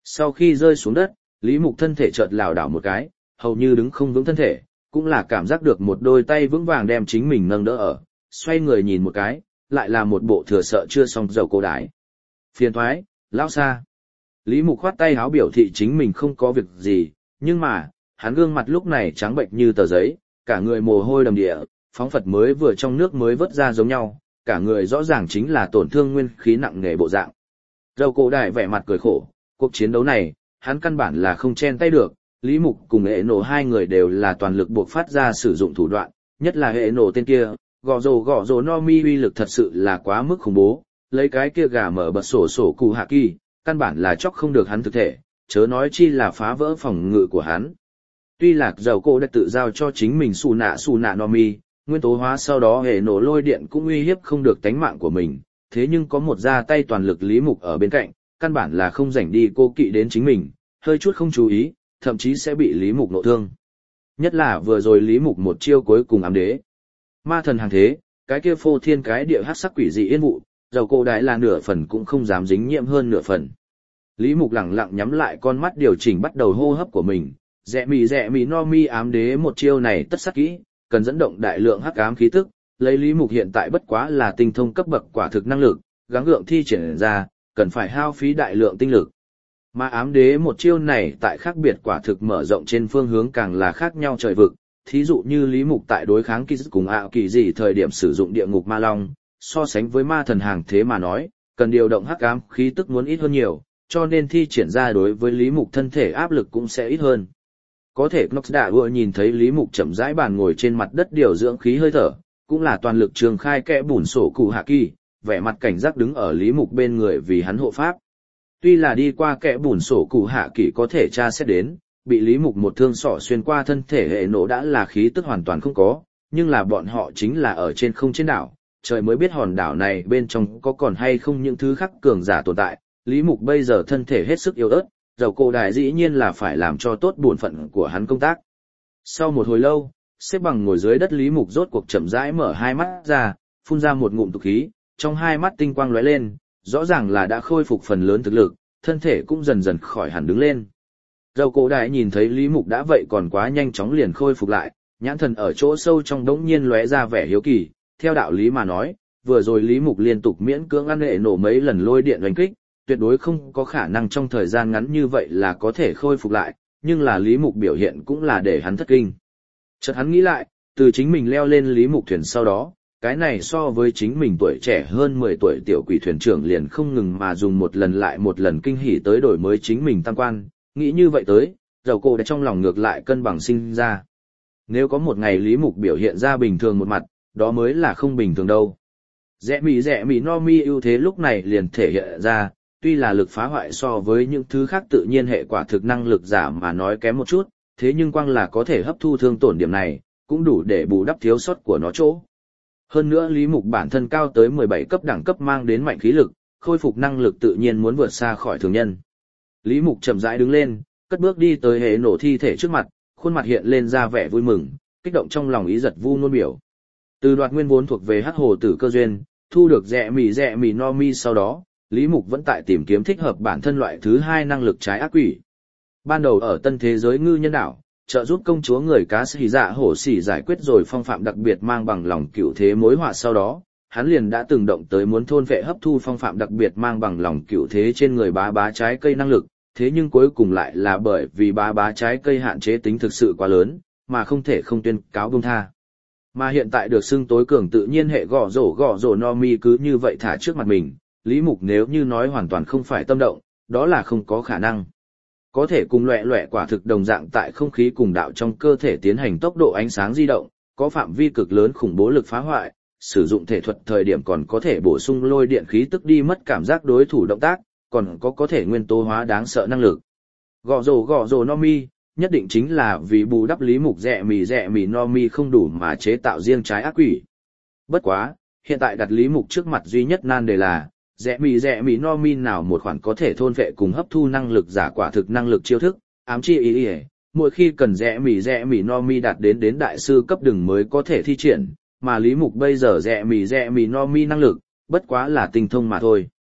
Sau khi rơi xuống đất, Lý Mục thân thể chợt lảo đảo một cái, hầu như đứng không vững thân thể, cũng là cảm giác được một đôi tay vững vàng đem chính mình nâng đỡ ở, xoay người nhìn một cái, lại là một bộ thừa sợ chưa xong dầu cổ đái. Phiền thoái, lão xa. Lý Mục khoát tay háo biểu thị chính mình không có việc gì, nhưng mà, hắn gương mặt lúc này trắng bệnh như tờ giấy, cả người mồ hôi đầm địa, phóng phật mới vừa trong nước mới vớt ra giống nhau, cả người rõ ràng chính là tổn thương nguyên khí nặng nề bộ dạng. Dầu cổ đái vẻ mặt cười khổ, cuộc chiến đấu này, hắn căn bản là không chen tay được, Lý Mục cùng hệ nổ hai người đều là toàn lực buộc phát ra sử dụng thủ đoạn, nhất là hệ nổ tên kia, gõ rồ no mi uy lực thật sự là quá mức khủng bố, lấy cái kia gà mở bật sổ cụ hạ kỳ, căn bản là chóc không được hắn thực thể, chớ nói chi là phá vỡ phòng ngự của hắn. Tuy lạc dầu cổ đã tự giao cho chính mình xù nạ no mi, nguyên tố hóa sau đó hệ nổ lôi điện cũng uy hiếp không được tánh mạng của mình, thế nhưng có một ra tay toàn lực Lý Mục ở bên cạnh, căn bản là không rảnh đi cô kỵ đến chính mình, hơi chút không chú ý, thậm chí sẽ bị Lý Mục nộ thương. Nhất là vừa rồi Lý Mục một chiêu cuối cùng ám đế. Ma thần hàng thế, cái kia phô thiên cái địa hắc sắc quỷ dị yên vụ, dầu cổ đái là nửa phần cũng không dám dính nhiễm hơn nửa phần. Lý Mục lẳng lặng nhắm lại con mắt điều chỉnh bắt đầu hô hấp của mình, rẽ mì no mi ám đế một chiêu này tất sắc kỹ, cần dẫn động đại lượng hắc ám khí tức, lấy Lý Mục hiện tại bất quá là tinh thông cấp bậc quả thực năng lực, gắng gượng thi triển ra, cần phải hao phí đại lượng tinh lực. Mà ám đế một chiêu này tại khác biệt quả thực mở rộng trên phương hướng càng là khác nhau trời vực, thí dụ như Lý Mục tại đối kháng kỳ cùng ảo kỳ gì thời điểm sử dụng địa ngục ma long, so sánh với ma thần hàng thế mà nói, cần điều động hắc ám khí tức muốn ít hơn nhiều, cho nên thi triển ra đối với Lý Mục thân thể áp lực cũng sẽ ít hơn. Có thể Knox đã vừa nhìn thấy Lý Mục chậm rãi bàn ngồi trên mặt đất điều dưỡng khí hơi thở, cũng là toàn lực trường khai kẽ bùn sổ cụ hạ kỳ, vẻ mặt cảnh giác đứng ở Lý Mục bên người vì hắn hộ pháp. Tuy là đi qua kẽ bùn sổ cụ hạ kỳ có thể tra xét đến, bị Lý Mục một thương sọ xuyên qua thân thể hệ nổ đã là khí tức hoàn toàn không có, nhưng là bọn họ chính là ở trên không trên đảo, trời mới biết hòn đảo này bên trong có còn hay không những thứ khác cường giả tồn tại. Lý Mục bây giờ thân thể hết sức yếu ớt, dầu cổ đài dĩ nhiên là phải làm cho tốt bổn phận của hắn công tác. Sau một hồi lâu, xếp bằng ngồi dưới đất Lý Mục rốt cuộc chậm rãi mở hai mắt ra, phun ra một ngụm tục khí, trong hai mắt tinh quang lóe lên, rõ ràng là đã khôi phục phần lớn thực lực, thân thể cũng dần dần khỏi hẳn đứng lên. Dầu cổ đại nhìn thấy Lý Mục đã vậy còn quá nhanh chóng liền khôi phục lại, nhãn thần ở chỗ sâu trong đống nhiên lóe ra vẻ hiếu kỳ, theo đạo lý mà nói, vừa rồi Lý Mục liên tục miễn cưỡng ăn hệ nổ mấy lần lôi điện đánh kích, tuyệt đối không có khả năng trong thời gian ngắn như vậy là có thể khôi phục lại, nhưng là Lý Mục biểu hiện cũng là để hắn thất kinh. Chợt hắn nghĩ lại, từ chính mình leo lên Lý Mục thuyền sau đó, cái này so với chính mình tuổi trẻ hơn 10 tuổi tiểu quỷ thuyền trưởng liền không ngừng mà dùng một lần lại một lần kinh hỉ tới đổi mới chính mình tam quan, nghĩ như vậy tới, dầu cổ đã trong lòng ngược lại cân bằng sinh ra. Nếu có một ngày Lý Mục biểu hiện ra bình thường một mặt, đó mới là không bình thường đâu. Rẽ mì no mi ưu thế lúc này liền thể hiện ra, tuy là lực phá hoại so với những thứ khác tự nhiên hệ quả thực năng lực giả mà nói kém một chút, thế nhưng quang là có thể hấp thu thương tổn điểm này, cũng đủ để bù đắp thiếu sót của nó chỗ. Hơn nữa Lý Mục bản thân cao tới 17 cấp đẳng cấp mang đến mạnh khí lực, khôi phục năng lực tự nhiên muốn vượt xa khỏi thường nhân. Lý Mục chậm rãi đứng lên, cất bước đi tới hệ nổ thi thể trước mặt, khuôn mặt hiện lên ra vẻ vui mừng, kích động trong lòng ý giật vu nôn biểu. Từ đoạt nguyên vốn thuộc về hắc hồ tử cơ duyên, thu được rẽ mì no mi sau đó, Lý Mục vẫn tại tìm kiếm thích hợp bản thân loại thứ hai năng lực trái ác quỷ. Ban đầu ở tân thế giới ngư nhân đảo, trợ giúp công chúa người cá xì dạ hổ xỉ giải quyết rồi phong phạm đặc biệt mang bằng lòng cựu thế mối họa sau đó, hắn liền đã từng động tới muốn thôn vệ hấp thu phong phạm đặc biệt mang bằng lòng cựu thế trên người bá bá trái cây năng lực, thế nhưng cuối cùng lại là bởi vì bá bá trái cây hạn chế tính thực sự quá lớn, mà không thể không tuyên cáo buông tha. Mà hiện tại được xưng tối cường tự nhiên hệ gõ rổ no mi cứ như vậy thả trước mặt mình, Lý Mục nếu như nói hoàn toàn không phải tâm động, đó là không có khả năng. Có thể cùng loẹ quả thực đồng dạng tại không khí cùng đạo trong cơ thể tiến hành tốc độ ánh sáng di động, có phạm vi cực lớn khủng bố lực phá hoại, sử dụng thể thuật thời điểm còn có thể bổ sung lôi điện khí tức đi mất cảm giác đối thủ động tác, còn có thể nguyên tố hóa đáng sợ năng lực. Gõ rổ no mi, nhất định chính là vì bù đắp Lý Mục rẽ mì no mi không đủ mà chế tạo riêng trái ác quỷ. Bất quá, hiện tại đặt Lý Mục trước mặt duy nhất nan đề là, rẽ mì no mi nào một khoản có thể thôn vệ cùng hấp thu năng lực giả quả thực năng lực chiêu thức, ám chi ý ý, mỗi khi cần rẽ mì no mi đạt đến đại sư cấp đừng mới có thể thi triển, mà Lý Mục bây giờ rẽ mì no mi năng lực, bất quá là tinh thông mà thôi.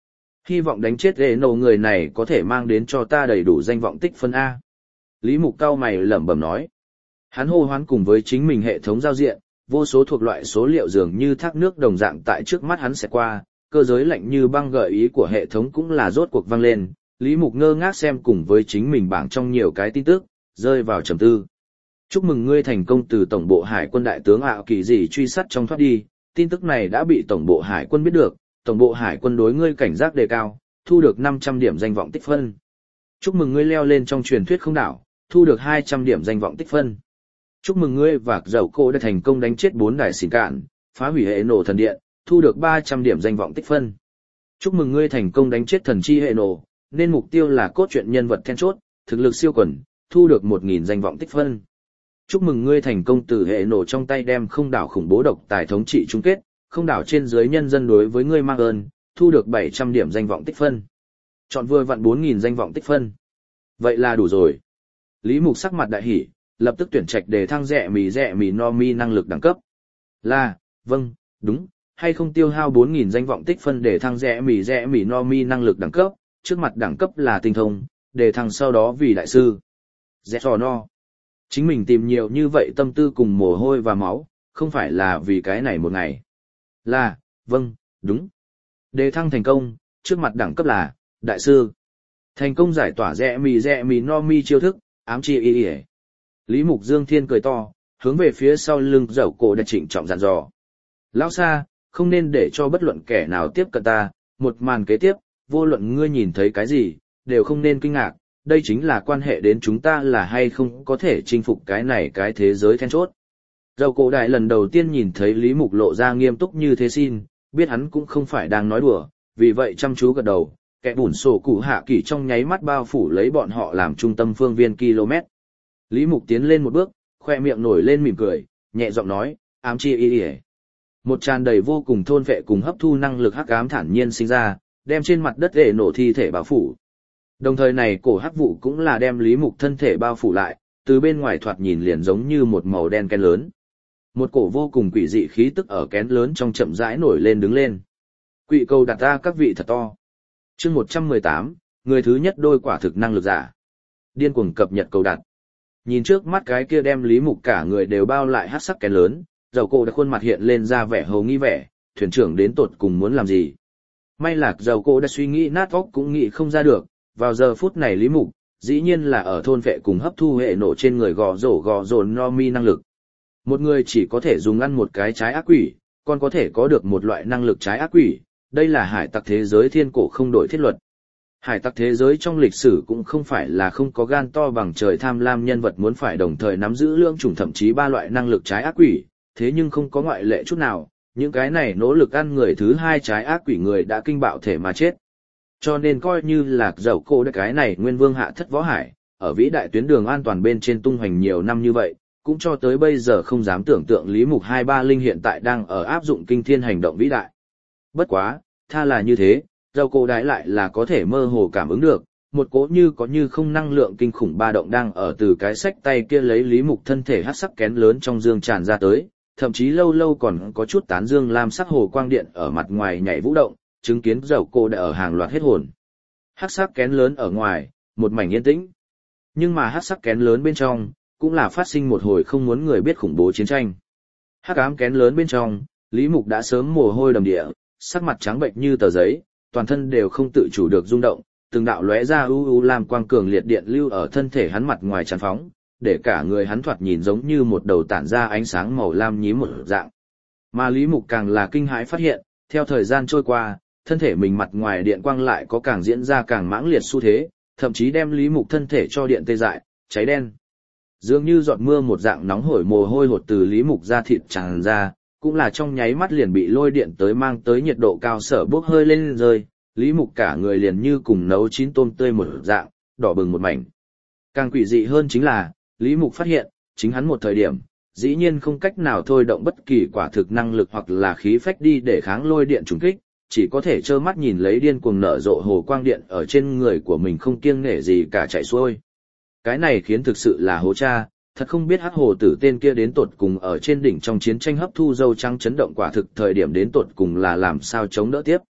Hy vọng đánh chết ghê nổ người này có thể mang đến cho ta đầy đủ danh vọng tích phân A. Lý Mục cao mày lẩm bẩm nói. Hắn hô hoán cùng với chính mình hệ thống giao diện, vô số thuộc loại số liệu dường như thác nước đồng dạng tại trước mắt hắn sẽ qua, cơ giới lạnh như băng gợi ý của hệ thống cũng là rốt cuộc vang lên. Lý Mục ngơ ngác xem cùng với chính mình bảng trong nhiều cái tin tức, rơi vào trầm tư. Chúc mừng ngươi thành công từ tổng bộ hải quân đại tướng ảo kỳ dị truy sát trong thoát đi, tin tức này đã bị tổng bộ hải quân biết được, tổng bộ hải quân đối ngươi cảnh giác đề cao, thu được 500 điểm danh vọng tích phân. Chúc mừng ngươi leo lên trong truyền thuyết không đảo, thu được 200 điểm danh vọng tích phân. Chúc mừng ngươi và dầu cô đã thành công đánh chết 4 đại xỉn cạn, phá hủy hệ nổ thần điện, thu được 300 điểm danh vọng tích phân. Chúc mừng ngươi thành công đánh chết thần chi hệ nổ, nên mục tiêu là cốt truyện nhân vật then chốt, thực lực siêu quần, thu được 1000 danh vọng tích phân. Chúc mừng ngươi thành công từ hệ nổ trong tay đem không đảo khủng bố độc tài thống trị chung kết, không đảo trên dưới nhân dân đối với ngươi mang ơn, thu được 700 điểm danh vọng tích phân. Chọn vừa vặn 4000 danh vọng tích phân. Vậy là đủ rồi. Lý Mục sắc mặt đại hỉ, lập tức tuyển trạch để thăng rẻ mì no mi năng lực đẳng cấp. Là, vâng, đúng, hay không tiêu hao 4000 danh vọng tích phân để thăng rẻ mì no mi năng lực đẳng cấp, trước mặt đẳng cấp là tinh thông, để thăng sau đó vì đại sư. Rẻ trò no. Chính mình tìm nhiều như vậy tâm tư cùng mồ hôi và máu, không phải là vì cái này một ngày. Là, vâng, đúng. Đề thăng thành công, trước mặt đẳng cấp là, đại sư. Thành công giải tỏa rẻ mì no mi chiêu thức, ám chi y y. Lý Mục Dương Thiên cười to, hướng về phía sau lưng dầu cổ đã trịnh trọng dặn dò. Lão xa, không nên để cho bất luận kẻ nào tiếp cận ta, một màn kế tiếp, vô luận ngươi nhìn thấy cái gì, đều không nên kinh ngạc, đây chính là quan hệ đến chúng ta là hay không có thể chinh phục cái này cái thế giới then chốt. Dầu cổ đại lần đầu tiên nhìn thấy Lý Mục lộ ra nghiêm túc như thế xin, biết hắn cũng không phải đang nói đùa, vì vậy chăm chú gật đầu, kẻ bùn sổ cụ hạ kỳ trong nháy mắt bao phủ lấy bọn họ làm trung tâm phương viên km. Lý Mục tiến lên một bước, khoe miệng nổi lên mỉm cười, nhẹ giọng nói, ám chi y y. Một tràn đầy vô cùng thôn vệ cùng hấp thu năng lực hắc ám thản nhiên sinh ra, đem trên mặt đất để nổ thi thể bao phủ. Đồng thời này cổ hắc vụ cũng là đem Lý Mục thân thể bao phủ lại, từ bên ngoài thoạt nhìn liền giống như một màu đen kén lớn. Một cổ vô cùng quỷ dị khí tức ở kén lớn trong chậm rãi nổi lên đứng lên. Quỷ cầu đặt ra các vị thật to. Chương 118, người thứ nhất đôi quả thực năng lực giả. Điên cuồng cập nhật cầu đặt. Nhìn trước mắt cái kia đem Lý Mục cả người đều bao lại hắc sắc kén lớn, dầu cổ đã khuôn mặt hiện lên ra vẻ hầu nghi vẻ, thuyền trưởng đến tột cùng muốn làm gì. May là dầu cổ đã suy nghĩ nát óc cũng nghĩ không ra được, vào giờ phút này Lý Mục, dĩ nhiên là ở thôn vệ cùng hấp thu hệ nổ trên người gò rổ no mi năng lực. Một người chỉ có thể dùng ăn một cái trái ác quỷ, còn có thể có được một loại năng lực trái ác quỷ, đây là hải tặc thế giới thiên cổ không đổi thiết luật. Hải tặc thế giới trong lịch sử cũng không phải là không có gan to bằng trời tham lam nhân vật muốn phải đồng thời nắm giữ lưỡng chủng thậm chí 3 loại năng lực trái ác quỷ, thế nhưng không có ngoại lệ chút nào, những cái này nỗ lực ăn người thứ 2 trái ác quỷ người đã kinh bạo thể mà chết. Cho nên coi như là dầu cô cái này nguyên vương hạ thất võ hải, ở vĩ đại tuyến đường an toàn bên trên tung hoành nhiều năm như vậy, cũng cho tới bây giờ không dám tưởng tượng Lý Mục 23 linh hiện tại đang ở áp dụng kinh thiên hành động vĩ đại. Bất quá, tha là như thế, dầu cô đái lại là có thể mơ hồ cảm ứng được, một cỗ như có như không năng lượng kinh khủng ba động đang ở từ cái xách tay kia lấy Lý Mục thân thể hắc sắc kén lớn trong dương tràn ra tới, thậm chí lâu lâu còn có chút tán dương lam sắc hồ quang điện ở mặt ngoài nhảy vũ động, chứng kiến dầu cô đã ở hàng loạt hết hồn. Hắc sắc kén lớn ở ngoài, một mảnh yên tĩnh. Nhưng mà hắc sắc kén lớn bên trong, cũng là phát sinh một hồi không muốn người biết khủng bố chiến tranh. Hắc ám kén lớn bên trong, Lý Mục đã sớm mồ hôi đầm địa, sắc mặt trắng bệnh như tờ giấy, toàn thân đều không tự chủ được rung động, từng đạo lóe ra làm quang cường liệt điện lưu ở thân thể hắn mặt ngoài tràn phóng, để cả người hắn thoạt nhìn giống như một đầu tản ra ánh sáng màu lam nhím một dạng. Mà Lý Mục càng là kinh hãi phát hiện, theo thời gian trôi qua, thân thể mình mặt ngoài điện quang lại có càng diễn ra càng mãng liệt xu thế, thậm chí đem Lý Mục thân thể cho điện tê dại, cháy đen. Dường như giọt mưa một dạng nóng hổi mồ hôi hột từ Lý Mục da thịt tràn ra, cũng là trong nháy mắt liền bị lôi điện tới mang tới nhiệt độ cao sở bốc hơi lên rơi, Lý Mục cả người liền như cùng nấu chín tôm tươi một dạng, đỏ bừng một mảnh. Càng quỷ dị hơn chính là, Lý Mục phát hiện, chính hắn một thời điểm, dĩ nhiên không cách nào thôi động bất kỳ quả thực năng lực hoặc là khí phách đi để kháng lôi điện trùng kích, chỉ có thể trơ mắt nhìn lấy điên cuồng nở rộ hồ quang điện ở trên người của mình không kiêng nể gì cả chạy xuôi. Cái này khiến thực sự là hố cha, thật không biết hắc hồ tử tên kia đến tột cùng ở trên đỉnh trong chiến tranh hấp thu dâu trắng chấn động quả thực thời điểm đến tột cùng là làm sao chống đỡ tiếp.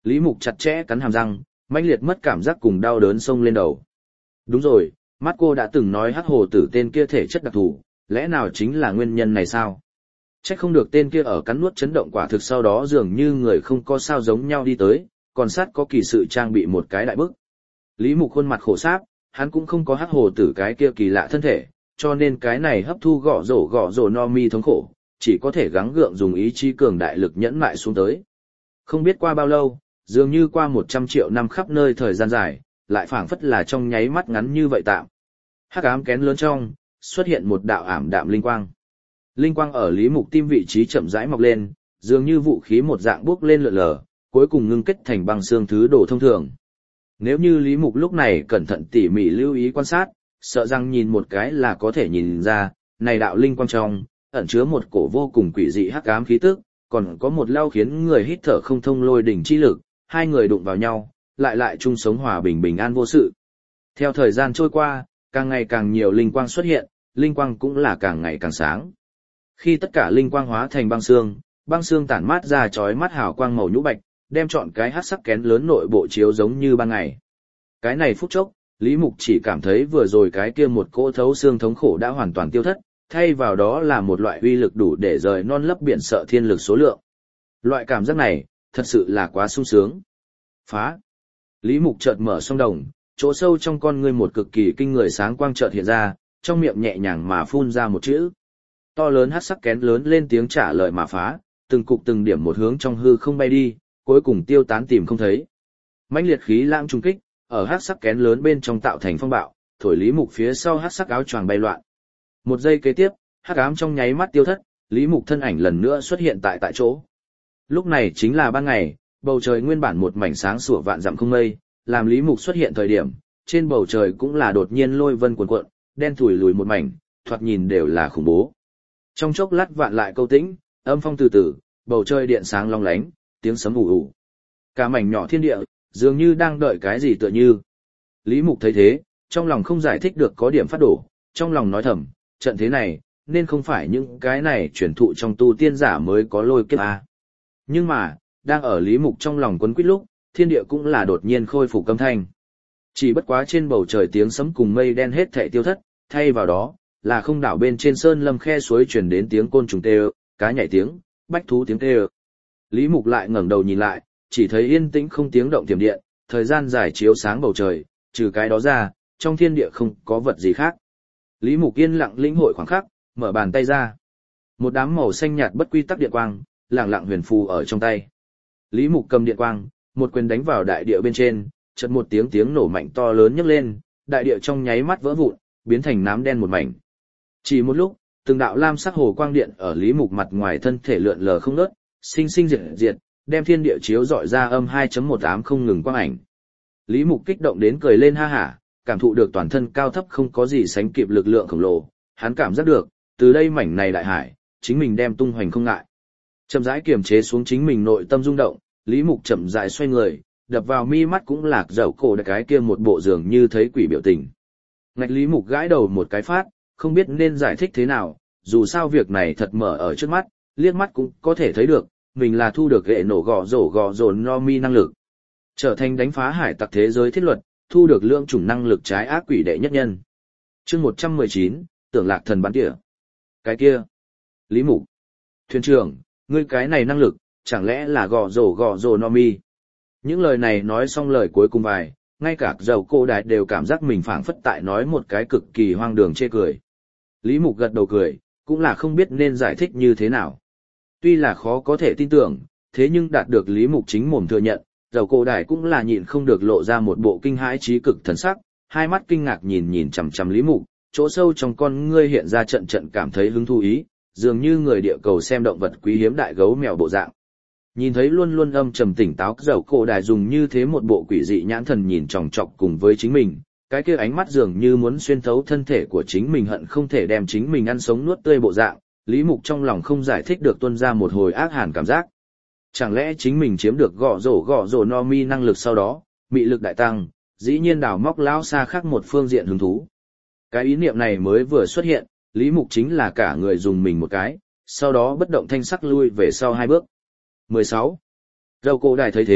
Lý Mục chặt chẽ cắn hàm răng, mãnh liệt mất cảm giác cùng đau đớn xông lên đầu. Đúng rồi, mắt cô đã từng nói hắc hồ tử tên kia thể chất đặc thù, lẽ nào chính là nguyên nhân này sao? Chắc không được tên kia ở cắn nuốt chấn động quả thực sau đó dường như người không có sao giống nhau đi tới, còn sát có kỳ sự trang bị một cái đại bức. Lý Mục khuôn mặt khổ sáp, hắn cũng không có hắc hồ tử cái kia kỳ lạ thân thể, cho nên cái này hấp thu gõ rổ no mi thống khổ, chỉ có thể gắng gượng dùng ý chí cường đại lực nhẫn mại xuống tới. Không biết qua bao lâu, dường như qua 100 triệu năm khắp nơi thời gian dài, lại phảng phất là trong nháy mắt ngắn như vậy tạm. Hắc ám kén lớn trong, xuất hiện một đạo ảm đạm linh quang. Linh quang ở Lý Mục tim vị trí chậm rãi mọc lên, dường như vũ khí một dạng bước lên lượn lờ, cuối cùng ngưng kết thành băng xương thứ đồ thông thường. Nếu như Lý Mục lúc này cẩn thận tỉ mỉ lưu ý quan sát, sợ rằng nhìn một cái là có thể nhìn ra, này đạo linh quang trong, ẩn chứa một cổ vô cùng quỷ dị hắc ám khí tức, còn có một lao khiến người hít thở không thông lôi đỉnh chi lực, hai người đụng vào nhau, lại chung sống hòa bình bình an vô sự. Theo thời gian trôi qua, càng ngày càng nhiều linh quang xuất hiện, linh quang cũng là càng ngày càng sáng. Khi tất cả linh quang hóa thành băng xương tản mát ra chói mắt hào quang màu nhũ bạch, đem trọn cái hắc sắc kén lớn nội bộ chiếu giống như ban ngày. Cái này phút chốc, Lý Mục chỉ cảm thấy vừa rồi cái kia một cỗ thấu xương thống khổ đã hoàn toàn tiêu thất, thay vào đó là một loại uy lực đủ để rời non lấp biển sợ thiên lực số lượng. Loại cảm giác này, thật sự là quá sung sướng. Phá! Lý Mục chợt mở song đồng, chỗ sâu trong con ngươi một cực kỳ kinh người sáng quang chợt hiện ra, trong miệng nhẹ nhàng mà phun ra một chữ. To lớn hắc sắc kén lớn lên tiếng trả lời mà phá, từng cục từng điểm một hướng trong hư không bay đi, cuối cùng tiêu tán tìm không thấy. Mãnh liệt khí lãng trung kích, ở hắc sắc kén lớn bên trong tạo thành phong bạo, thổi Lý Mục phía sau hắc sắc áo choàng bay loạn. Một giây kế tiếp, hắc ám trong nháy mắt tiêu thất, Lý Mục thân ảnh lần nữa xuất hiện tại chỗ. Lúc này chính là ban ngày, bầu trời nguyên bản một mảnh sáng sủa vạn dặm không mây, làm Lý Mục xuất hiện thời điểm, trên bầu trời cũng là đột nhiên lôi vân cuồn cuộn, đen thủi lùi một mảnh, thoạt nhìn đều là khủng bố. Trong chốc lát vạn lại câu tĩnh, âm phong từ từ, bầu trời điện sáng long lánh, tiếng sấm ù ù. Cả mảnh nhỏ thiên địa, dường như đang đợi cái gì tựa như. Lý Mục thấy thế, trong lòng không giải thích được có điểm phát đổ, trong lòng nói thầm, trận thế này, nên không phải những cái này truyền thụ trong tu tiên giả mới có lôi kiếp à. Nhưng mà, đang ở Lý Mục trong lòng quấn quýt lúc, thiên địa cũng là đột nhiên khôi phục âm thanh. Chỉ bất quá trên bầu trời tiếng sấm cùng mây đen hết thảy tiêu thất, thay vào đó, là không đảo bên trên sơn lâm khe suối truyền đến tiếng côn trùng kêu, cá nhảy tiếng, bách thú tiếng kêu. Lý Mục lại ngẩng đầu nhìn lại, chỉ thấy yên tĩnh không tiếng động tiềm điện, thời gian dài chiếu sáng bầu trời, trừ cái đó ra, trong thiên địa không có vật gì khác. Lý Mục yên lặng lĩnh hội khoảng khắc, mở bàn tay ra. Một đám màu xanh nhạt bất quy tắc điện quang, lặng lặng huyền phù ở trong tay. Lý Mục cầm điện quang, một quyền đánh vào đại địa bên trên, chợt một tiếng nổ mạnh to lớn nhấc lên, đại địa trong nháy mắt vỡ vụn, biến thành nám đen một mảnh. Chỉ một lúc, từng đạo lam sắc hồ quang điện ở Lý Mục mặt ngoài thân thể lượn lờ không ngớt, sinh diệt, đem thiên địa chiếu rọi ra âm 2.18 không ngừng quang ảnh. Lý Mục kích động đến cười lên ha hả, cảm thụ được toàn thân cao thấp không có gì sánh kịp lực lượng khổng lồ, hắn cảm giác được, từ đây mảnh này đại hải, chính mình đem tung hoành không ngại. Chậm rãi kiềm chế xuống chính mình nội tâm rung động, Lý Mục chậm rãi xoay người, đập vào mi mắt cũng lạc dầu cổ đại cái kia một bộ dường như thấy quỷ biểu tình. Ngạch Lý Mục gãi đầu một cái phát, không biết nên giải thích thế nào, dù sao việc này thật mở ở trước mắt, liếc mắt cũng có thể thấy được, mình là thu được gệ nổ gò rổ no mi năng lực. Trở thành đánh phá hải tặc thế giới thiết luật, thu được lượng chủng năng lực trái ác quỷ đệ nhất nhân. Chương 119, tưởng lạc thần bắn tỉa. Cái kia. Lý Mục. Thuyền trưởng, ngươi cái này năng lực, chẳng lẽ là gò rổ no mi. Những lời này nói xong lời cuối cùng vài, ngay cả dầu cô đại đều cảm giác mình phảng phất tại nói một cái cực kỳ hoang đường chê cười. Lý Mục gật đầu cười, cũng là không biết nên giải thích như thế nào. Tuy là khó có thể tin tưởng, thế nhưng đạt được Lý Mục chính mồm thừa nhận, dầu cô đại cũng là nhịn không được lộ ra một bộ kinh hãi trí cực thần sắc, hai mắt kinh ngạc nhìn chằm chằm Lý Mục, chỗ sâu trong con ngươi hiện ra trận cảm thấy hứng thú ý, dường như người địa cầu xem động vật quý hiếm đại gấu mèo bộ dạng. Nhìn thấy luôn luôn âm trầm tỉnh táo dầu cổ đại dùng như thế một bộ quỷ dị nhãn thần nhìn chòng chọc cùng với chính mình, cái kia ánh mắt dường như muốn xuyên thấu thân thể của chính mình hận không thể đem chính mình ăn sống nuốt tươi bộ dạng, Lý Mục trong lòng không giải thích được tuôn ra một hồi ác hàn cảm giác. Chẳng lẽ chính mình chiếm được gõ rổ no mi năng lực sau đó, mị lực đại tăng, dĩ nhiên đào móc lão xa khác một phương diện hứng thú. Cái ý niệm này mới vừa xuất hiện, Lý Mục chính là cả người dùng mình một cái, sau đó bất động thanh sắc lui về sau hai bước. 16. Dầu cổ đại thấy thế,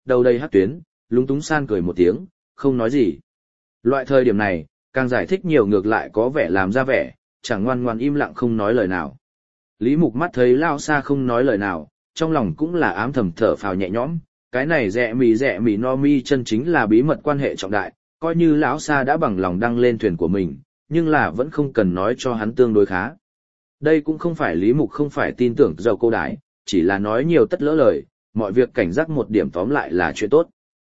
đầu đầy hắc tuyến, lúng túng san cười một tiếng, không nói gì. Loại thời điểm này, càng giải thích nhiều ngược lại có vẻ làm ra vẻ, chẳng ngoan ngoan im lặng không nói lời nào. Lý Mục mắt thấy Lao Sa không nói lời nào, trong lòng cũng là ám thầm thở phào nhẹ nhõm, cái này rẻ mì no mi chân chính là bí mật quan hệ trọng đại, coi như lão Sa đã bằng lòng đăng lên thuyền của mình, nhưng là vẫn không cần nói cho hắn tương đối khá. Đây cũng không phải Lý Mục không phải tin tưởng dầu cô đái, chỉ là nói nhiều tất lỡ lời, mọi việc cảnh giác một điểm tóm lại là chuyện tốt.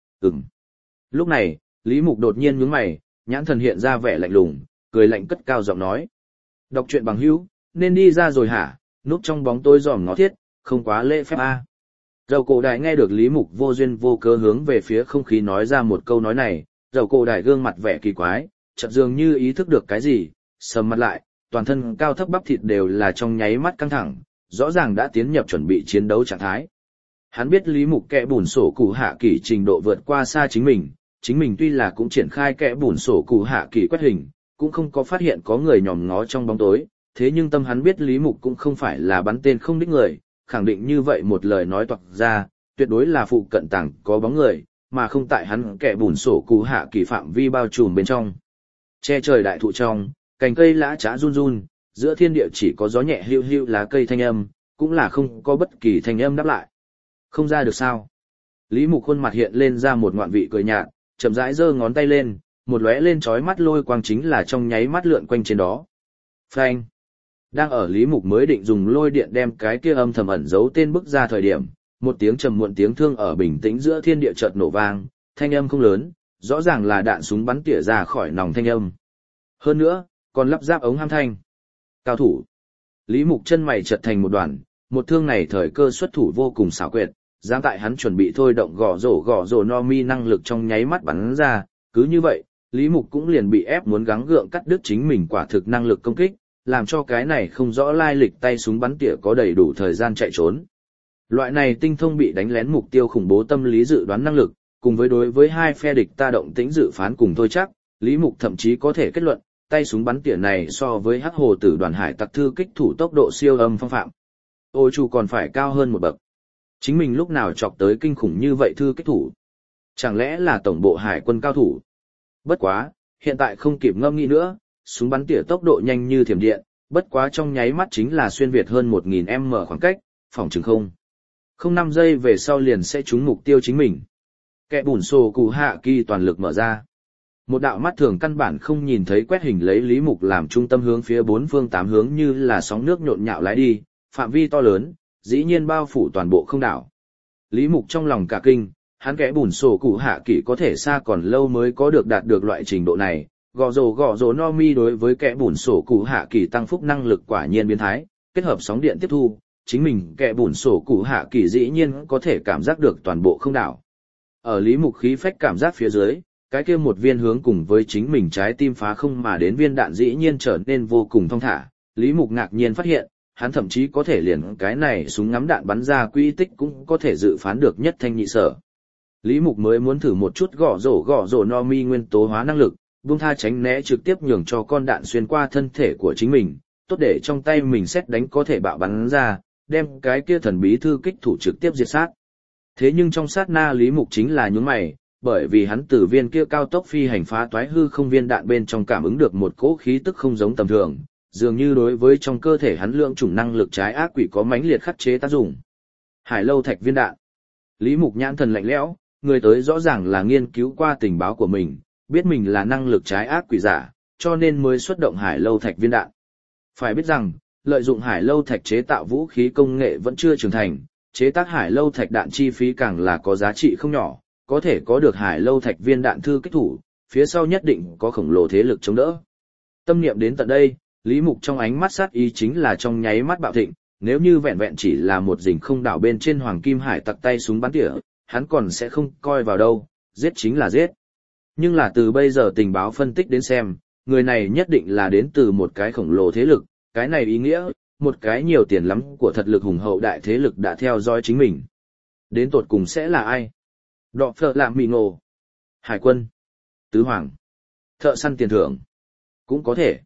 Lúc này, Lý Mục đột nhiên nhướng mày, nhãn thần hiện ra vẻ lạnh lùng, cười lạnh cất cao giọng nói. Đọc truyện bằng hữu, nên đi ra rồi hả, núp trong bóng tối giòm ngó thiết, không quá lễ phép a. Dầu cổ đại nghe được Lý Mục vô duyên vô cớ hướng về phía không khí nói ra một câu nói này, dầu cổ đại gương mặt vẻ kỳ quái, chợt dường như ý thức được cái gì, sầm mặt lại, toàn thân cao thấp bắp thịt đều là trong nháy mắt căng thẳng, rõ ràng đã tiến nhập chuẩn bị chiến đấu trạng thái. Hắn biết Lý Mục kẽ bùn sổ cụ hạ kỳ trình độ vượt qua xa chính mình tuy là cũng triển khai kẽ bùn sổ cụ hạ kỳ quét hình, cũng không có phát hiện có người nhòm ngó trong bóng tối, thế nhưng tâm hắn biết Lý Mục cũng không phải là bắn tên không đích người, khẳng định như vậy một lời nói toạc ra, tuyệt đối là phụ cận tàng có bóng người, mà không tại hắn kẻ bùn sổ cụ hạ kỳ phạm vi bao trùm bên trong. Che trời đại thụ trong, cành cây lã chã run run, giữa thiên địa chỉ có gió nhẹ hiu hiu lá cây thanh âm, cũng là không có bất kỳ thanh âm đáp lại. Không ra được sao? Lý Mục khuôn mặt hiện lên ra một ngoạn vị cười nhạt, chậm rãi giơ ngón tay lên, một lóe lên chói mắt lôi quang chính là trong nháy mắt lượn quanh trên đó. Phanh! Đang ở Lý Mục mới định dùng lôi điện đem cái kia âm thầm ẩn giấu tên bức ra thời điểm, một tiếng trầm muộn tiếng thương ở bình tĩnh giữa thiên địa chợt nổ vang, thanh âm không lớn, rõ ràng là đạn súng bắn tỉa ra khỏi nòng thanh âm. Hơn nữa, còn lắp ráp ống ham thanh. Cao thủ. Lý Mục chân mày chợt thành một đoàn, một thương này thời cơ xuất thủ vô cùng xảo quyệt, dám tại hắn chuẩn bị thôi động gõ rổ no mi năng lực trong nháy mắt bắn ra, cứ như vậy, Lý Mục cũng liền bị ép muốn gắng gượng cắt đứt chính mình quả thực năng lực công kích, làm cho cái này không rõ lai lịch tay súng bắn tỉa có đầy đủ thời gian chạy trốn. Loại này tinh thông bị đánh lén mục tiêu khủng bố tâm lý dự đoán năng lực, cùng với đối với hai phe địch ta động tĩnh dự phán cùng thôi chắc, Lý Mục thậm chí có thể kết luận, tay súng bắn tỉa này so với Hắc Hồ Tử đoàn hải tặc thư kích thủ tốc độ siêu âm phong phạm. Ôi chủ còn phải cao hơn một bậc. Chính mình lúc nào chọc tới kinh khủng như vậy thư kích thủ? Chẳng lẽ là tổng bộ hải quân cao thủ? Bất quá, hiện tại không kịp ngâm nghĩ nữa, súng bắn tỉa tốc độ nhanh như thiểm điện, bất quá trong nháy mắt chính là xuyên việt hơn 1000m khoảng cách, phòng trường không 5 giây về sau liền sẽ trúng mục tiêu chính mình. Kẻ bùn sổ cụ hạ kỳ toàn lực mở ra. Một đạo mắt thường căn bản không nhìn thấy quét hình lấy Lý Mục làm trung tâm hướng phía bốn phương tám hướng như là sóng nước nhộn nhạo lái đi, phạm vi to lớn, dĩ nhiên bao phủ toàn bộ không đảo. Lý Mục trong lòng cả kinh, hắn kẻ bùn sổ cụ hạ kỳ có thể xa còn lâu mới có được đạt được loại trình độ này. Gõ rổ no mi đối với kẻ bùn sổ cụ hạ kỳ tăng phúc năng lực quả nhiên biến thái, kết hợp sóng điện tiếp thu, chính mình kẻ bùn sổ cụ hạ kỳ dĩ nhiên có thể cảm giác được toàn bộ không đảo. Ở Lý Mục khí phách cảm giác phía dưới, cái kia một viên hướng cùng với chính mình trái tim phá không mà đến viên đạn dĩ nhiên trở nên vô cùng thong thả. Lý Mục ngạc nhiên phát hiện, hắn thậm chí có thể liền cái này súng ngắm đạn bắn ra quỹ tích cũng có thể dự phán được nhất thanh nhị sở. Lý Mục mới muốn thử một chút gõ rổ no mi nguyên tố hóa năng lực, buông tha tránh né trực tiếp nhường cho con đạn xuyên qua thân thể của chính mình, tốt để trong tay mình xét đánh có thể bạo bắn ra, đem cái kia thần bí thư kích thủ trực tiếp diệt sát. Thế nhưng trong sát na Lý Mục chính là nhướng mày, bởi vì hắn từ viên kia cao tốc phi hành phá toái hư không viên đạn bên trong cảm ứng được một cỗ khí tức không giống tầm thường, dường như đối với trong cơ thể hắn lượng chủng năng lực trái ác quỷ có mãnh liệt khắc chế tác dụng. Hải lâu thạch viên đạn. Lý Mục nhãn thần lạnh lẽo, người tới rõ ràng là nghiên cứu qua tình báo của mình, biết mình là năng lực trái ác quỷ giả, cho nên mới xuất động hải lâu thạch viên đạn. Phải biết rằng, lợi dụng hải lâu thạch chế tạo vũ khí công nghệ vẫn chưa trưởng thành, chế tác hải lâu thạch đạn chi phí càng là có giá trị không nhỏ, có thể có được hải lâu thạch viên đạn thư kích thủ, phía sau nhất định có khổng lồ thế lực chống đỡ. Tâm niệm đến tận đây, Lý Mục trong ánh mắt sát ý chính là trong nháy mắt bạo thịnh, nếu như vẹn vẹn chỉ là một rình không đảo bên trên hoàng kim hải tặc tay súng bắn tỉa, hắn còn sẽ không coi vào đâu, giết chính là giết. Nhưng là từ bây giờ tình báo phân tích đến xem, người này nhất định là đến từ một cái khổng lồ thế lực, cái này ý nghĩa, một cái nhiều tiền lắm của thật lực hùng hậu đại thế lực đã theo dõi chính mình. Đến tột cùng sẽ là ai? Đọ phở làm mì ngộ, hải quân, tứ hoàng, thợ săn tiền thưởng, cũng có thể.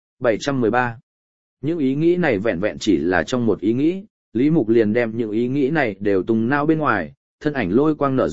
713. Những ý nghĩ này vẹn vẹn chỉ là trong một ý nghĩ, Lý Mục liền đem những ý nghĩ này đều tung nao bên ngoài, thân ảnh lôi quang nở rộ,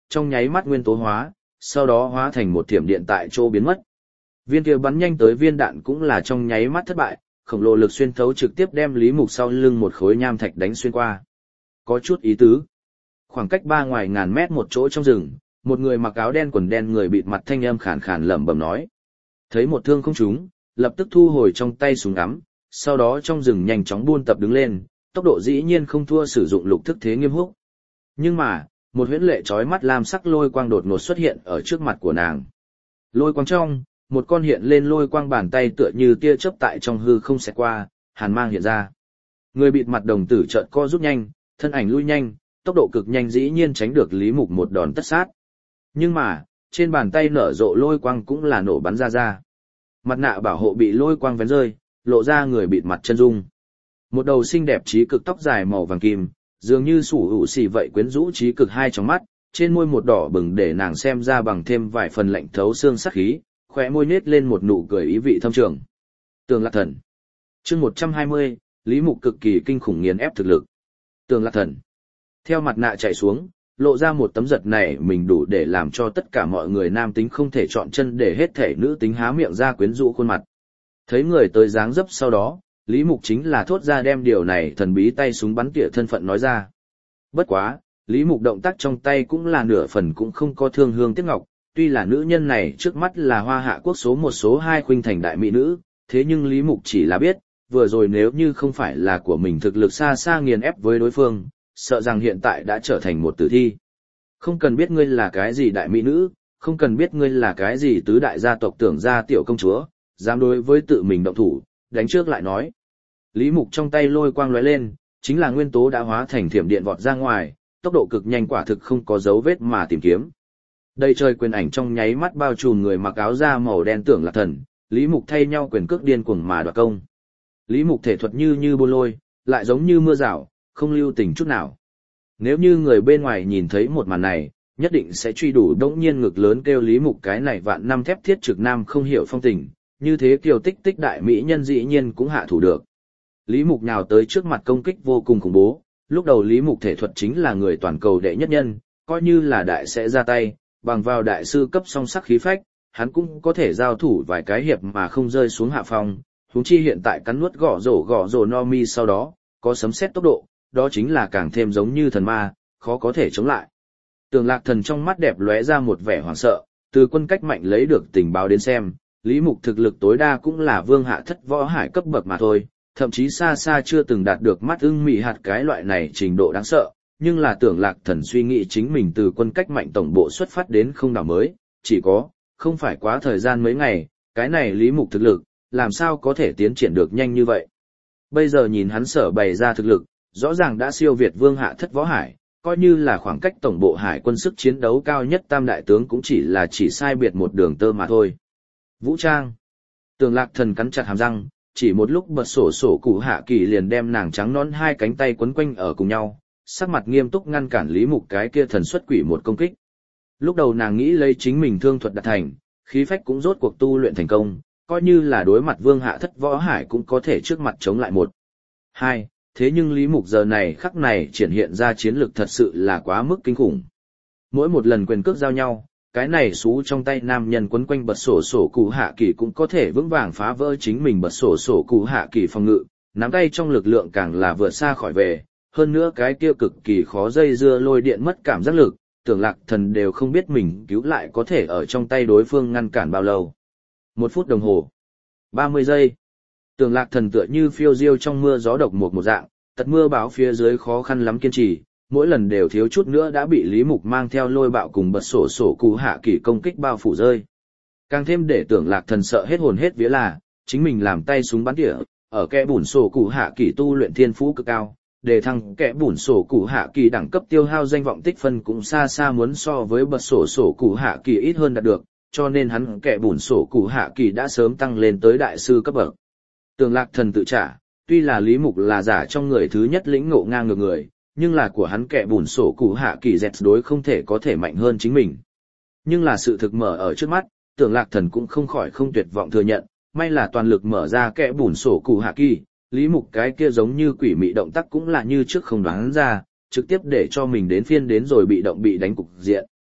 trong nháy mắt nguyên tố hóa, sau đó hóa thành một thiểm điện tại chỗ biến mất. Viên kia bắn nhanh tới viên đạn cũng là trong nháy mắt thất bại, khổng lồ lực xuyên thấu trực tiếp đem Lý Mục sau lưng một khối nham thạch đánh xuyên qua. Có chút ý tứ. Khoảng cách ngoài ngàn mét một chỗ trong rừng, một người mặc áo đen quần đen người bịt mặt thanh âm khàn khàn lẩm bẩm nói. Thấy một thương không trúng, lập tức thu hồi trong tay súng ngắm, sau đó trong rừng nhanh chóng buôn tập đứng lên, tốc độ dĩ nhiên không thua sử dụng lục thức thế nghiêm húc. Nhưng mà, một huyễn lệ chói mắt lam sắc lôi quang đột ngột xuất hiện ở trước mặt của nàng. Lôi quang trong, một con hiện lên lôi quang bàn tay tựa như tia chớp tại trong hư không xẹt qua, hàn mang hiện ra. Người bịt mặt đồng tử chợt co rút nhanh, thân ảnh lui nhanh, tốc độ cực nhanh dĩ nhiên tránh được Lý Mục một đòn tất sát. Nhưng mà, trên bàn tay nở rộ lôi quang cũng là nổ bắn ra. Mặt nạ bảo hộ bị lôi quang vén rơi, lộ ra người bịt mặt chân dung. Một đầu xinh đẹp trí cực tóc dài màu vàng kim, dường như sủ hữu xì vậy quyến rũ trí cực hai trong mắt, trên môi một đỏ bừng để nàng xem ra bằng thêm vài phần lạnh thấu xương sắc khí, khóe môi nết lên một nụ cười ý vị thâm trường. Tường Lạc Thần. Chương 120, Lý Mục cực kỳ kinh khủng nghiền ép thực lực. Tường Lạc Thần. Theo mặt nạ chạy xuống, lộ ra một tấm giật này mình đủ để làm cho tất cả mọi người nam tính không thể chọn chân để hết thể nữ tính há miệng ra quyến rũ khuôn mặt. Thấy người tới dáng dấp sau đó, Lý Mục chính là thốt ra đem điều này thần bí tay súng bắn tỉa thân phận nói ra. Bất quá, Lý Mục động tác trong tay cũng là nửa phần cũng không có thương hương tiếc ngọc, tuy là nữ nhân này trước mắt là Hoa Hạ quốc số một số hai khuynh thành đại mỹ nữ, thế nhưng Lý Mục chỉ là biết, vừa rồi nếu như không phải là của mình thực lực xa xa nghiền ép với đối phương, sợ rằng hiện tại đã trở thành một tử thi. Không cần biết ngươi là cái gì đại mỹ nữ, không cần biết ngươi là cái gì tứ đại gia tộc tưởng gia tiểu công chúa, dám đối với tự mình động thủ, đánh trước lại nói. Lý Mục trong tay lôi quang lóe lên, chính là nguyên tố đã hóa thành thiểm điện vọt ra ngoài, tốc độ cực nhanh quả thực không có dấu vết mà tìm kiếm. Đây trời quyền ảnh trong nháy mắt bao trùm người mặc áo da màu đen Tưởng Lạc Thần, Lý Mục thay nhau quyền cước điên cuồng mà đoạt công. Lý Mục thể thuật như bô lôi, lại giống như mưa rào, không lưu tình chút nào. Nếu như người bên ngoài nhìn thấy một màn này, nhất định sẽ truy đủ đống nhiên ngực lớn kêu Lý Mục cái này vạn năm thép thiết trực nam không hiểu phong tình, như thế kiều tích tích đại mỹ nhân dĩ nhiên cũng hạ thủ được. Lý Mục nhào tới trước mặt công kích vô cùng khủng bố, lúc đầu Lý Mục thể thuật chính là người toàn cầu đệ nhất nhân, coi như là đại sẽ ra tay, bằng vào đại sư cấp song sắc khí phách, hắn cũng có thể giao thủ vài cái hiệp mà không rơi xuống hạ phong, huống chi hiện tại cắn nuốt gõ rổ no mi sau đó, có sấm sét tốc độ, đó chính là càng thêm giống như thần ma, khó có thể chống lại. Tường Lạc Thần trong mắt đẹp lóe ra một vẻ hoảng sợ, từ quân cách mạnh lấy được tình báo đến xem, Lý Mục thực lực tối đa cũng là vương hạ thất võ hải cấp bậc mà thôi, thậm chí xa xa chưa từng đạt được mắt ưng mị hạt cái loại này trình độ đáng sợ, nhưng là Tưởng Lạc Thần suy nghĩ chính mình từ quân cách mạnh tổng bộ xuất phát đến không đảo mới, chỉ có, không phải quá thời gian mấy ngày, cái này Lý Mục thực lực, làm sao có thể tiến triển được nhanh như vậy. Bây giờ nhìn hắn sở bày ra thực lực, rõ ràng đã siêu việt vương hạ thất võ hải, coi như là khoảng cách tổng bộ hải quân sức chiến đấu cao nhất tam đại tướng cũng chỉ sai biệt một đường tơ mà thôi. Vũ trang. Tưởng Lạc Thần cắn chặt hàm răng, chỉ một lúc bật sổ cụ hạ kỳ liền đem nàng trắng nón hai cánh tay quấn quanh ở cùng nhau, sắc mặt nghiêm túc ngăn cản Lý Mục cái kia thần xuất quỷ một công kích. Lúc đầu nàng nghĩ lấy chính mình thương thuật đạt thành, khí phách cũng rốt cuộc tu luyện thành công, coi như là đối mặt vương hạ thất võ hải cũng có thể trước mặt chống lại một. Hai, thế nhưng Lý Mục giờ này khắc này triển hiện ra chiến lực thật sự là quá mức kinh khủng. Mỗi một lần quyền cước giao nhau, cái này xú trong tay nam nhân quấn quanh bật sổ cụ hạ kỳ cũng có thể vững vàng phá vỡ chính mình bật sổ cụ hạ kỳ phòng ngự, nắm tay trong lực lượng càng là vượt xa khỏi về, hơn nữa cái kia cực kỳ khó dây dưa lôi điện mất cảm giác lực, Tưởng Lạc Thần đều không biết mình cứu lại có thể ở trong tay đối phương ngăn cản bao lâu. 1 phút đồng hồ, 30 giây. Tưởng Lạc Thần tựa như phiêu diêu trong mưa gió độc một dạng, tật mưa báo phía dưới khó khăn lắm kiên trì, mỗi lần đều thiếu chút nữa đã bị Lý Mục mang theo lôi bạo cùng bật sổ cụ hạ kỳ công kích bao phủ rơi. Càng thêm để Tưởng Lạc Thần sợ hết hồn hết vía là, chính mình làm tay súng bắn tỉa, ở kẽ bùn sổ cụ hạ kỳ tu luyện thiên phú cực cao, để thăng kẽ bùn sổ cụ hạ kỳ đẳng cấp tiêu hao danh vọng tích phân cũng xa xa muốn so với bật sổ cụ hạ kỳ ít hơn đạt được, cho nên hắn kẽ bùn sổ cụ hạ kỳ đã sớm tăng lên tới đại sư cấp bậc. Tưởng Lạc Thần tự trả, tuy là Lý Mục là giả trong người thứ nhất lĩnh ngộ ngang ngược người, nhưng là của hắn kẻ bùn sổ cụ hạ kỳ dẹt đối không thể có thể mạnh hơn chính mình. Nhưng là sự thực mở ở trước mắt, Tưởng Lạc Thần cũng không khỏi không tuyệt vọng thừa nhận, may là toàn lực mở ra kẻ bùn sổ cụ hạ kỳ, Lý Mục cái kia giống như quỷ mị động tác cũng là như trước không đoán ra, trực tiếp để cho mình đến phiên đến rồi bị động bị đánh cục diện.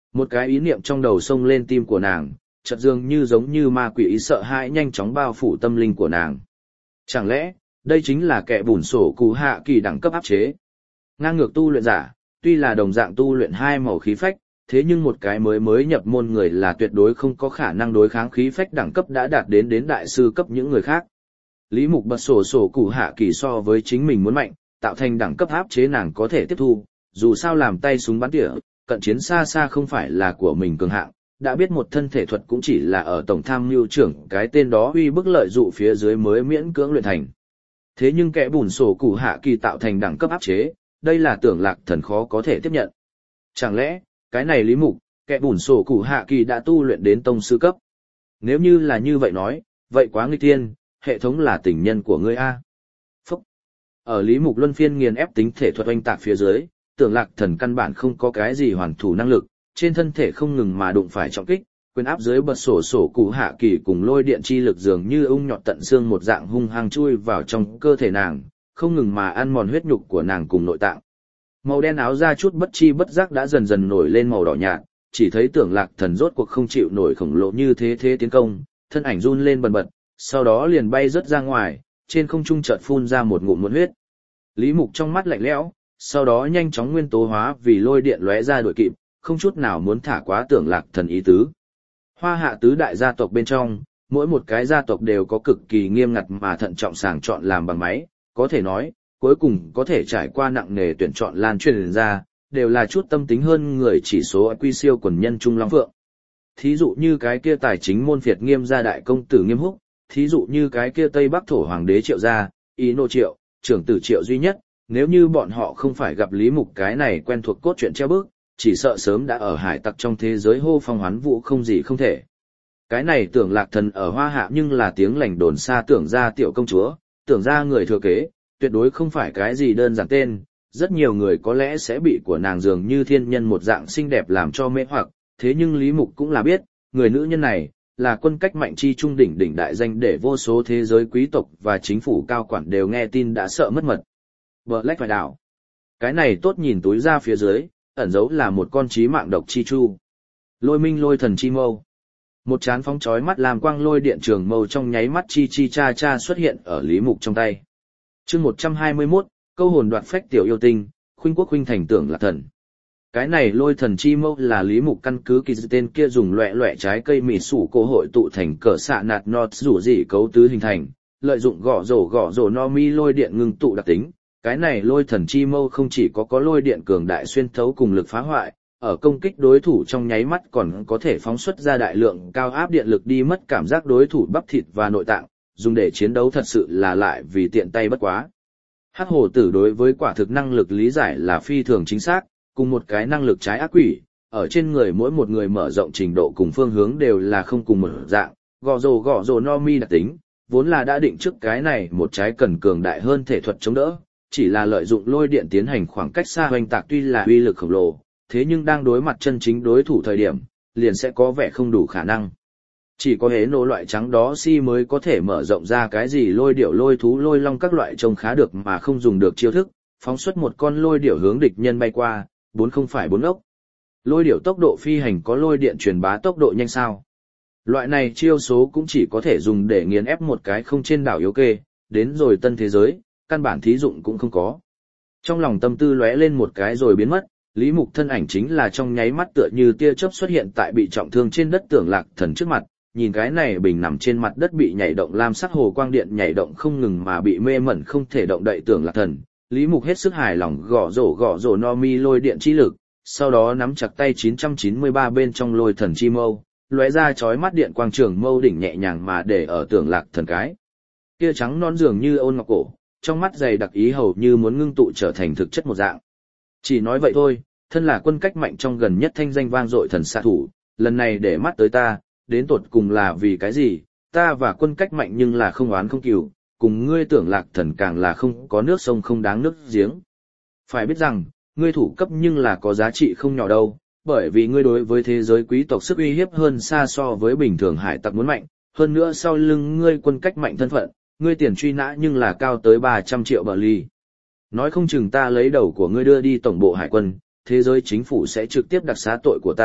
Một cái ý niệm trong đầu xông lên tim của nàng, chợt dường như giống như ma quỷ ý sợ hãi nhanh chóng bao phủ tâm linh của nàng. Chẳng lẽ, đây chính là kẻ bùn sổ cụ hạ kỳ đẳng cấp áp chế? Ngang ngược tu luyện giả, tuy là đồng dạng tu luyện hai màu khí phách, thế nhưng một cái mới nhập môn người là tuyệt đối không có khả năng đối kháng khí phách đẳng cấp đã đạt đến đại sư cấp những người khác. Lý Mục bật sổ cụ hạ kỳ so với chính mình muốn mạnh, tạo thành đẳng cấp áp chế nàng có thể tiếp thu, dù sao làm tay súng bắn tỉa, cận chiến xa xa không phải là của mình cường hạng, đã biết một thân thể thuật cũng chỉ là ở tổng tham mưu trưởng cái tên đó uy bức lợi dụ phía dưới mới miễn cưỡng luyện thành. Thế nhưng kẻ bùn sổ cụ hạ kỳ tạo thành đẳng cấp áp chế, đây là Tưởng Lạc Thần khó có thể tiếp nhận. Chẳng lẽ, cái này Lý Mục, kẻ bùn sổ cụ hạ kỳ đã tu luyện đến tông sư cấp? Nếu như là như vậy nói, vậy quá nguy tiên, hệ thống là tình nhân của ngươi a. Phúc. Ở Lý Mục luân phiên nghiền ép tính thể thuật oanh tạc phía dưới, Tưởng Lạc Thần căn bản không có cái gì hoàn thủ năng lực, trên thân thể không ngừng mà đụng phải trọng kích, quyền áp dưới bật sổ cụ hạ kỳ cùng lôi điện chi lực dường như ung nhọt tận xương một dạng hung hăng chui vào trong cơ thể nàng, không ngừng mà ăn mòn huyết nhục của nàng cùng nội tạng. Màu đen áo da chút bất chi bất giác đã dần dần nổi lên màu đỏ nhạt, chỉ thấy Tưởng Lạc Thần rốt cuộc không chịu nổi khổng lồ như thế tiến công, thân ảnh run lên bần bật, sau đó liền bay rớt ra ngoài, trên không trung chợt phun ra một ngụm muộn huyết. Lý Mục trong mắt lạnh lẽo, sau đó nhanh chóng nguyên tố hóa vì lôi điện lóe ra đuổi kịp, không chút nào muốn thả quá Tưởng Lạc Thần ý tứ. Hoa hạ tứ đại gia tộc bên trong, mỗi một cái gia tộc đều có cực kỳ nghiêm ngặt mà thận trọng sàng chọn làm bằng máy, có thể nói, cuối cùng có thể trải qua nặng nề tuyển chọn lan truyền ra, đều là chút tâm tính hơn người chỉ số IQ siêu quần nhân trung long phượng. Thí dụ như cái kia tài chính môn phiệt Nghiêm gia đại công tử Nghiêm Húc, thí dụ như cái kia Tây Bắc thổ hoàng đế Triệu gia, Ý Nô Triệu, trưởng tử Triệu duy nhất, nếu như bọn họ không phải gặp Lý Mục cái này quen thuộc cốt truyện treo bước, chỉ sợ sớm đã ở hải tặc trong thế giới hô phong hoán vũ không gì không thể. Cái này Tưởng Lạc Thần ở Hoa Hạ nhưng là tiếng lành đồn xa Tưởng gia tiểu công chúa, Tưởng gia người thừa kế, tuyệt đối không phải cái gì đơn giản tên, rất nhiều người có lẽ sẽ bị của nàng dường như thiên nhân một dạng xinh đẹp làm cho mê hoặc, thế nhưng Lý Mục cũng là biết, người nữ nhân này, là quân cách mạnh chi trung đỉnh đại danh để vô số thế giới quý tộc và chính phủ cao quản đều nghe tin đã sợ mất mật. Black phải đảo. Cái này tốt nhìn túi ra phía dưới, ẩn dấu là một con chí mạng độc chi chu. Lôi minh lôi thần chi mâu. Một chán phóng chói mắt làm quang lôi điện trường mâu trong nháy mắt chi cha xuất hiện ở Lý Mục trong tay. Chương 121, câu hồn đoạt phách tiểu yêu tinh, khuynh quốc khuynh thành Tưởng Lạc Thần. Cái này lôi thần chi mâu là Lý Mục căn cứ kỳ tên kia dùng loẻ trái cây mịt sủ cổ hội tụ thành cỡ xạ nạt nọt rủ dị cấu tứ hình thành, lợi dụng gõ rổ no mi lôi điện ngưng tụ đặc tính. Cái này lôi thần chi mâu không chỉ có lôi điện cường đại xuyên thấu cùng lực phá hoại, ở công kích đối thủ trong nháy mắt còn có thể phóng xuất ra đại lượng cao áp điện lực đi mất cảm giác đối thủ bắp thịt và nội tạng, dùng để chiến đấu thật sự là lại vì tiện tay bất quá. Hắc hổ tử đối với quả thực năng lực lý giải là phi thường chính xác, cùng một cái năng lực trái ác quỷ, ở trên người mỗi một người mở rộng trình độ cùng phương hướng đều là không cùng một dạng, gõ rồ no mi đặc tính, vốn là đã định trước cái này một trái cần cường đại hơn thể thuật chống đỡ, chỉ là lợi dụng lôi điện tiến hành khoảng cách xa hoành tạc tuy là uy lực khổng lồ, thế nhưng đang đối mặt chân chính đối thủ thời điểm, liền sẽ có vẻ không đủ khả năng. Chỉ có hế nô loại trắng đó si mới có thể mở rộng ra cái gì lôi điểu lôi thú lôi long các loại trông khá được mà không dùng được chiêu thức, phóng xuất một con lôi điểu hướng địch nhân bay qua, không phải bốn ốc. Lôi điểu tốc độ phi hành có lôi điện truyền bá tốc độ nhanh sao. Loại này chiêu số cũng chỉ có thể dùng để nghiền ép một cái không trên đảo yếu kê, đến rồi tân thế giới, căn bản thí dụng cũng không có. Trong lòng tâm tư lóe lên một cái rồi biến mất, Lý Mục thân ảnh chính là trong nháy mắt tựa như tia chớp xuất hiện tại bị trọng thương trên đất Tưởng Lạc Thần trước mặt, nhìn cái này bình nằm trên mặt đất bị nhảy động lam sắc hồ quang điện nhảy động không ngừng mà bị mê mẩn không thể động đậy Tưởng Lạc Thần, Lý Mục hết sức hài lòng gõ rổ no mi lôi điện chi lực, sau đó nắm chặt tay 993 bên trong lôi thần chi mâu, lóe ra chói mắt điện quang trường mâu đỉnh nhẹ nhàng mà để ở Tưởng Lạc Thần cái. Kia trắng non dường như ôn ngọc cổ, trong mắt dày đặc ý hầu như muốn ngưng tụ trở thành thực chất một dạng. Chỉ nói vậy thôi, thân là quân cách mạnh trong gần nhất thanh danh vang dội thần xạ thủ, lần này để mắt tới ta, đến tột cùng là vì cái gì, ta và quân cách mạnh nhưng là không oán không cừu, cùng ngươi Tưởng Lạc Thần càng là không có nước sông không đáng nước giếng. Phải biết rằng, ngươi thủ cấp nhưng là có giá trị không nhỏ đâu, bởi vì ngươi đối với thế giới quý tộc sức uy hiếp hơn xa so với bình thường hải tặc muốn mạnh, hơn nữa sau lưng ngươi quân cách mạnh thân phận, ngươi tiền truy nã nhưng là cao tới 300 triệu bờ ly. Nói không chừng ta lấy đầu của ngươi đưa đi tổng bộ hải quân, thế giới chính phủ sẽ trực tiếp đặc xá tội của ta,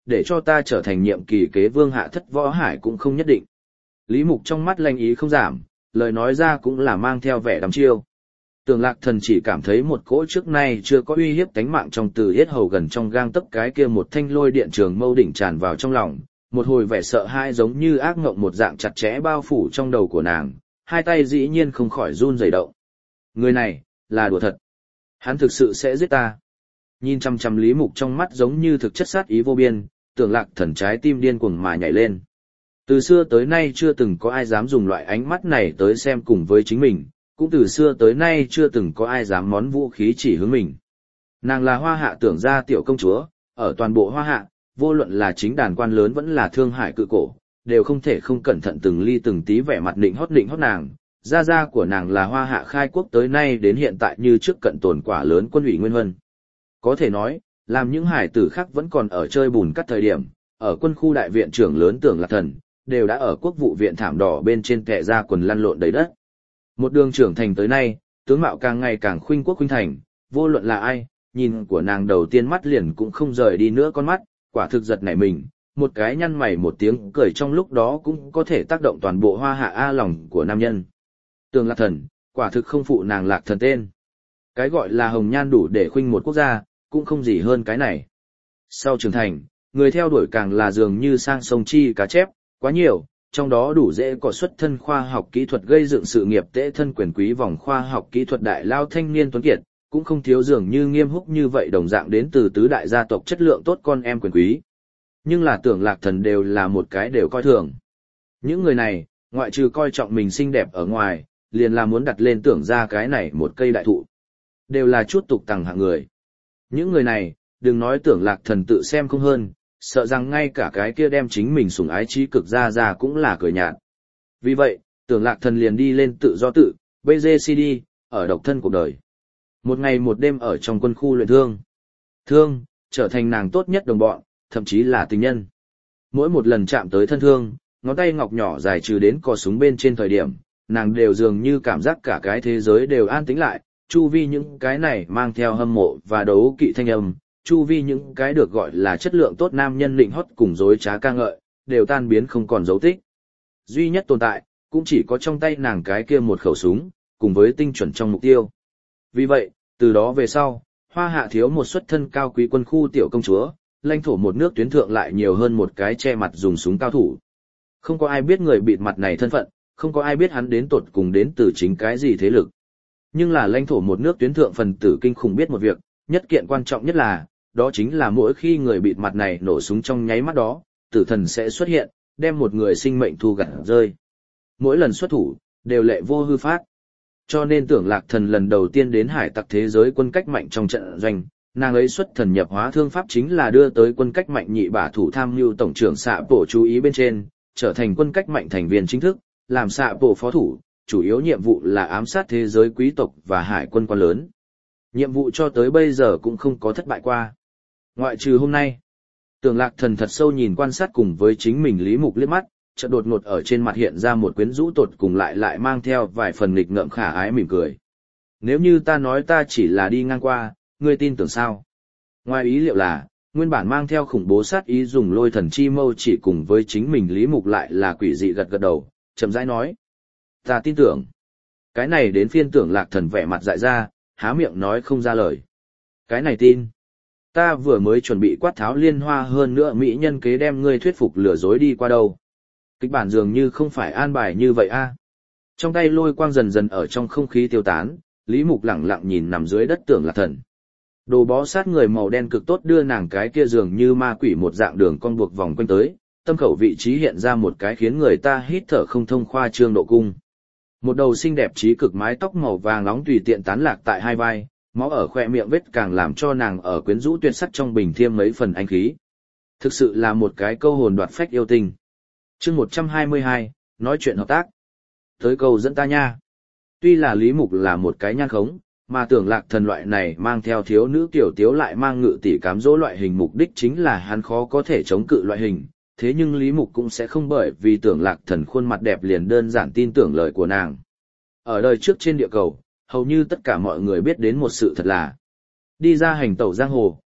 để cho ta trở thành nhiệm kỳ kế vương hạ thất võ hải cũng không nhất định. Lý Mục trong mắt lanh ý không giảm, lời nói ra cũng là mang theo vẻ đăm chiêu. Tưởng Lạc Thần chỉ cảm thấy một cỗ trước nay chưa có uy hiếp tánh mạng trong từ yết hầu gần trong gang tấc cái kia một thanh lôi điện trường mâu đỉnh tràn vào trong lòng, một hồi vẻ sợ hãi giống như ác ngộng một dạng chặt chẽ bao phủ trong đầu của nàng, hai tay dĩ nhiên không khỏi run rẩy động. Người này, là đùa thật. Hắn thực sự sẽ giết ta. Nhìn chăm chăm Lý Mục trong mắt giống như thực chất sát ý vô biên, Tưởng Lạc Thần trái tim điên cuồng mà nhảy lên. Từ xưa tới nay chưa từng có ai dám dùng loại ánh mắt này tới xem cùng với chính mình, cũng từ xưa tới nay chưa từng có ai dám món vũ khí chỉ hướng mình. Nàng là Hoa Hạ Tưởng gia tiểu công chúa, ở toàn bộ Hoa Hạ, vô luận là chính đàn quan lớn vẫn là thương hải cự cổ, đều không thể không cẩn thận từng ly từng tí vẻ mặt định hót nàng. Gia gia của nàng là Hoa Hạ khai quốc tới nay đến hiện tại như trước cận tồn quả lớn quân ủy Nguyên Huân. Có thể nói, làm những hải tử khác vẫn còn ở chơi bùn cắt thời điểm, ở quân khu đại viện trưởng lớn Tưởng Lạc Thần, đều đã ở quốc vụ viện thảm đỏ bên trên kệ ra quần lăn lộn đầy đất. Một đường trưởng thành tới nay, tướng mạo càng ngày càng khuynh quốc khuynh thành, vô luận là ai, nhìn của nàng đầu tiên mắt liền cũng không rời đi nữa con mắt, quả thực giật nảy mình, một cái nhăn mày một tiếng cười trong lúc đó cũng có thể tác động toàn bộ Hoa Hạ A lòng của nam nhân. Tưởng Lạc Thần, quả thực không phụ nàng Lạc Thần tên. Cái gọi là hồng nhan đủ để khuynh một quốc gia, cũng không gì hơn cái này. Sau trưởng thành, người theo đuổi càng là dường như sang sông chi cá chép, quá nhiều, trong đó đủ dễ có xuất thân khoa học kỹ thuật gây dựng sự nghiệp tễ thân quyền quý vòng khoa học kỹ thuật đại lao thanh niên tuấn kiệt, cũng không thiếu dường như Nghiêm Húc như vậy đồng dạng đến từ tứ đại gia tộc chất lượng tốt con em quyền quý. Nhưng là Tưởng Lạc Thần đều là một cái đều coi thường. Những người này, ngoại trừ coi trọng mình xinh đẹp ở ngoài, liền là muốn đặt lên Tưởng ra cái này một cây đại thụ. Đều là chút tục tằng hạng người. Những người này, đừng nói Tưởng Lạc Thần tự xem không hơn, sợ rằng ngay cả cái kia đem chính mình sủng ái trí cực ra cũng là cười nhạt. Vì vậy, Tưởng Lạc Thần liền đi lên tự do tự, BGCD, ở độc thân cuộc đời. Một ngày một đêm ở trong quân khu luyện thương. Thương, trở thành nàng tốt nhất đồng bọn, thậm chí là tình nhân. Mỗi một lần chạm tới thân thương, ngón tay ngọc nhỏ dài trừ đến cò súng bên trên thời điểm, nàng đều dường như cảm giác cả cái thế giới đều an tĩnh lại, chu vi những cái này mang theo hâm mộ và đấu kỵ thanh âm, chu vi những cái được gọi là chất lượng tốt nam nhân định hót cùng dối trá ca ngợi, đều tan biến không còn dấu tích. Duy nhất tồn tại, cũng chỉ có trong tay nàng cái kia một khẩu súng, cùng với tinh chuẩn trong mục tiêu. Vì vậy, từ đó về sau, Hoa Hạ thiếu một xuất thân cao quý quân khu tiểu công chúa, lãnh thổ một nước tuyến thượng lại nhiều hơn một cái che mặt dùng súng cao thủ. Không có ai biết người bịt mặt này thân phận, không có ai biết hắn đến tột cùng đến từ chính cái gì thế lực. Nhưng là lãnh thổ một nước tuyến thượng phần tử kinh khủng biết một việc, nhất kiện quan trọng nhất là, đó chính là mỗi khi người bịt mặt này nổ súng trong nháy mắt đó, tử thần sẽ xuất hiện, đem một người sinh mệnh thu gặt rơi. Mỗi lần xuất thủ, đều lệ vô hư phát. Cho nên Tưởng Lạc Thần lần đầu tiên đến hải tặc thế giới quân cách mạnh trong trận doanh, nàng ấy xuất thần nhập hóa thương pháp chính là đưa tới quân cách mạnh nhị bả thủ tham mưu tổng trưởng xạ bộ chú ý bên trên, trở thành quân cách mạnh thành viên chính thức, làm xạ bộ phó thủ, chủ yếu nhiệm vụ là ám sát thế giới quý tộc và hải quân quan lớn. Nhiệm vụ cho tới bây giờ cũng không có thất bại qua. Ngoại trừ hôm nay, Tưởng Lạc Thần thật sâu nhìn quan sát cùng với chính mình Lý Mục liếc mắt, chợt đột ngột ở trên mặt hiện ra một quyến rũ tột cùng lại mang theo vài phần nghịch ngợm khả ái mỉm cười. Nếu như ta nói ta chỉ là đi ngang qua, ngươi tin tưởng sao? Ngoài ý liệu là, nguyên bản mang theo khủng bố sát ý dùng lôi thần chi mâu chỉ cùng với chính mình Lý Mục lại là quỷ dị gật gật đầu, chậm rãi nói. Ta tin tưởng. Cái này đến phiên Tưởng Lạc Thần vẻ mặt dại ra, há miệng nói không ra lời. Cái này tin. Ta vừa mới chuẩn bị quát tháo liên hoa hơn nữa mỹ nhân kế đem ngươi thuyết phục lừa dối đi qua đâu. Kịch bản dường như không phải an bài như vậy a. Trong tay lôi quang dần dần ở trong không khí tiêu tán, Lý Mục lẳng lặng nhìn nằm dưới đất Tưởng Lạc Thần. Đồ bó sát người màu đen cực tốt đưa nàng cái kia dường như ma quỷ một dạng đường con buộc vòng quanh tới, tâm khẩu vị trí hiện ra một cái khiến người ta hít thở không thông khoa trương độ cung. Một đầu xinh đẹp trí cực mái tóc màu vàng nóng tùy tiện tán lạc tại hai vai, máu ở khoe miệng vết càng làm cho nàng ở quyến rũ tuyệt sắc trong bình thêm mấy phần anh khí. Thực sự là một cái câu hồn đoạt phách yêu tình. Chương 122, nói chuyện hợp tác. Tới câu dẫn ta nha. Tuy là Lý Mục là một cái nhan khống, mà Tưởng Lạc Thần loại này mang theo thiếu nữ tiểu tiếu lại mang ngự tỷ cám dỗ loại hình mục đích chính là hắn khó có thể chống cự loại hình. Thế nhưng Lý Mục cũng sẽ không bởi vì Tưởng Lạc Thần khuôn mặt đẹp liền đơn giản tin tưởng lời của nàng. Ở đời trước trên địa cầu, hầu như tất cả mọi người biết đến một sự thật là đi ra hành tẩu giang hồ,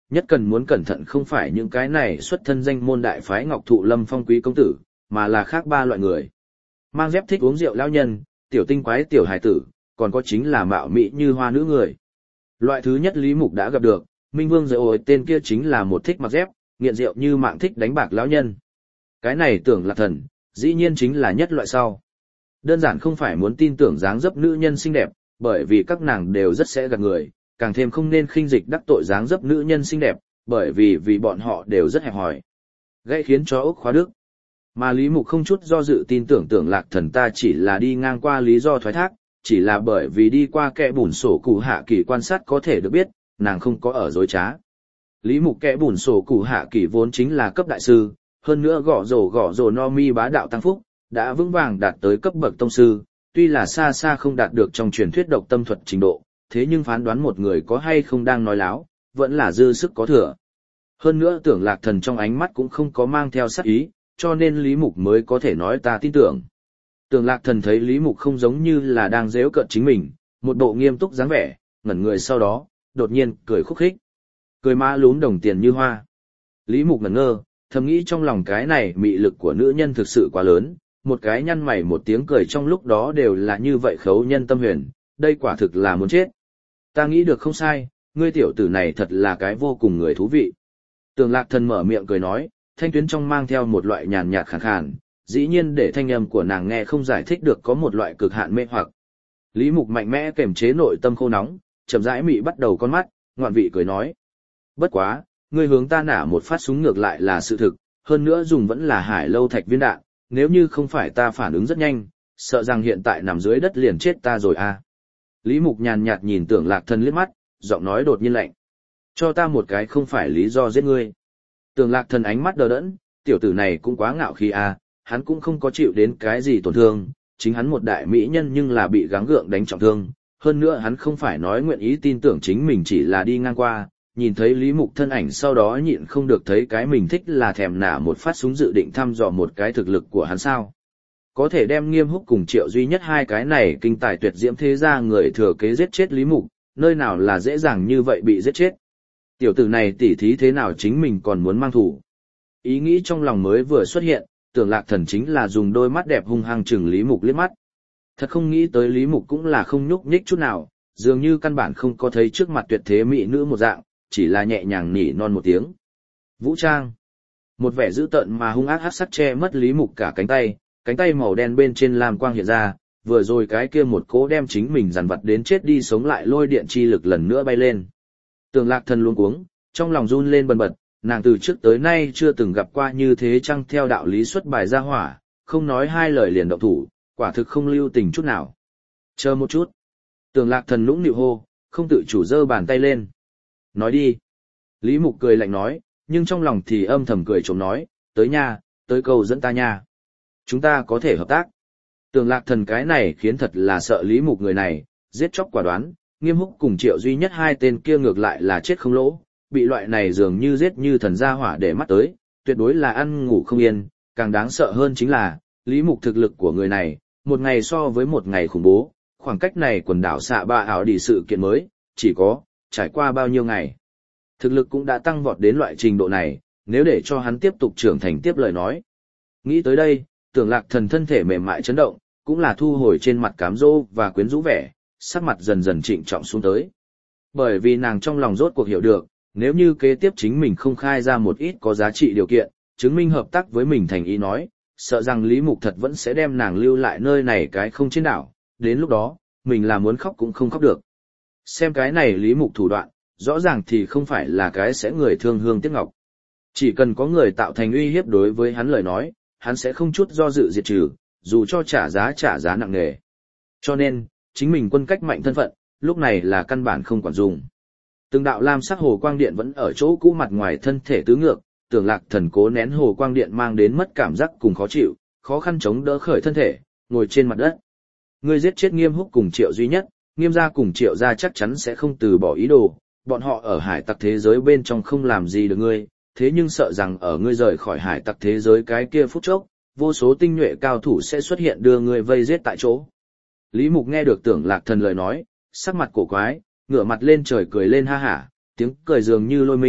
nhất cần muốn cẩn thận không phải những cái này xuất thân danh môn đại phái Ngọc Thụ Lâm Phong quý công tử, mà là khác ba loại người. Mang dép thích uống rượu lão nhân, tiểu tinh quái tiểu hài tử, còn có chính là mạo mỹ như hoa nữ người. Loại thứ nhất Lý Mục đã gặp được, Minh Vương Dạy Ổi tên kia chính là một thích mặc dép, nghiện rượu như mạng thích đánh bạc lão nhân. Cái này Tưởng Lạc Thần, dĩ nhiên chính là nhất loại sau. Đơn giản không phải muốn tin tưởng dáng dấp nữ nhân xinh đẹp, bởi vì các nàng đều rất sẽ gạt người, càng thêm không nên khinh dịch đắc tội dáng dấp nữ nhân xinh đẹp, bởi vì bọn họ đều rất hẹp hòi. Gây khiến cho ốc khóa đức. Mà Lý Mục không chút do dự tin tưởng Tưởng Lạc Thần ta chỉ là đi ngang qua lý do thoái thác, chỉ là bởi vì đi qua kẽ bùn sổ cụ hạ kỳ quan sát có thể được biết, nàng không có ở dối trá. Lý Mục kẽ bùn sổ cụ hạ kỳ vốn chính là cấp đại sư, hơn nữa gõ rổ no mi bá đạo tăng phúc, đã vững vàng đạt tới cấp bậc tông sư, tuy là xa xa không đạt được trong truyền thuyết độc tâm thuật trình độ, thế nhưng phán đoán một người có hay không đang nói láo, vẫn là dư sức có thừa. Hơn nữa Tưởng Lạc Thần trong ánh mắt cũng không có mang theo sát ý, cho nên Lý Mục mới có thể nói ta tin tưởng. Tưởng Lạc Thần thấy Lý Mục không giống như là đang giễu cợt chính mình, một bộ nghiêm túc dáng vẻ, ngẩn người sau đó, đột nhiên cười khúc khích. Cười má lún đồng tiền như hoa. Lý Mục ngẩn ngơ, thầm nghĩ trong lòng cái này mị lực của nữ nhân thực sự quá lớn, một cái nhăn mày một tiếng cười trong lúc đó đều là như vậy khấu nhân tâm huyền, đây quả thực là muốn chết. Ta nghĩ được không sai, ngươi tiểu tử này thật là cái vô cùng người thú vị. Tưởng Lạc Thần mở miệng cười nói, thanh tuyến trong mang theo một loại nhàn nhạt khàn khàn, dĩ nhiên để thanh âm của nàng nghe không giải thích được có một loại cực hạn mê hoặc. Lý Mục mạnh mẽ kềm chế nội tâm khô nóng, chậm rãi mị bắt đầu con mắt, ngoạn vị cười nói. Bất quá, ngươi hướng ta nả một phát súng ngược lại là sự thực, hơn nữa dùng vẫn là hải lâu thạch viên đạn, nếu như không phải ta phản ứng rất nhanh, sợ rằng hiện tại nằm dưới đất liền chết ta rồi à. Lý Mục nhàn nhạt nhìn Tưởng Lạc Thần liếc mắt, giọng nói đột nhiên lạnh. Cho ta một cái không phải lý do giết ngươi. Tưởng Lạc Thần ánh mắt đờ đẫn, tiểu tử này cũng quá ngạo khí à, hắn cũng không có chịu đến cái gì tổn thương, chính hắn một đại mỹ nhân nhưng là bị gắng gượng đánh trọng thương, hơn nữa hắn không phải nói nguyện ý tin tưởng chính mình chỉ là đi ngang qua, nhìn thấy Lý Mục thân ảnh sau đó nhịn không được thấy cái mình thích là thèm nả một phát súng dự định thăm dò một cái thực lực của hắn sao. Có thể đem Nghiêm Húc cùng Triệu Duy Nhất hai cái này kinh tài tuyệt diễm thế ra người thừa kế giết chết Lý Mục, nơi nào là dễ dàng như vậy bị giết chết. Tiểu tử này tỉ thí thế nào chính mình còn muốn mang thủ. Ý nghĩ trong lòng mới vừa xuất hiện, Tưởng Lạc Thần chính là dùng đôi mắt đẹp hung hăng chừng Lý Mục liếc mắt. Thật không nghĩ tới Lý Mục cũng là không nhúc nhích chút nào, dường như căn bản không có thấy trước mặt tuyệt thế mỹ nữ một dạng, chỉ là nhẹ nhàng nỉ non một tiếng. Vũ trang. Một vẻ dữ tợn mà hung ác hắc sắc che mất Lý Mục cả cánh tay màu đen bên trên lam quang hiện ra, vừa rồi cái kia một cỗ đem chính mình dằn vặt đến chết đi sống lại lôi điện chi lực lần nữa bay lên. Tưởng Lạc Thần luống cuống, trong lòng run lên bần bật, nàng từ trước tới nay chưa từng gặp qua như thế chăng theo đạo lý xuất bài ra hỏa, không nói hai lời liền động thủ, quả thực không lưu tình chút nào. Chờ một chút. Tưởng Lạc Thần nũng nịu hô, không tự chủ giơ bàn tay lên. Nói đi. Lý Mục cười lạnh nói, nhưng trong lòng thì âm thầm cười trộm nói, tới nha, tới câu dẫn ta nha. Chúng ta có thể hợp tác. Tưởng Lạc Thần cái này khiến thật là sợ Lý Mục người này, giết chóc quả đoán, Nghiêm Húc cùng Triệu Duy Nhất hai tên kia ngược lại là chết không lỗ, bị loại này dường như giết như thần gia hỏa để mắt tới, tuyệt đối là ăn ngủ không yên, càng đáng sợ hơn chính là, Lý Mục thực lực của người này, một ngày so với một ngày khủng bố, khoảng cách này quần đảo xạ ba ảo đi sự kiện mới, chỉ có, trải qua bao nhiêu ngày. Thực lực cũng đã tăng vọt đến loại trình độ này, nếu để cho hắn tiếp tục trưởng thành tiếp lời nói. Nghĩ tới đây, Tưởng Lạc Thần thân thể mềm mại chấn động, cũng là thu hồi trên mặt cám dỗ và quyến rũ vẻ, sắc mặt dần dần trịnh trọng xuống tới. Bởi vì nàng trong lòng rốt cuộc hiểu được, nếu như kế tiếp chính mình không khai ra một ít có giá trị điều kiện, chứng minh hợp tác với mình thành ý nói, sợ rằng Lý Mục thật vẫn sẽ đem nàng lưu lại nơi này cái không trên đảo, đến lúc đó, mình là muốn khóc cũng không khóc được. Xem cái này Lý Mục thủ đoạn, rõ ràng thì không phải là cái sẽ người thương hương tiếc ngọc. Chỉ cần có người tạo thành uy hiếp đối với hắn lời nói, hắn sẽ không chút do dự diệt trừ, dù cho trả giá nặng nề. Cho nên, chính mình quân cách mạnh thân phận, lúc này là căn bản không quản dùng. Từng đạo lam sắc hồ quang điện vẫn ở chỗ cũ mặt ngoài thân thể tứ ngược, Tưởng Lạc Thần cố nén hồ quang điện mang đến mất cảm giác cùng khó chịu, khó khăn chống đỡ khởi thân thể, ngồi trên mặt đất. Ngươi giết chết Nghiêm Húc cùng Triệu Duy Nhất, Nghiêm gia cùng Triệu gia chắc chắn sẽ không từ bỏ ý đồ, bọn họ ở hải tặc thế giới bên trong không làm gì được ngươi, thế nhưng sợ rằng ở ngươi rời khỏi hải tặc thế giới cái kia phút chốc, vô số tinh nhuệ cao thủ sẽ xuất hiện đưa ngươi vây giết tại chỗ. Lý Mục nghe được Tưởng Lạc Thần lời nói, sắc mặt cổ quái, ngửa mặt lên trời cười lên ha hả, tiếng cười dường như lôi minh,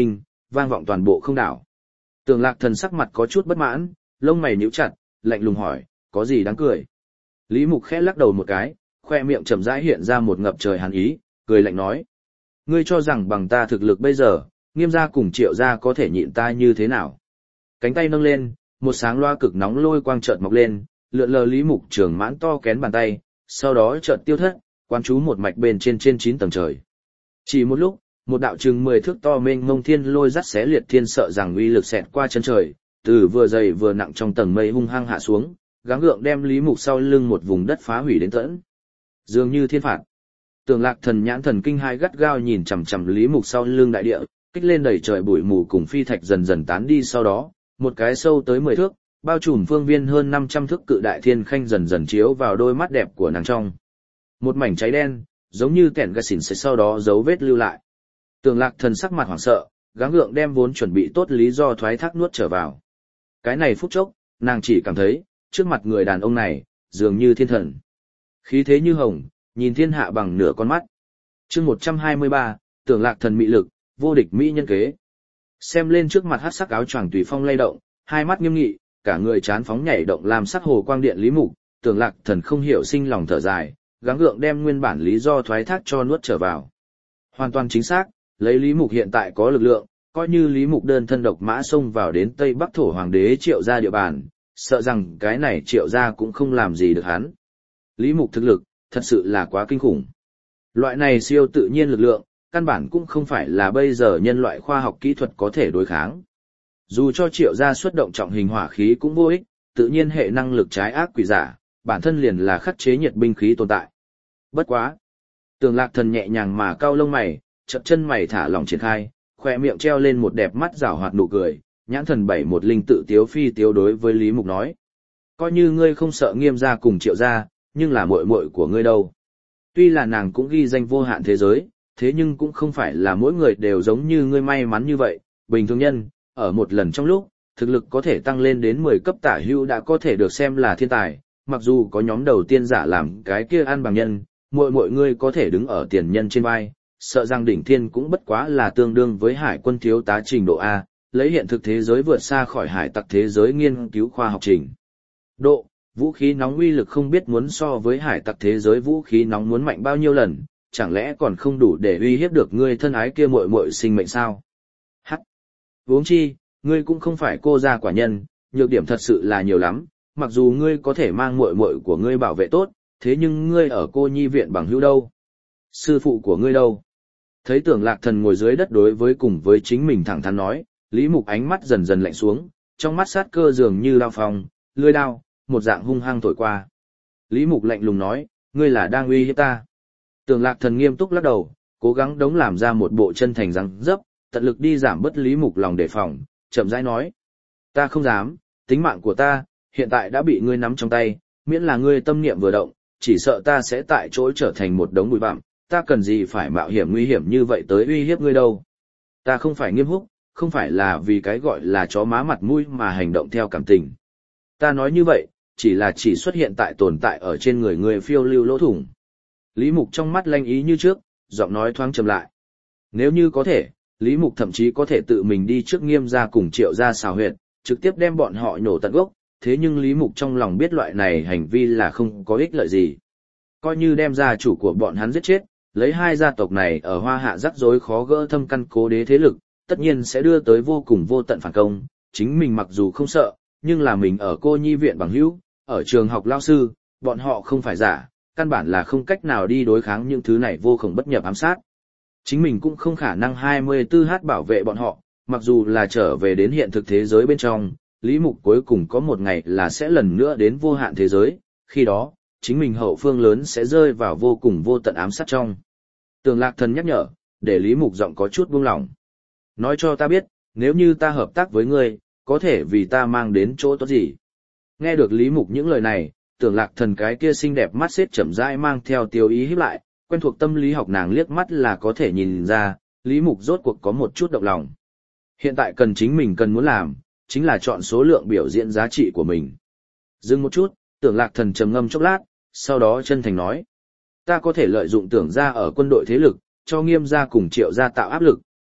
vang vọng toàn bộ không đảo. Tưởng Lạc Thần sắc mặt có chút bất mãn, lông mày nhíu chặt, lạnh lùng hỏi, có gì đáng cười? Lý Mục khẽ lắc đầu một cái, khoe miệng chậm rãi hiện ra một ngập trời hàn ý, cười lạnh nói. Ngươi cho rằng bằng ta thực lực bây giờ, Nghiêm gia cùng Triệu gia có thể nhịn ta như thế nào? Cánh tay nâng lên, một sáng loa cực nóng lôi quang chợt mọc lên, lượn lờ Lý Mục Trường Mãn to kén bàn tay, sau đó chợt tiêu thất, quan chú một mạch bên trên 9 tầng trời. Chỉ một lúc, một đạo chừng 10 thước to mênh mông thiên lôi dắt xé liệt thiên sợ rằng uy lực xẹt qua chân trời, từ vừa dày vừa nặng trong tầng mây hung hăng hạ xuống, gắng gượng đem Lý Mục sau lưng một vùng đất phá hủy đến tận. Dường như thiên phạt. Tưởng Lạc Thần nhãn thần kinh hai gắt gao nhìn chằm chằm Lý Mục sau lưng đại địa, kích lên đầy trời bụi mù cùng phi thạch dần dần tán đi, sau đó, một cái sâu tới 10 thước, bao trùm phương viên hơn 500 thước cự đại thiên khanh dần dần chiếu vào đôi mắt đẹp của nàng trong. Một mảnh cháy đen, giống như kẻn gà xỉn sẽ sau đó dấu vết lưu lại. Tưởng Lạc Thần sắc mặt hoảng sợ, gắng gượng đem vốn chuẩn bị tốt lý do thoái thác nuốt trở vào. Cái này phút chốc, nàng chỉ cảm thấy, trước mặt người đàn ông này, dường như thiên thần. Khí thế như hồng, nhìn thiên hạ bằng nửa con mắt. Chương 123, Tưởng Lạc Thần mị lực, vô địch mỹ nhân kế. Xem lên trước mặt hắc sắc áo choàng tùy phong lay động, hai mắt nghiêm nghị, cả người chán phóng nhảy động làm sắc hồ quang điện Lý Mục, Tưởng Lạc Thần không hiểu sinh lòng thở dài, gắng gượng đem nguyên bản lý do thoái thác cho nuốt trở vào. Hoàn toàn chính xác, lấy Lý Mục hiện tại có lực lượng, coi như Lý Mục đơn thân độc mã xông vào đến Tây Bắc thổ hoàng đế Triệu gia địa bàn, sợ rằng cái này Triệu gia cũng không làm gì được hắn. Lý Mục thực lực, thật sự là quá kinh khủng. Loại này siêu tự nhiên lực lượng, căn bản cũng không phải là bây giờ nhân loại khoa học kỹ thuật có thể đối kháng. Dù cho Triệu gia xuất động trọng hình hỏa khí cũng vô ích, tự nhiên hệ năng lực trái ác quỷ giả, bản thân liền là khắc chế nhiệt binh khí tồn tại. Bất quá. Tưởng Lạc Thần nhẹ nhàng mà cau lông mày, chậm chân mày thả lỏng triển khai, khoe miệng treo lên một đẹp mắt rảo hoạt nụ cười, nhãn thần bảy một linh tự tiếu phi tiếu đối với Lý Mục nói. Coi như ngươi không sợ Nghiêm gia cùng Triệu gia, nhưng là muội muội của ngươi đâu. Tuy là nàng cũng ghi danh vô hạn thế giới, thế nhưng cũng không phải là mỗi người đều giống như ngươi may mắn như vậy, bình thường nhân, ở một lần trong lúc, thực lực có thể tăng lên đến 10 cấp tả hữu đã có thể được xem là thiên tài, mặc dù có nhóm đầu tiên giả làm cái kia ăn bằng nhân, muội ngươi có thể đứng ở tiền nhân trên vai, sợ rằng đỉnh thiên cũng bất quá là tương đương với hải quân thiếu tá trình độ A, lấy hiện thực thế giới vượt xa khỏi hải tặc thế giới nghiên cứu khoa học trình độ, vũ khí nóng uy lực không biết muốn so với hải tặc thế giới vũ khí nóng muốn mạnh bao nhiêu lần, chẳng lẽ còn không đủ để uy hiếp được ngươi thân ái kia muội sinh mệnh sao? Hắc. Huống chi, ngươi cũng không phải cô gia quả nhân, nhược điểm thật sự là nhiều lắm, mặc dù ngươi có thể mang muội của ngươi bảo vệ tốt, thế nhưng ngươi ở cô nhi viện bằng hữu đâu? Sư phụ của ngươi đâu? Thấy Tưởng Lạc Thần ngồi dưới đất đối với cùng với chính mình thẳng thắn nói, Lý Mục ánh mắt dần dần lạnh xuống, trong mắt sát cơ dường như đao phong, lưỡi đao, một dạng hung hăng thổi qua. Lý Mục lạnh lùng nói, ngươi là đang uy hiếp ta. Tưởng Lạc Thần nghiêm túc lắc đầu, cố gắng đống làm ra một bộ chân thành răng dấp, tận lực đi giảm bớt Lý Mục lòng đề phòng, chậm rãi nói. Ta không dám, tính mạng của ta, hiện tại đã bị ngươi nắm trong tay, miễn là ngươi tâm niệm vừa động, chỉ sợ ta sẽ tại chỗ trở thành một đống bụi bặm, ta cần gì phải mạo hiểm nguy hiểm như vậy tới uy hiếp ngươi đâu. Ta không phải Nghiêm Húc, không phải là vì cái gọi là chó má mặt mũi mà hành động theo cảm tình. Ta nói như vậy, chỉ xuất hiện tại tồn tại ở trên người ngươi phiêu lưu lỗ thủng. Lý Mục trong mắt lanh ý như trước, giọng nói thoáng trầm lại. Nếu như có thể, Lý Mục thậm chí có thể tự mình đi trước Nghiêm gia cùng Triệu gia xào huyệt, trực tiếp đem bọn họ nhổ tận gốc, thế nhưng Lý Mục trong lòng biết loại này hành vi là không có ích lợi gì. Coi như đem gia chủ của bọn hắn giết chết, lấy hai gia tộc này ở Hoa Hạ rắc rối khó gỡ thâm căn cố đế thế lực, tất nhiên sẽ đưa tới vô cùng vô tận phản công, chính mình mặc dù không sợ, nhưng là mình ở cô nhi viện bằng hữu, ở trường học lao sư, bọn họ không phải giả, căn bản là không cách nào đi đối kháng những thứ này vô cùng bất nhập ám sát. Chính mình cũng không khả năng 24h bảo vệ bọn họ, mặc dù là trở về đến hiện thực thế giới bên trong, Lý Mục cuối cùng có một ngày là sẽ lần nữa đến vô hạn thế giới, khi đó, chính mình hậu phương lớn sẽ rơi vào vô cùng vô tận ám sát trong. Tưởng Lạc Thần nhắc nhở, để Lý Mục giọng có chút buông lỏng. Nói cho ta biết, nếu như ta hợp tác với ngươi, có thể vì ta mang đến chỗ tốt gì. Nghe được Lý Mục những lời này, Tưởng Lạc Thần cái kia xinh đẹp mắt xếp chậm rãi mang theo tiêu ý híp lại, quen thuộc tâm lý học nàng liếc mắt là có thể nhìn ra, Lý Mục rốt cuộc có một chút động lòng. Hiện tại cần chính mình cần muốn làm, chính là chọn số lượng biểu diễn giá trị của mình. Dừng một chút, Tưởng Lạc Thần trầm ngâm chốc lát, sau đó chân thành nói. Ta có thể lợi dụng Tưởng gia ở quân đội thế lực, cho Nghiêm gia cùng Triệu gia tạo áp lực,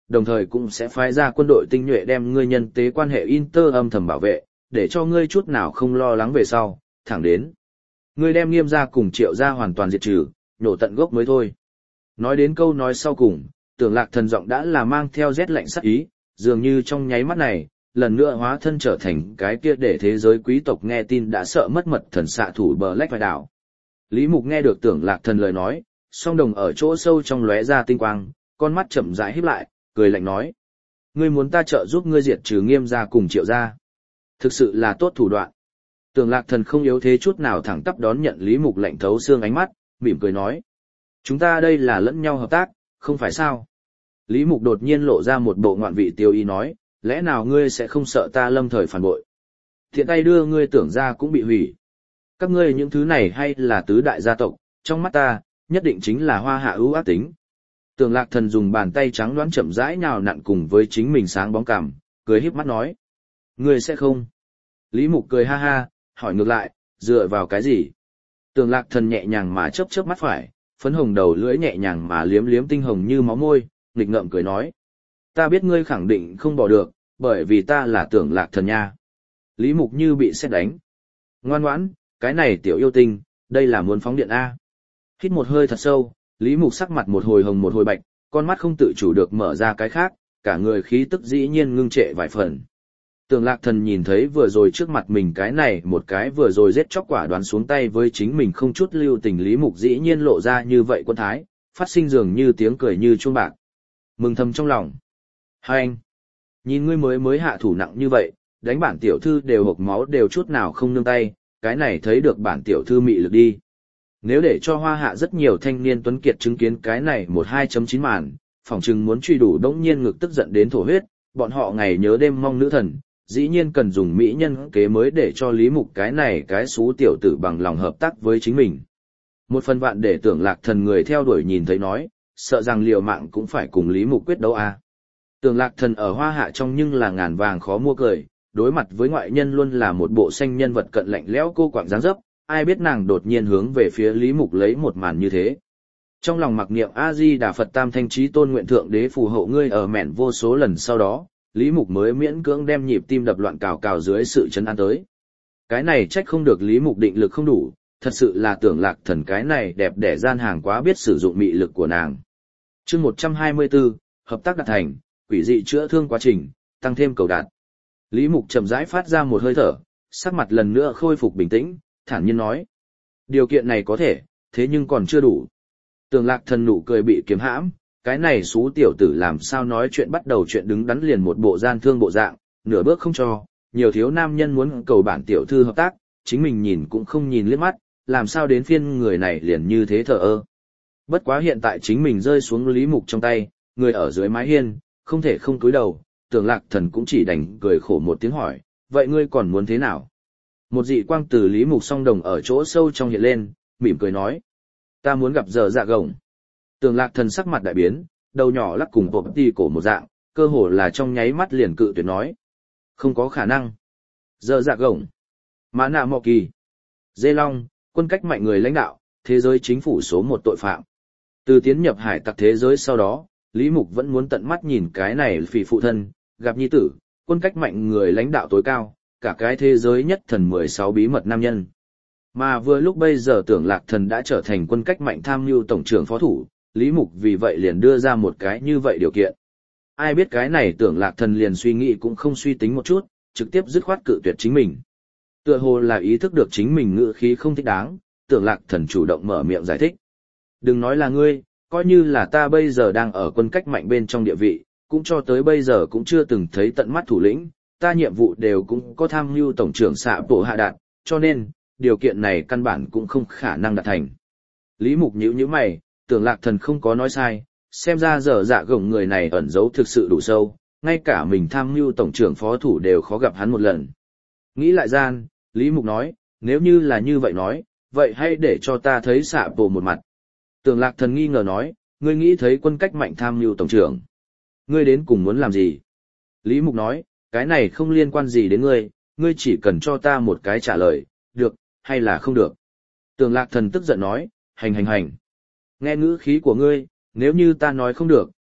đồng thời cũng sẽ phái ra quân đội tinh nhuệ đem ngươi nhân tế quan hệ Inter âm thầm bảo vệ, để cho ngươi chút nào không lo lắng về sau, thẳng đến. Ngươi đem Nghiêm gia cùng Triệu gia hoàn toàn diệt trừ, nhổ tận gốc mới thôi. Nói đến câu nói sau cùng, Tưởng Lạc Thần giọng đã là mang theo rét lạnh sắc ý, dường như trong nháy mắt này, lần nữa hóa thân trở thành cái kia để thế giới quý tộc nghe tin đã sợ mất mật thần xạ thủ bờ lách vai đảo. Lý Mục nghe được Tưởng Lạc Thần lời nói, song đồng ở chỗ sâu trong lóe ra tinh quang, con mắt chậm rãi híp lại, cười lạnh nói: "Ngươi muốn ta trợ giúp ngươi diệt trừ Nghiêm gia cùng Triệu gia? Thực sự là tốt thủ đoạn." Tưởng Lạc Thần không yếu thế chút nào thẳng tắp đón nhận Lý Mục lạnh thấu xương ánh mắt, mỉm cười nói: "Chúng ta đây là lẫn nhau hợp tác, không phải sao?" Lý Mục đột nhiên lộ ra một bộ ngoạn vị tiêu ý nói: "Lẽ nào ngươi sẽ không sợ ta lâm thời phản bội? Thiện tay đưa ngươi Tưởng gia cũng bị hủy. Các ngươi những thứ này hay là tứ đại gia tộc, trong mắt ta, nhất định chính là hoa hạ ưu ác tính." Tưởng Lạc Thần dùng bàn tay trắng đoán chậm rãi nhào nặn cùng với chính mình sáng bóng cằm, cười híp mắt nói: "Ngươi sẽ không?" Lý Mục cười ha ha, hỏi ngược lại: "Dựa vào cái gì?" Tưởng Lạc Thần nhẹ nhàng mà chớp chớp mắt phải, phấn hồng đầu lưỡi nhẹ nhàng mà liếm liếm tinh hồng như máu môi, nghịch ngợm cười nói: "Ta biết ngươi khẳng định không bỏ được, bởi vì ta là Tưởng Lạc Thần nha." Lý Mục như bị sét đánh. "Ngoan ngoãn, cái này tiểu yêu tinh, đây là muốn phóng điện a." Hít một hơi thật sâu, Lý Mục sắc mặt một hồi hồng một hồi bạch, con mắt không tự chủ được mở ra cái khác, cả người khí tức dĩ nhiên ngưng trệ vài phần. Tưởng Lạc Thần nhìn thấy vừa rồi trước mặt mình cái này một cái vừa rồi giết chóc quả đoán xuống tay với chính mình không chút lưu tình, Lý Mục dĩ nhiên lộ ra như vậy quân thái, phát sinh dường như tiếng cười như chuông bạc. Mừng thầm trong lòng: "Hai anh, nhìn ngươi mới hạ thủ nặng như vậy, đánh bản tiểu thư đều hộc máu đều chút nào không nương tay, cái này thấy được bản tiểu thư mị lực đi. Nếu để cho hoa hạ rất nhiều thanh niên tuấn kiệt chứng kiến cái này 12.9 màn, phỏng chừng muốn truy đủ đống nhiên ngực tức giận đến thổ huyết, bọn họ ngày nhớ đêm mong nữ thần, dĩ nhiên cần dùng mỹ nhân kế mới để cho Lý Mục cái này cái xú tiểu tử bằng lòng hợp tác với chính mình." Một phần vạn để Tưởng Lạc Thần người theo đuổi nhìn thấy nói, sợ rằng liều mạng cũng phải cùng Lý Mục quyết đấu a. Tưởng Lạc Thần ở hoa hạ trong nhưng là ngàn vàng khó mua cười, đối mặt với ngoại nhân luôn là một bộ xanh nhân vật cận lạnh lẽo cô quạng dáng dấp, ai biết nàng đột nhiên hướng về phía Lý Mục lấy một màn như thế. Trong lòng mặc niệm A Di Đà Phật Tam Thanh Chí Tôn nguyện thượng đế phù hộ ngươi ở mẹn vô số lần sau đó, Lý Mục mới miễn cưỡng đem nhịp tim đập loạn cào cào dưới sự chấn an tới. Cái này trách không được Lý Mục định lực không đủ, thật sự là Tưởng Lạc Thần cái này đẹp đẽ gian hàng quá biết sử dụng mị lực của nàng. Chương 124, hợp tác đạt thành, quỷ dị chữa thương quá trình, tăng thêm cầu đạt. Lý Mục chậm rãi phát ra một hơi thở, sắc mặt lần nữa khôi phục bình tĩnh, thản nhiên nói: "Điều kiện này có thể, thế nhưng còn chưa đủ." Tưởng Lạc Thần nụ cười bị kiềm hãm, cái này xú tiểu tử làm sao nói chuyện bắt đầu chuyện đứng đắn liền một bộ gian thương bộ dạng, nửa bước không cho, nhiều thiếu nam nhân muốn cầu bản tiểu thư hợp tác, chính mình nhìn cũng không nhìn liếc mắt, làm sao đến phiên người này liền như thế thờ ơ. Bất quá hiện tại chính mình rơi xuống Lý Mục trong tay, người ở dưới mái hiên, không thể không cúi đầu, Tưởng Lạc Thần cũng chỉ đành cười khổ một tiếng hỏi: "Vậy ngươi còn muốn thế nào?" Một dị quang từ Lý Mục song đồng ở chỗ sâu trong hiện lên, mỉm cười nói: "Ta muốn gặp Dở Dạ Gồng." Tưởng Lạc Thần sắc mặt đại biến, đầu nhỏ lắc cùng bộp đi cổ một dạng, cơ hồ là trong nháy mắt liền cự tuyệt nói: "Không có khả năng." Dở Dạ Gồng, Mã Nạ Mọ Kỳ, Dê Long, quân cách mạnh người lãnh đạo, thế giới chính phủ số 1 tội phạm. Từ tiến nhập hải tặc thế giới sau đó, Lý Mục vẫn muốn tận mắt nhìn cái này phỉ phụ thân, gặp nhi tử, quân cách mạnh người lãnh đạo tối cao, cả cái thế giới nhất thần 16 bí mật nam nhân. Mà vừa lúc bây giờ Tưởng Lạc Thần đã trở thành quân cách mạnh tham mưu tổng trưởng phó thủ, Lý Mục vì vậy liền đưa ra một cái như vậy điều kiện. Ai biết cái này Tưởng Lạc Thần liền suy nghĩ cũng không suy tính một chút, trực tiếp dứt khoát cự tuyệt chính mình. Tựa hồ là ý thức được chính mình ngữ khí không thích đáng, Tưởng Lạc Thần chủ động mở miệng giải thích: "Đừng nói là ngươi, coi như là ta bây giờ đang ở quân cách mạnh bên trong địa vị, cũng cho tới bây giờ cũng chưa từng thấy tận mắt thủ lĩnh, ta nhiệm vụ đều cũng có tham mưu tổng trưởng xạ bộ hạ đạt, cho nên, điều kiện này căn bản cũng không khả năng đạt thành." Lý Mục nhíu nhíu mày, Tưởng Lạc Thần không có nói sai, xem ra Dở Dạ Gồng người này ẩn giấu thực sự đủ sâu, ngay cả mình tham mưu tổng trưởng phó thủ đều khó gặp hắn một lần. Nghĩ lại gian, Lý Mục nói: "Nếu như là như vậy nói, vậy hãy để cho ta thấy xạ bộ một mặt." Tưởng Lạc Thần nghi ngờ nói: "Ngươi nghĩ thấy quân cách mạnh tham mưu tổng trưởng? Ngươi đến cùng muốn làm gì?" Lý Mục nói: "Cái này không liên quan gì đến ngươi, ngươi chỉ cần cho ta một cái trả lời, được, hay là không được." Tưởng Lạc Thần tức giận nói: Hành. Nghe ngữ khí của ngươi, nếu như ta nói không được,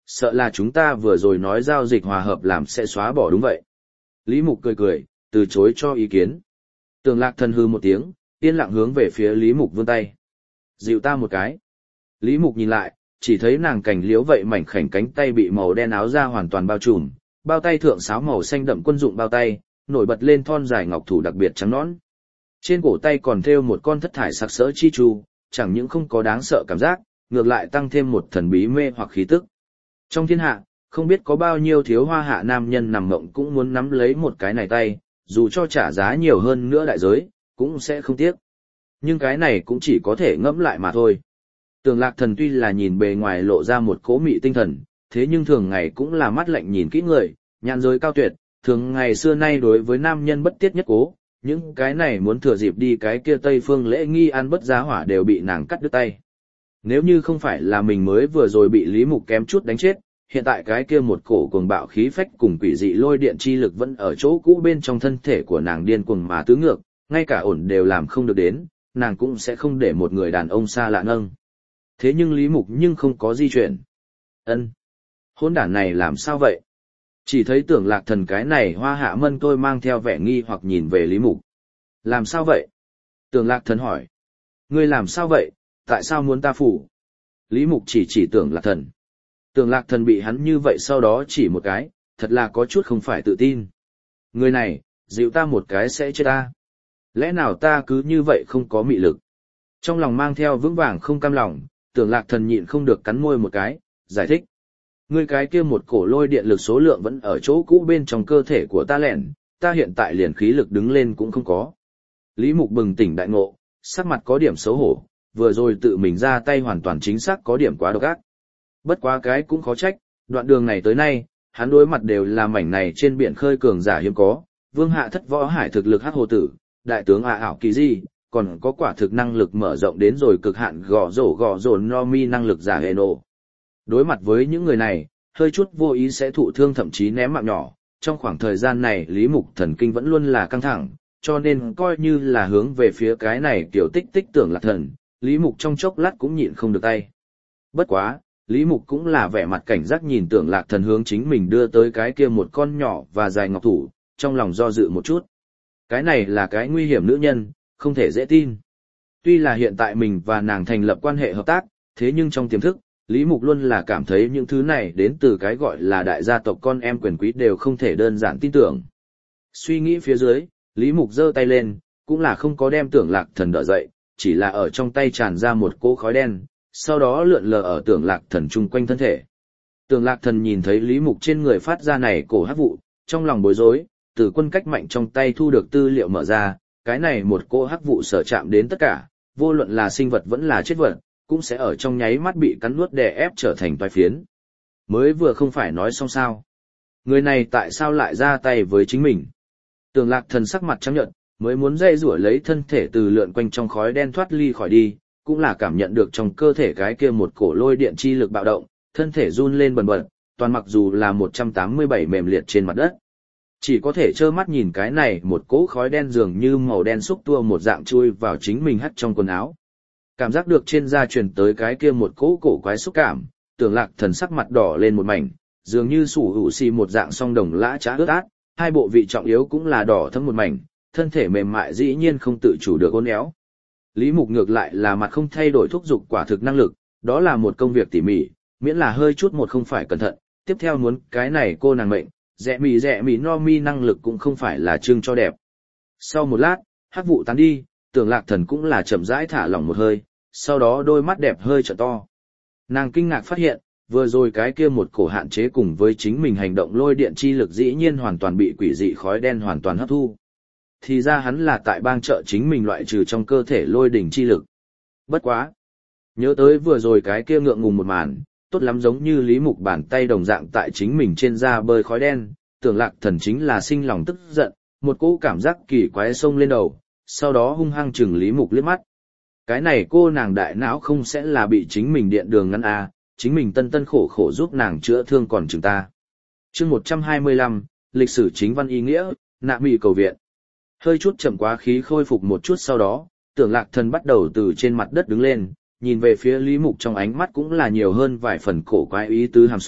Sợ là chúng ta vừa rồi nói giao dịch hòa hợp làm sẽ xóa bỏ đúng vậy. Lý Mục cười cười, từ chối cho ý kiến. Tưởng Lạc Thần hư một tiếng, yên lặng hướng về phía Lý Mục vươn tay. Dịu ta một cái. Lý Mục nhìn lại, chỉ thấy nàng cảnh liếu vậy mảnh khảnh cánh tay bị màu đen áo da hoàn toàn bao trùm, bao tay thượng sáo màu xanh đậm quân dụng bao tay, nổi bật lên thon dài ngọc thủ đặc biệt trắng nõn. Trên cổ tay còn thêu một con thất thải sặc sỡ chi chu, chẳng những không có đáng sợ cảm giác, ngược lại tăng thêm một thần bí mê hoặc khí tức. Trong thiên hạ, không biết có bao nhiêu thiếu hoa hạ nam nhân nằm mộng cũng muốn nắm lấy một cái này tay, dù cho trả giá nhiều hơn nữa đại giới, cũng sẽ không tiếc. Nhưng cái này cũng chỉ có thể ngẫm lại mà thôi. Tưởng Lạc Thần tuy là nhìn bề ngoài lộ ra một cố mị tinh thần, thế nhưng thường ngày cũng là mắt lạnh nhìn kỹ người, nhãn giới cao tuyệt, thường ngày xưa nay đối với nam nhân bất tiết nhất cố, những cái này muốn thừa dịp đi cái kia Tây Phương lễ nghi ăn bất giá hỏa đều bị nàng cắt đứt tay. Nếu như không phải là mình mới vừa rồi bị Lý Mục kém chút đánh chết, hiện tại cái kia một cổ cuồng bạo khí phách cùng quỷ dị lôi điện chi lực vẫn ở chỗ cũ bên trong thân thể của nàng điên cuồng mà tứ ngược, ngay cả ổn đều làm không được đến, nàng cũng sẽ không để một người đàn ông xa lạ nâng. Thế nhưng Lý Mục nhưng không có di chuyển. Ân, hỗn đản này làm sao vậy? Chỉ thấy Tưởng Lạc Thần cái này hoa hạ mân tôi mang theo vẻ nghi hoặc nhìn về Lý Mục. Làm sao vậy? Tưởng Lạc Thần hỏi. Ngươi làm sao vậy, tại sao muốn ta phủ? Lý Mục chỉ Tưởng Lạc Thần. Tưởng Lạc Thần bị hắn như vậy sau đó chỉ một cái, thật là có chút không phải tự tin. Người này, dịu ta một cái sẽ chết ta. Lẽ nào ta cứ như vậy không có mị lực? Trong lòng mang theo vững vàng không cam lòng, Tưởng Lạc Thần nhịn không được cắn môi một cái, giải thích. Ngươi cái kia một cổ lôi điện lực số lượng vẫn ở chỗ cũ bên trong cơ thể của ta lẻn, ta hiện tại liền khí lực đứng lên cũng không có. Lý Mục bừng tỉnh đại ngộ, sắc mặt có điểm xấu hổ, vừa rồi tự mình ra tay hoàn toàn chính xác có điểm quá độc ác. Bất quá cái cũng khó trách, đoạn đường này tới nay, hắn đối mặt đều là mảnh này trên biển khơi cường giả hiếm có, vương hạ thất võ hải thực lực hắc hồ tử, đại tướng ảo kỳ di, còn có quả thực năng lực mở rộng đến rồi cực hạn gõ rổ no mi năng lực giả hệ nổ. Đối mặt với những người này, hơi chút vô ý sẽ thụ thương thậm chí ném mạng nhỏ, trong khoảng thời gian này Lý Mục thần kinh vẫn luôn là căng thẳng, cho nên coi như là hướng về phía cái này kiểu tích Tưởng Lạc Thần, Lý Mục trong chốc lát cũng nhịn không được tay. Bất quá, Lý Mục cũng là vẻ mặt cảnh giác nhìn Tưởng Lạc Thần hướng chính mình đưa tới cái kia một con nhỏ và dài ngọc thủ, trong lòng do dự một chút. Cái này là cái nguy hiểm nữ nhân, không thể dễ tin. Tuy là hiện tại mình và nàng thành lập quan hệ hợp tác, thế nhưng trong tiềm thức, Lý Mục luôn là cảm thấy những thứ này đến từ cái gọi là đại gia tộc con em quyền quý đều không thể đơn giản tin tưởng. Suy nghĩ phía dưới, Lý Mục giơ tay lên, cũng là không có đem Tưởng Lạc Thần đỡ dậy, chỉ là ở trong tay tràn ra một cỗ khói đen, sau đó lượn lờ ở Tưởng Lạc Thần chung quanh thân thể. Tưởng Lạc Thần nhìn thấy Lý Mục trên người phát ra này cổ hắc vụ, trong lòng bối rối, từ quân cách mạnh trong tay thu được tư liệu mở ra, cái này một cỗ hắc vụ sở chạm đến tất cả, vô luận là sinh vật vẫn là chết vật, cũng sẽ ở trong nháy mắt bị cắn nuốt đè ép trở thành toái phiến. Mới vừa không phải nói xong sao? Người này tại sao lại ra tay với chính mình? Tưởng Lạc Thần sắc mặt trắng nhợt, mới muốn dây rủa lấy thân thể từ lượn quanh trong khói đen thoát ly khỏi đi, cũng là cảm nhận được trong cơ thể cái kia một cổ lôi điện chi lực bạo động, thân thể run lên bần bật, toàn mặc dù là 187 mềm liệt trên mặt đất. Chỉ có thể trơ mắt nhìn cái này một cỗ khói đen dường như màu đen xúc tua một dạng chui vào chính mình hắt trong quần áo. Cảm giác được trên da truyền tới cái kia một cỗ cổ quái xúc cảm, Tưởng Lạc Thần sắc mặt đỏ lên một mảnh, dường như sủ hữu xì một dạng song đồng lã chã ướt át, hai bộ vị trọng yếu cũng là đỏ thẫm một mảnh, thân thể mềm mại dĩ nhiên không tự chủ được uốn éo. Lý Mục ngược lại là mặt không thay đổi thúc giục quả thực năng lực, đó là một công việc tỉ mỉ, miễn là hơi chút một không phải cẩn thận, tiếp theo muốn cái này cô nàng mệnh, rẻ mì no mi năng lực cũng không phải là trưng cho đẹp. Sau một lát, hắc vụ tán đi, Tưởng Lạc Thần cũng là chậm rãi thả lỏng một hơi, sau đó đôi mắt đẹp hơi trợ to. Nàng kinh ngạc phát hiện, vừa rồi cái kia một cổ hạn chế cùng với chính mình hành động lôi điện chi lực dĩ nhiên hoàn toàn bị quỷ dị khói đen hoàn toàn hấp thu. Thì ra hắn là tại bang trợ chính mình loại trừ trong cơ thể lôi đỉnh chi lực. Bất quá. Nhớ tới vừa rồi cái kia ngượng ngùng một màn, tốt lắm giống như Lý Mục bàn tay đồng dạng tại chính mình trên da bơi khói đen, Tưởng Lạc Thần chính là sinh lòng tức giận, một cỗ cảm giác kỳ quái xông lên đầu, sau đó hung hăng chừng Lý Mục liếc mắt. Cái này cô nàng đại não không sẽ là bị chính mình điện đường ngăn à, chính mình tân tân khổ khổ giúp nàng chữa thương còn chừng ta. Chương 125, lịch sử chính văn ý nghĩa, nạ mị cầu viện. Hơi chút chậm quá khí khôi phục một chút sau đó, Tưởng Lạc Thần bắt đầu từ trên mặt đất đứng lên, nhìn về phía Lý Mục trong ánh mắt cũng là nhiều hơn vài phần cổ quái ý tứ hàm xúc,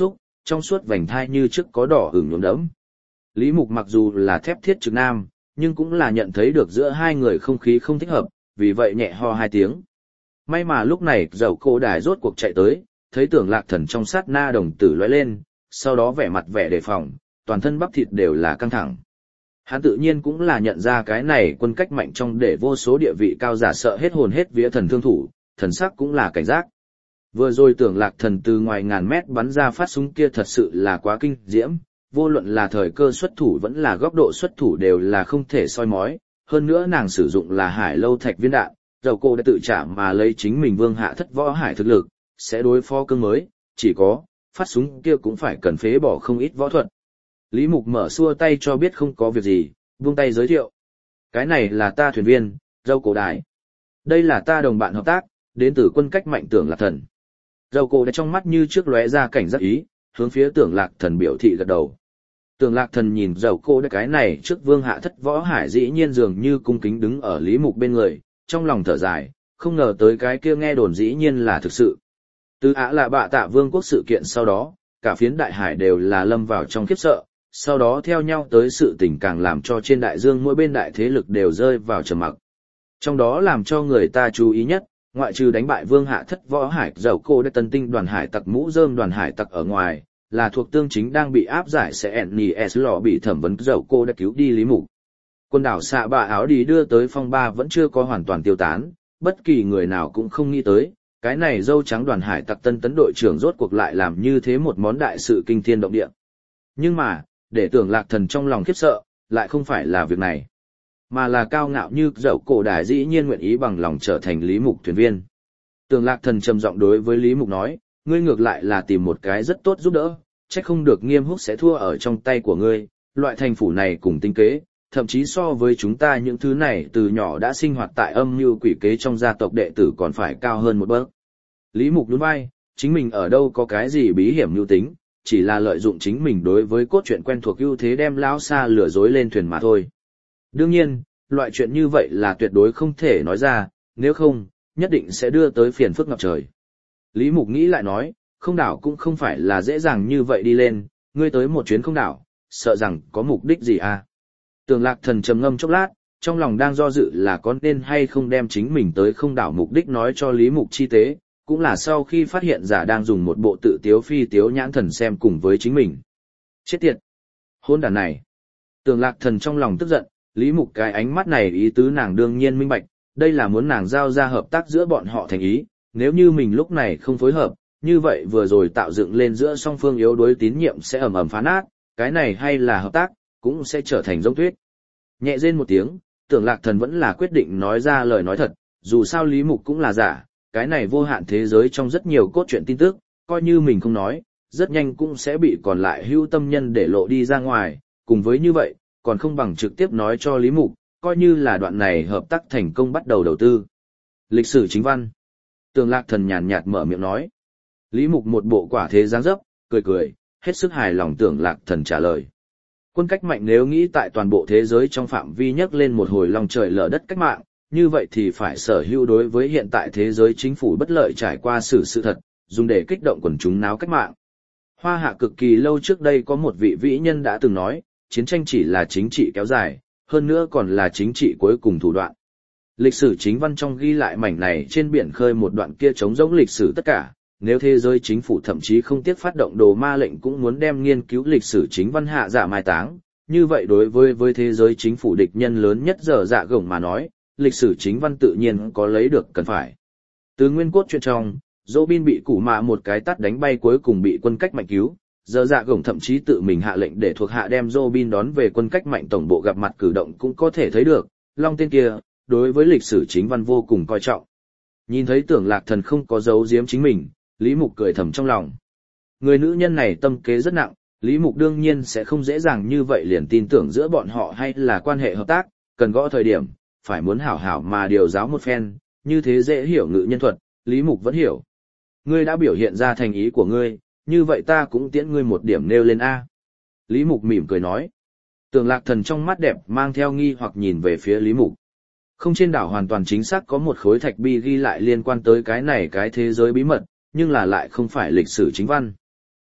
trong suốt vành thai như trước có đỏ ửng nhuộm đẫm. Lý Mục mặc dù là thép thiết trực nam, nhưng cũng là nhận thấy được giữa hai người không khí không thích hợp, vì vậy nhẹ ho hai tiếng. May mà lúc này dầu cô đài rốt cuộc chạy tới, thấy Tưởng Lạc Thần trong sát na đồng tử lóe lên, sau đó vẻ mặt vẻ đề phòng, toàn thân bắp thịt đều là căng thẳng. Hắn tự nhiên cũng là nhận ra cái này quân cách mạnh trong để vô số địa vị cao giả sợ hết hồn hết vía thần thương thủ, thần sắc cũng là cảnh giác. Vừa rồi Tưởng Lạc Thần từ ngoài ngàn mét bắn ra phát súng kia thật sự là quá kinh diễm, vô luận là thời cơ xuất thủ vẫn là góc độ xuất thủ đều là không thể soi mói, hơn nữa nàng sử dụng là hải lâu thạch viên đạn, dầu cô đã tự trả mà lấy chính mình vương hạ thất võ hải thực lực, sẽ đối phó cương mới, chỉ có, phát súng kia cũng phải cần phế bỏ không ít võ thuật. Lý Mục mở xua tay cho biết không có việc gì, buông tay giới thiệu. Cái này là ta thuyền viên, dâu cổ đài. Đây là ta đồng bạn hợp tác, đến từ quân cách mạnh Tưởng Lạc Thần. Dâu cổ đài trong mắt như trước lóe ra cảnh giác ý, hướng phía Tưởng Lạc Thần biểu thị gật đầu. Tưởng Lạc Thần nhìn dầu cô đài cái này trước vương hạ thất võ hải dĩ nhiên dường như cung kính đứng ở Lý Mục bên người, trong lòng thở dài, không ngờ tới cái kia nghe đồn dĩ nhiên là thực sự. Từ Ả là bạ tạ vương quốc sự kiện sau đó, cả phiến đại hải đều là lâm vào trong khiếp sợ, sau đó theo nhau tới sự tình càng làm cho trên đại dương mỗi bên đại thế lực đều rơi vào trầm mặc. Trong đó làm cho người ta chú ý nhất, ngoại trừ đánh bại vương hạ thất võ hải dầu cô đã tân tinh đoàn hải tặc mũ rơm đoàn hải tặc ở ngoài, là thuộc tương chính đang bị áp giải sẽ NES lò bị thẩm vấn dầu cô đã cứu đi Lý Mục. Quần đảo xạ bạ áo đi đưa tới phong ba vẫn chưa có hoàn toàn tiêu tán, bất kỳ người nào cũng không nghĩ tới, cái này dâu trắng đoàn hải tặc tân tấn đội trưởng rốt cuộc lại làm như thế một món đại sự kinh thiên động địa. Nhưng mà, để Tưởng Lạc Thần trong lòng khiếp sợ, lại không phải là việc này, mà là cao ngạo như dậu cổ đài dĩ nhiên nguyện ý bằng lòng trở thành Lý Mục thuyền viên. Tưởng Lạc Thần trầm giọng đối với Lý Mục nói, ngươi ngược lại là tìm một cái rất tốt giúp đỡ, chắc không được Nghiêm Húc sẽ thua ở trong tay của ngươi, loại thành phủ này cùng tinh kế, thậm chí so với chúng ta những thứ này từ nhỏ đã sinh hoạt tại âm mưu quỷ kế trong gia tộc đệ tử còn phải cao hơn một bậc. Lý Mục nhún vai, chính mình ở đâu có cái gì bí hiểm mưu tính, chỉ là lợi dụng chính mình đối với cốt truyện quen thuộc ưu thế đem lão xa lừa dối lên thuyền mà thôi. Đương nhiên, loại chuyện như vậy là tuyệt đối không thể nói ra, nếu không, nhất định sẽ đưa tới phiền phức ngập trời. Lý Mục nghĩ lại nói, không đảo cũng không phải là dễ dàng như vậy đi lên, ngươi tới một chuyến không đảo, sợ rằng có mục đích gì à? Tưởng Lạc Thần trầm ngâm chốc lát, trong lòng đang do dự là có nên hay không đem chính mình tới không đảo mục đích nói cho Lý Mục chi tế, cũng là sau khi phát hiện giả đang dùng một bộ tự tiếu phi tiếu nhãn thần xem cùng với chính mình. Chết tiệt! Hôn đàn này! Tưởng Lạc Thần trong lòng tức giận, Lý Mục cái ánh mắt này ý tứ nàng đương nhiên minh bạch, đây là muốn nàng giao ra hợp tác giữa bọn họ thành ý, nếu như mình lúc này không phối hợp, như vậy vừa rồi tạo dựng lên giữa song phương yếu đuối tín nhiệm sẽ ầm ầm phá nát, cái này hay là hợp tác, cũng sẽ trở thành giống tuyết. Nhẹ rên một tiếng, Tưởng Lạc Thần vẫn là quyết định nói ra lời nói thật, dù sao Lý Mục cũng là giả, cái này vô hạn thế giới trong rất nhiều cốt truyện tin tức, coi như mình không nói, rất nhanh cũng sẽ bị còn lại hữu tâm nhân để lộ đi ra ngoài, cùng với như vậy, còn không bằng trực tiếp nói cho Lý Mục, coi như là đoạn này hợp tác thành công bắt đầu đầu tư. Lịch sử chính văn. Tưởng Lạc Thần nhàn nhạt mở miệng nói. Lý Mục một bộ quả thế dáng dấp, cười cười, hết sức hài lòng Tưởng Lạc Thần trả lời. Quân cách mạnh nếu nghĩ tại toàn bộ thế giới trong phạm vi nhấc lên một hồi lòng trời lở đất cách mạng, như vậy thì phải sở hữu đối với hiện tại thế giới chính phủ bất lợi trải qua sự thật, dùng để kích động quần chúng náo cách mạng. Hoa Hạ cực kỳ lâu trước đây có một vị vĩ nhân đã từng nói, chiến tranh chỉ là chính trị kéo dài, hơn nữa còn là chính trị cuối cùng thủ đoạn. Lịch sử chính văn trong ghi lại mảnh này trên biển khơi một đoạn kia trống rỗng lịch sử tất cả, nếu thế giới chính phủ thậm chí không tiếc phát động đồ ma lệnh cũng muốn đem nghiên cứu lịch sử chính văn hạ giả mai táng, như vậy đối với thế giới chính phủ địch nhân lớn nhất giờ dạ gồng mà nói, lịch sử chính văn tự nhiên có lấy được cần phải. Từ nguyên cốt truyện trong, Robin bị củ mạ một cái tát đánh bay cuối cùng bị quân cách mạnh cứu, giờ dạ gồng thậm chí tự mình hạ lệnh để thuộc hạ đem Robin đón về quân cách mạnh tổng bộ gặp mặt cử động cũng có thể thấy được, Long tên kia, đối với lịch sử chính văn vô cùng coi trọng. Nhìn thấy Tưởng Lạc Thần không có giấu giếm chính mình, Lý Mục cười thầm trong lòng. Người nữ nhân này tâm kế rất nặng, Lý Mục đương nhiên sẽ không dễ dàng như vậy liền tin tưởng giữa bọn họ hay là quan hệ hợp tác, cần gõ thời điểm, phải muốn hảo hảo mà điều giáo một phen, như thế dễ hiểu ngự nhân thuật, Lý Mục vẫn hiểu. Ngươi đã biểu hiện ra thành ý của ngươi, như vậy ta cũng tiễn ngươi một điểm nêu lên A. Lý Mục mỉm cười nói. Tưởng Lạc Thần trong mắt đẹp mang theo nghi hoặc nhìn về phía Lý Mục. Không trên đảo hoàn toàn chính xác có một khối thạch bi ghi lại liên quan tới cái này cái thế giới bí mật, nhưng là lại không phải lịch sử chính văn.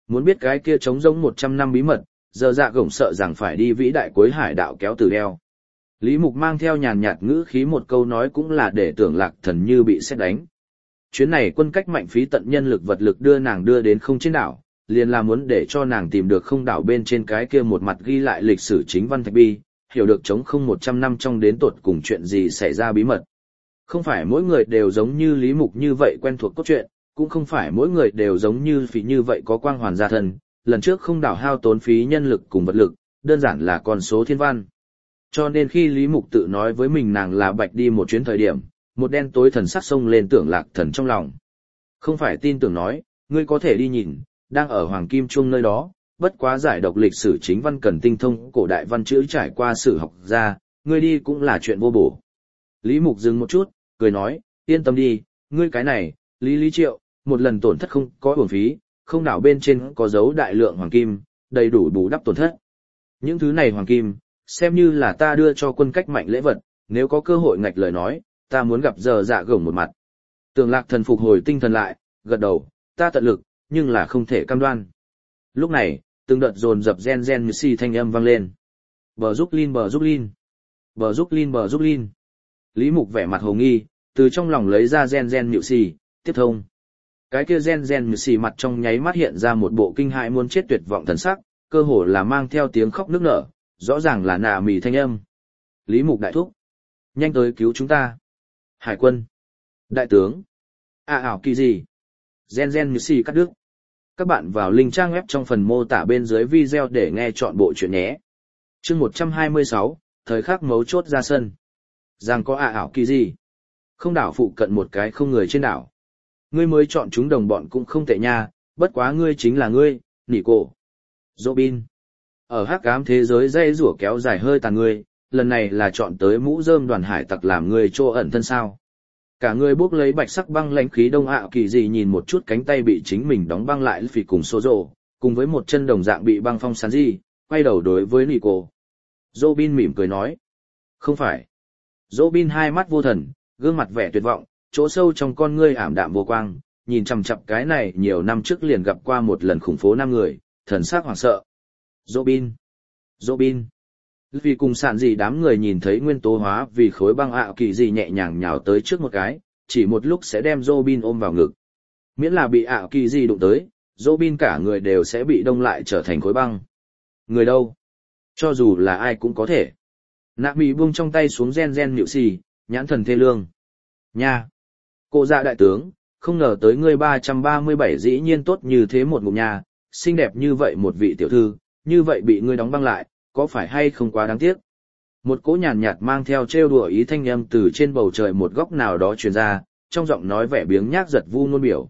Muốn biết cái kia trống rỗng 100 năm bí mật, giờ dạ gổng sợ rằng phải đi vĩ đại cuối hải đạo kéo từ đeo. Lý Mục mang theo nhàn nhạt ngữ khí một câu nói cũng là để Tưởng Lạc Thần như bị sét đánh. Chuyến này quân cách mạnh phí tận nhân lực vật lực đưa nàng đưa đến không trên đảo, liền là muốn để cho nàng tìm được không đảo bên trên cái kia một mặt ghi lại lịch sử chính văn thạch bi, hiểu được trống không 100 năm trong đến tột cùng chuyện gì xảy ra bí mật. Không phải mỗi người đều giống như Lý Mục như vậy quen thuộc cốt truyện, cũng không phải mỗi người đều giống như phí như vậy có quang hoàn gia thân, lần trước không đảo hao tốn phí nhân lực cùng vật lực, đơn giản là con số thiên văn. Cho nên khi Lý Mục tự nói với mình nàng là bạch đi một chuyến thời điểm, một đen tối thần sắc xông lên Tưởng Lạc Thần trong lòng. Không phải tin tưởng nói, ngươi có thể đi nhìn, đang ở Hoàng Kim Chuông nơi đó, bất quá giải độc lịch sử chính văn cần tinh thông cổ đại văn chữ trải qua sử học ra, ngươi đi cũng là chuyện vô bổ. Lý Mục dừng một chút, cười nói, yên tâm đi, ngươi cái này, Lý Triệu, một lần tổn thất không có uổng phí, không đảo bên trên có dấu đại lượng hoàng kim, đầy đủ bù đắp tổn thất. Những thứ này hoàng kim, xem như là ta đưa cho quân cách mạnh lễ vật, nếu có cơ hội ngạch lời nói, ta muốn gặp giờ dạ gổng một mặt. Tưởng Lạc Thần phục hồi tinh thần lại, gật đầu, ta tận lực, nhưng là không thể cam đoan. Lúc này, từng đợt dồn dập gen như xì thanh âm vang lên. Bờ giúp Linh, bờ giúp Linh. Bờ giúp Linh, bờ giúp Linh. Lý Mục vẻ mặt hồ nghi, từ trong lòng lấy ra gen nhự xì, tiếp thông. Cái kia gen nhự xì mặt trong nháy mắt hiện ra một bộ kinh hãi muốn chết tuyệt vọng thần sắc, cơ hồ là mang theo tiếng khóc nức nở, rõ ràng là nà mì thanh âm. Lý Mục đại thúc, nhanh tới cứu chúng ta. Hải quân, đại tướng, ảo kỳ gì? Gen như xì cắt đứt. Các bạn vào link trang web trong phần mô tả bên dưới video để nghe chọn bộ chuyện nhé. Chương 126, thời khắc mấu chốt ra sân. Rằng có ảo kỳ gì? Không đảo phụ cận một cái không người trên đảo. Ngươi mới chọn chúng đồng bọn cũng không tệ nha, bất quá ngươi chính là ngươi, nỉ cổ. Robin. Ở hắc ám thế giới dây rủa kéo dài hơi tàn ngươi, lần này là chọn tới mũ rơm đoàn hải tặc làm ngươi trô ẩn thân sao. Cả người bốc lấy bạch sắc băng lãnh khí đông ảo kỳ gì nhìn một chút cánh tay bị chính mình đóng băng lại vì cùng số rồ, cùng với một chân đồng dạng bị băng phong sán gì, quay đầu đối với nỉ cổ. Robin mỉm cười nói. Không phải. Robin hai mắt vô thần, gương mặt vẻ tuyệt vọng, chỗ sâu trong con ngươi ảm đạm vô quang, nhìn chằm chằm cái này nhiều năm trước liền gặp qua một lần khủng phố năm người, thần sắc hoảng sợ. Robin. Vì cùng sạn gì đám người nhìn thấy nguyên tố hóa vì khối băng ảo kỳ gì nhẹ nhàng nhào tới trước một cái, chỉ một lúc sẽ đem Robin ôm vào ngực. Miễn là bị ảo kỳ gì đụng tới, Robin cả người đều sẽ bị đông lại trở thành khối băng. Người đâu? Cho dù là ai cũng có thể. Nạ bị buông trong tay xuống gen nhự xì, nhãn thần thê lương. Nha! Cô dạ đại tướng, không ngờ tới ngươi 337 dĩ nhiên tốt như thế một ngụm nhà, xinh đẹp như vậy một vị tiểu thư, như vậy bị ngươi đóng băng lại, có phải hay không quá đáng tiếc? Một cỗ nhàn nhạt mang theo trêu đùa ý thanh âm từ trên bầu trời một góc nào đó truyền ra, trong giọng nói vẻ biếng nhác giật vu ngôn biểu.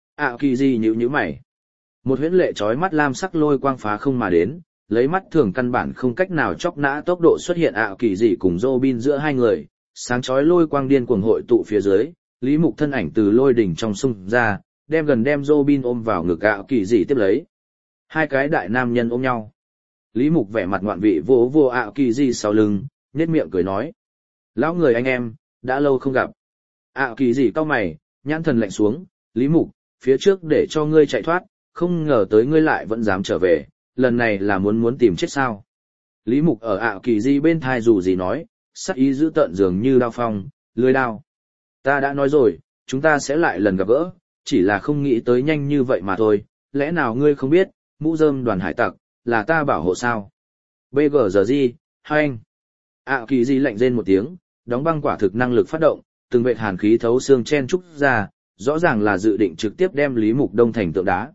Kỳ gì nhíu mày. Một huyễn lệ chói mắt lam sắc lôi quang phá không mà đến, lấy mắt thường căn bản không cách nào chọc nã tốc độ xuất hiện kỳ dị cùng Robin giữa hai người, sáng chói lôi quang điên cuồng hội tụ phía dưới, Lý Mục thân ảnh từ lôi đỉnh trong sông ra, đem Robin ôm vào ngực kỳ dị tiếp lấy. Hai cái đại nam nhân ôm nhau. Lý Mục vẻ mặt ngoạn vị vô kỳ dị sau lưng, nhếch miệng cười nói: "Lão người anh em, đã lâu không gặp." Kỳ dị cau mày, nhãn thần lạnh xuống, "Lý Mục, phía trước để cho ngươi chạy thoát, không ngờ tới ngươi lại vẫn dám trở về, lần này là muốn tìm chết sao?" Lý Mục ở kỳ dị bên thai dù gì nói, sắc ý dữ tợn dường như đao phong, lưỡi đao. "Ta đã nói rồi, chúng ta sẽ lại lần gặp gỡ, chỉ là không nghĩ tới nhanh như vậy mà thôi, lẽ nào ngươi không biết, mũ rơm đoàn hải tặc, là ta bảo hộ sao?" BGG, hai anh. Kỳ dị lạnh rên một tiếng, đóng băng quả thực năng lực phát động, từng vệt hàn khí thấu xương chen trúc ra, rõ ràng là dự định trực tiếp đem Lý Mục đông thành tượng đá.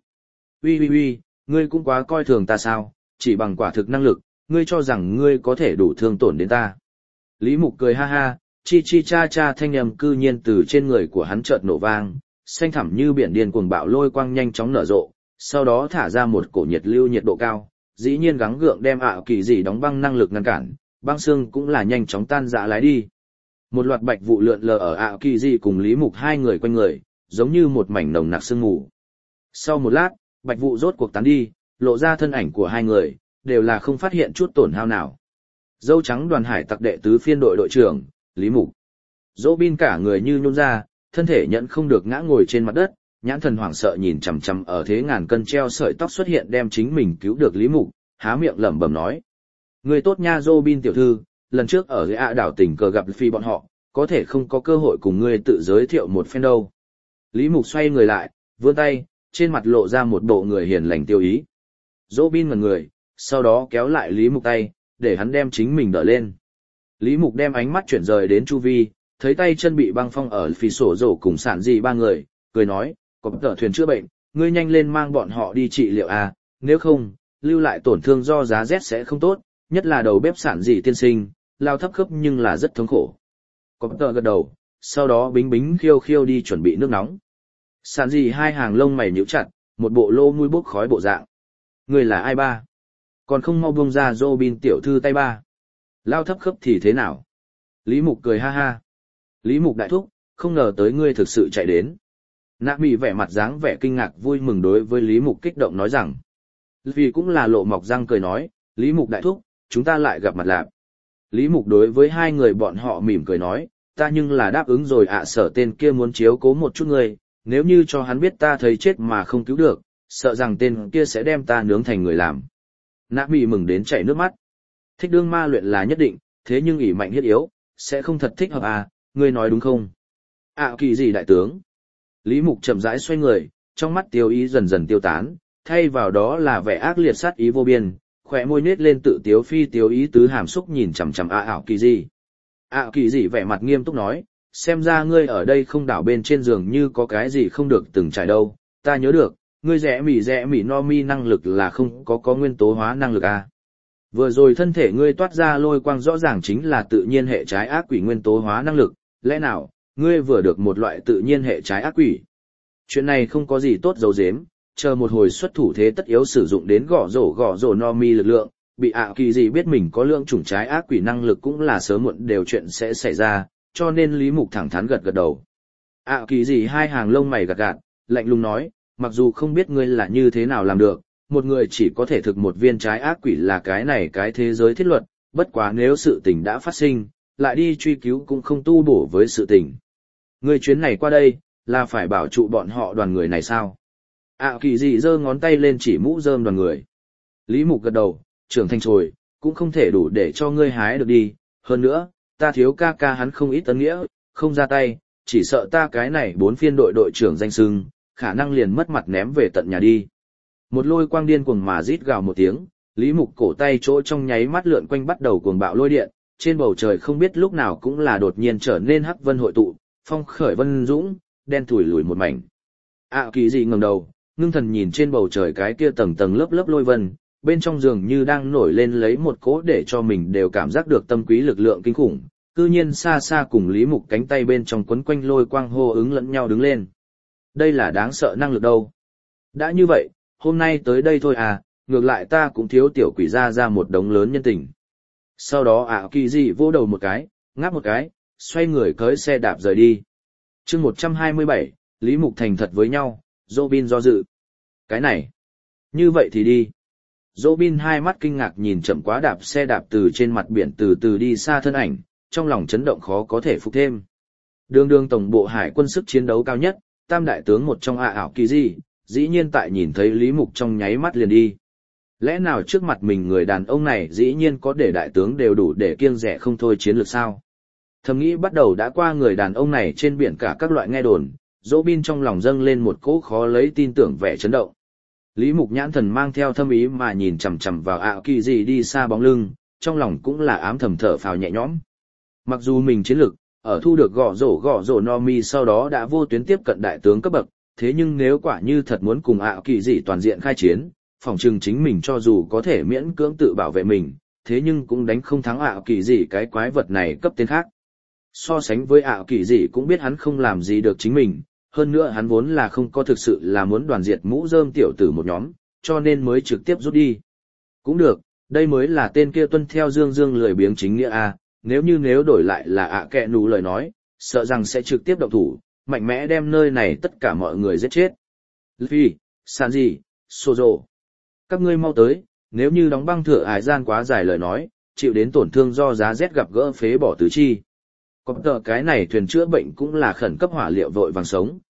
Uy, ngươi cũng quá coi thường ta sao, chỉ bằng quả thực năng lực, ngươi cho rằng ngươi có thể đủ thương tổn đến ta. Lý Mục cười ha ha, chi cha thanh âm cư nhiên từ trên người của hắn chợt nổ vang, xanh thẳm như biển điên cuồng bạo lôi quang nhanh chóng nở rộ, sau đó thả ra một cổ nhiệt lưu nhiệt độ cao, dĩ nhiên gắng gượng đem kỳ dị đóng băng năng lực ngăn cản, băng xương cũng là nhanh chóng tan rã lái đi. Một loạt bạch vụ lượn lờ ở kỳ dị cùng Lý Mục hai người quanh người, giống như một mảnh nồng nặc sương mù. Sau một lát, bạch vụ rốt cuộc tán đi, lộ ra thân ảnh của hai người, đều là không phát hiện chút tổn hao nào. Dâu trắng đoàn hải tặc đệ tứ phiên đội đội trưởng, Lý Mục. Robin cả người như nhún ra, thân thể nhận không được ngã ngồi trên mặt đất, nhãn thần hoảng sợ nhìn chằm chằm ở thế ngàn cân treo sợi tóc xuất hiện đem chính mình cứu được Lý Mục, há miệng lẩm bẩm nói. Người tốt nha Robin tiểu thư, lần trước ở ạ đảo tình cờ gặp phi bọn họ, có thể không có cơ hội cùng ngươi tự giới thiệu một phen đâu. Lý Mục xoay người lại, vươn tay, trên mặt lộ ra một bộ người hiền lành tiêu ý. Robin ngẩn người, sau đó kéo lại Lý Mục tay, để hắn đem chính mình đỡ lên. Lý Mục đem ánh mắt chuyển rời đến chu vi, thấy tay chân bị băng phong ở phì sổ rổ cùng sản dị ba người, cười nói, có tờ thuyền chữa bệnh, ngươi nhanh lên mang bọn họ đi trị liệu à, nếu không, lưu lại tổn thương do giá rét sẽ không tốt, nhất là đầu bếp sản dị tiên sinh, lao thấp khớp nhưng là rất thống khổ. Có tờ gật đầu, sau đó bính bính khiêu khiêu đi chuẩn bị nước nóng. Sản dị hai hàng lông mày nhíu chặt, một bộ lô mũi bốc khói bộ dạng. Ngươi là ai ba? Còn không mau buông ra Robin tiểu thư tay ba. Lao thấp khớp thì thế nào? Lý Mục cười ha ha. Lý Mục đại thúc, không ngờ tới ngươi thực sự chạy đến. Nạ bị vẻ mặt dáng vẻ kinh ngạc vui mừng đối với Lý Mục kích động nói rằng. Vì cũng là lộ mọc răng cười nói, Lý Mục đại thúc, chúng ta lại gặp mặt lạp. Lý Mục đối với hai người bọn họ mỉm cười nói, ta nhưng là đáp ứng rồi ạ sở tên kia muốn chiếu cố một chút ngươi, nếu như cho hắn biết ta thấy chết mà không cứu được, sợ rằng tên kia sẽ đem ta nướng thành người làm. Nạ bị mừng đến chảy nước mắt. Thích đương ma luyện là nhất định, thế nhưng ỷ mạnh hiết yếu, sẽ không thật thích hợp à, ngươi nói đúng không? Kỳ gì đại tướng? Lý Mục chậm rãi xoay người, trong mắt tiêu ý dần dần tiêu tán, thay vào đó là vẻ ác liệt sát ý vô biên, khỏe môi nết lên tự tiếu phi tiêu ý tứ hàm xúc nhìn chằm chằm Kỳ gì. Kỳ gì vẻ mặt nghiêm túc nói, xem ra ngươi ở đây không đảo bên trên giường như có cái gì không được từng trải đâu, ta nhớ được, ngươi rẽ mỉ no mi năng lực là không có nguyên tố hóa năng lực à. Vừa rồi thân thể ngươi toát ra lôi quang rõ ràng chính là tự nhiên hệ trái ác quỷ nguyên tố hóa năng lực, lẽ nào, ngươi vừa được một loại tự nhiên hệ trái ác quỷ. Chuyện này không có gì tốt giấu giếm, chờ một hồi xuất thủ thế tất yếu sử dụng đến gõ rổ no mi lực lượng, bị Kỳ gì biết mình có lượng chủng trái ác quỷ năng lực cũng là sớm muộn đều chuyện sẽ xảy ra, cho nên Lý Mục thẳng thắn gật đầu. Kỳ gì hai hàng lông mày gạt gạt, lạnh lùng nói, mặc dù không biết ngươi là như thế nào làm được, một người chỉ có thể thực một viên trái ác quỷ là cái này cái thế giới thiết luật, bất quá nếu sự tình đã phát sinh, lại đi truy cứu cũng không tu bổ với sự tình. Ngươi chuyến này qua đây, là phải bảo trụ bọn họ đoàn người này sao? Kỳ gì giơ ngón tay lên chỉ mũ rơm đoàn người. Lý Mục gật đầu, trưởng thành rồi, cũng không thể đủ để cho ngươi hái được đi, hơn nữa, ta thiếu ca ca hắn không ít ân nghĩa, không ra tay, chỉ sợ ta cái này 4 phiên đội đội trưởng danh xưng, khả năng liền mất mặt ném về tận nhà đi. Một lôi quang điên cuồng mà rít gào một tiếng, Lý Mục cổ tay chỗ trong nháy mắt lượn quanh bắt đầu cuồng bạo lôi điện, trên bầu trời không biết lúc nào cũng là đột nhiên trở nên hắc vân hội tụ, phong khởi vân dũng, đen thủi lùi một mảnh. Kỳ gì ngẩng đầu, ngưng thần nhìn trên bầu trời cái kia tầng tầng lớp lớp lôi vân, bên trong dường như đang nổi lên lấy một cỗ để cho mình đều cảm giác được tâm quý lực lượng kinh khủng, cư nhiên xa xa cùng Lý Mục cánh tay bên trong quấn quanh lôi quang hô ứng lẫn nhau đứng lên. Đây là đáng sợ năng lực đâu. Đã như vậy, hôm nay tới đây thôi à, ngược lại ta cũng thiếu tiểu quỷ ra một đống lớn nhân tình. Sau đó Kỳ gì vỗ đầu một cái, ngáp một cái, xoay người cưỡi xe đạp rời đi. Chương 127, Lý Mục thành thật với nhau, Robin do dự. Cái này, như vậy thì đi. Robin hai mắt kinh ngạc nhìn chậm quá đạp xe đạp từ trên mặt biển từ từ đi xa thân ảnh, trong lòng chấn động khó có thể phục thêm. Đường tổng bộ hải quân sức chiến đấu cao nhất, tam đại tướng một trong Kỳ gì, dĩ nhiên tại nhìn thấy Lý Mục trong nháy mắt liền đi. Lẽ nào trước mặt mình người đàn ông này dĩ nhiên có để đại tướng đều đủ để kiêng rẻ không thôi chiến lược sao? Thầm nghĩ bắt đầu đã qua người đàn ông này trên biển cả các loại nghe đồn, Robin trong lòng dâng lên một cỗ khó lấy tin tưởng vẻ chấn động. Lý Mục nhãn thần mang theo thâm ý mà nhìn chằm chằm vào Kỳ gì đi xa bóng lưng, trong lòng cũng là ám thầm thở phào nhẹ nhõm. Mặc dù mình chiến lực, ở thu được gõ rổ no mi sau đó đã vô tuyến tiếp cận đại tướng cấp bậc, thế nhưng nếu quả như thật muốn cùng Kỳ gì toàn diện khai chiến, phỏng chừng chính mình cho dù có thể miễn cưỡng tự bảo vệ mình, thế nhưng cũng đánh không thắng Kỳ gì cái quái vật này cấp tên khác. So sánh với Kỳ gì cũng biết hắn không làm gì được chính mình, hơn nữa hắn vốn là không có thực sự là muốn đoàn diệt mũ rơm tiểu tử một nhóm, cho nên mới trực tiếp rút đi. Cũng được, đây mới là tên kia tuân theo dương lười biếng chính nghĩa a, nếu đổi lại là kẹ nú lời nói, sợ rằng sẽ trực tiếp động thủ, mạnh mẽ đem nơi này tất cả mọi người giết chết. Luffy, Sanji, Sozo, các ngươi mau tới, nếu như đóng băng thửa hải gian quá dài lời nói, chịu đến tổn thương do giá rét gặp gỡ phế bỏ tứ chi. Có tờ cái này thuyền chữa bệnh cũng là khẩn cấp hỏa liệu vội vàng sống,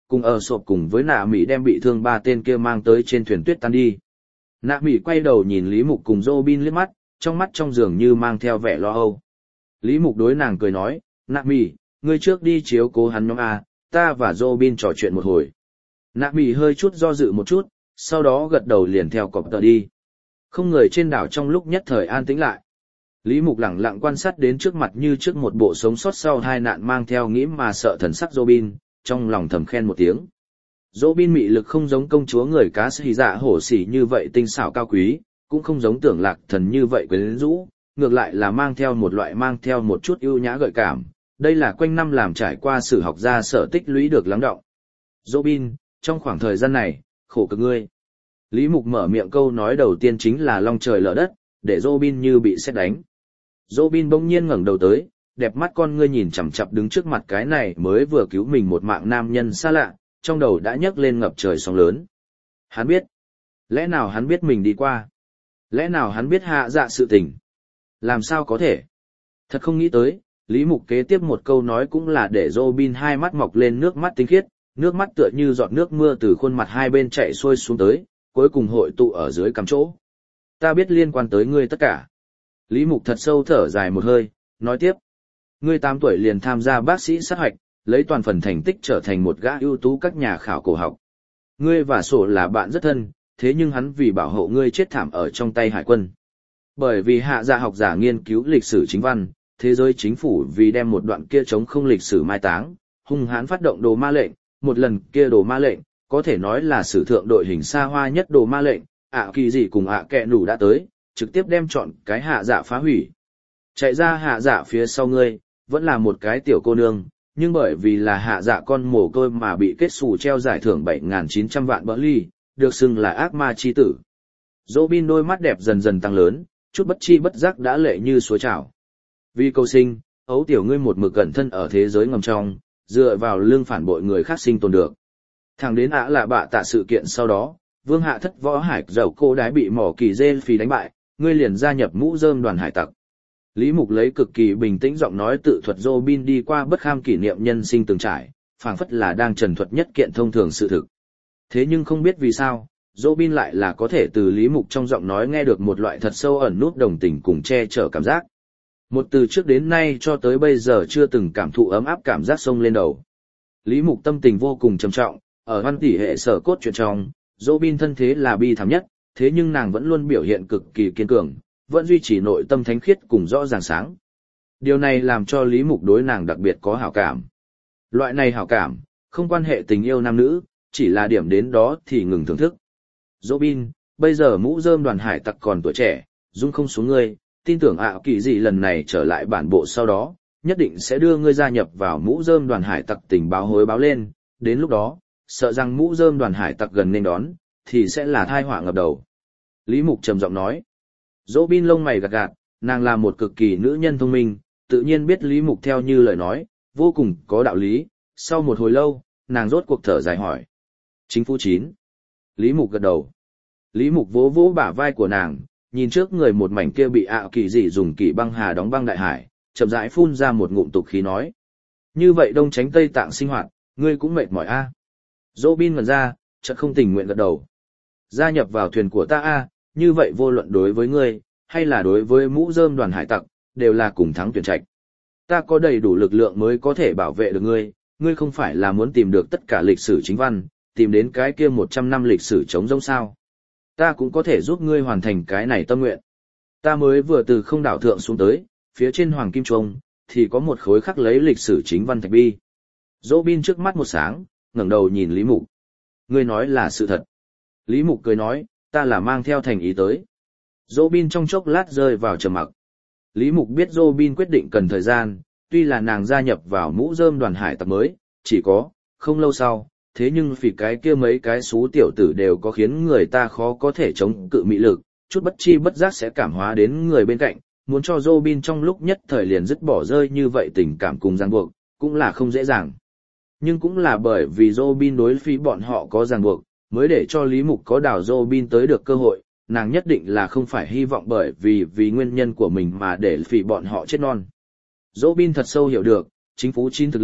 cùng ở sộp cùng với nạ Mỹ đem bị thương 3 tên kia mang tới trên thuyền tuyết tan đi. Nạ Mỹ quay đầu nhìn Lý Mục cùng Robin liếc mắt, trong mắt trong giường như mang theo vẻ lo âu. Lý Mục đối nàng cười nói, Nạ Mỹ, ngươi trước đi chiếu cố hắn nhóm A, ta và Robin trò chuyện một hồi. Nạ Mỹ hơi chút do dự một chút, sau đó gật đầu liền theo cọp tờ đi. Không người trên đảo trong lúc nhất thời an tĩnh lại. Lý Mục lẳng lặng quan sát đến trước mặt như trước một bộ sống sót sau hai nạn mang theo nghĩ mà sợ thần sắc Robin, trong lòng thầm khen một tiếng. Robin mị lực không giống công chúa người cá sĩ dạ hổ xỉ như vậy tinh xảo cao quý, cũng không giống tưởng lạc thần như vậy quyến rũ, ngược lại là mang theo một chút ưu nhã gợi cảm. Đây là quanh năm làm trải qua sử học gia sở tích lũy được lắng đọng. Robin, trong khoảng thời gian này, khổ cực ngươi. Lý Mục mở miệng câu nói đầu tiên chính là long trời lở đất, để Robin như bị sét đánh. Robin bỗng nhiên ngẩng đầu tới, đẹp mắt con ngươi nhìn chằm chằm đứng trước mặt cái này mới vừa cứu mình một mạng nam nhân xa lạ, trong đầu đã nhấc lên ngập trời sóng lớn. Hắn biết. Lẽ nào hắn biết mình đi qua? Lẽ nào hắn biết hạ dạ sự tình? Làm sao có thể? Thật không nghĩ tới, Lý Mục kế tiếp một câu nói cũng là để Robin hai mắt mọc lên nước mắt tinh khiết, nước mắt tựa như giọt nước mưa từ khuôn mặt hai bên chảy xuôi xuống tới, cuối cùng hội tụ ở dưới cằm chỗ. Ta biết liên quan tới ngươi tất cả. Lý Mục thật sâu thở dài một hơi, nói tiếp. Ngươi 8 tuổi liền tham gia bác sĩ sát hoạch, lấy toàn phần thành tích trở thành một gã ưu tú các nhà khảo cổ học. Ngươi và sổ là bạn rất thân, thế nhưng hắn vì bảo hộ ngươi chết thảm ở trong tay hải quân. Bởi vì hạ dạ học giả nghiên cứu lịch sử chính văn, thế giới chính phủ vì đem một đoạn kia chống không lịch sử mai táng, hung hãn phát động đồ ma lệnh, một lần kia đồ ma lệnh, có thể nói là sử thượng đội hình xa hoa nhất đồ ma lệnh, kỳ gì cùng kẹ nủ đã tới, trực tiếp đem chọn cái hạ dạ phá hủy. Chạy ra hạ dạ phía sau ngươi, vẫn là một cái tiểu cô nương, nhưng bởi vì là hạ dạ con mồ côi mà bị kết xù treo giải thưởng 7.900 vạn bỡ ly, được xưng là ác ma chi tử. Robin đôi mắt đẹp dần dần tăng lớn, chút bất chi bất giác đã lệ như suối trào. Vì cầu sinh, ấu tiểu ngươi một mực cẩn thân ở thế giới ngầm trong, dựa vào lưng phản bội người khác sinh tồn được. Thẳng đến là bạ tạ sự kiện sau đó, vương hạ thất võ hải dầu cô đái bị mỏ kỳ dê phì đánh bại, ngươi liền gia nhập mũ rơm đoàn hải tặc. Lý Mục lấy cực kỳ bình tĩnh giọng nói tự thuật Robin đi qua bất kham kỷ niệm nhân sinh từng trải, phảng phất là đang trần thuật nhất kiện thông thường sự thực. Thế nhưng không biết vì sao, Robin lại là có thể từ Lý Mục trong giọng nói nghe được một loại thật sâu ẩn nút đồng tình cùng che chở cảm giác. Một từ trước đến nay cho tới bây giờ chưa từng cảm thụ ấm áp cảm giác sông lên đầu. Lý Mục tâm tình vô cùng trầm trọng, ở văn tỷ hệ sở cốt truyện trong, Robin thân thế là bi thảm nhất, thế nhưng nàng vẫn luôn biểu hiện cực kỳ kiên cường, vẫn duy trì nội tâm thánh khiết cùng rõ ràng sáng. Điều này làm cho Lý Mục đối nàng đặc biệt có hảo cảm. Loại này hảo cảm, không quan hệ tình yêu nam nữ, chỉ là điểm đến đó thì ngừng thưởng thức. Robin, bây giờ mũ rơm đoàn hải tặc còn tuổi trẻ, dung không xuống ngươi, tin tưởng kỳ dị lần này trở lại bản bộ sau đó, nhất định sẽ đưa ngươi gia nhập vào mũ rơm đoàn hải tặc tình báo hối báo lên, đến lúc đó, sợ rằng mũ rơm đoàn hải tặc gần nên đón, thì sẽ là tai họa ngập đầu. Lý Mục trầm giọng nói. Robin lông mày gật gạt, nàng là một cực kỳ nữ nhân thông minh, tự nhiên biết Lý Mục theo như lời nói, vô cùng có đạo lý. Sau một hồi lâu, nàng rốt cuộc thở dài hỏi. Chính phủ 9. Lý Mục gật đầu. Lý Mục vỗ vỗ bả vai của nàng, nhìn trước người một mảnh kia bị kỳ dị dùng kỷ băng hà đóng băng đại hải, chậm rãi phun ra một ngụm tục khí nói. Như vậy đông tránh tây tạng sinh hoạt, ngươi cũng mệt mỏi a. Robin ngẩn ra, chợt không tình nguyện gật đầu. Gia nhập vào thuyền của ta a, như vậy vô luận đối với ngươi, hay là đối với mũ rơm đoàn hải tặc, đều là cùng thắng tuyển trạch. Ta có đầy đủ lực lượng mới có thể bảo vệ được ngươi, ngươi không phải là muốn tìm được tất cả lịch sử chính văn, tìm đến cái kia 100 năm lịch sử chống rỗng sao. Ta cũng có thể giúp ngươi hoàn thành cái này tâm nguyện. Ta mới vừa từ không đảo thượng xuống tới, phía trên Hoàng Kim Trung, thì có một khối khắc lấy lịch sử chính văn thạch bi. Robin trước mắt một sáng, ngẩng đầu nhìn Lý Mục. Ngươi nói là sự thật. Lý Mục cười nói, ta là mang theo thành ý tới. Robin trong chốc lát rơi vào trầm mặc. Lý Mục biết Robin quyết định cần thời gian, tuy là nàng gia nhập vào mũ rơm đoàn hải tặc mới, chỉ có, không lâu sau, thế nhưng vì cái kia mấy cái xú tiểu tử đều có khiến người ta khó có thể chống cự mị lực, chút bất chi bất giác sẽ cảm hóa đến người bên cạnh, muốn cho Robin trong lúc nhất thời liền dứt bỏ rơi như vậy tình cảm cùng ràng buộc, cũng là không dễ dàng. Nhưng cũng là bởi vì Robin đối với bọn họ có ràng buộc, mới để cho Lý Mục có đào Robin tới được cơ hội, nàng nhất định là không phải hy vọng bởi vì nguyên nhân của mình mà để phỉ bọn họ chết non. Robin thật sâu hiểu được, chính phủ 9 thực lực,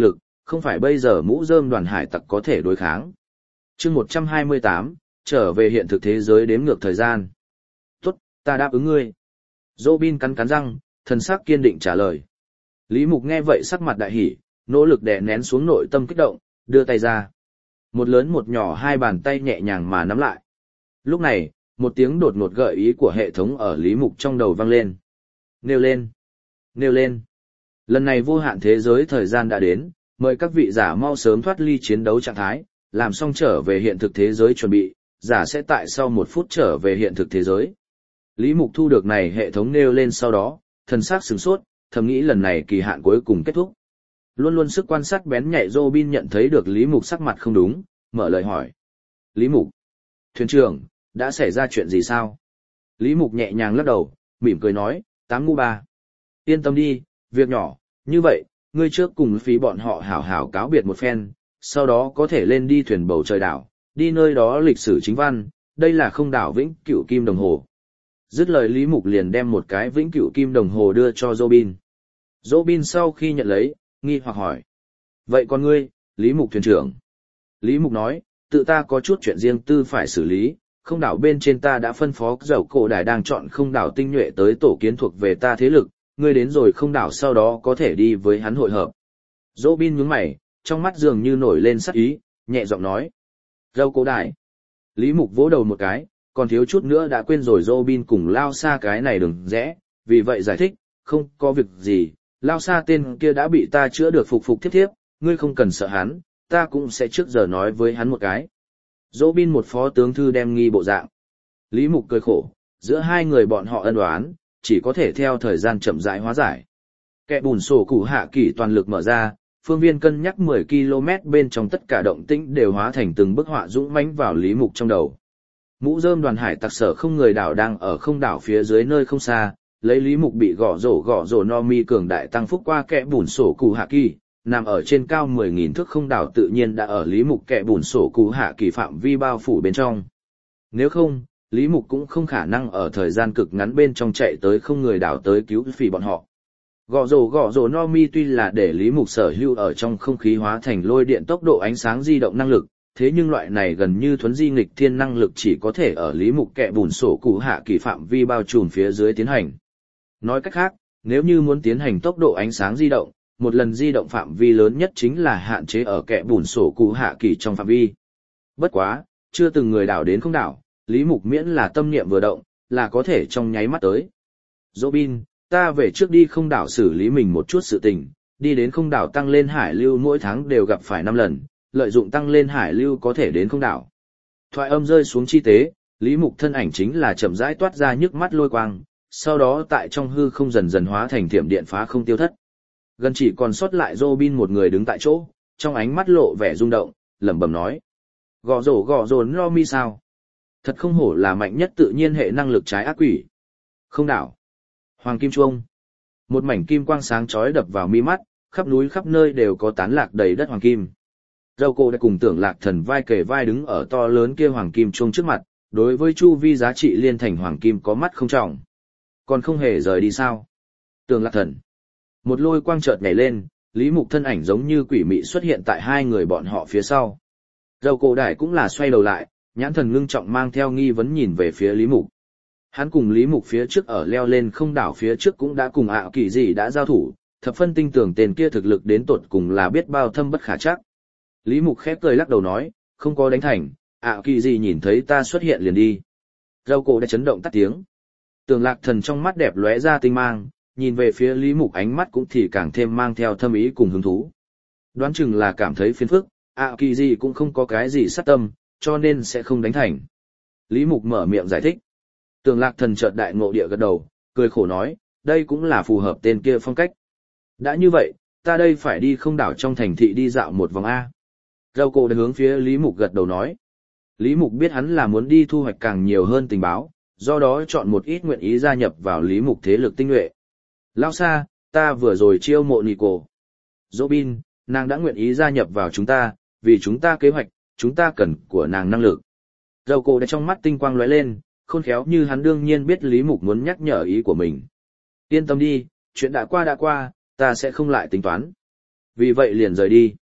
không phải bây giờ mũ rơm đoàn hải tặc có thể đối kháng. Chương 128, trở về hiện thực thế giới đếm ngược thời gian. Tốt, ta đáp ứng ngươi. Robin cắn cắn răng, thần sắc kiên định trả lời. Lý Mục nghe vậy sắc mặt đại hỉ, nỗ lực đè nén xuống nội tâm kích động, đưa tay ra. Một lớn một nhỏ hai bàn tay nhẹ nhàng mà nắm lại. Lúc này, một tiếng đột ngột gợi ý của hệ thống ở Lý Mục trong đầu vang lên. Nêu lên! Nêu lên! Lần này vô hạn thế giới thời gian đã đến, mời các vị giả mau sớm thoát ly chiến đấu trạng thái, làm xong trở về hiện thực thế giới chuẩn bị, giả sẽ tại sau 1 phút trở về hiện thực thế giới. Lý Mục thu được này hệ thống nêu lên sau đó, thần sắc sửng sốt, thầm nghĩ lần này kỳ hạn cuối cùng kết thúc. Luôn luôn sức quan sát bén nhạy Robin nhận thấy được Lý Mục sắc mặt không đúng, mở lời hỏi. Lý Mục, thuyền trưởng, đã xảy ra chuyện gì sao? Lý Mục nhẹ nhàng lắc đầu, mỉm cười nói, 8 ngu 3. Yên tâm đi, việc nhỏ, như vậy, ngươi trước cùng phí bọn họ hảo hảo cáo biệt một phen, sau đó có thể lên đi thuyền bầu trời đảo, đi nơi đó lịch sử chính văn, đây là không đảo vĩnh cửu kim đồng hồ. Dứt lời Lý Mục liền đem một cái vĩnh cửu kim đồng hồ đưa cho Robin. Robin sau khi nhận lấy, nghi hoặc hỏi. Vậy còn ngươi, Lý Mục thuyền trưởng? Lý Mục nói, tự ta có chút chuyện riêng tư phải xử lý, không đảo bên trên ta đã phân phó dầu cổ đài đang chọn không đảo tinh nhuệ tới tổ kiến thuộc về ta thế lực, ngươi đến rồi không đảo sau đó có thể đi với hắn hội hợp. Robin nhướng mày, trong mắt dường như nổi lên sắc ý, nhẹ giọng nói. Dầu cổ đài. Lý Mục vỗ đầu một cái, còn thiếu chút nữa đã quên rồi Robin cùng lao xa cái này đừng rẽ, vì vậy giải thích, không có việc gì, lao xa tên kia đã bị ta chữa được phục tiếp thiếp, ngươi không cần sợ hắn, ta cũng sẽ trước giờ nói với hắn một cái. Robin một phó tướng thư đem nghi bộ dạng. Lý Mục cười khổ, giữa hai người bọn họ ân oán, chỉ có thể theo thời gian chậm rãi hóa giải. Kẻ bùn sổ cụ hạ kỳ toàn lực mở ra, phương viên cân nhắc 10 km bên trong tất cả động tĩnh đều hóa thành từng bức họa dũng mãnh vào Lý Mục trong đầu. Mũ rơm đoàn hải tặc sở không người đảo đang ở không đảo phía dưới nơi không xa, lấy Lý Mục bị gõ rổ no mi cường đại tăng phúc qua kẻ bùn sổ cụ hạ kỳ, nằm ở trên cao 10.000 thước không đảo tự nhiên đã ở Lý Mục kẻ bùn sổ cụ hạ kỳ phạm vi bao phủ bên trong. Nếu không, Lý Mục cũng không khả năng ở thời gian cực ngắn bên trong chạy tới không người đảo tới cứu phỉ bọn họ. Gõ rổ no mi tuy là để Lý Mục sở hữu ở trong không khí hóa thành lôi điện tốc độ ánh sáng di động năng lực, thế nhưng loại này gần như thuấn di nghịch thiên năng lực chỉ có thể ở Lý Mục kẻ bùn sổ cụ hạ kỳ phạm vi bao trùm phía dưới tiến hành. Nói cách khác, nếu như muốn tiến hành tốc độ ánh sáng di động, một lần di động phạm vi lớn nhất chính là hạn chế ở kẻ bùn sổ cụ hạ kỳ trong phạm vi. Bất quá, chưa từng người đảo đến không đảo, Lý Mục miễn là tâm niệm vừa động, là có thể trong nháy mắt tới. Robin, ta về trước đi không đảo xử lý mình một chút sự tình, đi đến không đảo tăng lên hải lưu mỗi tháng đều gặp phải 5 lần, lợi dụng tăng lên hải lưu có thể đến không đảo. Thoại âm rơi xuống chi tế, Lý Mục thân ảnh chính là chậm rãi toát ra nhức mắt lôi quang, sau đó tại trong hư không dần dần hóa thành thiểm điện phá không tiêu thất. Gần chỉ còn sót lại Robin một người đứng tại chỗ, trong ánh mắt lộ vẻ rung động, lẩm bẩm nói. Gõ rổ no mi sao? Thật không hổ là mạnh nhất tự nhiên hệ năng lực trái ác quỷ. Không đảo. Hoàng kim chuông. Một mảnh kim quang sáng chói đập vào mi mắt, khắp núi khắp nơi đều có tán lạc đầy đất hoàng kim. Dâu cô đã cùng Tưởng Lạc Thần vai kề vai đứng ở to lớn kia hoàng kim chuông trước mặt, đối với chu vi giá trị liên thành hoàng kim có mắt không trọng. Còn không hề rời đi sao? Tưởng Lạc Thần. Một lôi quang chợt nhảy lên, Lý Mục thân ảnh giống như quỷ mị xuất hiện tại hai người bọn họ phía sau. Dâu cổ đại cũng là xoay đầu lại, nhãn thần ngưng trọng mang theo nghi vấn nhìn về phía Lý Mục. Hắn cùng Lý Mục phía trước ở leo lên không đảo phía trước cũng đã cùng ảo kỳ gì đã giao thủ, thập phân tinh tưởng tên kia thực lực đến tột cùng là biết bao thâm bất khả trắc. Lý Mục khép cười lắc đầu nói, không có đánh thành, ảo kỳ gì nhìn thấy ta xuất hiện liền đi. Dâu cổ đã chấn động tắt tiếng. Tưởng Lạc Thần trong mắt đẹp lóe ra tinh mang, nhìn về phía Lý Mục ánh mắt cũng thì càng thêm mang theo thâm ý cùng hứng thú. Đoán chừng là cảm thấy phiền phức, ảo kỳ gì cũng không có cái gì sát tâm, cho nên sẽ không đánh thành. Lý Mục mở miệng giải thích. Tưởng Lạc Thần chợt đại ngộ địa gật đầu, cười khổ nói, đây cũng là phù hợp tên kia phong cách. Đã như vậy, ta đây phải đi không đảo trong thành thị đi dạo một vòng A. Dâu cổ đã hướng phía Lý Mục gật đầu nói. Lý Mục biết hắn là muốn đi thu hoạch càng nhiều hơn tình báo, do đó chọn một ít nguyện ý gia nhập vào Lý Mục thế lực tinh nhuệ. Lao xa, ta vừa rồi chiêu mộ Nico. Robin, nàng đã nguyện ý gia nhập vào chúng ta, vì chúng ta kế hoạch, chúng ta cần của nàng năng lực. Dâu cổ đã trong mắt tinh quang lóe lên, khôn khéo như hắn đương nhiên biết Lý Mục muốn nhắc nhở ý của mình. Yên tâm đi, chuyện đã qua, ta sẽ không lại tính toán. Vì vậy liền rời đi.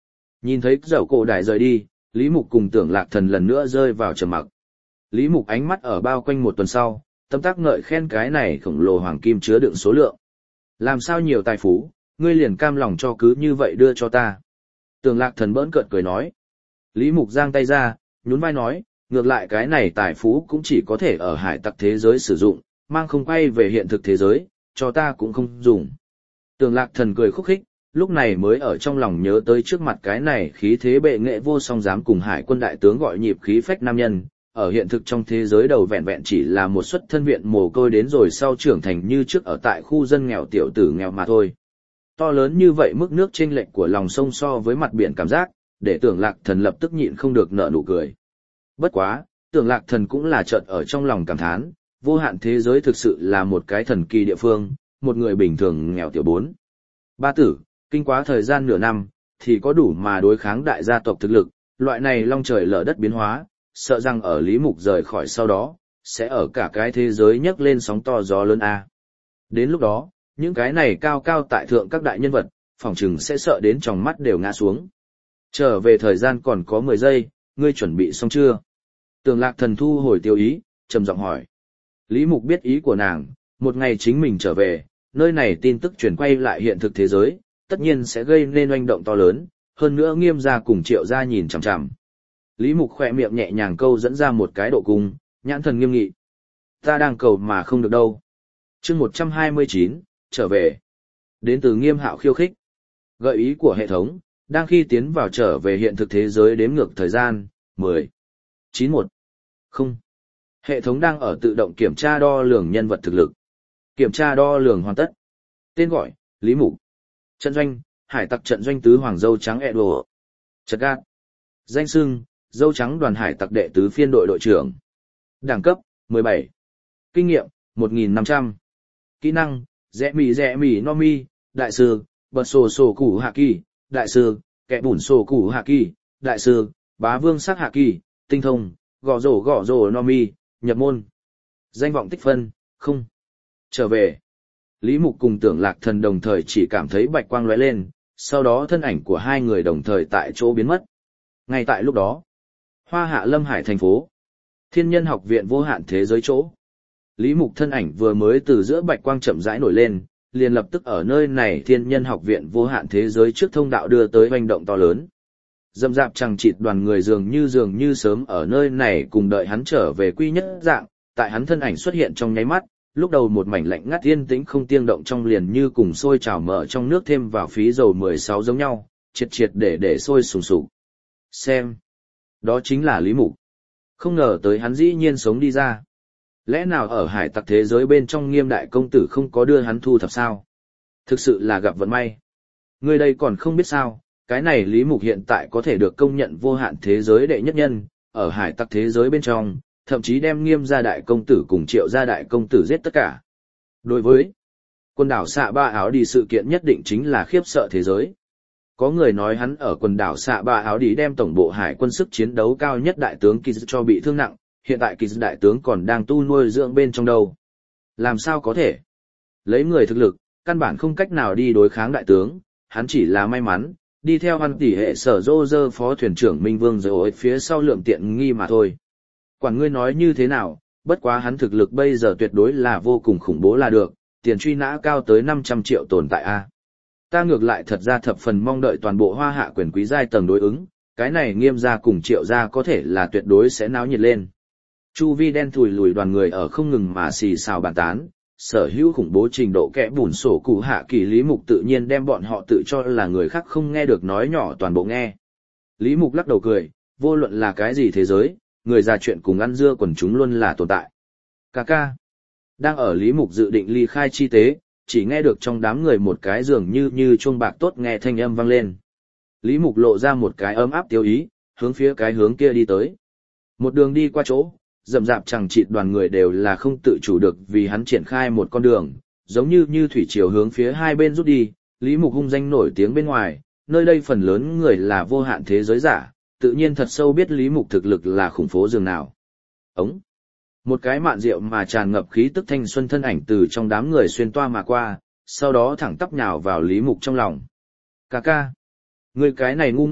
Nhìn thấy dậu cổ đại rời đi, Lý Mục cùng Tưởng Lạc Thần lần nữa rơi vào trầm mặc. Lý Mục ánh mắt ở bao quanh một tuần sau, tâm tác ngợi khen cái này khổng lồ hoàng kim chứa đựng số lượng. Làm sao nhiều tài phú, ngươi liền cam lòng cho cứ như vậy đưa cho ta. Tưởng Lạc Thần bỡn cợt cười nói. Lý Mục giang tay ra, nhún vai nói, ngược lại cái này tài phú cũng chỉ có thể ở hải tặc thế giới sử dụng, mang không quay về hiện thực thế giới, cho ta cũng không dùng. Tưởng Lạc Thần cười khúc khích, lúc này mới ở trong lòng nhớ tới trước mặt cái này khí thế bệ nghệ vô song dám cùng hải quân đại tướng gọi nhịp khí phách nam nhân, ở hiện thực trong thế giới đầu vẹn vẹn chỉ là một xuất thân viện mồ côi đến rồi sau trưởng thành như trước ở tại khu dân nghèo tiểu tử nghèo mà thôi. To lớn như vậy mức nước chênh lệch của lòng sông so với mặt biển cảm giác, để Tưởng Lạc Thần lập tức nhịn không được nở nụ cười. Bất quá, Tưởng Lạc Thần cũng là chợt ở trong lòng cảm thán, vô hạn thế giới thực sự là một cái thần kỳ địa phương, một người bình thường nghèo tiểu bốn. Ba tử, kinh quá thời gian nửa năm, thì có đủ mà đối kháng đại gia tộc thực lực, loại này long trời lở đất biến hóa, sợ rằng ở Lý Mục rời khỏi sau đó, sẽ ở cả cái thế giới nhấc lên sóng to gió lớn a. Đến lúc đó, những cái này cao cao tại thượng các đại nhân vật, phỏng chừng sẽ sợ đến tròng mắt đều ngã xuống. Trở về thời gian còn có 10 giây, ngươi chuẩn bị xong chưa? Tưởng Lạc Thần thu hồi tiêu ý, trầm giọng hỏi. Lý Mục biết ý của nàng, một ngày chính mình trở về, nơi này tin tức truyền quay lại hiện thực thế giới, tất nhiên sẽ gây nên oanh động to lớn, hơn nữa Nghiêm gia cùng Triệu gia nhìn chằm chằm. Lý Mục khỏe miệng nhẹ nhàng câu dẫn ra một cái độ cung, nhãn thần nghiêm nghị. Ta đang cầu mà không được đâu. Chương 129, trở về. Đến từ Nghiêm Hạo khiêu khích. Gợi ý của hệ thống, đang khi tiến vào trở về hiện thực thế giới đếm ngược thời gian, 10, 9, 1, 0. Hệ thống đang ở tự động kiểm tra đo lường nhân vật thực lực. Kiểm tra đo lường hoàn tất. Tên gọi, Lý Mục. Trận doanh, hải tặc trận doanh tứ hoàng dâu trắng Edo. Chật gạt. Danh xưng, dâu trắng đoàn hải tặc đệ tứ phiên đội đội trưởng. Đẳng cấp, 17. Kinh nghiệm, 1.500. Kỹ năng, rẽ mì no mi, đại sư, bật sổ củ hạ kỳ, đại sư, kẻ bùn sổ củ hạ kỳ, đại sư, bá vương sắc hạ kỳ, tinh thông, gõ rổ no mi, nhập môn. Danh vọng tích phân, không. Trở về. Lý Mục cùng Tưởng Lạc Thần đồng thời chỉ cảm thấy bạch quang lóe lên, sau đó thân ảnh của hai người đồng thời tại chỗ biến mất. Ngay tại lúc đó, Hoa Hạ Lâm Hải thành phố, Thiên Nhân học viện vô hạn thế giới chỗ. Lý Mục thân ảnh vừa mới từ giữa bạch quang chậm rãi nổi lên, liền lập tức ở nơi này Thiên Nhân học viện vô hạn thế giới trước thông đạo đưa tới hoành động to lớn. Dâm dạp chằng chịt đoàn người dường như sớm ở nơi này cùng đợi hắn trở về quy nhất dạng, tại hắn thân ảnh xuất hiện trong nháy mắt, lúc đầu một mảnh lạnh ngắt yên tĩnh không tiếng động trong liền như cùng sôi trào mở trong nước thêm vào phí dầu 16 giống nhau, triệt để sôi sùng sục. Xem, đó chính là Lý Mục. Không ngờ tới hắn dĩ nhiên sống đi ra. Lẽ nào ở hải tặc thế giới bên trong Nghiêm đại công tử không có đưa hắn thu thập sao? Thực sự là gặp vận may. Người đây còn không biết sao, cái này Lý Mục hiện tại có thể được công nhận vô hạn thế giới đệ nhất nhân, ở hải tặc thế giới bên trong, thậm chí đem Nghiêm gia đại công tử cùng Triệu gia đại công tử giết tất cả. Đối với quần đảo xạ ba áo đi sự kiện nhất định chính là khiếp sợ thế giới. Có người nói hắn ở quần đảo xạ ba áo đi đem tổng bộ hải quân sức chiến đấu cao nhất đại tướng Kiz cho bị thương nặng, hiện tại Kiz đại tướng còn đang tu nuôi dưỡng bên trong đâu. Làm sao có thể? Lấy người thực lực, căn bản không cách nào đi đối kháng đại tướng, hắn chỉ là may mắn, đi theo hắn tỷ hệ sở dô dơ phó thuyền trưởng Minh Vương rồi phía sau lượm tiện nghi mà thôi. Quản ngươi nói như thế nào, bất quá hắn thực lực bây giờ tuyệt đối là vô cùng khủng bố là được, tiền truy nã cao tới 500 triệu tồn tại A. Ta ngược lại thật ra thập phần mong đợi toàn bộ Hoa Hạ quyền quý giai tầng đối ứng, cái này Nghiêm gia cùng Triệu gia có thể là tuyệt đối sẽ náo nhiệt lên. Chu vi đen thùi lùi đoàn người ở không ngừng mà xì xào bàn tán, sở hữu khủng bố trình độ kẽ bùn sổ cụ hạ kỳ Lý Mục tự nhiên đem bọn họ tự cho là người khác không nghe được nói nhỏ toàn bộ nghe. Lý Mục lắc đầu cười, vô luận là cái gì thế giới, người già chuyện cùng ăn dưa quần chúng luôn là tồn tại. Ca. Đang ở Lý Mục dự định ly khai chi tế, chỉ nghe được trong đám người một cái dường như chuông bạc tốt nghe thanh âm vang lên. Lý Mục lộ ra một cái ấm áp tiêu ý, hướng phía cái hướng kia đi tới. Một đường đi qua chỗ, rậm rạp chẳng chịt đoàn người đều là không tự chủ được vì hắn triển khai một con đường, giống như thủy triều hướng phía hai bên rút đi. Lý Mục hung danh nổi tiếng bên ngoài, nơi đây phần lớn người là vô hạn thế giới giả, tự nhiên thật sâu biết Lý Mục thực lực là khủng phố dường nào. Ống. Một cái mạn rượu mà tràn ngập khí tức thanh xuân thân ảnh từ trong đám người xuyên toa mà qua, sau đó thẳng tắp nhào vào Lý Mục trong lòng. Ca. Người cái này ngu ngốc,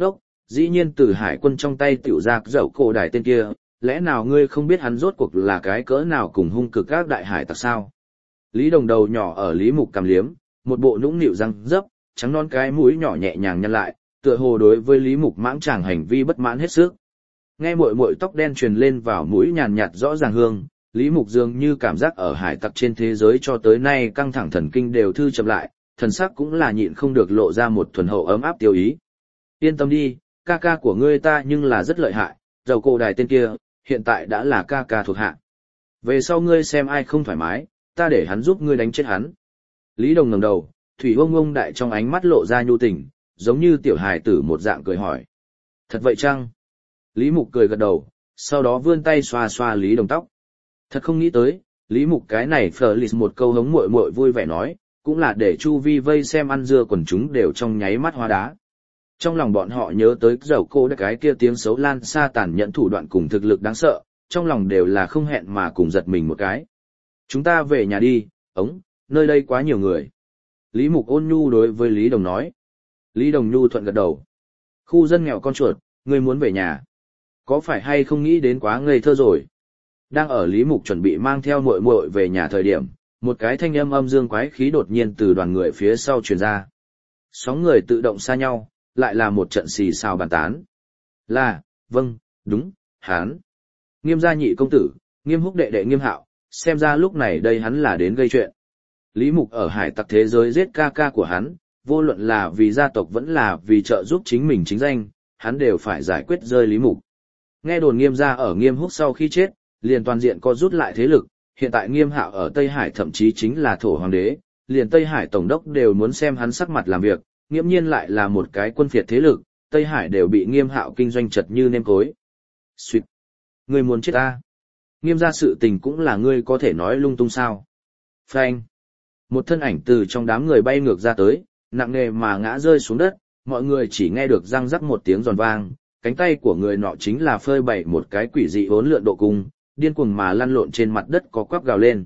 dĩ nhiên từ hải quân trong tay tiểu ra dậu cổ đài tên kia, lẽ nào ngươi không biết hắn rốt cuộc là cái cỡ nào cùng hung cực các đại hải tặc sao? Lý Đồng đầu nhỏ ở Lý Mục cầm liếm, một bộ nũng nịu răng dấp, trắng non cái mũi nhỏ nhẹ nhàng nhăn lại, tựa hồ đối với Lý Mục mãng chàng hành vi bất mãn hết sức. Nghe muội muội tóc đen truyền lên vào mũi nhàn nhạt rõ ràng hương, Lý Mục dường như cảm giác ở hải tặc trên thế giới cho tới nay căng thẳng thần kinh đều thư chậm lại, thần sắc cũng là nhịn không được lộ ra một thuần hậu ấm áp tiêu ý. Yên tâm đi, ca ca của ngươi ta nhưng là rất lợi hại, dầu cổ đài tên kia, hiện tại đã là ca ca thuộc hạ. Về sau ngươi xem ai không thoải mái, ta để hắn giúp ngươi đánh chết hắn. Lý Đồng ngẩng đầu, thủy ông ông đại trong ánh mắt lộ ra nhu tình, giống như tiểu hài tử một dạng cười hỏi. Thật vậy chăng? Lý Mục cười gật đầu, sau đó vươn tay xoa xoa Lý Đồng tóc. Thật không nghĩ tới, Lý Mục cái này phở lì một câu hống muội muội vui vẻ nói, cũng là để chu vi vây xem ăn dưa quần chúng đều trong nháy mắt hóa đá. Trong lòng bọn họ nhớ tới dầu cô đã cái kia tiếng xấu lan xa tàn nhẫn thủ đoạn cùng thực lực đáng sợ, trong lòng đều là không hẹn mà cùng giật mình một cái. Chúng ta về nhà đi, nơi đây quá nhiều người. Lý Mục ôn nhu đối với Lý Đồng nói. Lý Đồng nhu thuận gật đầu. Khu dân nghèo con chuột, ngươi muốn về nhà. Có phải hay không nghĩ đến quá ngây thơ rồi? Đang ở Lý Mục chuẩn bị mang theo muội muội về nhà thời điểm, một cái thanh âm âm dương quái khí đột nhiên từ đoàn người phía sau truyền ra. Sóng người tự động xa nhau, lại là một trận xì xào bàn tán. Là, vâng, đúng, hán. Nghiêm gia nhị công tử, Nghiêm Húc đệ đệ Nghiêm Hạo, xem ra lúc này đây hắn là đến gây chuyện. Lý Mục ở hải tặc thế giới giết ca ca của hắn, vô luận là vì gia tộc vẫn là vì trợ giúp chính mình chính danh, hắn đều phải giải quyết rơi Lý Mục. Nghe đồn Nghiêm gia ở Nghiêm Húc sau khi chết, liền toàn diện co rút lại thế lực, hiện tại Nghiêm Hạo ở Tây Hải thậm chí chính là thổ hoàng đế, liền Tây Hải tổng đốc đều muốn xem hắn sắc mặt làm việc, nghiễm nhiên lại là một cái quân phiệt thế lực, Tây Hải đều bị Nghiêm Hạo kinh doanh chật như nêm cối. Xuyệt! Ngươi muốn chết ta? Nghiêm gia sự tình cũng là ngươi có thể nói lung tung sao? Phanh! Một thân ảnh từ trong đám người bay ngược ra tới, nặng nề mà ngã rơi xuống đất, mọi người chỉ nghe được răng rắc một tiếng giòn vang, cánh tay của người nọ chính là phơi bày một cái quỷ dị hỗn lượn độ cung, điên cuồng mà lăn lộn trên mặt đất có quắp gào lên.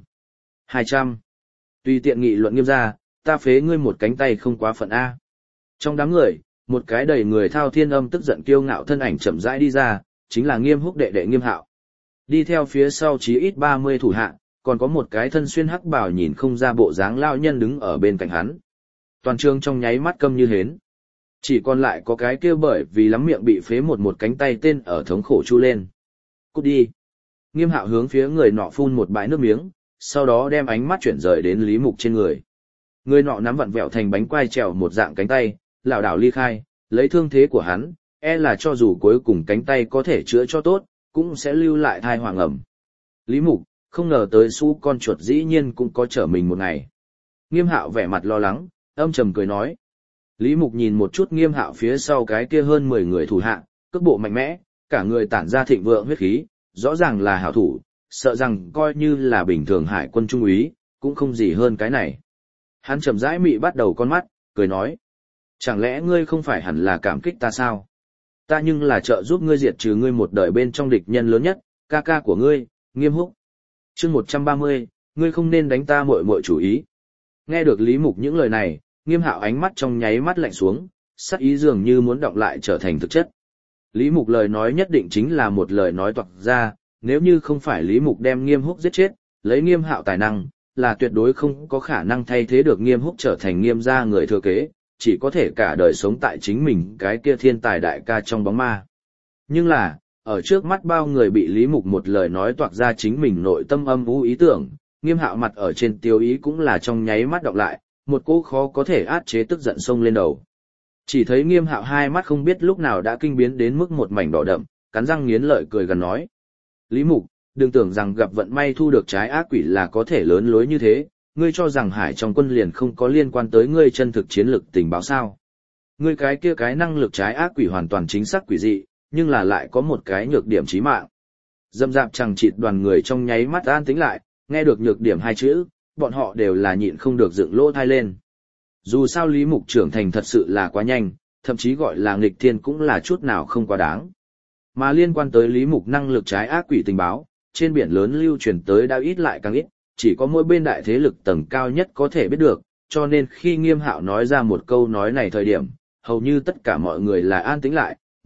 200. Tùy tiện nghị luận Nghiêm gia, ta phế ngươi một cánh tay không quá phận A. Trong đám người, một cái đầy người thao thiên âm tức giận kiêu ngạo thân ảnh chậm rãi đi ra, chính là Nghiêm Húc đệ đệ Nghiêm Hạo. Đi theo phía sau chí ít 30 thủ hạ, còn có một cái thân xuyên hắc bào nhìn không ra bộ dáng lao nhân đứng ở bên cạnh hắn. Toàn trường trong nháy mắt câm như hến. Chỉ còn lại có cái kia bởi vì lắm miệng bị phế một cánh tay tên ở thống khổ chu lên. Cút đi. Nghiêm Hạo hướng phía người nọ phun một bãi nước miếng, sau đó đem ánh mắt chuyển rời đến Lý Mục trên người. Người nọ nắm vặn vẹo thành bánh quai trèo một dạng cánh tay, lảo đảo ly khai, lấy thương thế của hắn, là cho dù cuối cùng cánh tay có thể chữa cho tốt, cũng sẽ lưu lại thai hoàng ẩm. Lý Mục, không ngờ tới su con chuột dĩ nhiên cũng có trở mình một ngày. Nghiêm Hạo vẻ mặt lo lắng, âm trầm cười nói. Lý Mục nhìn một chút Nghiêm Hạo phía sau cái kia hơn 10 người thủ hạ, cước bộ mạnh mẽ, cả người tản ra thịnh vượng huyết khí, rõ ràng là hảo thủ, sợ rằng coi như là bình thường hải quân trung úy, cũng không gì hơn cái này. Hắn chậm rãi mị bắt đầu con mắt, cười nói. Chẳng lẽ ngươi không phải hẳn là cảm kích ta sao? Ta nhưng là trợ giúp ngươi diệt trừ ngươi một đời bên trong địch nhân lớn nhất, ca ca của ngươi, Nghiêm Húc. Chương 130, ngươi không nên đánh ta muội muội chủ ý. Nghe được Lý Mục những lời này, Nghiêm Hạo ánh mắt trong nháy mắt lạnh xuống, sắc ý dường như muốn đọng lại trở thành thực chất. Lý Mục lời nói nhất định chính là một lời nói toạc ra, nếu như không phải Lý Mục đem Nghiêm Húc giết chết, lấy Nghiêm Hạo tài năng, là tuyệt đối không có khả năng thay thế được Nghiêm Húc trở thành Nghiêm gia người thừa kế, chỉ có thể cả đời sống tại chính mình cái kia thiên tài đại ca trong bóng ma. Nhưng là, ở trước mắt bao người bị Lý Mục một lời nói toạc ra chính mình nội tâm âm u ý tưởng, Nghiêm Hạo mặt ở trên tiêu ý cũng là trong nháy mắt đọc lại, một cỗ khó có thể át chế tức giận sông lên đầu. Chỉ thấy Nghiêm Hạo hai mắt không biết lúc nào đã kinh biến đến mức một mảnh đỏ đậm, cắn răng nghiến lợi cười gần nói. Lý Mục, đừng tưởng rằng gặp vận may thu được trái ác quỷ là có thể lớn lối như thế, ngươi cho rằng hải trong quân liền không có liên quan tới ngươi chân thực chiến lược tình báo sao. Ngươi cái kia cái năng lực trái ác quỷ hoàn toàn chính xác quỷ dị, nhưng là lại có một cái nhược điểm chí mạng. Dâm dạp chằng chịt đoàn người trong nháy mắt an tĩnh lại, nghe được nhược điểm hai chữ, bọn họ đều là nhịn không được dựng lỗ thai lên. Dù sao Lý Mục trưởng thành thật sự là quá nhanh, thậm chí gọi là nghịch thiên cũng là chút nào không quá đáng. Mà liên quan tới Lý Mục năng lực trái ác quỷ tình báo, trên biển lớn lưu truyền tới đã ít lại càng ít, chỉ có mỗi bên đại thế lực tầng cao nhất có thể biết được, cho nên khi Nghiêm Hạo nói ra một câu nói này thời điểm, hầu như tất cả mọi người là an tĩnh lại,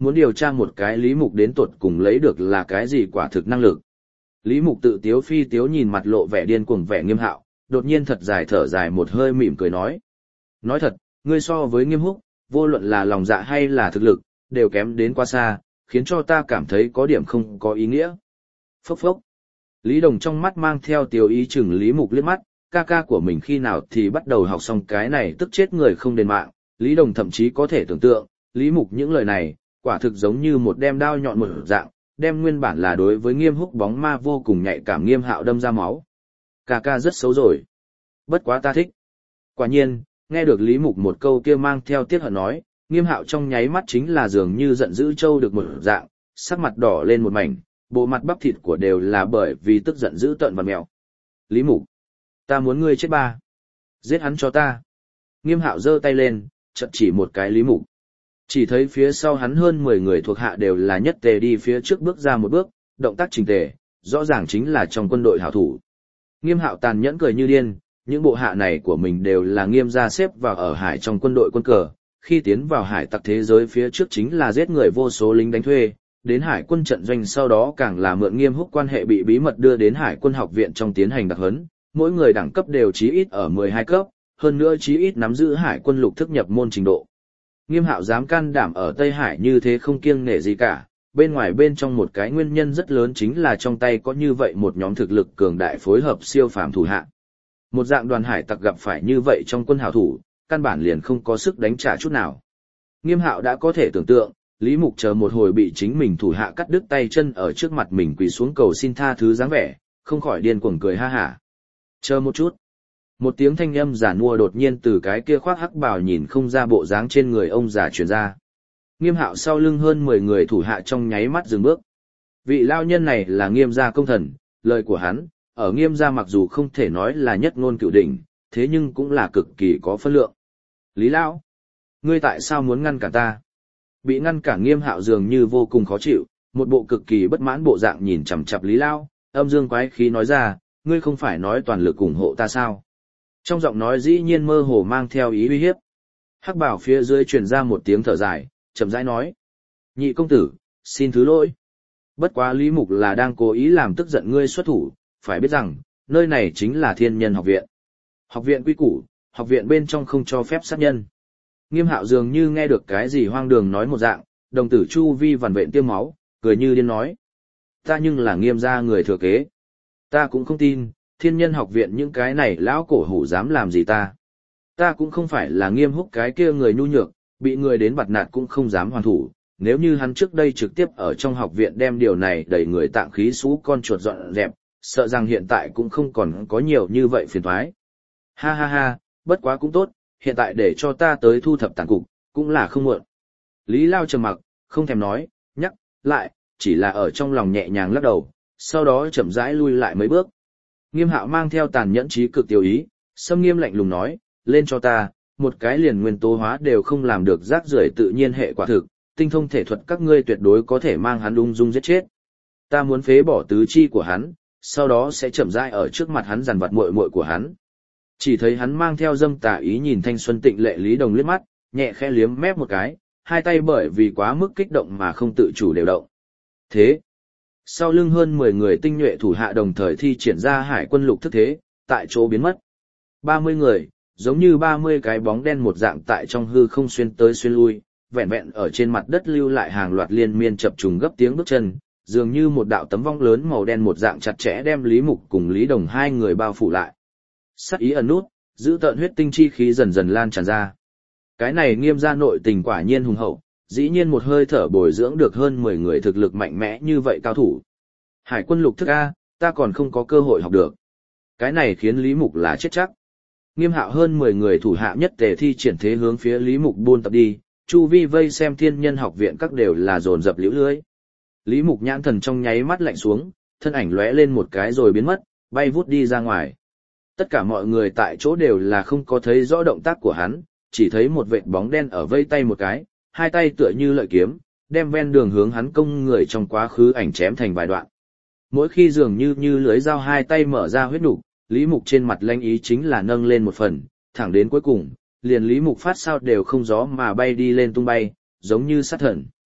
muốn điều tra một cái Lý Mục đến tột cùng lấy được là cái gì quả thực năng lực. Lý Mục tự tiếu phi tiếu nhìn mặt lộ vẻ điên cuồng vẻ Nghiêm Hạo, đột nhiên thật dài thở dài một hơi mỉm cười nói. Nói thật, ngươi so với Nghiêm Húc, vô luận là lòng dạ hay là thực lực, đều kém đến quá xa, khiến cho ta cảm thấy có điểm không có ý nghĩa. Phốc phốc. Lý Đồng trong mắt mang theo tiêu ý chừng Lý Mục liếc mắt, ca ca của mình khi nào thì bắt đầu học xong cái này tức chết người không đền mạng. Lý Đồng thậm chí có thể tưởng tượng, Lý Mục những lời này, quả thực giống như một đem đao nhọn một dạng, đem nguyên bản là đối với Nghiêm Húc bóng ma vô cùng nhạy cảm Nghiêm Hạo đâm ra máu. Ca ca rất xấu rồi. Bất quá ta thích. Quả nhiên, nghe được Lý Mục một câu kia mang theo tiết hận nói, Nghiêm Hạo trong nháy mắt chính là dường như giận dữ trâu được một dạng, sắc mặt đỏ lên một mảnh, bộ mặt bắp thịt của đều là bởi vì tức giận dữ tợn và mèo. Lý Mục, ta muốn ngươi chết ba. Giết hắn cho ta. Nghiêm Hạo giơ tay lên, chợt chỉ một cái Lý Mục. Chỉ thấy phía sau hắn hơn 10 người thuộc hạ đều là nhất tề đi phía trước bước ra một bước, động tác chỉnh tề, rõ ràng chính là trong quân đội hảo thủ. Nghiêm Hạo tàn nhẫn cười như điên, những bộ hạ này của mình đều là Nghiêm gia xếp vào ở hải trong quân đội quân cờ, khi tiến vào hải tặc thế giới phía trước chính là giết người vô số lính đánh thuê, đến hải quân trận doanh sau đó càng là mượn Nghiêm Húc quan hệ bị bí mật đưa đến hải quân học viện trong tiến hành đặc huấn, mỗi người đẳng cấp đều chí ít ở 12 cấp, hơn nữa chí ít nắm giữ hải quân lục thức nhập môn trình độ. Nghiêm Hạo dám can đảm ở Tây Hải như thế không kiêng nể gì cả, bên ngoài bên trong một cái nguyên nhân rất lớn chính là trong tay có như vậy một nhóm thực lực cường đại phối hợp siêu phàm thủ hạ. Một dạng đoàn hải tặc gặp phải như vậy trong quân hảo thủ, căn bản liền không có sức đánh trả chút nào. Nghiêm Hạo đã có thể tưởng tượng, Lý Mục chờ một hồi bị chính mình thủ hạ cắt đứt tay chân ở trước mặt mình quỳ xuống cầu xin tha thứ dáng vẻ, không khỏi điên cuồng cười ha hả. Chờ một chút. Một tiếng thanh âm giả nua đột nhiên từ cái kia khoác hắc bào nhìn không ra bộ dáng trên người ông già truyền ra. Nghiêm Hạo sau lưng hơn 10 người thủ hạ trong nháy mắt dừng bước. Vị lao nhân này là Nghiêm gia công thần, lời của hắn, ở Nghiêm gia mặc dù không thể nói là nhất ngôn cửu đỉnh, thế nhưng cũng là cực kỳ có phân lượng. Lý Lão, ngươi tại sao muốn ngăn cản ta? Bị ngăn cản Nghiêm Hạo dường như vô cùng khó chịu, một bộ cực kỳ bất mãn bộ dạng nhìn chằm chằm Lý Lão, âm dương quái khí nói ra, ngươi không phải nói toàn lực ủng hộ ta sao? Trong giọng nói dĩ nhiên mơ hồ mang theo ý uy hiếp. Hắc bảo phía dưới truyền ra một tiếng thở dài, chậm rãi nói. Nhị công tử, xin thứ lỗi. Bất quá Lý Mục là đang cố ý làm tức giận ngươi xuất thủ, phải biết rằng, nơi này chính là Thiên Nhân học viện. Học viện quy củ, học viện bên trong không cho phép sát nhân. Nghiêm Hạo dường như nghe được cái gì hoang đường nói một dạng, đồng tử chu vi vằn vện tiêm máu, cười như điên nói. Ta nhưng là Nghiêm gia người thừa kế. Ta cũng không tin, Thiên Nhân học viện những cái này lão cổ hủ dám làm gì ta. Ta cũng không phải là Nghiêm Húc cái kia người nhu nhược, bị người đến bặt nạt cũng không dám hoàn thủ. Nếu như hắn trước đây trực tiếp ở trong học viện đem điều này đẩy người tạng khí xú con chuột dọn dẹp, sợ rằng hiện tại cũng không còn có nhiều như vậy phiền toái. Ha ha ha, bất quá cũng tốt, hiện tại để cho ta tới thu thập tàn cục, cũng là không muộn. Lý Lao trầm mặc, không thèm nói, nhắc, lại, chỉ là ở trong lòng nhẹ nhàng lắc đầu, sau đó chậm rãi lui lại mấy bước. Nghiêm Hạo mang theo tàn nhẫn trí cực tiêu ý, Sâm Nghiêm lạnh lùng nói, lên cho ta, một cái liền nguyên tố hóa đều không làm được rác rưởi tự nhiên hệ quả thực, tinh thông thể thuật các ngươi tuyệt đối có thể mang hắn ung dung giết chết. Ta muốn phế bỏ tứ chi của hắn, sau đó sẽ chậm rãi ở trước mặt hắn dằn vặt muội muội của hắn. Chỉ thấy hắn mang theo dâm tà ý nhìn thanh xuân tịnh lệ Lý Đồng liếc mắt, nhẹ khẽ liếm mép một cái, hai tay bởi vì quá mức kích động mà không tự chủ đều động. Thế, sau lưng hơn 10 người tinh nhuệ thủ hạ đồng thời thi triển ra hải quân lục thức thế, tại chỗ biến mất. 30 người, giống như 30 cái bóng đen một dạng tại trong hư không xuyên tới xuyên lui, vẹn vẹn ở trên mặt đất lưu lại hàng loạt liên miên chập trùng gấp tiếng bước chân, dường như một đạo tấm vong lớn màu đen một dạng chặt chẽ đem Lý Mục cùng Lý Đồng hai người bao phủ lại. Sát ý ẩn nút, giữ tợn huyết tinh chi khí dần dần lan tràn ra. Cái này Nghiêm gia nội tình quả nhiên hùng hậu, dĩ nhiên một hơi thở bồi dưỡng được hơn 10 người thực lực mạnh mẽ như vậy cao thủ. Hải quân lục thức A, ta còn không có cơ hội học được. Cái này khiến Lý Mục là chết chắc. Nghiêm Hạo hơn 10 người thủ hạ nhất tề thi triển thế hướng phía Lý Mục buôn tập đi, chu vi vây xem Thiên Nhân học viện các đều là dồn dập liễu lưới. Lý Mục nhãn thần trong nháy mắt lạnh xuống, thân ảnh lóe lên một cái rồi biến mất, bay vút đi ra ngoài. Tất cả mọi người tại chỗ đều là không có thấy rõ động tác của hắn, chỉ thấy một vệt bóng đen ở vây tay một cái, hai tay tựa như lợi kiếm, đem ven đường hướng hắn công người trong quá khứ ảnh chém thành vài đoạn. Mỗi khi dường như lưới dao hai tay mở ra huyết nục, Lý Mục trên mặt lanh ý chính là nâng lên một phần, thẳng đến cuối cùng, liền Lý Mục phát sao đều không gió mà bay đi lên tung bay, giống như sát thần.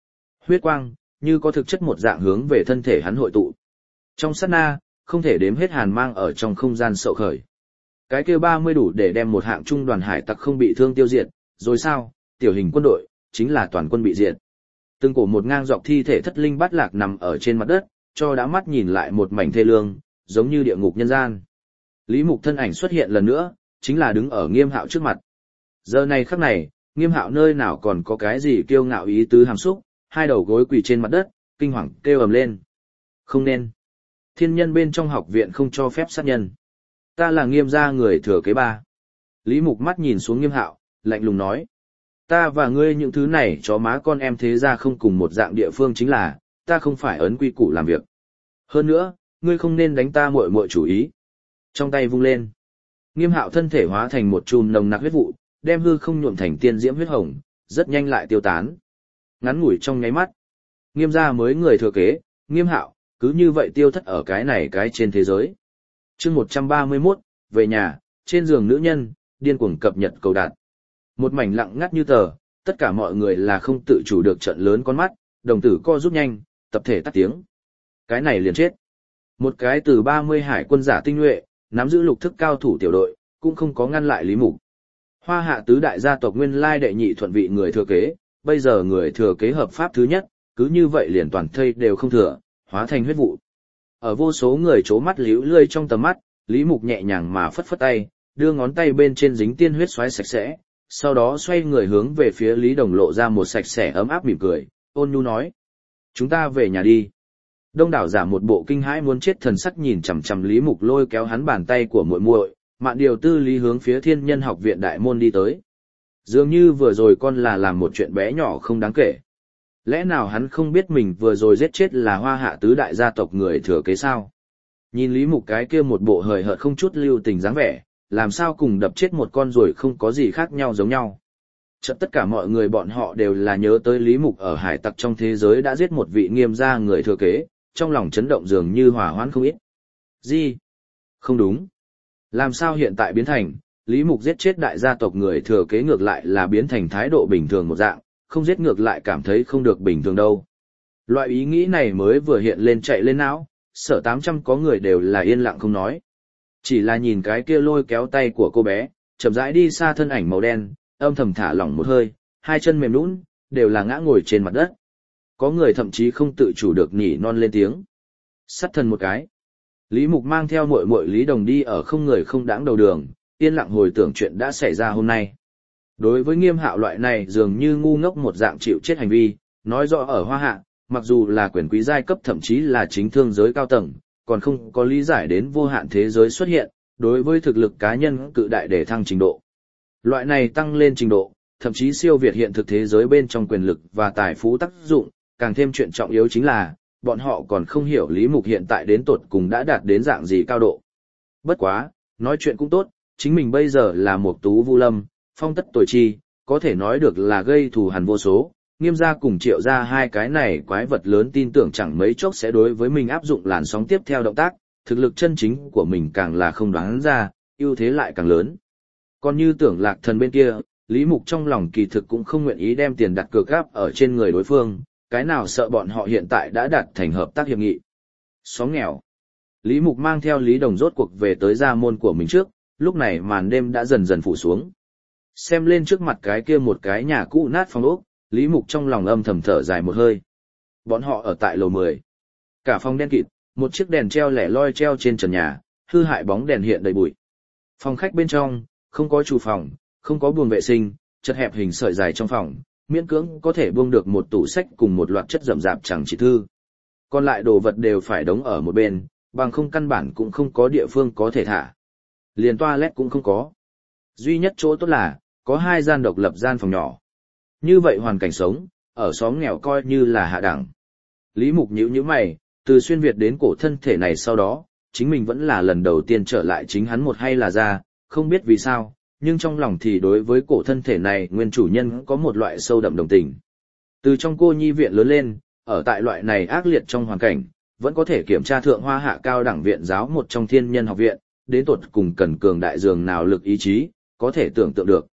huyết quang, như có thực chất một dạng hướng về thân thể hắn hội tụ. Trong sát na, không thể đếm hết hàn mang ở trong không gian sậu khởi. Cái kia 30 đủ để đem một hạng trung đoàn hải tặc không bị thương tiêu diệt, rồi sao, tiểu hình quân đội, chính là toàn quân bị diệt. Từng cổ một ngang dọc thi thể thất linh bát lạc nằm ở trên mặt đất, cho đã mắt nhìn lại một mảnh thê lương, giống như địa ngục nhân gian. Lý Mục thân ảnh xuất hiện lần nữa, chính là đứng ở Nghiêm Hạo trước mặt. Giờ này khắc này, Nghiêm Hạo nơi nào còn có cái gì kiêu ngạo ý tứ hàm xúc, hai đầu gối quỳ trên mặt đất, kinh hoàng kêu ầm lên. Không nên. Thiên nhân bên trong học viện không cho phép sát nhân. Ta là Nghiêm gia người thừa kế ba. Lý Mục mắt nhìn xuống Nghiêm Hạo, lạnh lùng nói. Ta và ngươi những thứ này chó má con em thế ra không cùng một dạng địa phương chính là, ta không phải ấn quy củ làm việc. Hơn nữa, ngươi không nên đánh ta muội muội chủ ý. Trong tay vung lên. Nghiêm Hạo thân thể hóa thành một chùm nồng nặc huyết vụ, đem hư không nhuộm thành tiên diễm huyết hồng, rất nhanh lại tiêu tán. Ngắn ngủi trong nháy mắt. Nghiêm gia mới người thừa kế, Nghiêm Hạo, cứ như vậy tiêu thất ở cái này cái trên thế giới. Chương 131, về nhà, trên giường nữ nhân, điên cuồng cập nhật cầu đạt. Một mảnh lặng ngắt như tờ, tất cả mọi người là không tự chủ được trợn lớn con mắt, đồng tử co rút nhanh, tập thể tắt tiếng. Cái này liền chết. Một cái từ 30 hải quân giả tinh nhuệ, nắm giữ lục thức cao thủ tiểu đội, cũng không có ngăn lại Lý Mục. Hoa hạ tứ đại gia tộc nguyên lai đệ nhị thuận vị người thừa kế, bây giờ người thừa kế hợp pháp thứ nhất, cứ như vậy liền toàn thây đều không thừa, hóa thành huyết vụ. Ở vô số người chố mắt líu lươi trong tầm mắt, Lý Mục nhẹ nhàng mà phất phất tay, đưa ngón tay bên trên dính tiên huyết xoáy sạch sẽ, sau đó xoay người hướng về phía Lý Đồng lộ ra một sạch sẽ ấm áp mỉm cười, ôn nhu nói. Chúng ta về nhà đi. Đông đảo giả một bộ kinh hãi muốn chết thần sắc nhìn chằm chằm Lý Mục lôi kéo hắn bàn tay của muội muội, Mạn Điều Tư Lý hướng phía Thiên Nhân học viện đại môn đi tới. Dường như vừa rồi con là làm một chuyện bé nhỏ không đáng kể. Lẽ nào hắn không biết mình vừa rồi giết chết là Hoa hạ tứ đại gia tộc người thừa kế sao? Nhìn Lý Mục cái kia một bộ hời hợt không chút lưu tình dáng vẻ, làm sao cùng đập chết một con ruồi không có gì khác nhau giống nhau. Chợt tất cả mọi người bọn họ đều là nhớ tới Lý Mục ở hải tặc trong thế giới đã giết một vị Nghiêm gia người thừa kế, trong lòng chấn động dường như hỏa hoãn không ít. Gì? Không đúng. Làm sao hiện tại biến thành, Lý Mục giết chết đại gia tộc người thừa kế ngược lại là biến thành thái độ bình thường một dạng, không giết ngược lại cảm thấy không được bình thường đâu. Loại ý nghĩ này mới vừa hiện lên chạy lên não, Sở 800 có người đều là yên lặng không nói. Chỉ là nhìn cái kia lôi kéo tay của cô bé, chậm rãi đi xa thân ảnh màu đen, âm thầm thả lỏng một hơi, hai chân mềm nhũn, đều là ngã ngồi trên mặt đất. Có người thậm chí không tự chủ được nhỉ non lên tiếng. Sát thân một cái. Lý Mục mang theo muội muội Lý Đồng đi ở không người không đãng đầu đường, yên lặng hồi tưởng chuyện đã xảy ra hôm nay. Đối với Nghiêm Hạo loại này dường như ngu ngốc một dạng chịu chết hành vi, nói rõ ở Hoa Hạ, mặc dù là quyền quý giai cấp thậm chí là chính thương giới cao tầng, còn không có lý giải đến vô hạn thế giới xuất hiện, đối với thực lực cá nhân cự đại để thăng trình độ. Loại này tăng lên trình độ, thậm chí siêu việt hiện thực thế giới bên trong quyền lực và tài phú tác dụng, càng thêm chuyện trọng yếu chính là, bọn họ còn không hiểu Lý Mục hiện tại đến tột cùng đã đạt đến dạng gì cao độ. Bất quá, nói chuyện cũng tốt, chính mình bây giờ là một tú vu lâm, phong tất tuổi chi, có thể nói được là gây thù hằn vô số, Nghiêm gia cùng Triệu gia hai cái này quái vật lớn tin tưởng chẳng mấy chốc sẽ đối với mình áp dụng làn sóng tiếp theo động tác, thực lực chân chính của mình càng là không đoán ra, ưu thế lại càng lớn. Còn như Tưởng Lạc Thần bên kia, Lý Mục trong lòng kỳ thực cũng không nguyện ý đem tiền đặt cược gáp ở trên người đối phương, cái nào sợ bọn họ hiện tại đã đạt thành hợp tác hiệp nghị. Xóm nghèo. Lý Mục mang theo Lý Đồng rốt cuộc về tới gia môn của mình trước, lúc này màn đêm đã dần dần phủ xuống. Xem lên trước mặt cái kia một cái nhà cũ nát phong ốc, Lý Mục trong lòng âm thầm thở dài một hơi. Bọn họ ở tại lầu 10. Cả phòng đen kịt, một chiếc đèn treo lẻ loi treo trên trần nhà, hư hại bóng đèn hiện đầy bụi. Phòng khách bên trong, không có chủ phòng, không có buồng vệ sinh, chật hẹp hình sợi dài trong phòng, miễn cưỡng có thể buông được một tủ sách cùng một loạt chất rậm rạp chẳng chỉ thư. Còn lại đồ vật đều phải đống ở một bên, bằng không căn bản cũng không có địa phương có thể thả. Liền toilet cũng không có. Duy nhất chỗ tốt là, có 2 gian độc lập gian phòng nhỏ. Như vậy hoàn cảnh sống, ở xóm nghèo coi như là hạ đẳng. Lý Mục nhíu mày, từ xuyên Việt đến cổ thân thể này sau đó, chính mình vẫn là lần đầu tiên trở lại chính hắn một hay là ra, không biết vì sao, nhưng trong lòng thì đối với cổ thân thể này nguyên chủ nhân có một loại sâu đậm đồng tình. Từ trong cô nhi viện lớn lên, ở tại loại này ác liệt trong hoàn cảnh, vẫn có thể kiểm tra thượng Hoa hạ cao đẳng viện giáo một trong Thiên Nhân học viện, đến tột cùng cần cường đại dường nào lực ý chí, có thể tưởng tượng được.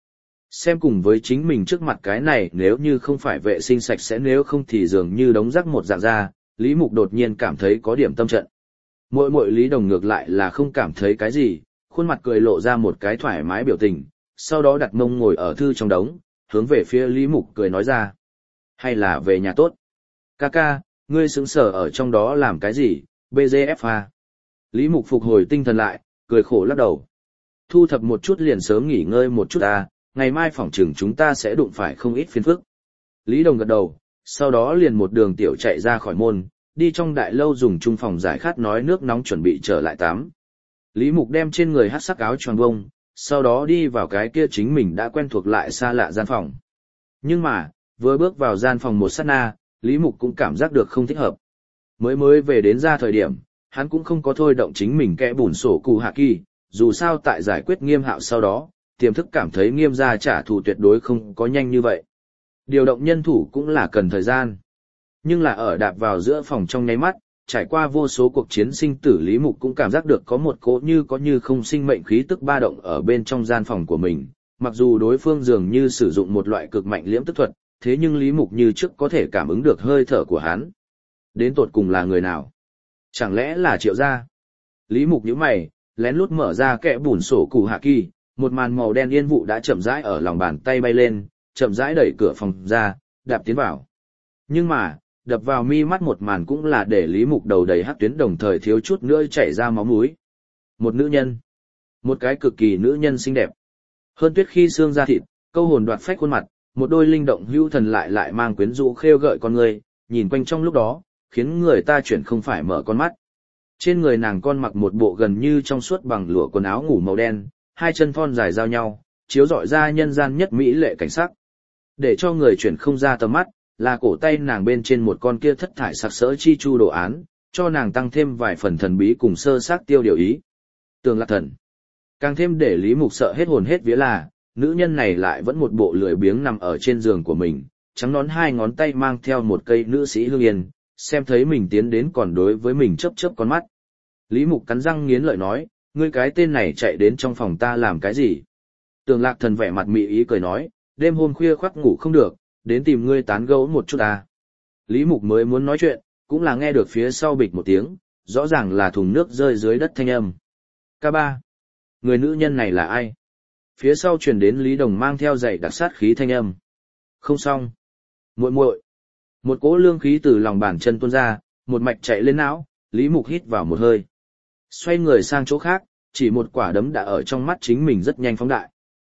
Xem cùng với chính mình trước mặt cái này nếu như không phải vệ sinh sạch sẽ nếu không thì dường như đống rác một dạng ra, Lý Mục đột nhiên cảm thấy có điểm tâm trận. Muội muội Lý Đồng ngược lại là không cảm thấy cái gì, khuôn mặt cười lộ ra một cái thoải mái biểu tình, sau đó đặt mông ngồi ở thư trong đống, hướng về phía Lý Mục cười nói ra. Hay là về nhà tốt? Ca, ngươi sững sờ ở trong đó làm cái gì, BGFA? Lý Mục phục hồi tinh thần lại, cười khổ lắc đầu. Thu thập một chút liền sớm nghỉ ngơi một chút ngày mai phỏng chừng chúng ta sẽ đụng phải không ít phiền phức. Lý Đồng gật đầu, sau đó liền một đường tiểu chạy ra khỏi môn, đi trong đại lâu dùng chung phòng giải khát nói nước nóng chuẩn bị trở lại tắm. Lý Mục đem trên người hắc sắc áo choàng bông, sau đó đi vào cái kia chính mình đã quen thuộc lại xa lạ gian phòng. Nhưng mà, vừa bước vào gian phòng một sát na, Lý Mục cũng cảm giác được không thích hợp. Mới về đến ra thời điểm, hắn cũng không có thôi động chính mình kẽ bùn sổ cụ hạ kỳ, dù sao tại giải quyết Nghiêm Hạo sau đó, tiềm thức cảm thấy Nghiêm gia trả thù tuyệt đối không có nhanh như vậy. Điều động nhân thủ cũng là cần thời gian. Nhưng là ở đạp vào giữa phòng trong nháy mắt, trải qua vô số cuộc chiến sinh tử Lý Mục cũng cảm giác được có một cỗ có như không sinh mệnh khí tức ba động ở bên trong gian phòng của mình. Mặc dù đối phương dường như sử dụng một loại cực mạnh liễm tức thuật, thế nhưng Lý Mục như trước có thể cảm ứng được hơi thở của hắn. Đến tột cùng là người nào? Chẳng lẽ là Triệu gia? Lý Mục nhíu mày, lén lút mở ra kẽ bùn sổ cụ hạ kỳ, một màn màu đen yên vụ đã chậm rãi ở lòng bàn tay bay lên, chậm rãi đẩy cửa phòng ra, đạp tiến vào. Nhưng mà, đập vào mi mắt một màn cũng là để Lý Mục đầu đầy hắc tuyến đồng thời thiếu chút nữa chảy ra máu mũi. Một nữ nhân. Một cái cực kỳ nữ nhân xinh đẹp. Hơn tuyết khi xương da thịt, câu hồn đoạt phách khuôn mặt, một đôi linh động hữu thần lại mang quyến rũ khêu gợi con người, nhìn quanh trong lúc đó, khiến người ta chuyển không phải mở con mắt. Trên người nàng con mặc một bộ gần như trong suốt bằng lụa quần áo ngủ màu đen, hai chân thon dài giao nhau, chiếu rọi ra nhân gian nhất mỹ lệ cảnh sắc. Để cho người chuyển không ra tầm mắt, là cổ tay nàng bên trên một con kia thất thải sặc sỡ chi chu đồ án, cho nàng tăng thêm vài phần thần bí cùng sơ xác tiêu điều ý. Tường Lạc Thần. Càng thêm để Lý Mục sợ hết hồn hết vía là, nữ nhân này lại vẫn một bộ lười biếng nằm ở trên giường của mình, trắng nón hai ngón tay mang theo một cây nữ sĩ hương yên, xem thấy mình tiến đến còn đối với mình chớp chớp con mắt. Lý Mục cắn răng nghiến lợi nói, ngươi cái tên này chạy đến trong phòng ta làm cái gì? Tường Lạc Thần vẻ mặt mị ý cười nói, đêm hôm khuya khoắt ngủ không được, đến tìm ngươi tán gẫu một chút à. Lý Mục mới muốn nói chuyện, cũng là nghe được phía sau bịch một tiếng, rõ ràng là thùng nước rơi dưới đất thanh âm. K3. Người nữ nhân này là ai? Phía sau truyền đến Lý Đồng mang theo dạy đặc sát khí thanh âm. Không xong. Muội muội. Một cỗ lương khí từ lòng bàn chân tuôn ra, một mạch chạy lên não, Lý Mục hít vào một hơi. Xoay người sang chỗ khác, chỉ một quả đấm đã ở trong mắt chính mình rất nhanh phóng đại.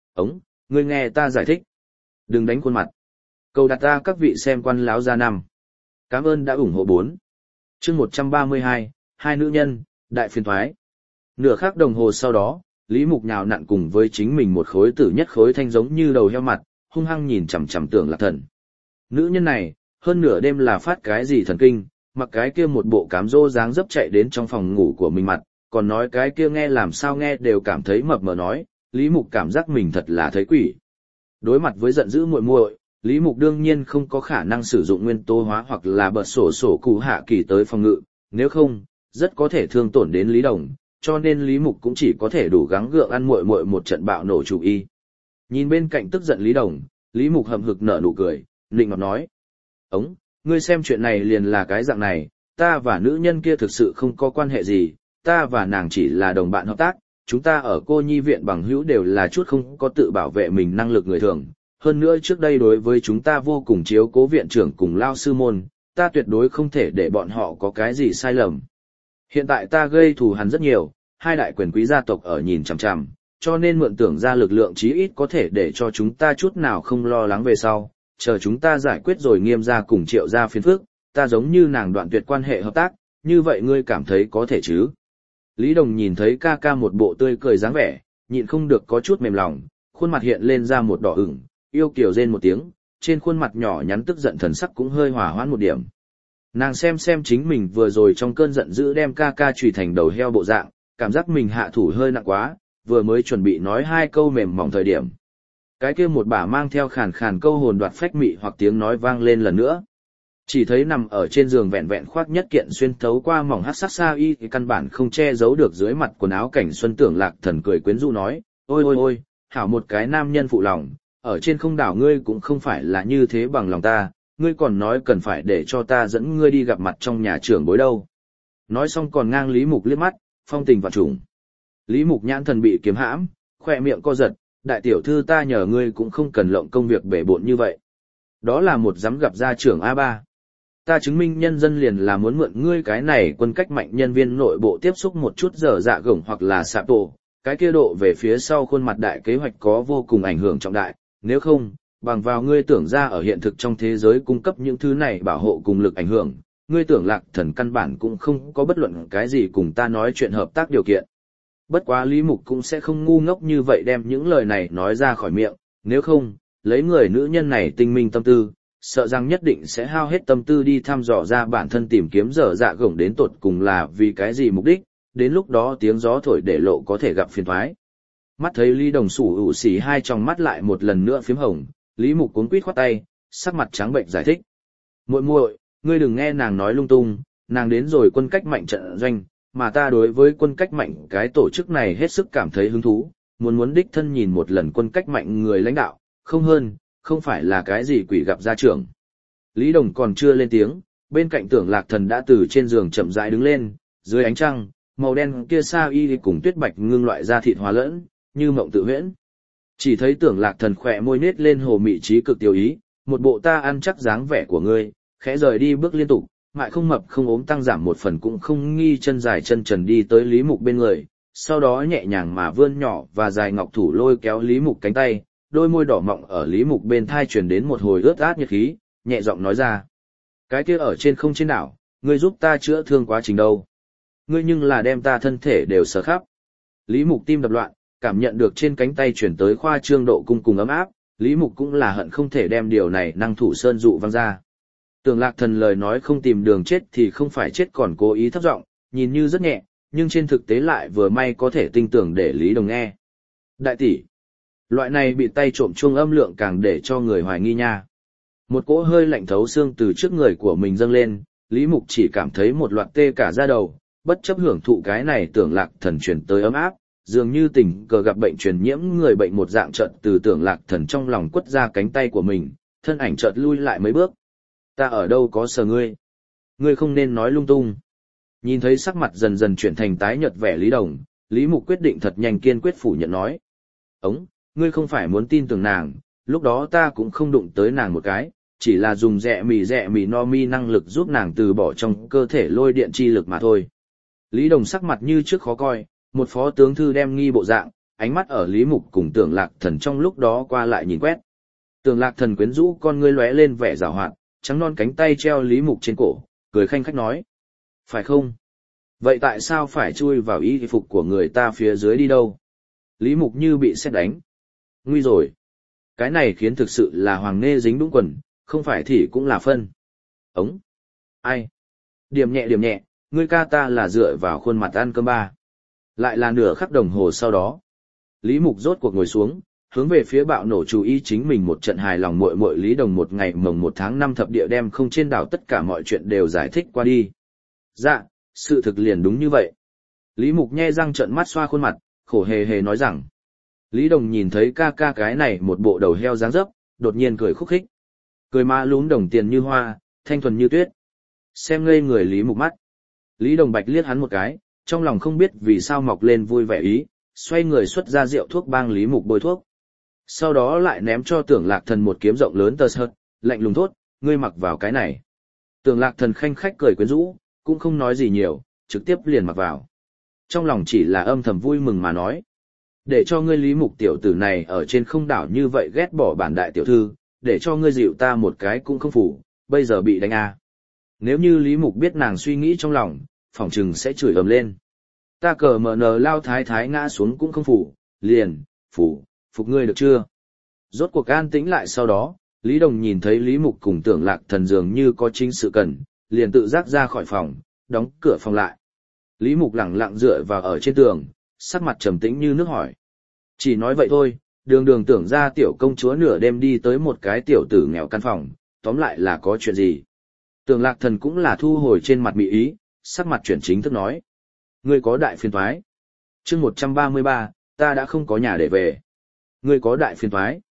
Ngươi nghe ta giải thích. Đừng đánh khuôn mặt. Cầu đặt ra các vị xem quan láo gia năm. Cảm ơn đã ủng hộ 4. Chương 132, hai nữ nhân, đại phiền thoái. Nửa khắc đồng hồ sau đó, Lý Mục nhào nặn cùng với chính mình một khối tử nhất khối thanh giống như đầu heo mặt, hung hăng nhìn chằm chằm Tưởng Lạc Thần. Nữ nhân này, hơn nửa đêm là phát cái gì thần kinh, mặc cái kia một bộ cám dỗ dáng dấp chạy đến trong phòng ngủ của mình mặt, còn nói cái kia nghe làm sao nghe đều cảm thấy mập mờ nói, Lý Mục cảm giác mình thật là thấy quỷ. Đối mặt với giận dữ muội muội, Lý Mục đương nhiên không có khả năng sử dụng nguyên tố hóa hoặc là bật sổ cụ hạ kỳ tới phòng ngự, nếu không, rất có thể thương tổn đến Lý Đồng, cho nên Lý Mục cũng chỉ có thể đủ gắng gượng ăn muội muội một trận bạo nổ chủ y. Nhìn bên cạnh tức giận Lý Đồng, Lý Mục hậm hực nở nụ cười, nịnh ngọt nói: Ngươi xem chuyện này liền là cái dạng này, ta và nữ nhân kia thực sự không có quan hệ gì, ta và nàng chỉ là đồng bạn hợp tác, chúng ta ở cô nhi viện bằng hữu đều là chút không có tự bảo vệ mình năng lực người thường. Hơn nữa trước đây đối với chúng ta vô cùng chiếu cố viện trưởng cùng lao sư môn, ta tuyệt đối không thể để bọn họ có cái gì sai lầm. Hiện tại ta gây thù hắn rất nhiều, hai đại quyền quý gia tộc ở nhìn chằm chằm, cho nên mượn tưởng ra lực lượng chí ít có thể để cho chúng ta chút nào không lo lắng về sau, chờ chúng ta giải quyết rồi Nghiêm gia cùng Triệu gia phiền phức, ta giống như nàng đoạn tuyệt quan hệ hợp tác, như vậy ngươi cảm thấy có thể chứ? Lý Đồng nhìn thấy ca ca một bộ tươi cười dáng vẻ, nhịn không được có chút mềm lòng, khuôn mặt hiện lên ra một đỏ ửng, yêu kiều rên một tiếng, trên khuôn mặt nhỏ nhắn tức giận thần sắc cũng hơi hòa hoãn một điểm. Nàng xem chính mình vừa rồi trong cơn giận dữ đem ca ca chùy thành đầu heo bộ dạng, cảm giác mình hạ thủ hơi nặng quá, vừa mới chuẩn bị nói hai câu mềm mỏng thời điểm. Cái kia một bả mang theo khàn khàn câu hồn đoạt phách mị hoặc tiếng nói vang lên lần nữa. Chỉ thấy nằm ở trên giường vẹn vẹn khoác nhất kiện xuyên thấu qua mỏng hắc sắc sa y thì căn bản không che giấu được dưới mặt quần áo Cảnh Xuân Tưởng Lạc Thần cười quyến rũ nói, ôi, hảo một cái nam nhân phụ lòng, ở trên không đảo ngươi cũng không phải là như thế bằng lòng ta, ngươi còn nói cần phải để cho ta dẫn ngươi đi gặp mặt trong nhà trưởng bối đâu. Nói xong còn ngang Lý Mục liếc mắt, phong tình vạn trùng. Lý Mục nhãn thần bị kiếm hãm, khỏe miệng co giật, đại tiểu thư ta nhờ ngươi cũng không cần lộng công việc bể bộn như vậy. Đó là một dám gặp gia trưởng A3. Ta chứng minh nhân dân liền là muốn mượn ngươi cái này quân cách mạnh nhân viên nội bộ tiếp xúc một chút dở dạ gổng hoặc là sạp tổ, cái kia độ về phía sau khuôn mặt đại kế hoạch có vô cùng ảnh hưởng trọng đại, nếu không, bằng vào ngươi tưởng ra ở hiện thực trong thế giới cung cấp những thứ này bảo hộ cùng lực ảnh hưởng, ngươi tưởng Lạc Thần căn bản cũng không có bất luận cái gì cùng ta nói chuyện hợp tác điều kiện. Bất quá Lý Mục cũng sẽ không ngu ngốc như vậy đem những lời này nói ra khỏi miệng, nếu không, lấy người nữ nhân này tinh minh tâm tư, sợ rằng nhất định sẽ hao hết tâm tư đi thăm dò ra bản thân tìm kiếm dở dạ gổng đến tột cùng là vì cái gì mục đích, đến lúc đó tiếng gió thổi để lộ có thể gặp phiền toái. Mắt thấy Lý Đồng Sủ ủ xì hai trong mắt lại một lần nữa phím hồng, Lý Mục cuống quýt khoát tay, sắc mặt trắng bệnh giải thích. Muội muội, ngươi đừng nghe nàng nói lung tung, nàng đến rồi quân cách mạnh trận doanh, mà ta đối với quân cách mạnh cái tổ chức này hết sức cảm thấy hứng thú, muốn đích thân nhìn một lần quân cách mạnh người lãnh đạo, không hơn, không phải là cái gì quỷ gặp gia trưởng. Lý Đồng còn chưa lên tiếng, bên cạnh Tưởng Lạc Thần đã từ trên giường chậm rãi đứng lên, dưới ánh trăng, màu đen kia sa y cùng tuyết bạch ngưng loại da thịt hòa lẫn, như mộng tự huyễn. Chỉ thấy Tưởng Lạc Thần khỏe môi nết lên hồ mị trí cực tiêu ý, một bộ ta ăn chắc dáng vẻ của ngươi, khẽ rời đi bước liên tục, mại không mập không ốm tăng giảm một phần cũng không nghi chân dài chân trần đi tới Lý Mục bên người, sau đó nhẹ nhàng mà vươn nhỏ và dài ngọc thủ lôi kéo Lý Mục cánh tay, đôi môi đỏ mọng ở Lý Mục bên thai truyền đến một hồi ướt át nhiệt khí, nhẹ giọng nói ra. Cái kia ở trên không trên đảo, ngươi giúp ta chữa thương quá trình đâu. Ngươi nhưng là đem ta thân thể đều sờ khắp. Lý Mục tim đập loạn, cảm nhận được trên cánh tay chuyển tới khoa trương độ cung cùng ấm áp, Lý Mục cũng là hận không thể đem điều này năng thủ sơn dụ văng ra. Tưởng Lạc Thần lời nói không tìm đường chết thì không phải chết còn cố ý thấp giọng, nhìn như rất nhẹ, nhưng trên thực tế lại vừa may có thể tinh tưởng để Lý Đồng nghe. Đại tỷ, loại này bị tay trộm chuông âm lượng càng để cho người hoài nghi nha. Một cỗ hơi lạnh thấu xương từ trước người của mình dâng lên, Lý Mục chỉ cảm thấy một loạt tê cả da đầu, bất chấp hưởng thụ cái này Tưởng Lạc Thần truyền tới ấm áp, dường như tình cờ gặp bệnh truyền nhiễm người bệnh một dạng chợt từ Tưởng Lạc Thần trong lòng quất ra cánh tay của mình, thân ảnh chợt lui lại mấy bước. Ta ở đâu có sờ ngươi? Ngươi không nên nói lung tung. Nhìn thấy sắc mặt dần dần chuyển thành tái nhợt vẻ Lý Đồng, Lý Mục quyết định thật nhanh kiên quyết phủ nhận nói. Ngươi không phải muốn tin tưởng nàng, lúc đó ta cũng không đụng tới nàng một cái, chỉ là dùng rẹ mì no mi năng lực giúp nàng từ bỏ trong cơ thể lôi điện chi lực mà thôi. Lý Đồng sắc mặt như trước khó coi, một phó tướng thư đem nghi bộ dạng, ánh mắt ở Lý Mục cùng Tưởng Lạc Thần trong lúc đó qua lại nhìn quét. Tưởng Lạc Thần quyến rũ con ngươi lóe lên vẻ giảo hoạt, trắng non cánh tay treo Lý Mục trên cổ, cười khanh khách nói. Phải không? Vậy tại sao phải chui vào y phục của người ta phía dưới đi đâu? Lý Mục như bị sét đánh. Nguy rồi. Cái này khiến thực sự là hoàng nê dính đúng quần, không phải thì cũng là phân. Ai? Điểm nhẹ, ngươi ca ta là dựa vào khuôn mặt ăn cơm ba. Lại là nửa khắc đồng hồ sau đó. Lý Mục rốt cuộc ngồi xuống, hướng về phía bạo nổ chú ý chính mình một trận hài lòng muội muội Lý Đồng một ngày mồng 1 tháng 5 thập địa đem không trên đảo tất cả mọi chuyện đều giải thích qua đi. Dạ, sự thực liền đúng như vậy. Lý Mục nhe răng trợn mắt xoa khuôn mặt, khổ hề hề nói rằng. Lý Đồng nhìn thấy ca ca cái này một bộ đầu heo dáng dấp, đột nhiên cười khúc khích. Cười má lún đồng tiền như hoa, thanh thuần như tuyết. Xem ngây người Lý Mục mắt. Lý Đồng Bạch liếc hắn một cái, trong lòng không biết vì sao mọc lên vui vẻ ý, xoay người xuất ra rượu thuốc bang Lý Mục bôi thuốc. Sau đó lại ném cho Tưởng Lạc Thần một kiếm rộng lớn tơ sợt, lạnh lùng thốt, ngươi mặc vào cái này. Tưởng Lạc Thần khanh khách cười quyến rũ, cũng không nói gì nhiều, trực tiếp liền mặc vào. Trong lòng chỉ là âm thầm vui mừng mà nói. Để cho ngươi Lý Mục tiểu tử này ở trên không đảo như vậy ghét bỏ bản đại tiểu thư, để cho ngươi dịu ta một cái cũng không phủ, bây giờ bị đánh à. Nếu như Lý Mục biết nàng suy nghĩ trong lòng, phỏng chừng sẽ chửi ầm lên. Ta cờ mở nờ lao thái thái ngã xuống cũng không phủ, liền, phục ngươi được chưa? Rốt cuộc an tĩnh lại sau đó, Lý Đồng nhìn thấy Lý Mục cùng Tưởng Lạc Thần dường như có chính sự cần, liền tự giác ra khỏi phòng, đóng cửa phòng lại. Lý Mục lẳng lặng dựa vào ở trên tường, sắc mặt trầm tĩnh như nước hỏi. Chỉ nói vậy thôi, đường tưởng ra tiểu công chúa nửa đêm đi tới một cái tiểu tử nghèo căn phòng, tóm lại là có chuyện gì? Tưởng Lạc Thần cũng là thu hồi trên mặt mỹ ý, sắc mặt chuyển chính thức nói. Ngươi có đại phiền toái. Chương 133, ta đã không có nhà để về. Ngươi có đại phiền toái.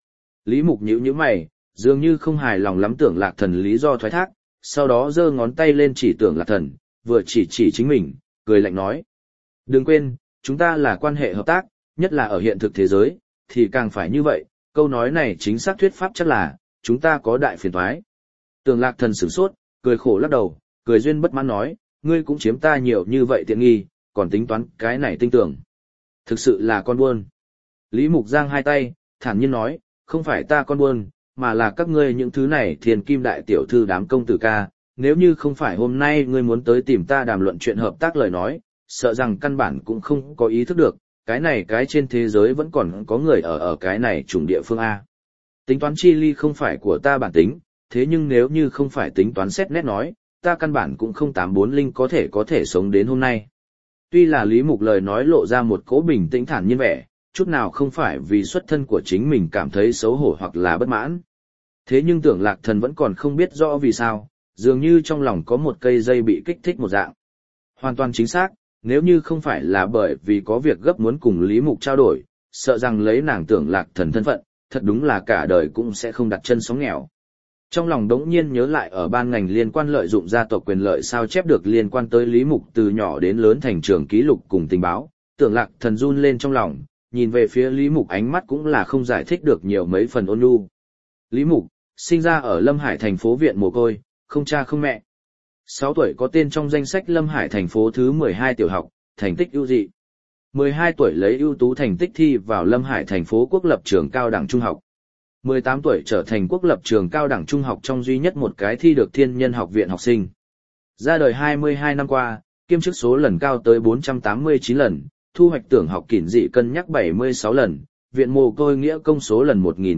Lý Mục nhíu mày, dường như không hài lòng lắm Tưởng Lạc Thần lý do thoái thác, sau đó giơ ngón tay lên chỉ Tưởng Lạc Thần, vừa chỉ chính mình, cười lạnh nói. Đừng quên, chúng ta là quan hệ hợp tác, nhất là ở hiện thực thế giới, thì càng phải như vậy, câu nói này chính xác thuyết pháp chắc là, chúng ta có đại phiền toái. Tưởng Lạc Thần sửng sốt, cười khổ lắc đầu, cười duyên bất mãn nói, ngươi cũng chiếm ta nhiều như vậy tiện nghi, còn tính toán cái này tinh tưởng. Thực sự là con buôn. Lý Mục giang hai tay, thản nhiên nói, không phải ta con buôn, mà là các ngươi những thứ này thiền kim đại tiểu thư đám công tử ca, nếu như không phải hôm nay ngươi muốn tới tìm ta đàm luận chuyện hợp tác lời nói, sợ rằng căn bản cũng không có ý thức được, cái trên thế giới vẫn còn có người ở cái này chủng địa phương A. Tính toán chi ly không phải của ta bản tính, thế nhưng nếu như không phải tính toán xét nét nói, ta căn bản cũng không 840 có thể sống đến hôm nay. Tuy là Lý Mục lời nói lộ ra một cỗ bình tĩnh thản nhiên vẻ, chút nào không phải vì xuất thân của chính mình cảm thấy xấu hổ hoặc là bất mãn. Thế nhưng Tưởng Lạc Thần vẫn còn không biết rõ vì sao, dường như trong lòng có một cây dây bị kích thích một dạng. Hoàn toàn chính xác, nếu như không phải là bởi vì có việc gấp muốn cùng Lý Mục trao đổi, sợ rằng lấy nàng Tưởng Lạc Thần thân phận, thật đúng là cả đời cũng sẽ không đặt chân sống nghèo. Trong lòng đống nhiên nhớ lại ở ban ngành liên quan lợi dụng gia tộc quyền lợi sao chép được liên quan tới Lý Mục từ nhỏ đến lớn thành trường ký lục cùng tình báo, Tưởng Lạc Thần run lên trong lòng, nhìn về phía Lý Mục ánh mắt cũng là không giải thích được nhiều mấy phần ôn nhu. Lý Mục, sinh ra ở Lâm Hải thành phố viện mồ côi, không cha không mẹ. 6 tuổi có tên trong danh sách Lâm Hải thành phố thứ 12 tiểu học, thành tích ưu dị. 12 tuổi lấy ưu tú thành tích thi vào Lâm Hải thành phố quốc lập trường cao đẳng trung học. 18 tuổi trở thành quốc lập trường cao đẳng trung học trong duy nhất một cái thi được Thiên Nhân học viện học sinh. Ra đời 22 năm qua, kiêm chức số lần cao tới 489 lần, thu hoạch tưởng học kỷ dị cân nhắc 76 lần, viện mồ côi nghĩa công số lần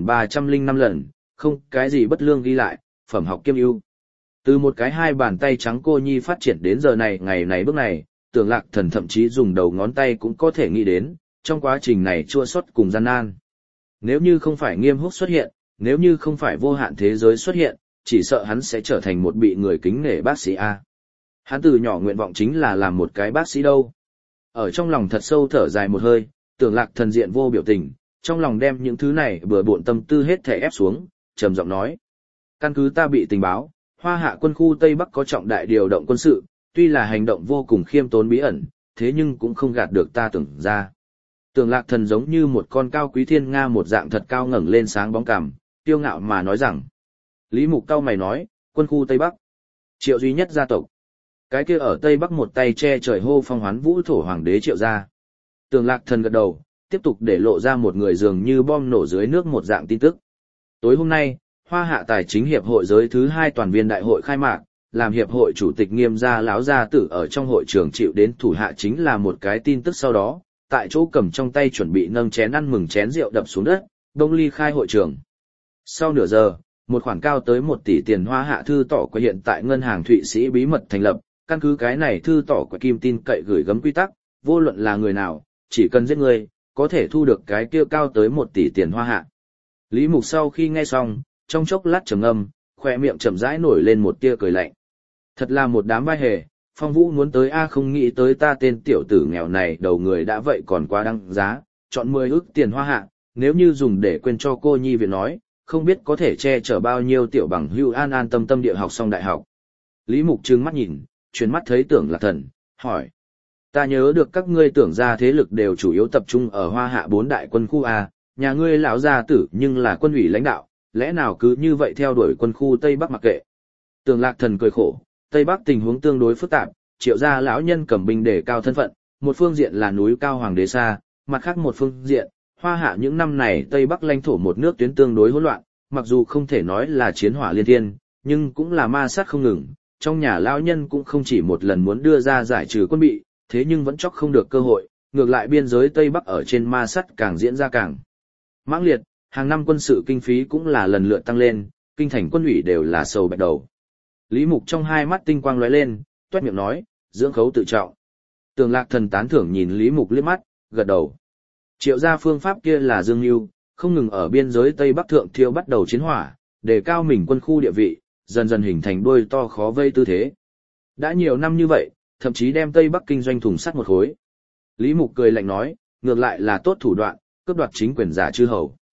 1305 lần, không cái gì bất lương ghi lại, phẩm học kiêm ưu. Từ một cái hai bàn tay trắng cô nhi phát triển đến giờ này ngày này bước này, Tưởng Lạc Thần thậm chí dùng đầu ngón tay cũng có thể nghĩ đến, trong quá trình này chua xót cùng gian nan. Nếu như không phải Nghiêm Húc xuất hiện, nếu như không phải vô hạn thế giới xuất hiện, chỉ sợ hắn sẽ trở thành một bị người kính nể bác sĩ A. Hắn từ nhỏ nguyện vọng chính là làm một cái bác sĩ đâu. Ở trong lòng thật sâu thở dài một hơi, Tưởng Lạc Thần diện vô biểu tình, trong lòng đem những thứ này bừa bộn tâm tư hết thể ép xuống, trầm giọng nói. Căn cứ ta bị tình báo, Hoa Hạ quân khu Tây Bắc có trọng đại điều động quân sự, tuy là hành động vô cùng khiêm tốn bí ẩn, thế nhưng cũng không gạt được ta tưởng ra. Tưởng Lạc Thần giống như một con cao quý thiên nga một dạng thật cao ngẩng lên sáng bóng cằm, kiêu ngạo mà nói rằng. Lý Mục cao mày nói, quân khu Tây Bắc. Triệu duy nhất gia tộc. Cái kia ở Tây Bắc một tay che trời hô phong hoán vũ thổ hoàng đế Triệu gia. Tưởng Lạc Thần gật đầu, tiếp tục để lộ ra một người dường như bom nổ dưới nước một dạng tin tức. Tối hôm nay, Hoa Hạ Tài chính Hiệp hội giới thứ 2 toàn viên đại hội khai mạc, làm hiệp hội chủ tịch Nghiêm gia láo gia tử ở trong hội trường chịu đến thủ hạ chính là một cái tin tức sau đó, tại chỗ cầm trong tay chuẩn bị nâng chén ăn mừng chén rượu đập xuống đất, đông ly khai hội trường. Sau nửa giờ, một khoản cao tới 1 tỷ tiền Hoa Hạ thư tỏ của hiện tại ngân hàng Thụy Sĩ bí mật thành lập, căn cứ cái này thư tỏ của kim tin cậy gửi gắm quy tắc, vô luận là người nào, chỉ cần giết người, có thể thu được cái kia cao tới 1 tỷ tiền Hoa Hạ. Lý Mục sau khi nghe xong, trong chốc lát trầm ngâm, khỏe miệng chậm rãi nổi lên một tia cười lạnh. Thật là một đám vai hề, Phong Vũ muốn tới A không nghĩ tới ta tên tiểu tử nghèo này đầu người đã vậy còn quá đăng giá, chọn 10 ức tiền Hoa Hạ, nếu như dùng để quên cho cô nhi viện nói, không biết có thể che chở bao nhiêu tiểu bằng hưu an an tâm tâm địa học xong đại học. Lý Mục trừng mắt nhìn, chuyển mắt thấy Tưởng Lạc Thần, hỏi. Ta nhớ được các ngươi Tưởng gia thế lực đều chủ yếu tập trung ở Hoa Hạ 4 đại quân khu A, nhà ngươi lão gia tử nhưng là quân ủy lãnh đạo, lẽ nào cứ như vậy theo đuổi quân khu Tây Bắc mặc kệ. Tưởng Lạc Thần cười khổ, Tây Bắc tình huống tương đối phức tạp, Triệu gia lão nhân cầm binh để cao thân phận, một phương diện là núi cao hoàng đế xa, mặt khác một phương diện, Hoa Hạ những năm này Tây Bắc lãnh thổ một nước tuyến tương đối hỗn loạn, mặc dù không thể nói là chiến hỏa liên thiên, nhưng cũng là ma sát không ngừng, trong nhà lão nhân cũng không chỉ một lần muốn đưa ra giải trừ quân bị, thế nhưng vẫn chóc không được cơ hội, ngược lại biên giới Tây Bắc ở trên ma sát càng diễn ra càng mãng liệt, hàng năm quân sự kinh phí cũng là lần lượt tăng lên, kinh thành quân ủy đều là sầu bạch đầu. Lý Mục trong hai mắt tinh quang lóe lên, toét miệng nói, dưỡng khấu tự trọng. Tưởng Lạc Thần tán thưởng nhìn Lý Mục liếc mắt, gật đầu. Triệu gia phương pháp kia là dương mưu, không ngừng ở biên giới Tây Bắc thượng thiêu bắt đầu chiến hỏa, để cao mình quân khu địa vị, dần dần hình thành đuôi to khó vây tư thế. Đã nhiều năm như vậy, thậm chí đem Tây Bắc kinh doanh thùng sắt một khối. Lý Mục cười lạnh nói, ngược lại là tốt thủ đoạn, cướp đoạt chính quyền giả chư hầu.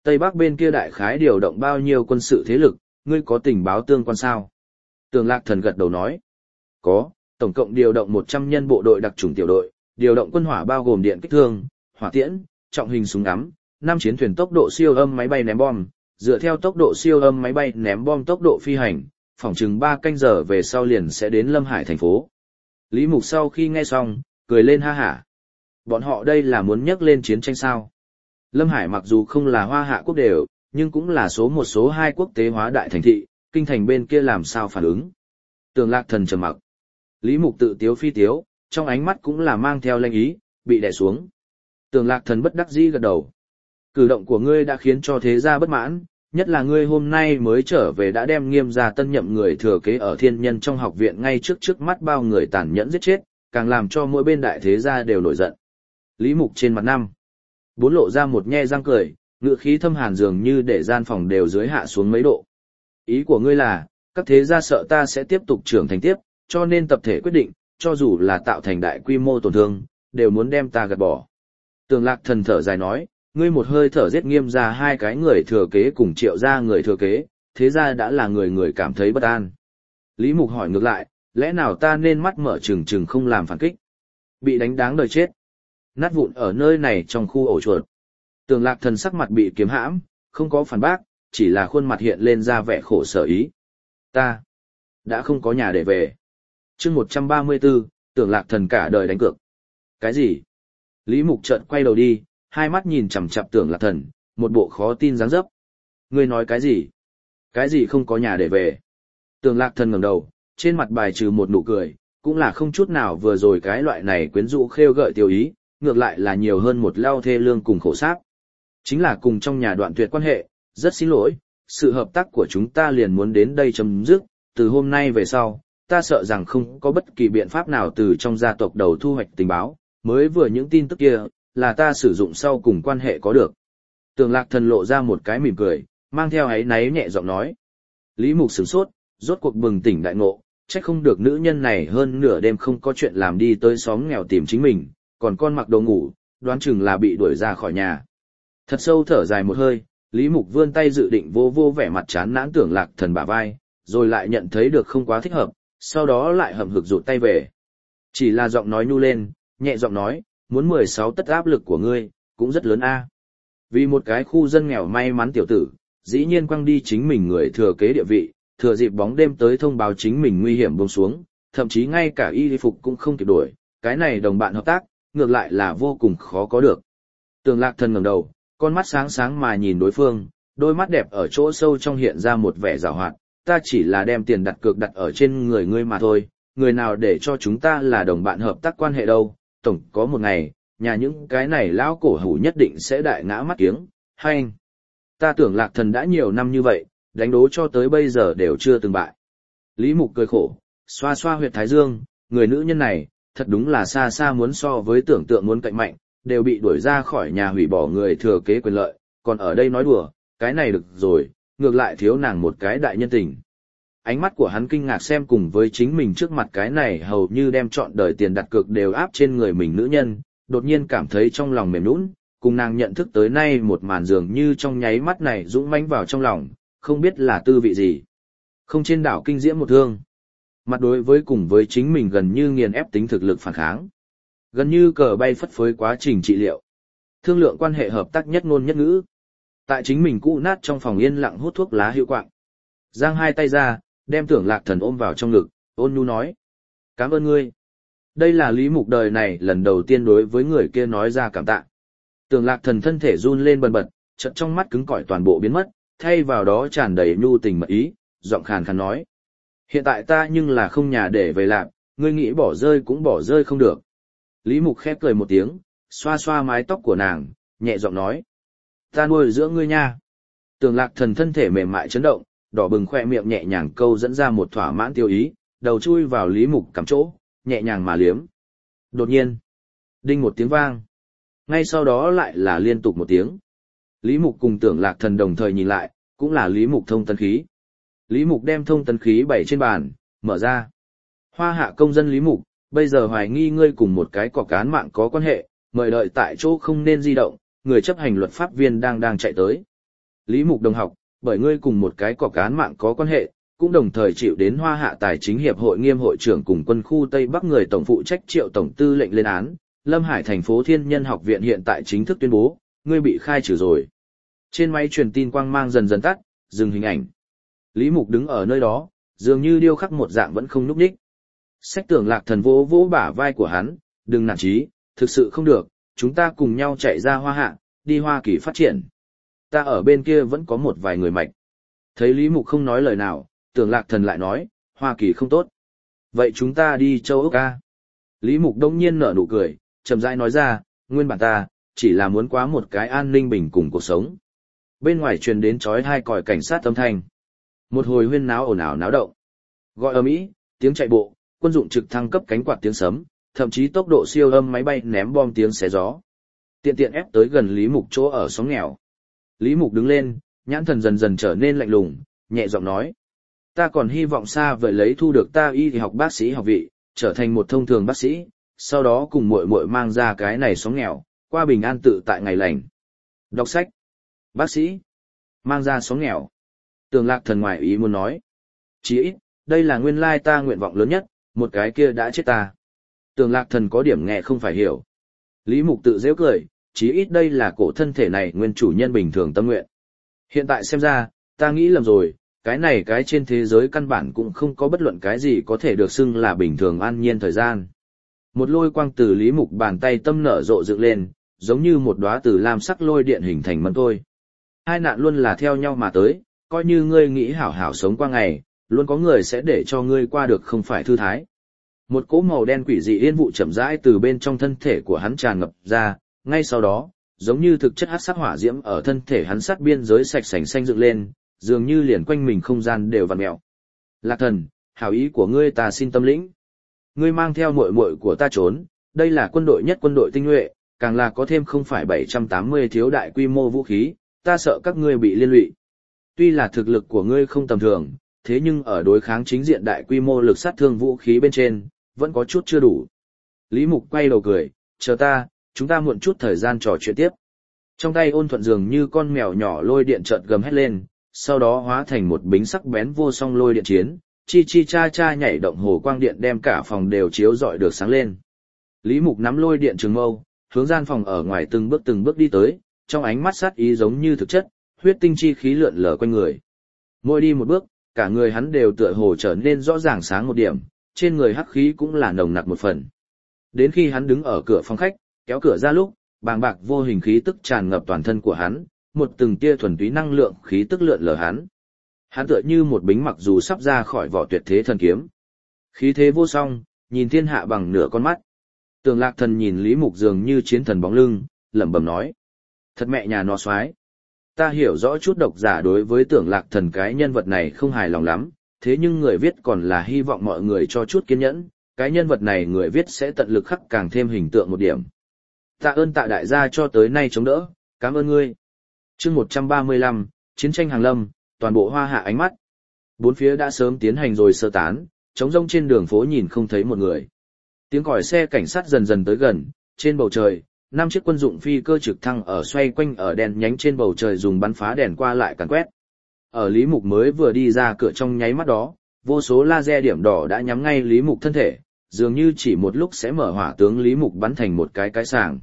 Tây Bắc bên kia đại khái điều động bao nhiêu quân sự thế lực, ngươi có tình báo tương quan sao? Tường Lạc Thần gật đầu nói. Có, tổng cộng điều động 100 nhân bộ đội đặc chủng tiểu đội, điều động quân hỏa bao gồm điện kích thương, hỏa tiễn, trọng hình súng ngắm, 5 chiến thuyền tốc độ siêu âm máy bay ném bom, dựa theo tốc độ siêu âm máy bay ném bom tốc độ phi hành, phỏng chừng 3 canh giờ về sau liền sẽ đến Lâm Hải thành phố. Lý Mục sau khi nghe xong, cười lên ha hả. Bọn họ đây là muốn nhắc lên chiến tranh sao? Lâm Hải mặc dù không là Hoa Hạ quốc đều, nhưng cũng là một số 2 quốc tế hóa đại thành thị, kinh thành bên kia làm sao phản ứng. Tường Lạc Thần trầm mặc. Lý Mục tự tiếu phi tiếu, trong ánh mắt cũng là mang theo lanh ý, bị đè xuống. Tường Lạc Thần bất đắc dĩ gật đầu. Cử động của ngươi đã khiến cho thế gia bất mãn, nhất là ngươi hôm nay mới trở về đã đem Nghiêm gia tân nhậm người thừa kế ở Thiên Nhân trong học viện ngay trước mắt bao người tàn nhẫn giết chết, càng làm cho mỗi bên đại thế gia đều nổi giận. Lý Mục trên mặt năm, bốn lộ ra một nhe răng cười, ngữ khí thâm hàn dường như để gian phòng đều dưới hạ xuống mấy độ. Ý của ngươi là, các thế gia sợ ta sẽ tiếp tục trưởng thành tiếp, cho nên tập thể quyết định, cho dù là tạo thành đại quy mô tổn thương, đều muốn đem ta gạt bỏ. Tường Lạc Thần thở dài nói, ngươi một hơi thở giết Nghiêm gia 2 cái người thừa kế cùng Triệu gia người thừa kế, thế ra đã là người người cảm thấy bất an. Lý Mục hỏi ngược lại, lẽ nào ta nên mắt mở trừng trừng không làm phản kích? Bị đánh đáng đời chết. Nát vụn ở nơi này trong khu ổ chuột. Tường Lạc Thần sắc mặt bị kiếm hãm, không có phản bác, chỉ là khuôn mặt hiện lên ra vẻ khổ sở ý. Ta đã không có nhà để về. Chương 134, Tường Lạc Thần cả đời đánh cược. Cái gì? Lý Mục chợt quay đầu đi, hai mắt nhìn chằm chằm Tường Lạc Thần, một bộ khó tin dáng dấp. Ngươi nói cái gì? Cái gì không có nhà để về? Tường Lạc Thần ngẩng đầu, trên mặt bài trừ một nụ cười, cũng là không chút nào vừa rồi cái loại này quyến rũ khêu gợi tiêu ý, ngược lại là nhiều hơn một lao thê lương cùng khổ sáp. Chính là cùng trong nhà đoạn tuyệt quan hệ, rất xin lỗi, sự hợp tác của chúng ta liền muốn đến đây chấm dứt, từ hôm nay về sau, ta sợ rằng không có bất kỳ biện pháp nào từ trong gia tộc đầu thu hoạch tình báo, mới vừa những tin tức kia, là ta sử dụng sau cùng quan hệ có được. Tường Lạc Thần lộ ra một cái mỉm cười, mang theo áy náy nhẹ giọng nói. Lý Mục sửng sốt, rốt cuộc bừng tỉnh đại ngộ, trách không được nữ nhân này hơn nửa đêm không có chuyện làm đi tới xóm nghèo tìm chính mình, còn con mặc đồ ngủ, đoán chừng là bị đuổi ra khỏi nhà. Thật sâu thở dài một hơi, Lý Mục vươn tay dự định vô vô vẻ mặt chán nản Tường Lạc Thần bả vai, rồi lại nhận thấy được không quá thích hợp, sau đó lại hậm hực rụt tay về. Chỉ là giọng nói nhu lên, nhẹ giọng nói, muốn 16 tất áp lực của ngươi, cũng rất lớn a. Vì một cái khu dân nghèo may mắn tiểu tử, dĩ nhiên quăng đi chính mình người thừa kế địa vị, thừa dịp bóng đêm tới thông báo chính mình nguy hiểm buông xuống, thậm chí ngay cả y phục cũng không kịp đổi, cái này đồng bạn hợp tác, ngược lại là vô cùng khó có được. Tường Lạc Thần ngẩng đầu, con mắt sáng sáng mà nhìn đối phương, đôi mắt đẹp ở chỗ sâu trong hiện ra một vẻ giảo hoạt, ta chỉ là đem tiền đặt cược đặt ở trên người ngươi mà thôi, người nào để cho chúng ta là đồng bạn hợp tác quan hệ đâu, tổng có một ngày, nhà những cái này lão cổ hủ nhất định sẽ đại ngã mắt kiếng, hay anh. Ta tưởng Lạc Thần đã nhiều năm như vậy, đánh đố cho tới bây giờ đều chưa từng bại. Lý Mục cười khổ, xoa xoa huyệt thái dương, người nữ nhân này, thật đúng là xa xa muốn so với tưởng tượng muốn cạnh mạnh, đều bị đuổi ra khỏi nhà hủy bỏ người thừa kế quyền lợi, còn ở đây nói đùa, cái này được rồi, ngược lại thiếu nàng một cái đại nhân tình. Ánh mắt của hắn kinh ngạc xem cùng với chính mình trước mặt cái này hầu như đem trọn đời tiền đặt cược đều áp trên người mình nữ nhân, đột nhiên cảm thấy trong lòng mềm nhũn, cùng nàng nhận thức tới nay một màn dường như trong nháy mắt này dũng mãnh vào trong lòng, không biết là tư vị gì. Không trên đảo kinh diễm một thương. Mặt đối với cùng với chính mình gần như nghiền ép tính thực lực phản kháng. Gần như cờ bay phất phới quá trình trị liệu. Thương lượng quan hệ hợp tác nhất ngôn nhất ngữ. Tại chính mình cũ nát trong phòng yên lặng hút thuốc lá hiệu quạng. Giang hai tay ra, đem Tưởng Lạc Thần ôm vào trong ngực, ôn nhu nói. Cảm ơn ngươi. Đây là Lý Mục đời này lần đầu tiên đối với người kia nói ra cảm tạ. Tưởng Lạc Thần thân thể run lên bần bật, chợt trong mắt cứng cỏi toàn bộ biến mất, thay vào đó tràn đầy nhu tình mật ý, giọng khàn khàn nói. Hiện tại ta nhưng là không nhà để về lạc, ngươi nghĩ bỏ rơi cũng bỏ rơi không được. Lý Mục khép cười một tiếng, xoa xoa mái tóc của nàng, nhẹ giọng nói. Ta nuôi dưỡng ngươi nha. Tưởng Lạc Thần thân thể mềm mại chấn động, đỏ bừng khoe miệng nhẹ nhàng câu dẫn ra một thỏa mãn tiêu ý, đầu chui vào Lý Mục cắm chỗ, nhẹ nhàng mà liếm. Đột nhiên, đinh một tiếng vang. Ngay sau đó lại là liên tục một tiếng. Lý Mục cùng Tưởng Lạc Thần đồng thời nhìn lại, cũng là Lý Mục thông tấn khí. Lý Mục đem thông tấn khí bày trên bàn, mở ra. Hoa Hạ công dân Lý Mục, bây giờ hoài nghi ngươi cùng một cái cọc án mạng có quan hệ, mời đợi tại chỗ không nên di động, người chấp hành luật pháp viên đang chạy tới. Lý Mục đồng học, bởi ngươi cùng một cái cọc án mạng có quan hệ, cũng đồng thời chịu đến Hoa Hạ Tài chính Hiệp hội Nghiêm hội trưởng cùng quân khu Tây Bắc người tổng phụ trách Triệu tổng tư lệnh lên án, Lâm Hải thành phố Thiên Nhân học viện hiện tại chính thức tuyên bố, ngươi bị khai trừ rồi. Trên máy truyền tin quang mang dần dần tắt, dừng hình ảnh. Lý Mục đứng ở nơi đó, dường như điêu khắc một dạng vẫn không nhúc nhích. Sách Tưởng Lạc Thần vỗ vỗ bả vai của hắn, đừng nản chí, thực sự không được, chúng ta cùng nhau chạy ra Hoa Hạ, đi Hoa Kỳ phát triển. Ta ở bên kia vẫn có một vài người mạch. Thấy Lý Mục không nói lời nào, Tưởng Lạc Thần lại nói, Hoa Kỳ không tốt. Vậy chúng ta đi châu Úc a? Lý Mục đông nhiên nở nụ cười, chậm rãi nói ra, nguyên bản ta, chỉ là muốn quá một cái an ninh bình cùng cuộc sống. Bên ngoài truyền đến chói tai còi cảnh sát âm thanh. Một hồi huyên náo ồn ào náo động. Gọi ầm ĩ, tiếng chạy bộ, quân dụng trực thăng cấp cánh quạt tiếng sấm, thậm chí tốc độ siêu âm máy bay ném bom tiếng xé gió. Tiện tiện ép tới gần Lý Mục chỗ ở xóm nghèo. Lý Mục đứng lên, nhãn thần dần dần trở nên lạnh lùng, nhẹ giọng nói: "Ta còn hy vọng xa vời lấy thu được ta y học bác sĩ học vị, trở thành một thông thường bác sĩ, sau đó cùng muội muội mang ra cái này xóm nghèo, qua bình an tự tại ngày lành." Đọc sách. Bác sĩ. Mang ra xóm nghèo. Tưởng Lạc Thần ngoài ý muốn nói. Chí ít, đây là nguyên lai ta nguyện vọng lớn nhất, một cái kia đã chết ta. Tưởng Lạc Thần có điểm nghe không phải hiểu. Lý Mục tự giễu cười, chí ít đây là cổ thân thể này nguyên chủ nhân bình thường tâm nguyện. Hiện tại xem ra, ta nghĩ lầm rồi, cái này cái trên thế giới căn bản cũng không có bất luận cái gì có thể được xưng là bình thường an nhiên thời gian. Một lôi quang từ Lý Mục bàn tay tâm nở rộ dựng lên, giống như một đóa từ lam sắc lôi điện hình thành mân tôi. Hai nạn luôn là theo nhau mà tới, coi như ngươi nghĩ hảo hảo sống qua ngày, luôn có người sẽ để cho ngươi qua được không phải thư thái. Một cỗ màu đen quỷ dị yên vụ chậm rãi từ bên trong thân thể của hắn tràn ngập ra, ngay sau đó, giống như thực chất hắc sắc hỏa diễm ở thân thể hắn sát biên giới sạch sành xanh dựng lên, dường như liền quanh mình không gian đều vặn mèo. Lạc Thần, hảo ý của ngươi ta xin tâm lĩnh. Ngươi mang theo muội muội của ta trốn, đây là quân đội nhất quân đội tinh nhuệ, càng là có thêm không phải 780 thiếu đại quy mô vũ khí, ta sợ các ngươi bị liên lụy. Tuy là thực lực của ngươi không tầm thường, thế nhưng ở đối kháng chính diện đại quy mô lực sát thương vũ khí bên trên, vẫn có chút chưa đủ. Lý Mục quay đầu cười, chờ ta, chúng ta muộn chút thời gian trò chuyện tiếp. Trong tay ôn thuận dường như con mèo nhỏ lôi điện chợt gầm hét lên, sau đó hóa thành một bính sắc bén vô song lôi điện chiến, chi chi cha cha nhảy động hồ quang điện đem cả phòng đều chiếu rọi được sáng lên. Lý Mục nắm lôi điện trường mâu, hướng gian phòng ở ngoài từng bước đi tới, trong ánh mắt sát ý giống như thực chất, huyết tinh chi khí lượn lờ quanh người. Mỗi đi một bước, cả người hắn đều tựa hồ trở nên rõ ràng sáng một điểm, trên người hắc khí cũng là nồng nặc một phần. Đến khi hắn đứng ở cửa phòng khách, kéo cửa ra lúc, bàng bạc vô hình khí tức tràn ngập toàn thân của hắn, một từng tia thuần túy năng lượng khí tức lượn lờ hắn. Hắn tựa như một bính mặc dù sắp ra khỏi vỏ tuyệt thế thần kiếm. Khí thế vô song, nhìn thiên hạ bằng nửa con mắt. Tưởng Lạc Thần nhìn Lý Mục dường như chiến thần bóng lưng, lẩm bẩm nói: "Thật mẹ nhà nó xoái." Ta hiểu rõ chút độc giả đối với Tưởng Lạc Thần cái nhân vật này không hài lòng lắm, thế nhưng người viết còn là hy vọng mọi người cho chút kiên nhẫn, cái nhân vật này người viết sẽ tận lực khắc càng thêm hình tượng một điểm. Tạ ơn Tạ đại gia cho tới nay chống đỡ, cảm ơn ngươi. Chương 135, Chiến tranh hàng lâm, toàn bộ Hoa Hạ ánh mắt. Bốn phía đã sớm tiến hành rồi sơ tán, trống rỗng trên đường phố nhìn không thấy một người. Tiếng còi xe cảnh sát dần dần tới gần, trên bầu trời, 5 chiếc quân dụng phi cơ trực thăng ở xoay quanh ở đèn nhánh trên bầu trời dùng bắn phá đèn qua lại càn quét. Ở Lý Mục mới vừa đi ra cửa trong nháy mắt đó, vô số laser điểm đỏ đã nhắm ngay Lý Mục thân thể, dường như chỉ một lúc sẽ mở hỏa tướng Lý Mục bắn thành một cái sàng.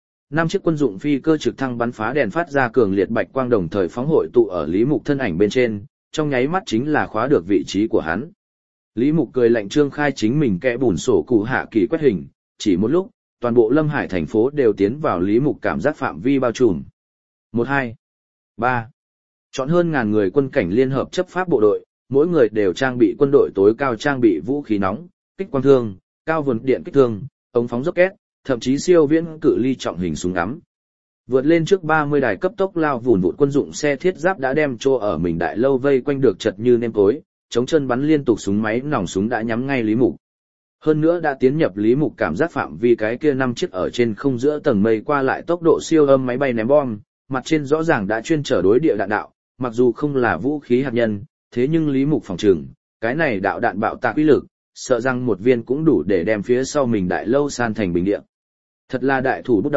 5 chiếc quân dụng phi cơ trực thăng bắn phá đèn phát ra cường liệt bạch quang đồng thời phóng hội tụ ở Lý Mục thân ảnh bên trên, trong nháy mắt chính là khóa được vị trí của hắn. Lý Mục cười lạnh trương khai chính mình kẽ bùn sổ cụ hạ kỳ quét hình, chỉ một lúc, toàn bộ Lâm Hải thành phố đều tiến vào Lý Mục cảm giác phạm vi bao trùm. 1, 2, 3. Chọn hơn ngàn người quân cảnh liên hợp chấp pháp bộ đội, mỗi người đều trang bị quân đội tối cao trang bị vũ khí nóng, kích quang thương, cao vần điện kích thương, ống phóng rocket, thậm chí siêu viễn cự ly trọng hình súng ngắm. Vượt lên trước 30 đài cấp tốc lao vùn vụt quân dụng xe thiết giáp đã đem trô ở mình đại lâu vây quanh được chật như nêm tối, chống chân bắn liên tục súng máy nòng súng đã nhắm ngay Lý Mục. Hơn nữa đã tiến nhập Lý Mục cảm giác phạm vi cái kia 5 chiếc ở trên không giữa tầng mây qua lại tốc độ siêu âm máy bay ném bom, mặt trên rõ ràng đã chuyên trở đối địa đạn đạo, mặc dù không là vũ khí hạt nhân, thế nhưng Lý Mục phòng trừng, cái này đạo đạn bạo tạc uy lực, sợ rằng một viên cũng đủ để đem phía sau mình đại lâu san thành bình địa. Thật là đại thủ bút đâu,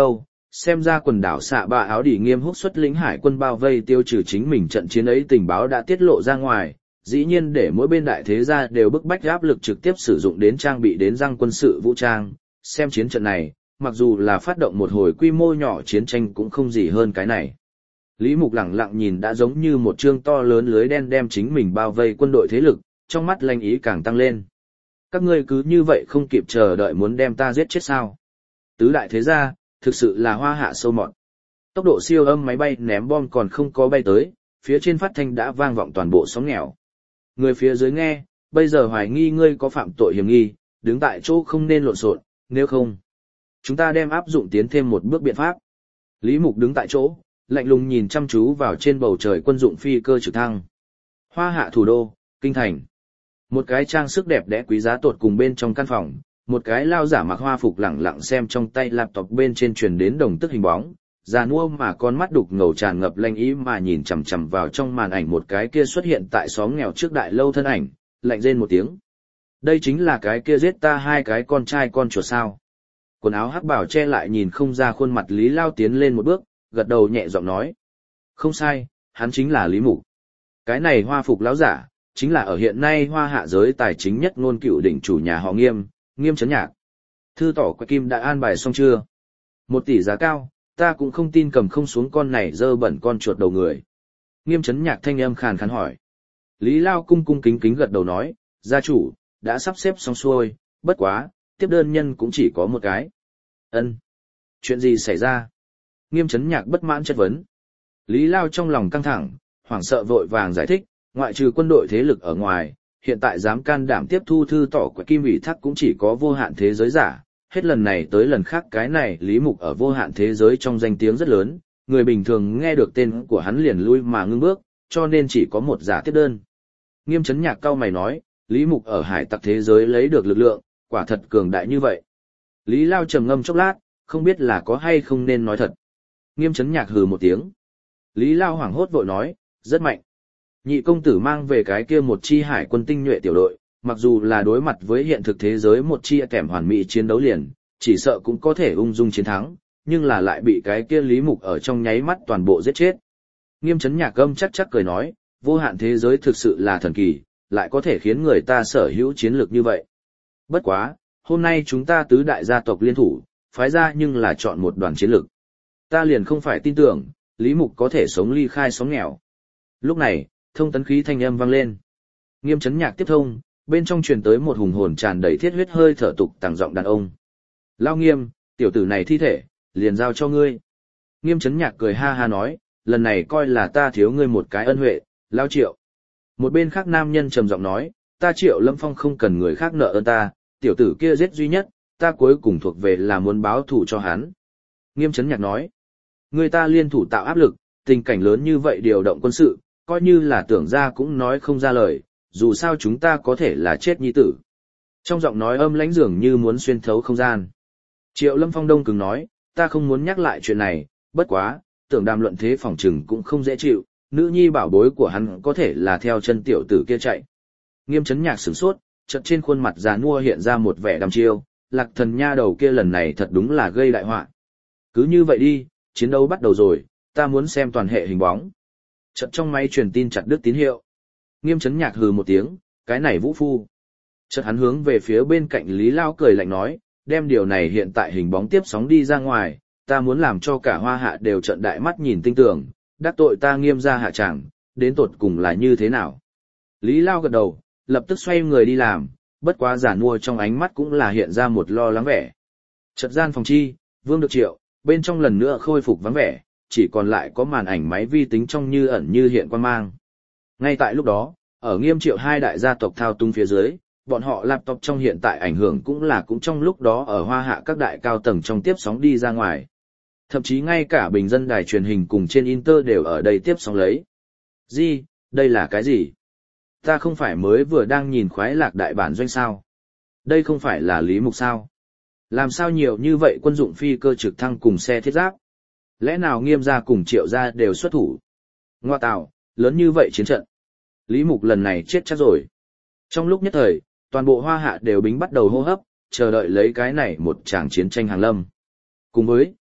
Xem ra quần đảo xạ ba áo đỉ nghiêm húc xuất lĩnh hải quân bao vây tiêu trừ chính mình trận chiến ấy tình báo đã tiết lộ ra ngoài, dĩ nhiên để mỗi bên đại thế gia đều bức bách áp lực trực tiếp sử dụng đến trang bị đến răng quân sự vũ trang. Xem chiến trận này, mặc dù là phát động một hồi quy mô nhỏ chiến tranh cũng không gì hơn cái này. Lý Mục lẳng lặng nhìn đã giống như một chương to lớn lưới đen đem chính mình bao vây quân đội thế lực, trong mắt lanh ý càng tăng lên. Các ngươi cứ như vậy không kịp chờ đợi muốn đem ta giết chết sao? Tứ đại thế gia, thực sự là hoa hạ sâu mọt. Tốc độ siêu âm máy bay ném bom còn không có bay tới, phía trên phát thanh đã vang vọng toàn bộ xóm nghèo. Người phía dưới nghe, bây giờ hoài nghi ngươi có phạm tội hiểm nghi, đứng tại chỗ không nên lộn xộn, nếu không, chúng ta đem áp dụng tiến thêm một bước biện pháp. Lý Mục đứng tại chỗ, lạnh lùng nhìn chăm chú vào trên bầu trời quân dụng phi cơ trực thăng. Hoa hạ thủ đô, kinh thành. Một cái trang sức đẹp đẽ quý giá tột cùng bên trong căn phòng, một cái lao giả mặc hoa phục lẳng lặng xem trong tay laptop bên trên truyền đến đồng tức hình bóng, già nua mà con mắt đục ngầu tràn ngập lanh ý mà nhìn chằm chằm vào trong màn ảnh một cái kia xuất hiện tại xóm nghèo trước đại lâu thân ảnh, lạnh rên một tiếng. Đây chính là cái kia giết ta hai cái con trai con chuột sao. Quần áo hắc bảo che lại nhìn không ra khuôn mặt Lý Lao tiến lên một bước, gật đầu nhẹ giọng nói. Không sai, hắn chính là Lý Mục. Cái này hoa phục lão giả, chính là ở hiện nay hoa hạ giới tài chính nhất ngôn cựu đỉnh chủ nhà họ Nghiêm, Nghiêm Chấn Nhạc. Thư tỏ quay kim đã an bài xong chưa? 1 tỷ giá cao, ta cũng không tin cầm không xuống con này dơ bẩn con chuột đầu người. Nghiêm Chấn Nhạc thanh âm khàn khàn hỏi. Lý Lao cung cung kính kính gật đầu nói, gia chủ, đã sắp xếp xong xuôi, bất quá, tiếp đơn nhân cũng chỉ có một cái. Ân, chuyện gì xảy ra? Nghiêm Chấn Nhạc bất mãn chất vấn. Lý Lao trong lòng căng thẳng, hoảng sợ vội vàng giải thích, ngoại trừ quân đội thế lực ở ngoài, hiện tại dám can đảm tiếp thu thư tỏ của kim ủy thác cũng chỉ có vô hạn thế giới giả. Hết lần này tới lần khác cái này Lý Mục ở vô hạn thế giới trong danh tiếng rất lớn, người bình thường nghe được tên của hắn liền lui mà ngưng bước, cho nên chỉ có một giả tiếp đơn. Nghiêm Chấn Nhạc cau mày nói, Lý Mục ở hải tặc thế giới lấy được lực lượng, quả thật cường đại như vậy. Lý Lao trầm ngâm chốc lát, không biết là có hay không nên nói thật. Nghiêm Chấn Nhạc hừ một tiếng. Lý Lao hoảng hốt vội nói, rất mạnh. Nhị công tử mang về cái kia một chi hải quân tinh nhuệ tiểu đội, mặc dù là đối mặt với hiện thực thế giới một chi kèm hoàn mỹ chiến đấu liền, chỉ sợ cũng có thể ung dung chiến thắng, nhưng là lại bị cái kia Lý Mục ở trong nháy mắt toàn bộ giết chết. Nghiêm Chấn Nhạc âm chắc chắc cười nói, vô hạn thế giới thực sự là thần kỳ, lại có thể khiến người ta sở hữu chiến lược như vậy. Bất quá, hôm nay chúng ta tứ đại gia tộc liên thủ, phái ra nhưng là chọn một đoàn chiến lược. Ta liền không phải tin tưởng, Lý Mục có thể sống ly khai xóm nghèo. Lúc này, thông tấn khí thanh âm vang lên. Nghiêm Chấn Nhạc tiếp thông, bên trong truyền tới một hùng hồn tràn đầy thiết huyết hơi thở tục tàng giọng đàn ông. Lao Nghiêm, tiểu tử này thi thể, liền giao cho ngươi. Nghiêm Chấn Nhạc cười ha ha nói, lần này coi là ta thiếu ngươi một cái ân huệ, Lao Triệu. Một bên khác nam nhân trầm giọng nói, ta Triệu Lâm Phong không cần người khác nợ ơn ta, tiểu tử kia giết duy nhất, ta cuối cùng thuộc về là muốn báo thù cho hắn. Nghiêm Chấn Nhạc nói, người ta liên thủ tạo áp lực, tình cảnh lớn như vậy điều động quân sự, coi như là tưởng ra cũng nói không ra lời, dù sao chúng ta có thể là chết nhi tử. Trong giọng nói âm lãnh dường như muốn xuyên thấu không gian. Triệu Lâm Phong đông cứng nói, ta không muốn nhắc lại chuyện này, bất quá, tưởng đàm luận thế phòng trừng cũng không dễ chịu, nữ nhi bảo bối của hắn có thể là theo chân tiểu tử kia chạy. Nghiêm Chấn Nhạc sửng sốt, chợt trên khuôn mặt già nua hiện ra một vẻ đăm chiêu, Lạc Thần nha đầu kia lần này thật đúng là gây đại họa. Cứ như vậy đi, chiến đấu bắt đầu rồi, ta muốn xem toàn hệ hình bóng. Chợt trong máy truyền tin chặt đứt tín hiệu. Nghiêm Chấn Nhạc hừ một tiếng, cái này vũ phu. Chợt hắn hướng về phía bên cạnh Lý Lao cười lạnh nói, đem điều này hiện tại hình bóng tiếp sóng đi ra ngoài, ta muốn làm cho cả hoa hạ đều trợn đại mắt nhìn tinh tường, đắc tội ta Nghiêm gia hạ tràng, đến tột cùng là như thế nào. Lý Lao gật đầu, lập tức xoay người đi làm, bất quá giả nua trong ánh mắt cũng là hiện ra một lo lắng vẻ. Chợt gian phòng chi, Vương Được Triệu, bên trong lần nữa khôi phục vắng vẻ, chỉ còn lại có màn ảnh máy vi tính trong như ẩn như hiện quan mang. Ngay tại lúc đó, ở Nghiêm Triệu hai đại gia tộc thao túng phía dưới, bọn họ laptop trong hiện tại ảnh hưởng cũng trong lúc đó ở hoa hạ các đại cao tầng trong tiếp sóng đi ra ngoài. Thậm chí ngay cả bình dân đài truyền hình cùng trên Inter đều ở đây tiếp sóng lấy. Gì, đây là cái gì? Ta không phải mới vừa đang nhìn khoái lạc đại bản doanh sao? Đây không phải là Lý Mục sao? Làm sao nhiều như vậy quân dụng phi cơ trực thăng cùng xe thiết giáp? Lẽ nào Nghiêm gia cùng Triệu gia đều xuất thủ? Ngoa tạo, lớn như vậy chiến trận. Lý Mục lần này chết chắc rồi. Trong lúc nhất thời, toàn bộ hoa hạ đều bính bắt đầu hô hấp, chờ đợi lấy cái này một tràng chiến tranh hàng lâm. Cùng với,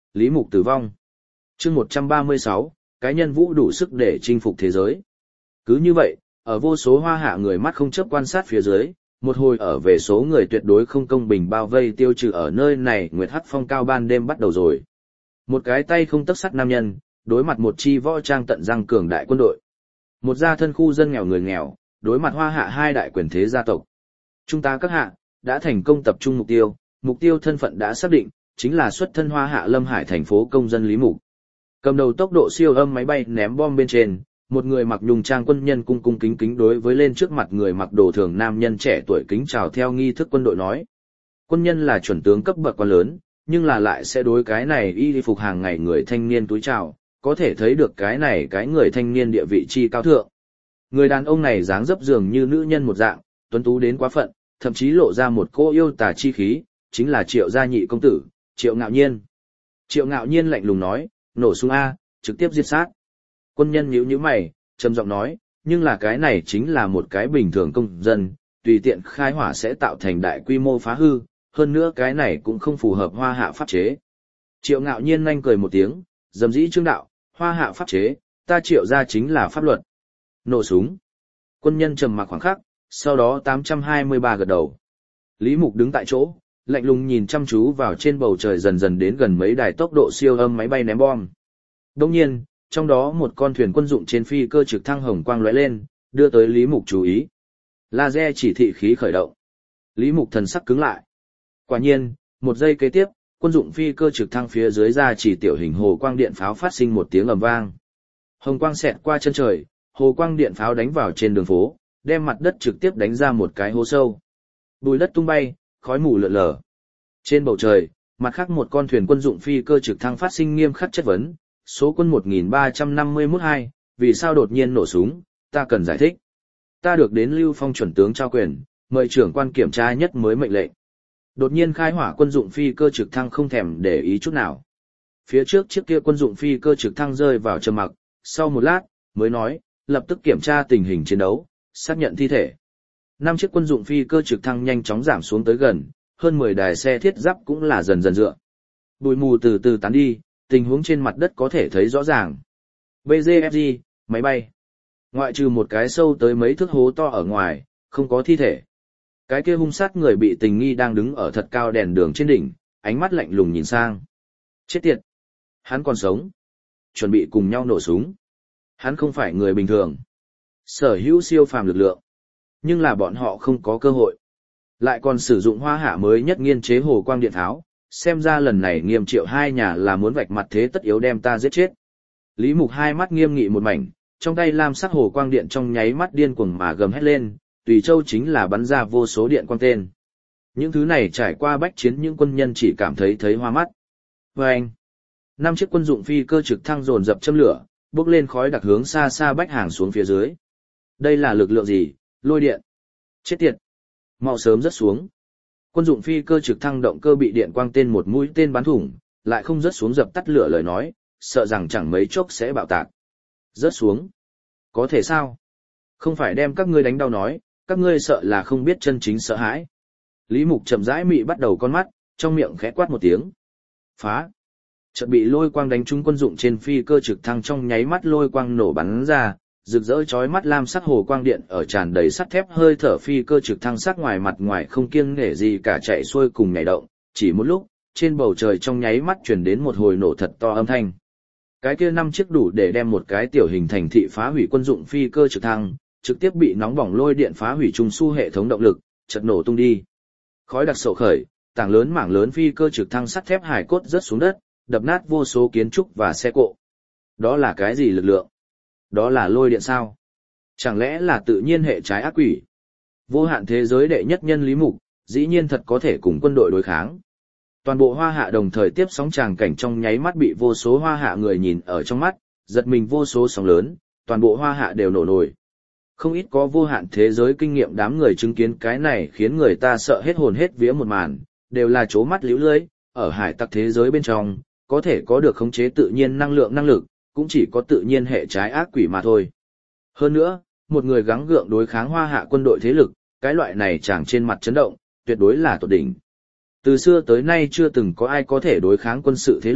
Lý Mục tử vong. Chương 136, cái nhân vũ đủ sức để chinh phục thế giới. Cứ như vậy, ở vô số hoa hạ người mắt không chớp quan sát phía dưới, một hồi ở về số người tuyệt đối không công bình bao vây tiêu trừ ở nơi này Nguyệt Hắc Phong cao ban đêm bắt đầu rồi. Một cái tay không tấc sắt nam nhân, đối mặt một chi võ trang tận răng cường đại quân đội. Một gia thân khu dân nghèo người nghèo, đối mặt hoa hạ hai đại quyền thế gia tộc. Chúng ta các hạ, đã thành công tập trung mục tiêu thân phận đã xác định, chính là xuất thân hoa hạ Lâm Hải thành phố công dân Lý Mục. Cầm đầu tốc độ siêu âm máy bay ném bom bên trên, một người mặc nhung trang quân nhân cung cung kính kính đối với lên trước mặt người mặc đồ thường nam nhân trẻ tuổi kính chào theo nghi thức quân đội nói. Quân nhân là chuẩn tướng cấp bậc quá lớn, nhưng là lại sẽ đối cái này y phục hàng ngày người thanh niên túi chào, có thể thấy được cái này cái người thanh niên địa vị chi cao thượng. Người đàn ông này dáng dấp dường như nữ nhân một dạng, tuấn tú đến quá phận, thậm chí lộ ra một cô yêu tà chi khí, chính là Triệu gia nhị công tử, Triệu Ngạo Nhiên. Triệu Ngạo Nhiên lạnh lùng nói, nổ súng A, trực tiếp giết sát. Quân nhân nhíu mày, trầm giọng nói, nhưng là cái này chính là một cái bình thường công dân, tùy tiện khai hỏa sẽ tạo thành đại quy mô phá hư, hơn nữa cái này cũng không phù hợp hoa hạ pháp chế. Triệu Ngạo Nhiên nhanh cười một tiếng, dầm dĩ trương đạo, hoa hạ pháp chế, ta Triệu gia chính là pháp luật. Nổ súng. Quân nhân trầm mặc khoảng khắc, sau đó 823 gật đầu. Lý Mục đứng tại chỗ, lạnh lùng nhìn chăm chú vào trên bầu trời dần dần đến gần mấy đài tốc độ siêu âm máy bay ném bom. Đồng nhiên, trong đó một con thuyền quân dụng trên phi cơ trực thăng hồng quang lóe lên, đưa tới Lý Mục chú ý. Laser chỉ thị khí khởi động. Lý Mục thần sắc cứng lại. Quả nhiên, một giây kế tiếp, quân dụng phi cơ trực thăng phía dưới ra chỉ tiểu hình hồ quang điện pháo phát sinh một tiếng ầm vang. Hồng quang xẹt qua chân trời, hồ quang điện pháo đánh vào trên đường phố, đem mặt đất trực tiếp đánh ra một cái hố sâu. Bùi đất tung bay, khói mù lượn lờ. Trên bầu trời, mặt khác một con thuyền quân dụng phi cơ trực thăng phát sinh nghiêm khắc chất vấn, số quân 1351-2, vì sao đột nhiên nổ súng, ta cần giải thích. Ta được đến Lưu Phong chuẩn tướng trao quyền, mời trưởng quan kiểm tra nhất mới mệnh lệnh. Đột nhiên khai hỏa quân dụng phi cơ trực thăng không thèm để ý chút nào. Phía trước chiếc kia quân dụng phi cơ trực thăng rơi vào trầm mặc, sau một lát, mới nói, lập tức kiểm tra tình hình chiến đấu, xác nhận thi thể. 5 chiếc quân dụng phi cơ trực thăng nhanh chóng giảm xuống tới gần, hơn 10 đài xe thiết giáp cũng là dần dần dựa. Bụi mù từ từ tán đi, tình huống trên mặt đất có thể thấy rõ ràng. BGFG, máy bay. Ngoại trừ một cái sâu tới mấy thước hố to ở ngoài, không có thi thể. Cái kia hung sát người bị tình nghi đang đứng ở thật cao đèn đường trên đỉnh, ánh mắt lạnh lùng nhìn sang. Chết tiệt! Hắn còn sống. Chuẩn bị cùng nhau nổ súng. Hắn không phải người bình thường. Sở hữu siêu phàm lực lượng. Nhưng là bọn họ không có cơ hội. Lại còn sử dụng hoa hạ mới nhất nghiên chế hồ quang điện tháo, xem ra lần này Nghiêm Triệu hai nhà là muốn vạch mặt thế tất yếu đem ta giết chết. Lý Mục hai mắt nghiêm nghị một mảnh, trong tay lam sắc hồ quang điện trong nháy mắt điên cuồng mà gầm hét lên, tùy châu chính là bắn ra vô số điện quang tên. Những thứ này trải qua bách chiến những quân nhân chỉ cảm thấy hoa mắt. Vâng! 5 chiếc quân dụng phi cơ trực thăng dồn dập châm lửa, bốc lên khói đặc hướng xa xa bách hàng xuống phía dưới. Đây là lực lượng gì? Lôi điện. Chết tiệt. Mau sớm rớt xuống. Quân dụng phi cơ trực thăng động cơ bị điện quang tên một mũi tên bắn thủng, lại không rớt xuống dập tắt lửa lời nói, sợ rằng chẳng mấy chốc sẽ bạo tạc. Rớt xuống. Có thể sao? Không phải đem các ngươi đánh đau nói, các ngươi sợ là không biết chân chính sợ hãi. Lý Mục chậm rãi mị bắt đầu con mắt, trong miệng khẽ quát một tiếng. Phá. Chợt bị lôi quang đánh trúng quân dụng trên phi cơ trực thăng trong nháy mắt lôi quang nổ bắn ra, rực rỡ chói mắt lam sắc hồ quang điện ở tràn đầy sắt thép hơi thở phi cơ trực thăng sắc ngoài mặt ngoài không kiêng nể gì cả chạy xuôi cùng nhảy động, chỉ một lúc, trên bầu trời trong nháy mắt truyền đến một hồi nổ thật to âm thanh. Cái kia 5 chiếc đủ để đem một cái tiểu hình thành thị phá hủy quân dụng phi cơ trực thăng, trực tiếp bị nóng bỏng lôi điện phá hủy trung su hệ thống động lực, chợt nổ tung đi. Khói đặc sậu khởi, tảng lớn mảng lớn phi cơ trực thăng sắt thép hải cốt rớt xuống đất, đập nát vô số kiến trúc và xe cộ. Đó là cái gì lực lượng? Đó là lôi điện sao? Chẳng lẽ là tự nhiên hệ trái ác quỷ? Vô hạn thế giới đệ nhất nhân Lý Mục, dĩ nhiên thật có thể cùng quân đội đối kháng. Toàn bộ hoa hạ đồng thời tiếp sóng tràng cảnh trong nháy mắt bị vô số hoa hạ người nhìn ở trong mắt, giật mình vô số sóng lớn, toàn bộ hoa hạ đều nổ nổi. Không ít có vô hạn thế giới kinh nghiệm đám người chứng kiến cái này khiến người ta sợ hết hồn hết vía một màn, đều là chố mắt liễu lưỡi, ở hải tặc thế giới bên trong, có thể có được khống chế tự nhiên năng lực, cũng chỉ có tự nhiên hệ trái ác quỷ mà thôi. Hơn nữa, một người gắng gượng đối kháng hoa hạ quân đội thế lực, cái loại này chẳng trên mặt chấn động, tuyệt đối là tột đỉnh. Từ xưa tới nay chưa từng có ai có thể đối kháng quân sự thế lực,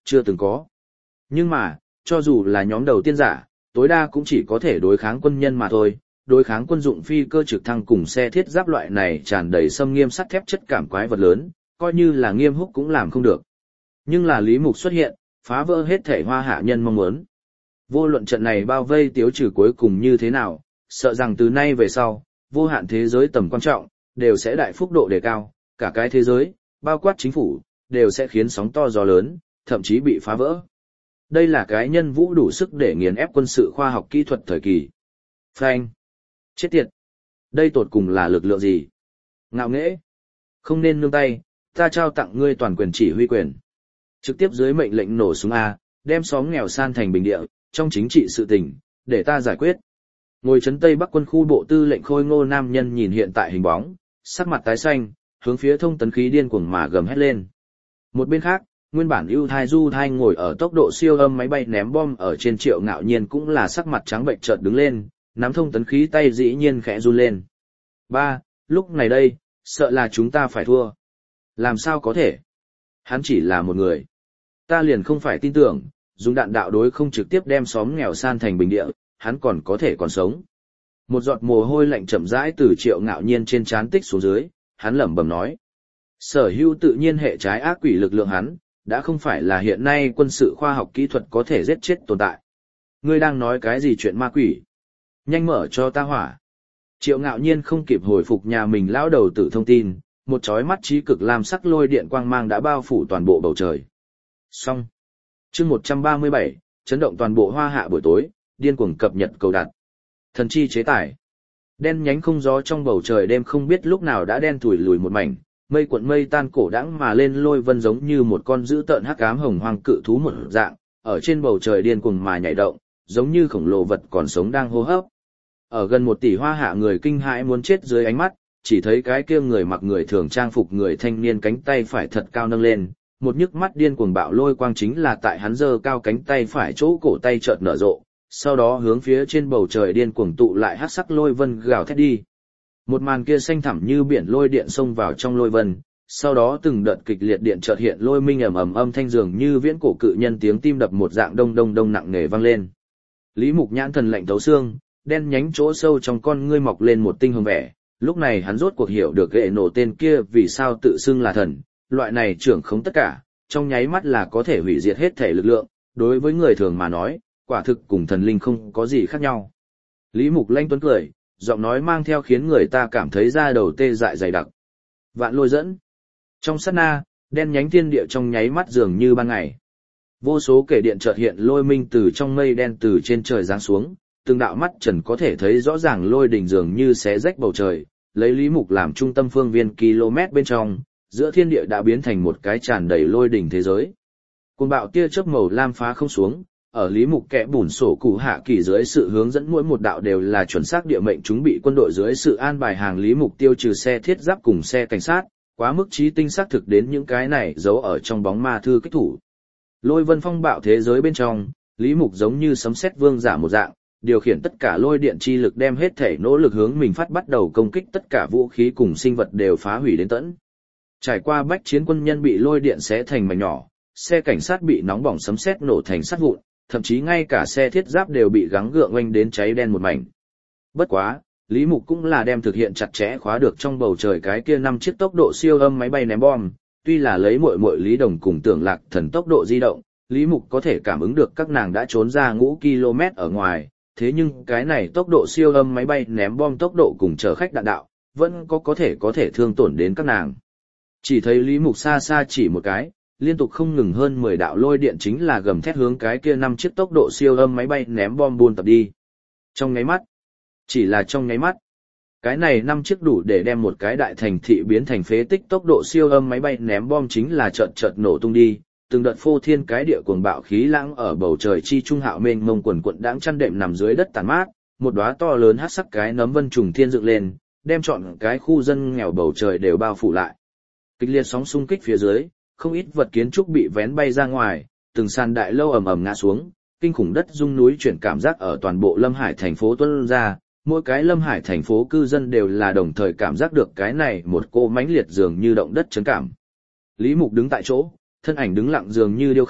chưa từng có. Nhưng mà, cho dù là nhóm đầu tiên giả, tối đa cũng chỉ có thể đối kháng quân nhân mà thôi, đối kháng quân dụng phi cơ trực thăng cùng xe thiết giáp loại này tràn đầy xâm nghiêm sắt thép chất cảm quái vật lớn, coi như là Nghiêm Húc cũng làm không được. Nhưng là Lý Mục xuất hiện, phá vỡ hết thể Hoa Hạ nhân mong muốn. Vô luận trận này bao vây tiêu trừ cuối cùng như thế nào, sợ rằng từ nay về sau, vô hạn thế giới tầm quan trọng, đều sẽ đại phúc độ đề cao, cả cái thế giới, bao quát chính phủ, đều sẽ khiến sóng to gió lớn, thậm chí bị phá vỡ. Đây là cái nhân vũ đủ sức để nghiền ép quân sự khoa học kỹ thuật thời kỳ. Phanh. Chết tiệt. Đây tột cùng là lực lượng gì? Ngạo nghễ. Không nên nương tay, ta trao tặng ngươi toàn quyền chỉ huy quyền. Trực tiếp dưới mệnh lệnh nổ súng A, đem xóm nghèo san thành bình địa, trong chính trị sự tình, để ta giải quyết. Ngồi trấn Tây Bắc quân khu bộ tư lệnh khôi ngô nam nhân nhìn hiện tại hình bóng, sắc mặt tái xanh, hướng phía thông tấn khí điên cuồng mà gầm hét lên. Một bên khác, nguyên bản ưu thai du thai ngồi ở tốc độ siêu âm máy bay ném bom ở trên Triệu Ngạo Nhiên cũng là sắc mặt trắng bệnh chợt đứng lên, nắm thông tấn khí tay dĩ nhiên khẽ run lên. Ba, lúc này đây, sợ là chúng ta phải thua. Làm sao có thể? Hắn chỉ là một người. Ta liền không phải tin tưởng, dùng đạn đạo đối không trực tiếp đem xóm nghèo san thành bình địa, hắn còn có thể còn sống. Một giọt mồ hôi lạnh chậm rãi từ Triệu Ngạo Nhiên trên trán tích xuống dưới, hắn lẩm bẩm nói. Sở hữu tự nhiên hệ trái ác quỷ lực lượng hắn, đã không phải là hiện nay quân sự khoa học kỹ thuật có thể giết chết tồn tại. Ngươi đang nói cái gì chuyện ma quỷ? Nhanh mở cho ta hỏa. Triệu Ngạo Nhiên không kịp hồi phục nhà mình lão đầu tử thông tin, một chói mắt trí cực lam sắc lôi điện quang mang đã bao phủ toàn bộ bầu trời. Xong. Chương 137, chấn động toàn bộ Hoa Hạ buổi tối, điên cuồng cập nhật cầu đặt. Thần chi chế tải. Đen nhánh không gió trong bầu trời đêm không biết lúc nào đã đen thủi lùi một mảnh, mây cuộn mây tan cổ đãng mà lên lôi vân giống như một con dữ tợn hắc ám hồng hoang cự thú một dạng, ở trên bầu trời điên cuồng mà nhảy động, giống như khổng lồ vật còn sống đang hô hấp. Ở gần 1 tỷ Hoa Hạ người kinh hãi muốn chết dưới ánh mắt, chỉ thấy cái kia người mặc người thường trang phục người thanh niên cánh tay phải thật cao nâng lên, một nhức mắt điên cuồng bạo lôi quang chính là tại hắn giơ cao cánh tay phải chỗ cổ tay chợt nở rộ, sau đó hướng phía trên bầu trời điên cuồng tụ lại hắc sắc lôi vân gào thét đi. Một màn kia xanh thẳm như biển lôi điện xông vào trong lôi vân, sau đó từng đợt kịch liệt điện chợt hiện lôi minh ầm ầm âm thanh dường như viễn cổ cự nhân tiếng tim đập một dạng đông đông đông nặng nề vang lên. Lý Mục nhãn thần lạnh thấu xương, đen nhánh chỗ sâu trong con ngươi mọc lên một tinh hồng vẻ, lúc này hắn rốt cuộc hiểu được ghệ nổ tên kia vì sao tự xưng là thần, loại này trưởng khống tất cả, trong nháy mắt là có thể hủy diệt hết thể lực lượng, đối với người thường mà nói, quả thực cùng thần linh không có gì khác nhau. Lý Mục lanh tuấn cười, giọng nói mang theo khiến người ta cảm thấy da đầu tê dại dày đặc. Vạn lôi dẫn. Trong sát na, đen nhánh thiên địa trong nháy mắt dường như ban ngày. Vô số kẻ điện chợt hiện lôi minh từ trong mây đen từ trên trời giáng xuống, từng đạo mắt trần có thể thấy rõ ràng lôi đỉnh dường như xé rách bầu trời, lấy Lý Mục làm trung tâm phương viên km bên trong, giữa thiên địa đã biến thành một cái tràn đầy lôi đỉnh thế giới. Cuồng bạo tia chớp màu lam phá không xuống, ở Lý Mục kẽ bùn sổ cụ hạ kỳ dưới sự hướng dẫn mỗi một đạo đều là chuẩn xác địa mệnh chúng bị quân đội dưới sự an bài hàng Lý Mục tiêu trừ xe thiết giáp cùng xe cảnh sát, quá mức trí tinh xác thực đến những cái này giấu ở trong bóng ma thư kích thủ. Lôi vân phong bạo thế giới bên trong, Lý Mục giống như sấm sét vương giả một dạng, điều khiển tất cả lôi điện chi lực đem hết thể nỗ lực hướng mình phát bắt đầu công kích tất cả vũ khí cùng sinh vật đều phá hủy đến tận. Trải qua bách chiến quân nhân bị lôi điện xé thành mảnh nhỏ, xe cảnh sát bị nóng bỏng sấm sét nổ thành sắt vụn, thậm chí ngay cả xe thiết giáp đều bị gắng gượng oanh đến cháy đen một mảnh. Bất quá, Lý Mục cũng là đem thực hiện chặt chẽ khóa được trong bầu trời cái kia 5 chiếc tốc độ siêu âm máy bay ném bom, tuy là lấy muội Lý Đồng cùng Tưởng Lạc Thần tốc độ di động, Lý Mục có thể cảm ứng được các nàng đã trốn ra ngũ km ở ngoài, thế nhưng cái này tốc độ siêu âm máy bay ném bom tốc độ cùng chở khách đạn đạo, vẫn có thể thương tổn đến các nàng. Chỉ thấy Lý Mục xa xa chỉ một cái, liên tục không ngừng hơn 10 đạo lôi điện chính là gầm thét hướng cái kia 5 chiếc tốc độ siêu âm máy bay ném bom buôn tập đi. Trong nháy mắt, chỉ là trong nháy mắt, cái này 5 chiếc đủ để đem một cái đại thành thị biến thành phế tích tốc độ siêu âm máy bay ném bom chính là chợt nổ tung đi, từng đợt phô thiên cái địa cuồng bạo khí lãng ở bầu trời chi trung hạo mênh mông quần quận đãng chăn đệm nằm dưới đất tàn mát, một đóa to lớn hắc sắc cái nấm vân trùng thiên dựng lên, đem trọn cái khu dân nghèo bầu trời đều bao phủ lại. Kịch liệt sóng xung kích phía dưới, không ít vật kiến trúc bị vén bay ra ngoài, từng sàn đại lâu ầm ầm ngã xuống, kinh khủng đất rung núi chuyển cảm giác ở toàn bộ Lâm Hải thành phố tuôn ra, mỗi cái Lâm Hải thành phố cư dân đều là đồng thời cảm giác được cái này một cô mãnh liệt dường như động đất chấn cảm. Lý Mục đứng tại chỗ, thân ảnh đứng lặng dường như điêu khắc,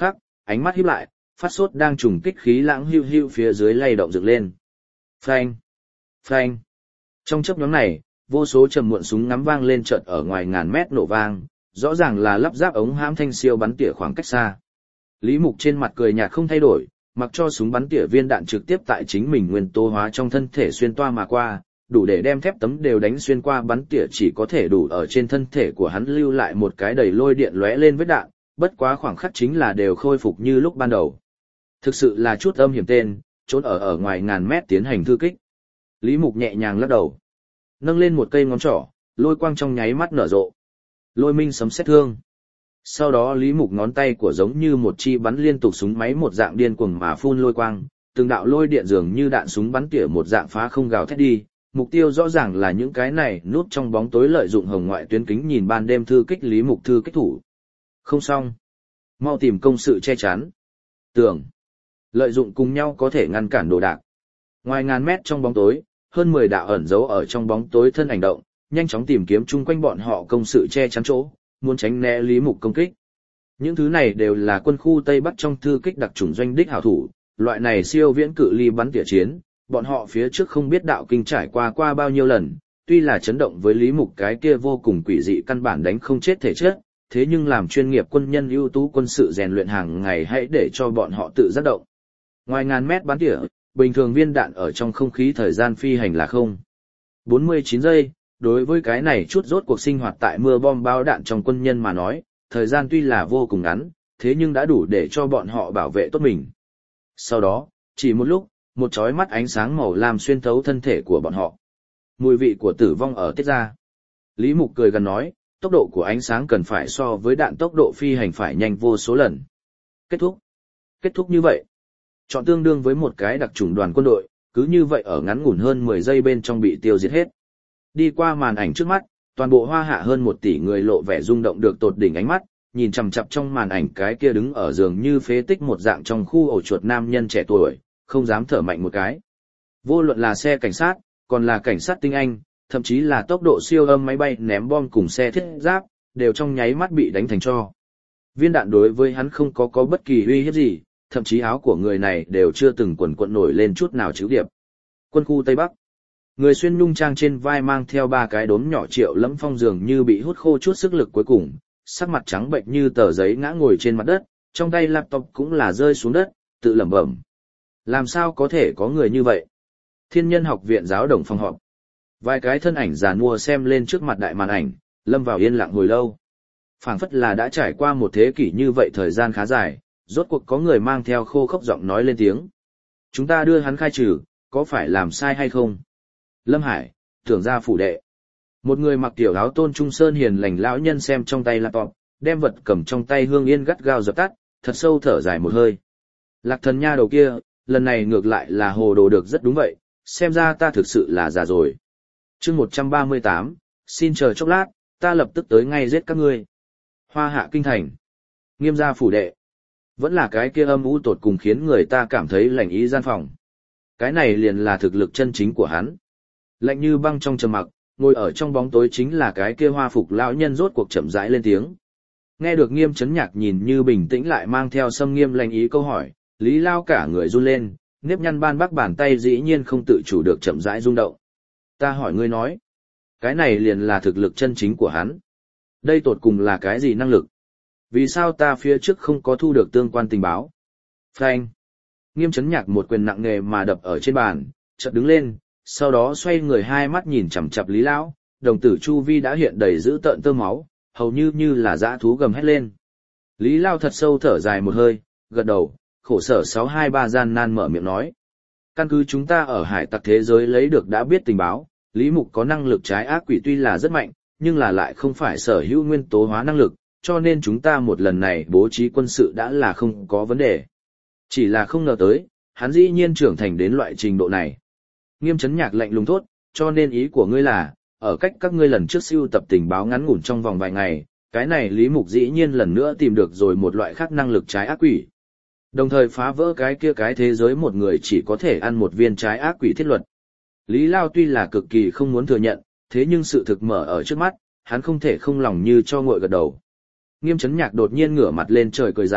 ánh mắt híp lại, phát sốt đang trùng kích khí lãng hưu hưu phía dưới lay động dựng lên. Phanh! Phanh! Trong chớp nhoáng này, vô số trầm muộn súng ngắm vang lên chợt ở ngoài ngàn mét nổ vang, rõ ràng là lắp ráp ống hãm thanh siêu bắn tỉa khoảng cách xa. Lý Mục trên mặt cười nhạt không thay đổi, mặc cho súng bắn tỉa viên đạn trực tiếp tại chính mình nguyên tố hóa trong thân thể xuyên toa mà qua, đủ để đem thép tấm đều đánh xuyên qua bắn tỉa chỉ có thể đủ ở trên thân thể của hắn lưu lại một cái đầy lôi điện lóe lên vết đạn, bất quá khoảng khắc chính là đều khôi phục như lúc ban đầu. Thực sự là chút âm hiểm tên, trốn ở ngoài ngàn mét tiến hành thư kích. Lý Mục nhẹ nhàng lắc đầu, nâng lên một cây ngón trỏ, lôi quang trong nháy mắt nở rộ. Lôi minh sấm sét thương. Sau đó Lý Mục ngón tay của giống như một chi bắn liên tục súng máy một dạng điên cuồng mà phun lôi quang, từng đạo lôi điện dường như đạn súng bắn tỉa một dạng phá không gào thét đi. Mục tiêu rõ ràng là những cái này núp trong bóng tối lợi dụng hồng ngoại tuyến kính nhìn ban đêm thư kích Lý Mục thư kích thủ. Không xong. Mau tìm công sự che chắn. Tưởng. Lợi dụng cùng nhau có thể ngăn cản đồ đạc. Ngoài ngàn mét trong bóng tối, hơn 10 đạo ẩn giấu ở trong bóng tối thân hành động, nhanh chóng tìm kiếm chung quanh bọn họ công sự che chắn chỗ, muốn tránh né Lý Mục công kích. Những thứ này đều là quân khu Tây Bắc trong thư kích đặc chủng doanh đích hảo thủ, loại này siêu viễn cự ly bắn tỉa chiến, bọn họ phía trước không biết đạo kinh trải qua bao nhiêu lần, tuy là chấn động với Lý Mục cái kia vô cùng quỷ dị căn bản đánh không chết thể chất, thế nhưng làm chuyên nghiệp quân nhân ưu tú quân sự rèn luyện hàng ngày hãy để cho bọn họ tự giác động. Ngoài ngàn mét bắn tỉa, bình thường viên đạn ở trong không khí thời gian phi hành là 0,49 giây, đối với cái này chút rốt cuộc sinh hoạt tại mưa bom bao đạn trong quân nhân mà nói, thời gian tuy là vô cùng ngắn, thế nhưng đã đủ để cho bọn họ bảo vệ tốt mình. Sau đó, chỉ một lúc, một chói mắt ánh sáng màu lam xuyên thấu thân thể của bọn họ. Mùi vị của tử vong ở tiết ra. Lý Mục cười gần nói, tốc độ của ánh sáng cần phải so với đạn tốc độ phi hành phải nhanh vô số lần. Kết thúc. Kết thúc như vậy. Chọn tương đương với một cái đặc chủng đoàn quân đội, cứ như vậy ở ngắn ngủn hơn 10 giây bên trong bị tiêu diệt hết. Đi qua màn ảnh trước mắt, toàn bộ Hoa Hạ hơn 1 tỷ người lộ vẻ rung động được tột đỉnh ánh mắt, nhìn chằm chằm trong màn ảnh cái kia đứng ở giường như phế tích một dạng trong khu ổ chuột nam nhân trẻ tuổi, không dám thở mạnh một cái. Vô luận là xe cảnh sát, còn là cảnh sát tinh anh, thậm chí là tốc độ siêu âm máy bay ném bom cùng xe thiết giáp, đều trong nháy mắt bị đánh thành tro. Viên đạn đối với hắn không có bất kỳ uy hiếp gì, thậm chí áo của người này đều chưa từng quần quận nổi lên chút nào chữ điệp. Quân khu Tây Bắc. Người xuyên nhung trang trên vai mang theo 3 cái đốm nhỏ Triệu Lẫm Phong dường như bị hút khô chút sức lực cuối cùng, sắc mặt trắng bệnh như tờ giấy ngã ngồi trên mặt đất, trong tay laptop cũng là rơi xuống đất, tự lẩm bẩm. Làm sao có thể có người như vậy? Thiên Nhân học viện giáo đồng phòng họp. Vài cái thân ảnh giàn mua xem lên trước mặt đại màn ảnh, lâm vào yên lặng hồi lâu. Phảng phất là đã trải qua một thế kỷ như vậy thời gian khá dài, rốt cuộc có người mang theo khô khốc giọng nói lên tiếng. Chúng ta đưa hắn khai trừ, có phải làm sai hay không? Lâm Hải, tưởng ra phủ đệ. Một người mặc tiểu áo tôn trung sơn hiền lành lão nhân xem trong tay laptop, đem vật cầm trong tay hương yên gắt gao dập tắt, thật sâu thở dài một hơi. Lạc thần nha đầu kia, lần này ngược lại là hồ đồ được rất đúng vậy, xem ra ta thực sự là già rồi. Chương 138, xin chờ chốc lát, ta lập tức tới ngay giết các ngươi. Hoa Hạ kinh thành. Nghiêm gia phủ đệ. Vẫn là cái kia âm u tột cùng khiến người ta cảm thấy lạnh ý gian phòng. Cái này liền là thực lực chân chính của hắn. Lạnh như băng trong trầm mặc, ngồi ở trong bóng tối chính là cái kia hoa phục lão nhân rốt cuộc chậm rãi lên tiếng. Nghe được Nghiêm Chấn Nhạc nhìn như bình tĩnh lại mang theo xâm nghiêm lạnh ý câu hỏi, Lý Lao cả người run lên, nếp nhăn ban bác bàn tay dĩ nhiên không tự chủ được chậm rãi rung động. Ta hỏi ngươi nói, cái này liền là thực lực chân chính của hắn. Đây tột cùng là cái gì năng lực? Vì sao ta phía trước không có thu được tương quan tình báo? Phanh. Nghiêm Chấn Nhạc một quyền nặng nề mà đập ở trên bàn, chợt đứng lên, sau đó xoay người hai mắt nhìn chằm chằm Lý Lão, đồng tử chu vi đã hiện đầy dữ tợn tơ máu, hầu như là dã thú gầm hét lên. Lý Lão thật sâu thở dài một hơi, gật đầu, khổ sở 623 gian nan mở miệng nói. Căn cứ chúng ta ở hải tặc thế giới lấy được đã biết tình báo, Lý Mục có năng lực trái ác quỷ tuy là rất mạnh, nhưng là lại không phải sở hữu nguyên tố hóa năng lực, cho nên chúng ta một lần này bố trí quân sự đã là không có vấn đề. Chỉ là không ngờ tới, hắn dĩ nhiên trưởng thành đến loại trình độ này. Nghiêm Chấn Nhạc lạnh lùng thốt, cho nên ý của ngươi là, ở cách các ngươi lần trước sưu tập tình báo ngắn ngủn trong vòng vài ngày, cái này Lý Mục dĩ nhiên lần nữa tìm được rồi một loại khác năng lực trái ác quỷ. Đồng thời phá vỡ cái kia cái thế giới một người chỉ có thể ăn một viên trái ác quỷ thiết luật. Lý Lao tuy là cực kỳ không muốn thừa nhận, thế nhưng sự thực mở ở trước mắt, hắn không thể không lòng như cho nguội gật đầu. Nghiêm Chấn Nhạc đột nhiên ngửa mặt lên trời cười dài,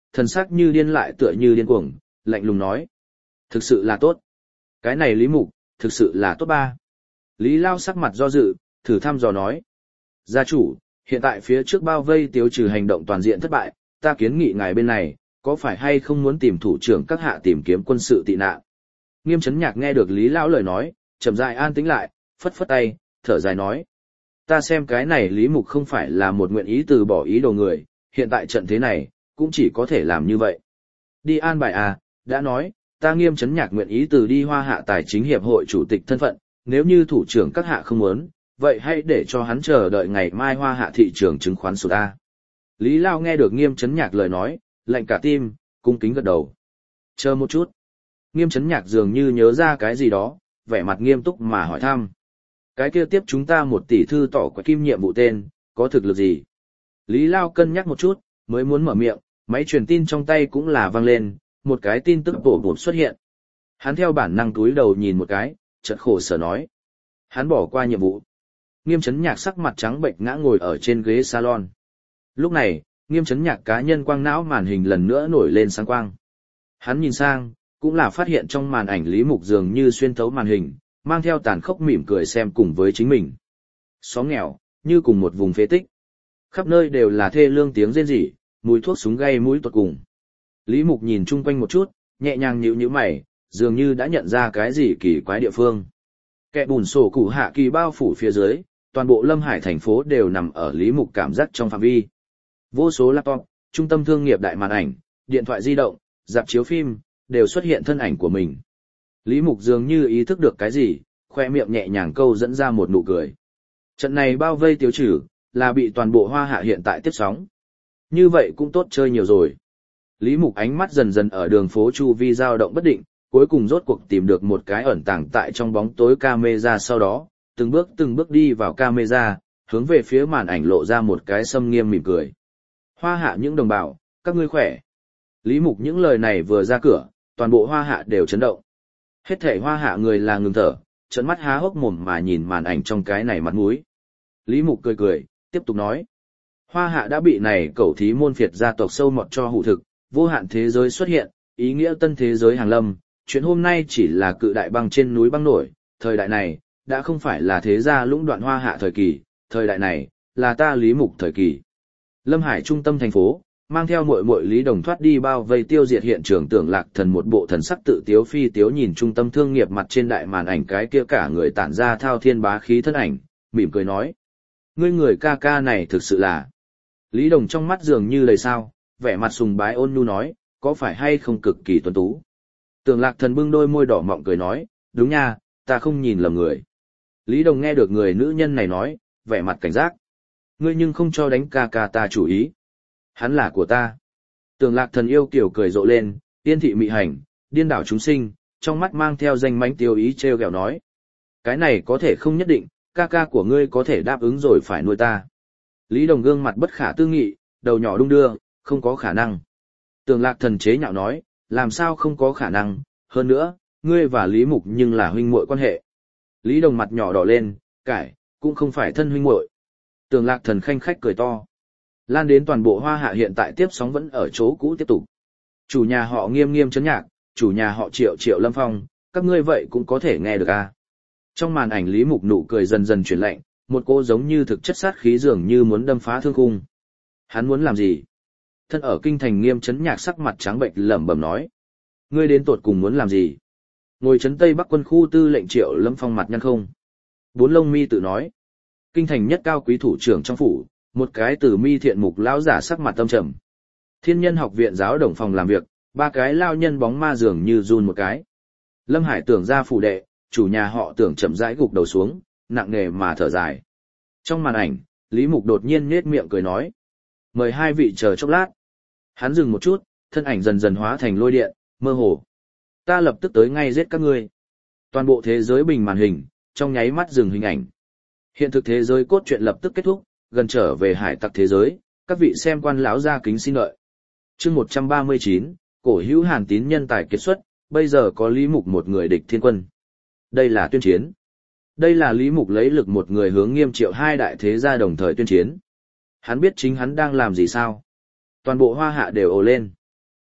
thần sắc như điên lại tựa như điên cuồng, lạnh lùng nói. Thực sự là tốt. Cái này Lý Mục, thực sự là tốt ba. Lý Lao sắc mặt do dự, thử thăm dò nói. Gia chủ, hiện tại phía trước bao vây tiêu trừ hành động toàn diện thất bại, ta kiến nghị ngài bên này, có phải hay không muốn tìm thủ trưởng các hạ tìm kiếm quân sự tị nạn. Nghiêm Chấn Nhạc nghe được Lý Lão lời nói, chậm rãi an tĩnh lại, phất phất tay, thở dài nói. Ta xem cái này Lý Mục không phải là một nguyện ý từ bỏ ý đồ người, hiện tại trận thế này, cũng chỉ có thể làm như vậy. Đi an bài à, đã nói, ta Nghiêm Chấn Nhạc nguyện ý từ đi Hoa Hạ Tài chính hiệp hội chủ tịch thân phận, nếu như thủ trưởng các hạ không muốn, vậy hãy để cho hắn chờ đợi ngày mai Hoa Hạ thị trường chứng khoán sụt ta. Lý Lao nghe được Nghiêm Chấn Nhạc lời nói, lạnh cả tim, cung kính gật đầu. Chờ một chút. Nghiêm Chấn Nhạc dường như nhớ ra cái gì đó, vẻ mặt nghiêm túc mà hỏi thăm. Cái kia tiếp chúng ta 1 tỷ thư tỏ quả kim nhiệm vụ tên, có thực lực gì? Lý Lao cân nhắc một chút, mới muốn mở miệng, máy truyền tin trong tay cũng là vang lên, một cái tin tức bổ bột xuất hiện. Hắn theo bản năng túi đầu nhìn một cái, chợt khổ sở nói. Hắn bỏ qua nhiệm vụ. Nghiêm Chấn Nhạc sắc mặt trắng bệch ngã ngồi ở trên ghế salon. Lúc này, Nghiêm Chấn Nhạc cá nhân quang não màn hình lần nữa nổi lên sáng quang. Hắn nhìn sang, cũng là phát hiện trong màn ảnh Lý Mục dường như xuyên thấu màn hình, mang theo tàn khốc mỉm cười xem cùng với chính mình. Xóm nghèo, như cùng một vùng phế tích. Khắp nơi đều là thê lương tiếng rên rỉ, mùi thuốc súng gây mũi tột cùng. Lý Mục nhìn chung quanh một chút, nhẹ nhàng nhíu nhíu mày, dường như đã nhận ra cái gì kỳ quái địa phương. Kẻ bùn sổ cụ hạ kỳ bao phủ phía dưới, toàn bộ Lâm Hải thành phố đều nằm ở Lý Mục cảm giác trong phạm vi. Vô số laptop, trung tâm thương nghiệp đại màn ảnh, điện thoại di động, rạp chiếu phim, đều xuất hiện thân ảnh của mình. Lý Mục dường như ý thức được cái gì, khoe miệng nhẹ nhàng câu dẫn ra một nụ cười. Trận này bao vây tiêu trừ, là bị toàn bộ Hoa Hạ hiện tại tiếp sóng. Như vậy cũng tốt chơi nhiều rồi. Lý Mục ánh mắt dần dần ở đường phố chu vi dao động bất định, cuối cùng rốt cuộc tìm được một cái ẩn tàng tại trong bóng tối camera, sau đó, từng bước đi vào camera, hướng về phía màn ảnh lộ ra một cái sâm nghiêm mỉm cười. Hoa Hạ những đồng bào, các ngươi khỏe. Lý Mục những lời này vừa ra cửa, toàn bộ Hoa Hạ đều chấn động. Hết thảy Hoa Hạ người là ngừng thở, trợn mắt há hốc mồm mà nhìn màn ảnh trong cái này mặt mũi. Lý Mục cười cười, tiếp tục nói. Hoa Hạ đã bị này cẩu thí môn phiệt gia tộc sâu mọt cho hủ thực, vô hạn thế giới xuất hiện, ý nghĩa tân thế giới hàng lâm. Chuyện hôm nay chỉ là cự đại băng trên núi băng nổi, thời đại này, đã không phải là thế gia lũng đoạn Hoa Hạ thời kỳ, thời đại này, là ta Lý Mục thời kỳ. Lâm Hải trung tâm thành phố, mang theo muội muội Lý Đồng thoát đi bao vây tiêu diệt hiện trường Tưởng Lạc Thần, một bộ thần sắc tự tiếu phi tiếu nhìn trung tâm thương nghiệp mặt trên đại màn ảnh cái kia cả người tản ra thao thiên bá khí thân ảnh, mỉm cười nói. Ngươi người ca ca này thực sự là... Lý Đồng trong mắt dường như lời sao, vẻ mặt sùng bái ôn nhu nói, có phải hay không cực kỳ tuấn tú. Tưởng Lạc Thần bưng đôi môi đỏ mọng cười nói, đúng nha, ta không nhìn lầm người. Lý Đồng nghe được người nữ nhân này nói, vẻ mặt cảnh giác. Ngươi nhưng không cho đánh ca ca ta chủ ý. Hắn là của ta. Tưởng Lạc Thần yêu kiểu cười rộ lên, tiên thị mị hành, điên đảo chúng sinh, trong mắt mang theo danh mánh tiêu ý treo gẹo nói. Cái này có thể không nhất định, ca ca của ngươi có thể đáp ứng rồi phải nuôi ta. Lý Đồng gương mặt bất khả tư nghị, đầu nhỏ đung đưa, không có khả năng. Tưởng Lạc Thần chế nhạo nói, làm sao không có khả năng, hơn nữa, ngươi và Lý Mục nhưng là huynh muội quan hệ. Lý Đồng mặt nhỏ đỏ lên, cải, cũng không phải thân huynh muội. Tưởng Lạc Thần khanh khách cười to. Lan đến toàn bộ Hoa Hạ hiện tại tiếp sóng vẫn ở chỗ cũ tiếp tục. Chủ nhà họ Nghiêm Nghiêm Chấn Nhạc, chủ nhà họ Triệu Triệu Lâm Phong, các ngươi vậy cũng có thể nghe được à. Trong màn ảnh Lý Mục nụ cười dần dần chuyển lạnh, một cô giống như thực chất sát khí dường như muốn đâm phá thương khung. Hắn muốn làm gì? Thân ở kinh thành Nghiêm Chấn Nhạc sắc mặt trắng bệch lẩm bẩm nói. Ngươi đến tột cùng muốn làm gì? Ngồi trấn Tây Bắc quân khu tư lệnh Triệu Lâm Phong mặt nhăn không. Bốn lông mi tự nói. Kinh thành nhất cao quý thủ trưởng trong phủ, một cái từ mi thiện mục lão giả sắc mặt tâm trầm. Thiên Nhân học viện giáo đồng phòng làm việc, ba cái lao nhân bóng ma dường như run một cái. Lâm Hải Tưởng ra phủ đệ, chủ nhà họ Tưởng chậm rãi gục đầu xuống, nặng nề mà thở dài. Trong màn ảnh, Lý Mục đột nhiên nhếch miệng cười nói. Mời hai vị chờ chốc lát. Hắn dừng một chút, thân ảnh dần dần hóa thành lôi điện, mơ hồ. Ta lập tức tới ngay giết các ngươi. Toàn bộ thế giới bình màn hình, trong nháy mắt dừng hình ảnh. Hiện thực thế giới cốt truyện lập tức kết thúc, gần trở về hải tặc thế giới, các vị xem quan lão ra kính xin lợi. Chương 139, cổ hữu Hàn Tín nhân tài kiệt xuất, bây giờ có Lý Mục một người địch thiên quân. Đây là tuyên chiến. Đây là Lý Mục lấy lực một người hướng Nghiêm Triệu hai đại thế gia đồng thời tuyên chiến. Hắn biết chính hắn đang làm gì sao? Toàn bộ Hoa Hạ đều ồ lên.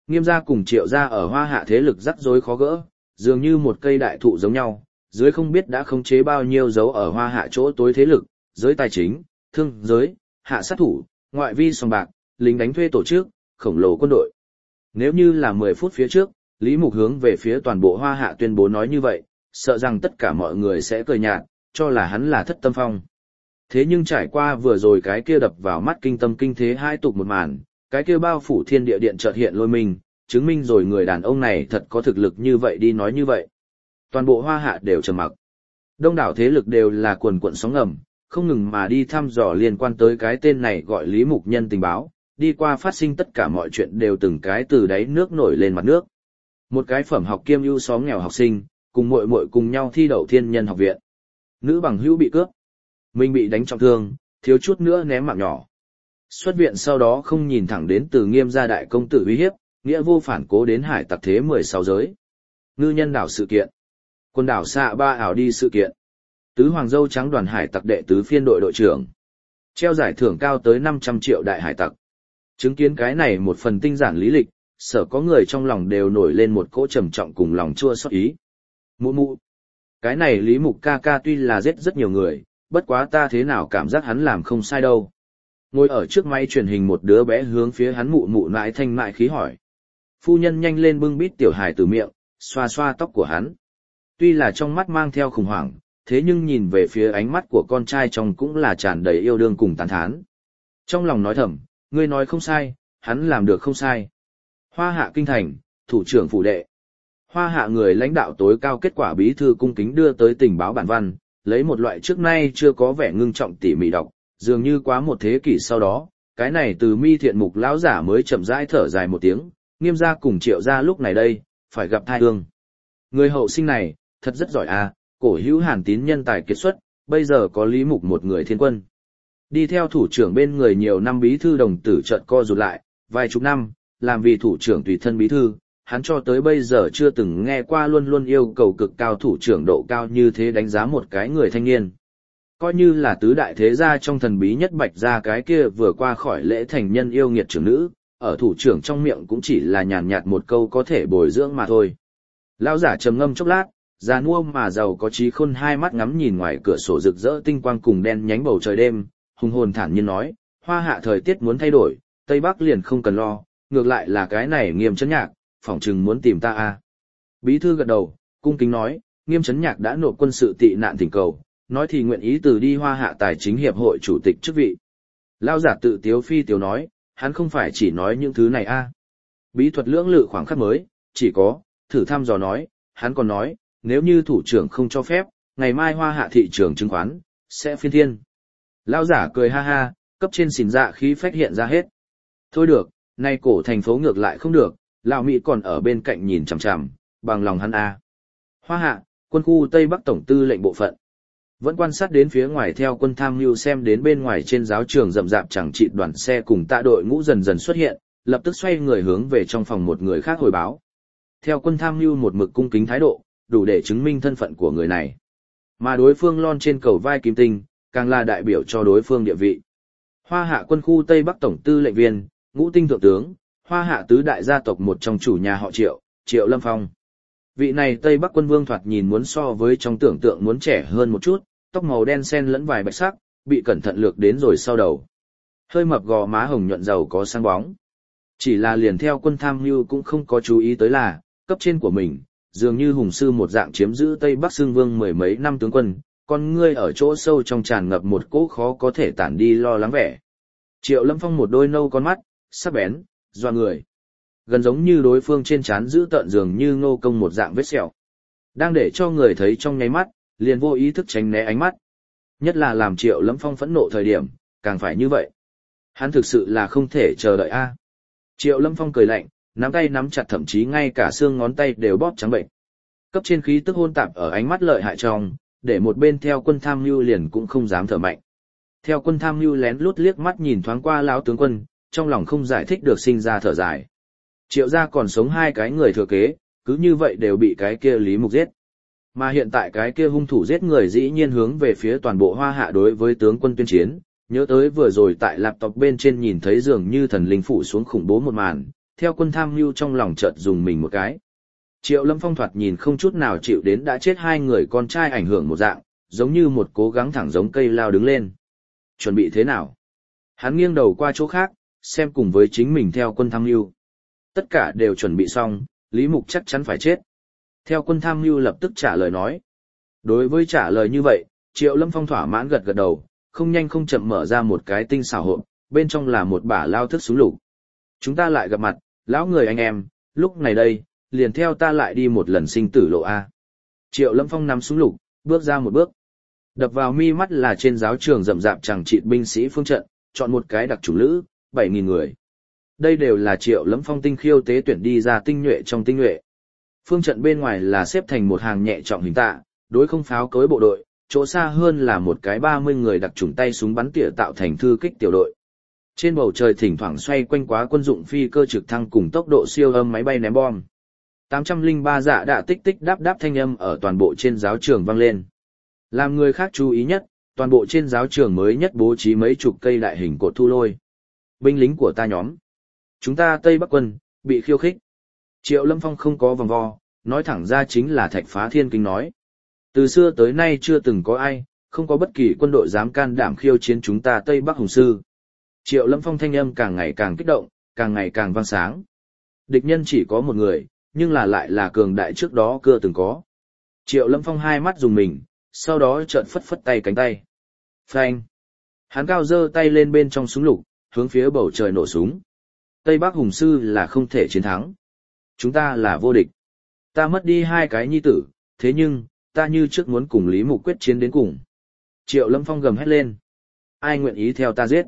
Nghiêm gia cùng Triệu gia ở Hoa Hạ thế lực rắc rối khó gỡ, dường như một cây đại thụ giống nhau, dưới không biết đã khống chế bao nhiêu dấu ở Hoa Hạ chỗ tối thế lực, giới tài chính, thương giới, hạ sát thủ, ngoại vi sòng bạc, lính đánh thuê tổ chức, khổng lồ quân đội. Nếu như là 10 phút phía trước, Lý Mục hướng về phía toàn bộ Hoa Hạ tuyên bố nói như vậy, sợ rằng tất cả mọi người sẽ cười nhạt, cho là hắn là thất tâm phong. Thế nhưng trải qua vừa rồi cái kia đập vào mắt kinh tâm kinh thế hai tục một màn, cái kia bao phủ thiên địa điện chợt hiện lôi mình, chứng minh rồi người đàn ông này thật có thực lực như vậy đi nói như vậy. Toàn bộ Hoa Hạ đều trầm mặc. Đông đảo thế lực đều là quần quận sóng ngầm, không ngừng mà đi thăm dò liên quan tới cái tên này gọi Lý Mục Nhân tình báo, đi qua phát sinh tất cả mọi chuyện đều từng cái từ đáy nước nổi lên mặt nước. Một cái phẩm học kiêm ưu xóm nghèo học sinh, cùng muội muội cùng nhau thi đậu Thiên Nhân học viện. Nữ bằng hữu bị cướp, mình bị đánh trọng thương, thiếu chút nữa ném mạng nhỏ. Xuất viện sau đó không nhìn thẳng đến từ Nghiêm gia đại công tử uy hiếp, nghĩa vô phản cố đến hải tặc thế 16 giới. Ngư nhân đảo sự kiện. Quần đảo xạ ba ảo đi sự kiện. Tứ Hoàng Dâu Trắng đoàn hải tặc đệ tứ phiên đội đội trưởng. Treo giải thưởng cao tới 500 triệu đại hải tặc. Chứng kiến cái này một phần tinh giản lý lịch, sở có người trong lòng đều nổi lên một cỗ trầm trọng cùng lòng chua xót ý. Mụ mụ. Cái này Lý Mục ca ca tuy là giết rất nhiều người, bất quá ta thế nào cảm giác hắn làm không sai đâu. Ngồi ở trước máy truyền hình một đứa bé hướng phía hắn mụ mụ nãi thanh mại khí hỏi. Phu nhân nhanh lên bưng bít tiểu hài từ miệng, xoa xoa tóc của hắn. Tuy là trong mắt mang theo khủng hoảng, thế nhưng nhìn về phía ánh mắt của con trai trong cũng là tràn đầy yêu đương cùng tán thán. Trong lòng nói thầm, ngươi nói không sai, hắn làm được không sai. Hoa Hạ kinh thành, thủ trưởng phủ đệ. Hoa Hạ người lãnh đạo tối cao kết quả bí thư cung kính đưa tới tình báo bản văn, lấy một loại trước nay chưa có vẻ ngưng trọng tỉ mỉ đọc, dường như quá một thế kỷ sau đó, cái này từ mi thiện mục lão giả mới chậm rãi thở dài một tiếng, Nghiêm gia cùng Triệu gia lúc này đây, phải gặp tai ương. Người hậu sinh này, thật rất giỏi à, cổ hữu Hàn Tín nhân tài kiệt xuất, bây giờ có Lý Mục một người thiên quân. Đi theo thủ trưởng bên người nhiều năm bí thư đồng tử chợt co rụt lại, vài chục năm, làm vì thủ trưởng tùy thân bí thư, hắn cho tới bây giờ chưa từng nghe qua luôn luôn yêu cầu cực cao thủ trưởng độ cao như thế đánh giá một cái người thanh niên. Coi như là tứ đại thế gia trong thần bí nhất Bạch gia cái kia vừa qua khỏi lễ thành nhân yêu nghiệt trưởng nữ, ở thủ trưởng trong miệng cũng chỉ là nhàn nhạt một câu có thể bồi dưỡng mà thôi. Lão giả trầm ngâm chốc lát, già nua mà giàu có trí khôn hai mắt ngắm nhìn ngoài cửa sổ rực rỡ tinh quang cùng đen nhánh bầu trời đêm, hùng hồn thản nhiên nói, Hoa Hạ thời tiết muốn thay đổi, Tây Bắc liền không cần lo, ngược lại là cái này Nghiêm Chấn Nhạc, phỏng chừng muốn tìm ta à. Bí thư gật đầu, cung kính nói, Nghiêm Chấn Nhạc đã nộp quân sự tị nạn thỉnh cầu, nói thì nguyện ý từ đi Hoa Hạ Tài chính hiệp hội chủ tịch chức vị. Lão giả tự tiếu phi tiếu nói, hắn không phải chỉ nói những thứ này à. Bí thuật lưỡng lự khoảng khắc mới, chỉ có, thử thăm dò nói, hắn còn nói, nếu như thủ trưởng không cho phép, ngày mai Hoa Hạ thị trường chứng khoán sẽ phiên thiên. Lão giả cười ha ha, cấp trên xỉn dạ khí phách hiện ra hết. Thôi được, nay cổ thành phố ngược lại không được, lão Mỹ còn ở bên cạnh nhìn chằm chằm, bằng lòng hắn a. Hoa Hạ, quân khu Tây Bắc tổng tư lệnh bộ phận. Vẫn quan sát đến phía ngoài theo quân tham mưu xem đến bên ngoài trên giáo trường rậm rạp chẳng trị đoàn xe cùng tạ đội ngũ dần dần xuất hiện, lập tức xoay người hướng về trong phòng một người khác hồi báo. Theo quân tham mưu một mực cung kính thái độ, đủ để chứng minh thân phận của người này. Mà đối phương lon trên cầu vai kim tinh, càng là đại biểu cho đối phương địa vị. Hoa Hạ quân khu Tây Bắc tổng tư lệnh viên, Ngũ tinh thượng tướng, Hoa Hạ tứ đại gia tộc một trong chủ nhà họ Triệu, Triệu Lâm Phong. Vị này Tây Bắc quân vương thoạt nhìn muốn so với trong tưởng tượng muốn trẻ hơn một chút, tóc màu đen xen lẫn vài bạch sắc, bị cẩn thận lược đến rồi sau đầu. Hơi mập gò má hồng nhuận giàu có sáng bóng. Chỉ là liền theo quân tham mưu cũng không có chú ý tới là, cấp trên của mình, dường như hùng sư một dạng chiếm giữ Tây Bắc Xương Vương mười mấy năm tướng quân, con ngươi ở chỗ sâu trong tràn ngập một cỗ khó có thể tản đi lo lắng vẻ. Triệu Lâm Phong một đôi nâu con mắt, sắc bén, doa người. Gần giống như đối phương trên trán giữ tợn dường như Ngô Công một dạng vết sẹo. Đang để cho người thấy trong nháy mắt, liền vô ý thức tránh né ánh mắt. Nhất là làm Triệu Lâm Phong phẫn nộ thời điểm, càng phải như vậy. Hắn thực sự là không thể chờ đợi a. Triệu Lâm Phong cười lạnh, nắm tay nắm chặt thậm chí ngay cả xương ngón tay đều bóp trắng bệnh. Cấp trên khí tức hôn tạp ở ánh mắt lợi hại trong, để một bên theo quân tham mưu liền cũng không dám thở mạnh. Theo quân tham mưu lén lút liếc mắt nhìn thoáng qua lão tướng quân, trong lòng không giải thích được sinh ra thở dài. Triệu gia còn sống hai cái người thừa kế, cứ như vậy đều bị cái kia Lý Mục giết. Mà hiện tại cái kia hung thủ giết người dĩ nhiên hướng về phía toàn bộ Hoa Hạ đối với tướng quân tuyên chiến, nhớ tới vừa rồi tại laptop bên trên nhìn thấy dường như thần linh phủ xuống khủng bố một màn, theo quân tham mưu trong lòng chợt dùng mình một cái. Triệu Lâm Phong thoạt nhìn không chút nào chịu đến đã chết hai người con trai ảnh hưởng một dạng, giống như một cố gắng thẳng giống cây lao đứng lên. Chuẩn bị thế nào? Hắn nghiêng đầu qua chỗ khác, xem cùng với chính mình theo quân tham mưu. Tất cả đều chuẩn bị xong, Lý Mục chắc chắn phải chết. Theo quân tham mưu lập tức trả lời nói. Đối với trả lời như vậy, Triệu Lâm Phong thỏa mãn gật gật đầu, không nhanh không chậm mở ra một cái tinh xảo hộp, bên trong là một bả lao thức súng lục. Chúng ta lại gặp mặt, lão người anh em, lúc này đây, liền theo ta lại đi một lần sinh tử lộ A. Triệu Lâm Phong nắm súng lục, bước ra một bước. Đập vào mi mắt là trên giáo trường rậm rạp chẳng trị binh sĩ phương trận, chọn một cái đặc chủng lữ, 7.000 người. Đây đều là Triệu Lâm Phong tinh khiêu tế tuyển đi ra tinh nhuệ trong tinh nhuệ. Phương trận bên ngoài là xếp thành một hàng nhẹ trọng hình tạ, đối không pháo cối bộ đội, chỗ xa hơn là một cái 30 người đặc chủng tay súng bắn tỉa tạo thành thư kích tiểu đội. Trên bầu trời thỉnh thoảng xoay quanh quá quân dụng phi cơ trực thăng cùng tốc độ siêu âm máy bay ném bom. 803 dạ đạ tích tích đáp đáp thanh âm ở toàn bộ trên giáo trường vang lên. Làm người khác chú ý nhất, toàn bộ trên giáo trường mới nhất bố trí mấy chục cây đại hình cột thu lôi. Binh lính của ta nhóm. Chúng ta Tây Bắc quân, bị khiêu khích. Triệu Lâm Phong không có vòng vo, nói thẳng ra chính là Thạch Phá Thiên Kinh nói. Từ xưa tới nay chưa từng có ai, không có bất kỳ quân đội dám can đảm khiêu chiến chúng ta Tây Bắc Hùng Sư. Triệu Lâm Phong thanh âm càng ngày càng kích động, càng ngày càng vang sáng. Địch nhân chỉ có một người, nhưng là lại là cường đại trước đó chưa từng có. Triệu Lâm Phong hai mắt dùng mình, sau đó chợt phất phất tay cánh tay. Phanh! Hắn cao giơ tay lên bên trong súng lục, hướng phía bầu trời nổ súng. Tây Bắc Hùng Sư là không thể chiến thắng. Chúng ta là vô địch. Ta mất đi hai cái nhi tử, thế nhưng, ta như trước muốn cùng Lý Mục quyết chiến đến cùng. Triệu Lâm Phong gầm hét lên. Ai nguyện ý theo ta giết?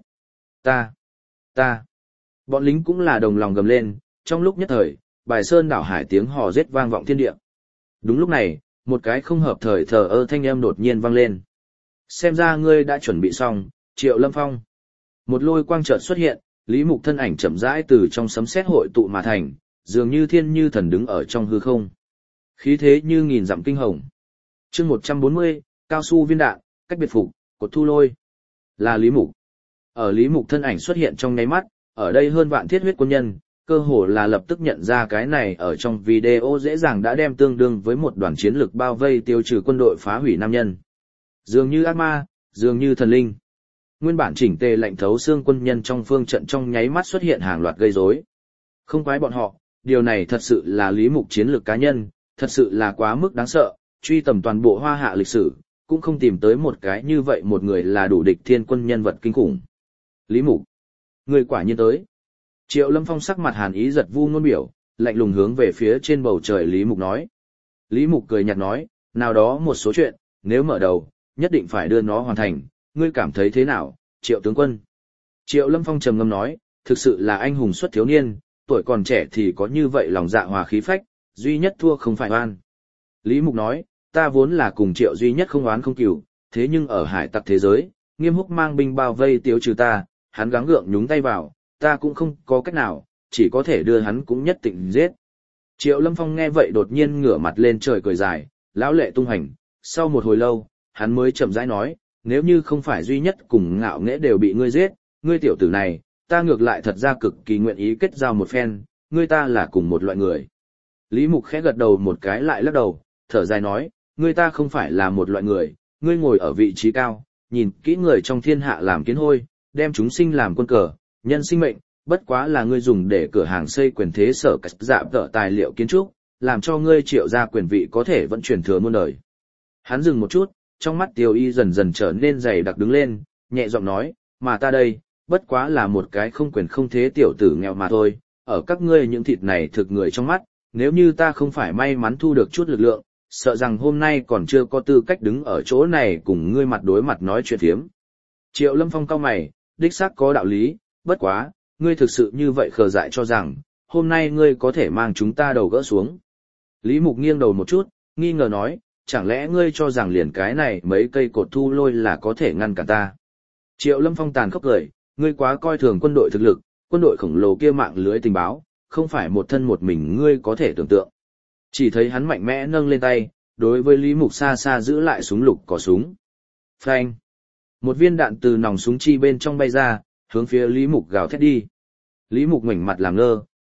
Ta. Bọn lính cũng là đồng lòng gầm lên, trong lúc nhất thời, bài sơn đảo hải tiếng hò giết vang vọng thiên địa. Đúng lúc này, một cái không hợp thời thờ ơ thanh âm đột nhiên vang lên. Xem ra ngươi đã chuẩn bị xong, Triệu Lâm Phong. Một lôi quang chợt xuất hiện, Lý Mục thân ảnh chậm rãi từ trong sấm sét hội tụ mà thành, dường như thiên như thần đứng ở trong hư không. Khí thế như nghìn dặm kinh hồng. Chương 140, cao su viên đạn, cách biệt phục, cột thu lôi. Là Lý Mục. Ở Lý Mục thân ảnh xuất hiện trong nháy mắt, ở đây hơn vạn thiết huyết quân nhân, cơ hồ là lập tức nhận ra cái này ở trong video dễ dàng đã đem tương đương với một đoàn chiến lực bao vây tiêu trừ quân đội phá hủy nam nhân. Dường như ác ma, dường như thần linh. Nguyên bản chỉnh tề lạnh thấu xương quân nhân trong phương trận trong nháy mắt xuất hiện hàng loạt gây rối. Không quái bọn họ, điều này thật sự là Lý Mục chiến lược cá nhân, thật sự là quá mức đáng sợ, truy tầm toàn bộ Hoa Hạ lịch sử, cũng không tìm tới một cái như vậy một người là đủ địch thiên quân nhân vật kinh khủng. Lý Mục, người quả nhiên tới. Triệu Lâm Phong sắc mặt hàn ý giật vu ngôn biểu, lạnh lùng hướng về phía trên bầu trời Lý Mục nói. Lý Mục cười nhạt nói, nào đó một số chuyện, nếu mở đầu, nhất định phải đưa nó hoàn thành, ngươi cảm thấy thế nào, Triệu tướng quân? Triệu Lâm Phong trầm ngâm nói, thực sự là anh hùng xuất thiếu niên, tuổi còn trẻ thì có như vậy lòng dạ hòa khí phách, duy nhất thua không phải oan. Lý Mục nói, ta vốn là cùng Triệu duy nhất không oán không cừu, thế nhưng ở hải tặc thế giới, Nghiêm Húc mang binh bao vây tiêu trừ ta, hắn gắng gượng nhúng tay vào, ta cũng không có cách nào, chỉ có thể đưa hắn cũng nhất định giết. Triệu Lâm Phong nghe vậy đột nhiên ngửa mặt lên trời cười dài, lão lệ tung hành, sau một hồi lâu, hắn mới chậm rãi nói, nếu như không phải duy nhất cùng Ngạo Nghễ đều bị ngươi giết, ngươi tiểu tử này, ta ngược lại thật ra cực kỳ nguyện ý kết giao một phen, ngươi ta là cùng một loại người. Lý Mục khẽ gật đầu một cái lại lắc đầu, thở dài nói, ngươi ta không phải là một loại người, ngươi ngồi ở vị trí cao, nhìn kỹ người trong thiên hạ làm kiến hôi, đem chúng sinh làm quân cờ, nhân sinh mệnh, bất quá là ngươi dùng để cửa hàng xây quyền thế sở cách dạ tợ tài liệu kiến trúc, làm cho ngươi Triệu gia quyền vị có thể vẫn truyền thừa muôn đời. Hắn dừng một chút, trong mắt Tiêu Y dần dần trở nên dày đặc đứng lên, nhẹ giọng nói, mà ta đây, bất quá là một cái không quyền không thế tiểu tử nghèo mà thôi, ở các ngươi những thịt này thực người trong mắt, nếu như ta không phải may mắn thu được chút lực lượng, sợ rằng hôm nay còn chưa có tư cách đứng ở chỗ này cùng ngươi mặt đối mặt nói chuyện thiếm. Triệu Lâm Phong cau mày, đích xác có đạo lý, bất quá, ngươi thực sự như vậy khờ dại cho rằng, hôm nay ngươi có thể mang chúng ta đầu gỡ xuống. Lý Mục nghiêng đầu một chút, nghi ngờ nói, chẳng lẽ ngươi cho rằng liền cái này mấy cây cột thu lôi là có thể ngăn cản ta. Triệu Lâm Phong tàn khốc cười, ngươi quá coi thường quân đội thực lực, quân đội khổng lồ kia mạng lưới tình báo, không phải một thân một mình ngươi có thể tưởng tượng. Chỉ thấy hắn mạnh mẽ nâng lên tay, đối với Lý Mục xa xa giữ lại súng lục cò súng. Phanh! Một viên đạn từ nòng súng chi bên trong bay ra, hướng phía Lý Mục gào thét đi. Lý Mục ngoảnh mặt làm ngơ,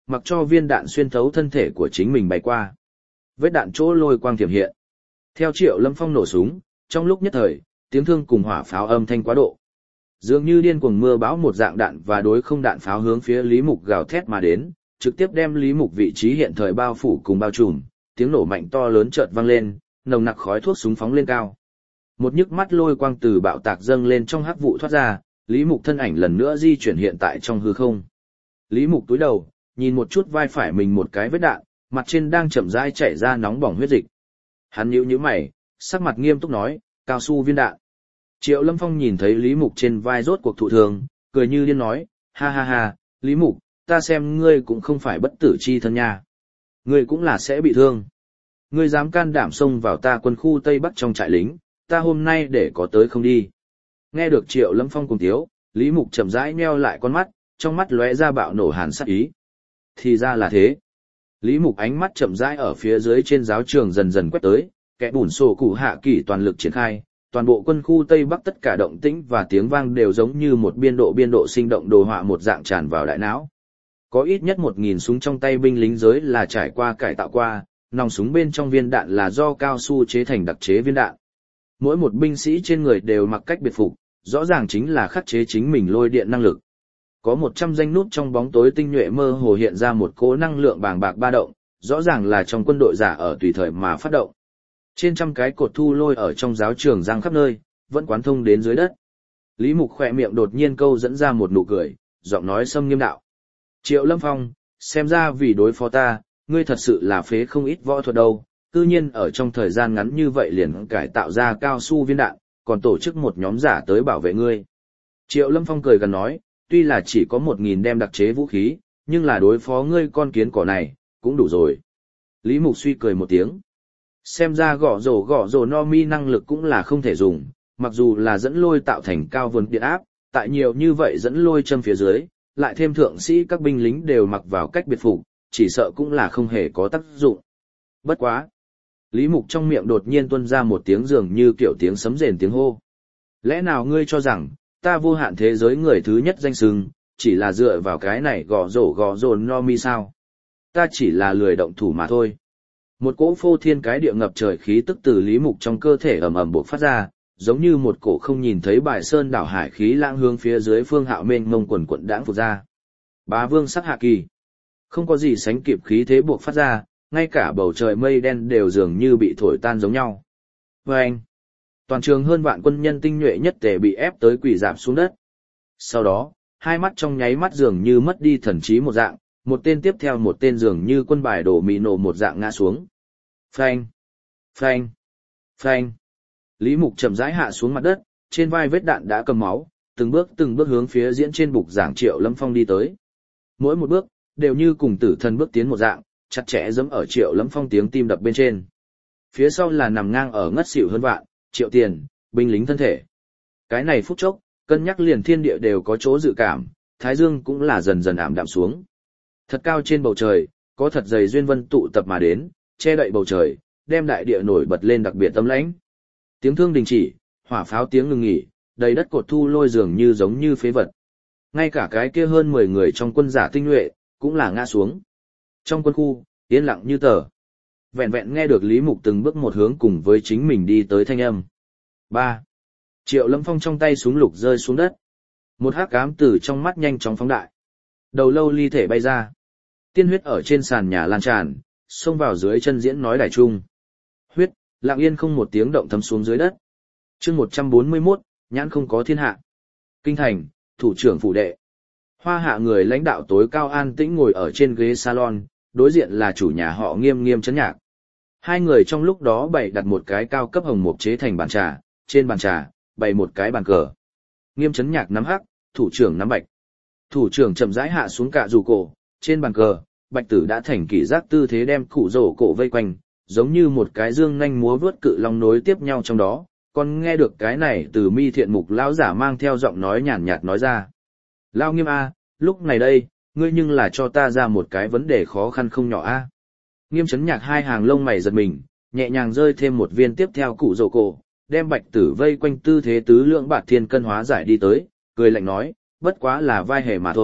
mặc cho viên đạn xuyên thấu thân thể của chính mình bay qua. Vết đạn chỗ lôi quang tiềm hiện. Theo Triệu Lâm Phong nổ súng, trong lúc nhất thời, tiếng thương cùng hỏa pháo âm thanh quá độ. Dường như điên cuồng mưa bão một dạng đạn và đối không đạn pháo hướng phía Lý Mục gào thét mà đến, trực tiếp đem Lý Mục vị trí hiện thời bao phủ cùng bao trùm, tiếng nổ mạnh to lớn chợt vang lên, nồng nặc khói thuốc súng phóng lên cao. Một nhức mắt lôi quang từ bạo tạc dâng lên trong hắc vụ thoát ra, Lý Mục thân ảnh lần nữa di chuyển hiện tại trong hư không. Lý Mục túi đầu, nhìn một chút vai phải mình một cái vết đạn, mặt trên đang chậm rãi chảy ra nóng bỏng huyết dịch. Hắn nhíu mày, sắc mặt nghiêm túc nói, cao su viên đạn. Triệu Lâm Phong nhìn thấy Lý Mục trên vai rốt cuộc thụ thương, cười như điên nói, ha ha ha, Lý Mục, ta xem ngươi cũng không phải bất tử chi thân nha. Ngươi cũng là sẽ bị thương. Ngươi dám can đảm xông vào ta quân khu Tây Bắc trong trại lính, ta hôm nay để có tới không đi. Nghe được Triệu Lâm Phong cùng tiếu, Lý Mục chậm rãi nheo lại con mắt, trong mắt lóe ra bạo nổ hàn sát ý. Thì ra là thế. Lý Mục ánh mắt chậm rãi ở phía dưới trên giáo trường dần dần quét tới, kẻ bùn sổ cụ hạ kỳ toàn lực triển khai, toàn bộ quân khu Tây Bắc tất cả động tĩnh và tiếng vang đều giống như một biên độ sinh động đồ họa một dạng tràn vào đại não. Có ít nhất 1000 súng trong tay binh lính giới là trải qua cải tạo qua, nòng súng bên trong viên đạn là do cao su chế thành đặc chế viên đạn. Mỗi một binh sĩ trên người đều mặc cách biệt phục, rõ ràng chính là khắc chế chính mình lôi điện năng lực. Có 100 danh nút trong bóng tối tinh nhuệ mơ hồ hiện ra một cỗ năng lượng bàng bạc ba động, rõ ràng là trong quân đội giả ở tùy thời mà phát động. Trên trăm cái cột thu lôi ở trong giáo trường giang khắp nơi, vẫn quán thông đến dưới đất. Lý Mục khỏe miệng đột nhiên câu dẫn ra một nụ cười, giọng nói xâm nghiêm đạo. Triệu Lâm Phong, xem ra vì đối phó ta, ngươi thật sự là phế không ít võ thuật đâu, tự nhiên ở trong thời gian ngắn như vậy liền cải tạo ra cao su viên đạn, còn tổ chức một nhóm giả tới bảo vệ ngươi. Triệu Lâm Phong cười gần nói, tuy là chỉ có 1000 đem đặc chế vũ khí, nhưng là đối phó ngươi con kiến cỏ này, cũng đủ rồi. Lý Mục suy cười một tiếng. Xem ra gõ rổ no mi năng lực cũng là không thể dùng, mặc dù là dẫn lôi tạo thành cao vốn điện áp, tại nhiều như vậy dẫn lôi châm phía dưới, lại thêm thượng sĩ các binh lính đều mặc vào cách biệt phục, chỉ sợ cũng là không hề có tác dụng. Bất quá. Lý Mục trong miệng đột nhiên tuôn ra một tiếng dường như kiểu tiếng sấm rền tiếng hô. Lẽ nào ngươi cho rằng, ta vô hạn thế giới người thứ nhất danh xưng, chỉ là dựa vào cái này gõ rổ no mi sao? Ta chỉ là lười động thủ mà thôi. Một cỗ phô thiên cái địa ngập trời khí tức từ Lý Mục trong cơ thể ầm ầm bộc phát ra, giống như một cổ không nhìn thấy bài sơn đảo hải khí lãng hướng phía dưới Phương Hạo mênh mông quần quận đãng phụt ra. Bá vương sắc hạ kỳ. Không có gì sánh kịp khí thế bộc phát ra, ngay cả bầu trời mây đen đều dường như bị thổi tan giống nhau. Vâng! Toàn trường hơn vạn quân nhân tinh nhuệ nhất tề bị ép tới quỳ rạp xuống đất. Sau đó, hai mắt trong nháy mắt dường như mất đi thần trí một dạng, một tên tiếp theo một tên dường như quân bài đổ mì nổ một dạng ngã xuống. Phanh! Phanh! Phanh! Lý Mục chậm rãi hạ xuống mặt đất, trên vai vết đạn đã cầm máu, từng bước hướng phía diễn trên bục giảng Triệu Lâm Phong đi tới. Mỗi một bước, đều như cùng tử thần bước tiến một dạng, chặt chẽ giẫm ở Triệu Lâm Phong tiếng tim đập bên trên. Phía sau là nằm ngang ở ngất xỉu hơn vạn, triệu tiền, binh lính thân thể. Cái này phút chốc, cân nhắc liền thiên địa đều có chỗ dự cảm, thái dương cũng là dần dần ảm đạm xuống. Thật cao trên bầu trời, có thật dày duyên vân tụ tập mà đến, che đậy bầu trời, đem đại địa nổi bật lên đặc biệt âm lãnh. Tiếng thương đình chỉ, hỏa pháo tiếng ngừng nghỉ, đầy đất cột thu lôi dường như giống như phế vật. Ngay cả cái kia hơn 10 người trong quân giả tinh nhuệ, cũng là ngã xuống. Trong quân khu, yên lặng như tờ. Vẹn vẹn nghe được Lý Mục từng bước một hướng cùng với chính mình đi tới thanh âm. 3. Triệu Lâm Phong trong tay súng lục rơi xuống đất. Một hắc ám từ trong mắt nhanh chóng phóng đại. Đầu lâu ly thể bay ra. Tiên huyết ở trên sàn nhà lan tràn, xông vào dưới chân diễn nói đài trung. Huyết, lặng yên không một tiếng động thấm xuống dưới đất. Chương 141, nhãn không có thiên hạ. Kinh thành, thủ trưởng phủ đệ. Hoa hạ người lãnh đạo tối cao an tĩnh ngồi ở trên ghế salon, đối diện là chủ nhà họ Nghiêm Chấn Nhạc. Hai người trong lúc đó bày đặt một cái cao cấp hồng mục chế thành bàn trà, trên bàn trà, bày một cái bàn cờ. Nghiêm Chấn Nhạc nắm hắc, thủ trưởng nắm bạch. Thủ trưởng chậm rãi hạ xuống cả dù cổ, trên bàn cờ, bạch tử đã thành kỷ giác tư thế đem cụ rổ cổ vây quanh, giống như một cái dương nhanh múa vướt cự long nối tiếp nhau trong đó, còn nghe được cái này từ mi thiện mục lão giả mang theo giọng nói nhàn nhạt nói ra. Lão Nghiêm A, lúc này đây, ngươi nhưng là cho ta ra một cái vấn đề khó khăn không nhỏ A. Nghiêm Chấn Nhạc hai hàng lông mày giật mình, nhẹ nhàng rơi thêm một viên tiếp theo cụ rổ cổ, đem bạch tử vây quanh tư thế tứ lượng bạt thiên cân hóa giải đi tới, cười lạnh nói, bất quá là vai hề mà thôi,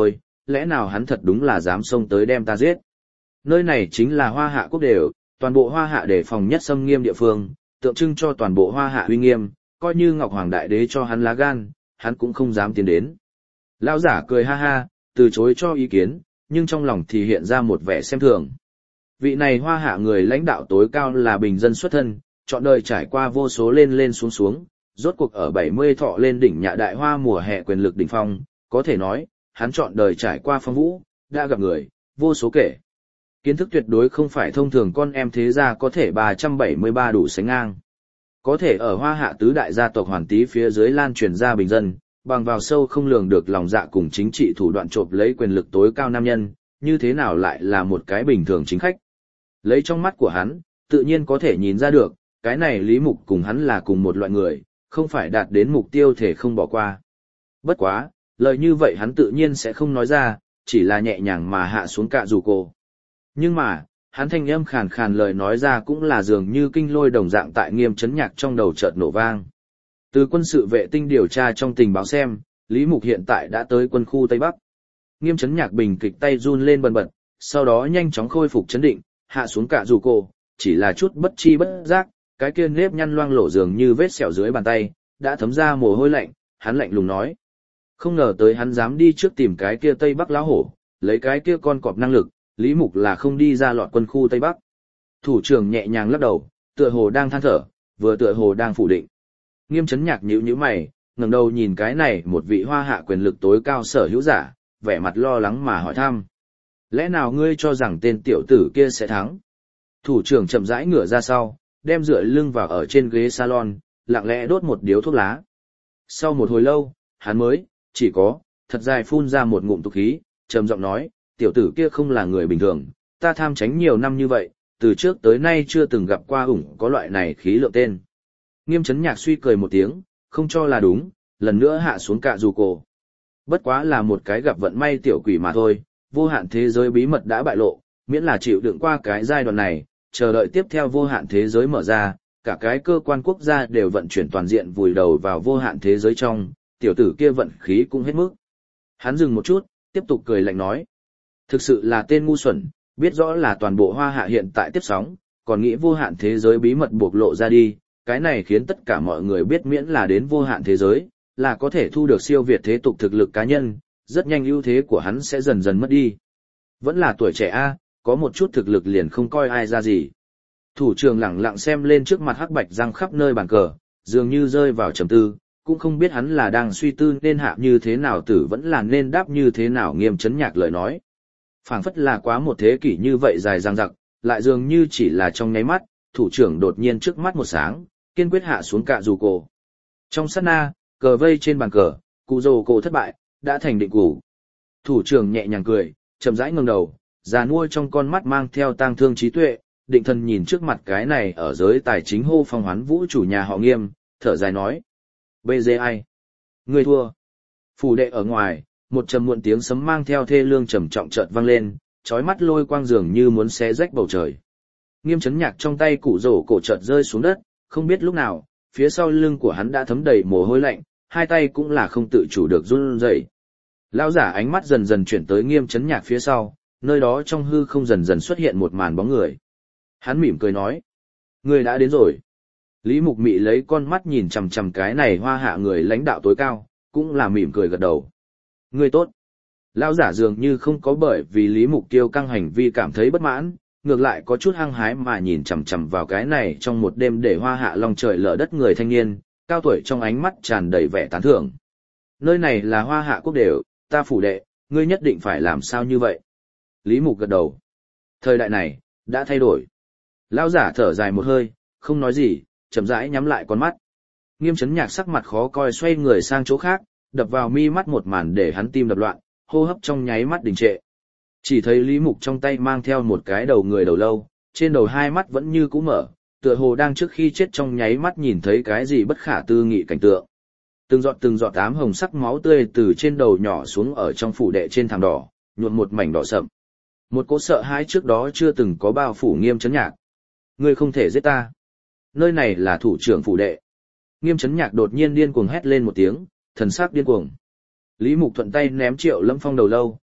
lẽ nào hắn thật đúng là dám xông tới đem ta giết. Nơi này chính là Hoa Hạ quốc đều, toàn bộ Hoa Hạ đề phòng nhất xâm nghiêm địa phương, tượng trưng cho toàn bộ Hoa Hạ uy nghiêm, coi như Ngọc Hoàng Đại Đế cho hắn lá gan, hắn cũng không dám tiến đến. Lão giả cười ha ha, từ chối cho ý kiến, nhưng trong lòng thì hiện ra một vẻ xem thường. Vị này Hoa Hạ người lãnh đạo tối cao là bình dân xuất thân, trọn đời trải qua vô số lên lên xuống xuống, rốt cuộc ở 70 thọ lên đỉnh Nhạ Đại Hoa mùa hè quyền lực đỉnh phong, có thể nói, hắn trọn đời trải qua phong vũ, đã gặp người, vô số kể. Kiến thức tuyệt đối không phải thông thường con em thế gia có thể 373 đủ sánh ngang. Có thể ở Hoa Hạ tứ đại gia tộc Hoàn Tý phía dưới lan truyền ra bình dân, bằng vào sâu không lường được lòng dạ cùng chính trị thủ đoạn trộm lấy quyền lực tối cao nam nhân, như thế nào lại là một cái bình thường chính khách. Lấy trong mắt của hắn, tự nhiên có thể nhìn ra được, cái này Lý Mục cùng hắn là cùng một loại người, không phải đạt đến mục tiêu thể không bỏ qua. Bất quá, lời như vậy hắn tự nhiên sẽ không nói ra, chỉ là nhẹ nhàng mà hạ xuống cạ dù cô. Nhưng mà, hắn thanh âm khàn khàn lời nói ra cũng là dường như kinh lôi đồng dạng tại Nghiêm Chấn Nhạc trong đầu chợt nổ vang. Từ quân sự vệ tinh điều tra trong tình báo xem, Lý Mục hiện tại đã tới quân khu Tây Bắc. Nghiêm Chấn Nhạc bình kịch tay run lên bần bật, sau đó nhanh chóng khôi phục chấn định, hạ xuống cạ dù cô, chỉ là chút bất chi bất giác, cái kia nếp nhăn loang lổ dường như vết sẹo dưới bàn tay, đã thấm ra mồ hôi lạnh, hắn lạnh lùng nói. Không ngờ tới hắn dám đi trước tìm cái kia Tây Bắc lão hổ, lấy cái kia con cọp năng lực, Lý Mục là không đi ra lọt quân khu Tây Bắc. Thủ trưởng nhẹ nhàng lắc đầu, tựa hồ đang than thở, vừa tựa hồ đang phủ định. Nghiêm Chấn Nhạc nhíu nhíu mày, ngẩng đầu nhìn cái này một vị Hoa Hạ quyền lực tối cao sở hữu giả, vẻ mặt lo lắng mà hỏi thăm. Lẽ nào ngươi cho rằng tên tiểu tử kia sẽ thắng? Thủ trưởng chậm rãi ngửa ra sau, đem dựa lưng vào ở trên ghế salon, lặng lẽ đốt một điếu thuốc lá. Sau một hồi lâu, hắn mới, chỉ có, thật dài phun ra một ngụm tục khí, trầm giọng nói, tiểu tử kia không là người bình thường, ta tham tránh nhiều năm như vậy, từ trước tới nay chưa từng gặp qua ủng có loại này khí lượng tên. Nghiêm Chấn Nhạc suy cười một tiếng, không cho là đúng, lần nữa hạ xuống cạ dù cổ. Bất quá là một cái gặp vận may tiểu quỷ mà thôi, vô hạn thế giới bí mật đã bại lộ, miễn là chịu đựng qua cái giai đoạn này, chờ đợi tiếp theo vô hạn thế giới mở ra, cả cái cơ quan quốc gia đều vận chuyển toàn diện vùi đầu vào vô hạn thế giới trong, tiểu tử kia vận khí cũng hết mức. Hắn dừng một chút, tiếp tục cười lạnh nói. Thực sự là tên ngu xuẩn, biết rõ là toàn bộ Hoa Hạ hiện tại tiếp sóng, còn nghĩ vô hạn thế giới bí mật bộc lộ ra đi, cái này khiến tất cả mọi người biết miễn là đến vô hạn thế giới, là có thể thu được siêu việt thế tục thực lực cá nhân, rất nhanh ưu thế của hắn sẽ dần dần mất đi. Vẫn là tuổi trẻ a, có một chút thực lực liền không coi ai ra gì. Thủ trưởng lẳng lặng xem lên trước mặt hắc bạch răng khắp nơi bàn cờ, dường như rơi vào trầm tư, cũng không biết hắn là đang suy tư nên hạ như thế nào tử vẫn là nên đáp như thế nào. Nghiêm Chấn Nhạc lời nói. Phảng phất là quá một thế kỷ như vậy dài dằng dặc, lại dường như chỉ là trong nháy mắt, thủ trưởng đột nhiên trước mắt một sáng, kiên quyết hạ xuống cạ dù cổ. Trong sát na, cờ vây trên bàn cờ, cụ rồ cổ thất bại, đã thành định củ. Thủ trưởng nhẹ nhàng cười, chậm rãi ngẩng đầu, già nuôi trong con mắt mang theo tang thương trí tuệ, định thần nhìn trước mặt cái này ở giới tài chính hô phong hoán vũ chủ nhà họ Nghiêm, thở dài nói. Bây giờ ai? Người thua. Phủ đệ ở ngoài, một trầm muộn tiếng sấm mang theo thê lương trầm trọng chợt vang lên, chói mắt lôi quang dường như muốn xé rách bầu trời. Nghiêm Chấn Nhạc trong tay cụ rổ cổ chợt rơi xuống đất, không biết lúc nào, phía sau lưng của hắn đã thấm đầy mồ hôi lạnh, hai tay cũng là không tự chủ được run rẩy. Lão giả ánh mắt dần dần chuyển tới Nghiêm Chấn Nhạc phía sau, nơi đó trong hư không dần dần xuất hiện một màn bóng người. Hắn mỉm cười nói, người đã đến rồi. Lý Mục Mị lấy con mắt nhìn chằm chằm cái này Hoa Hạ người lãnh đạo tối cao, cũng là mỉm cười gật đầu. Người tốt. Lão giả dường như không có bởi vì Lý Mục Kiêu căng hành vi cảm thấy bất mãn, ngược lại có chút hăng hái mà nhìn chằm chằm vào cái này trong một đêm để Hoa Hạ long trời lở đất người thanh niên, cao tuổi trong ánh mắt tràn đầy vẻ tán thưởng. Nơi này là Hoa Hạ quốc đều, ta phủ đệ, ngươi nhất định phải làm sao như vậy. Lý Mục gật đầu. Thời đại này, đã thay đổi. Lão giả thở dài một hơi, không nói gì, chậm rãi nhắm lại con mắt. Nghiêm Chấn Nhạc sắc mặt khó coi xoay người sang chỗ khác, đập vào mi mắt một màn để hắn tim đập loạn, hô hấp trong nháy mắt đình trệ. Chỉ thấy Lý Mục trong tay mang theo một cái đầu người đầu lâu, trên đầu hai mắt vẫn như cũ mở, tựa hồ đang trước khi chết trong nháy mắt nhìn thấy cái gì bất khả tư nghị cảnh tượng. Từng giọt ám hồng sắc máu tươi từ trên đầu nhỏ xuống ở trong phủ đệ trên thảm đỏ, nhuộm một mảnh đỏ sậm. Một cỗ sợ hãi trước đó chưa từng có bao phủ Nghiêm Chấn Nhạc. Ngươi không thể giết ta. Nơi này là thủ trưởng phủ đệ. Nghiêm Chấn Nhạc đột nhiên điên cuồng hét lên một tiếng, thần sắc điên cuồng. Lý Mục thuận tay ném Triệu Lâm Phong đầu lâu,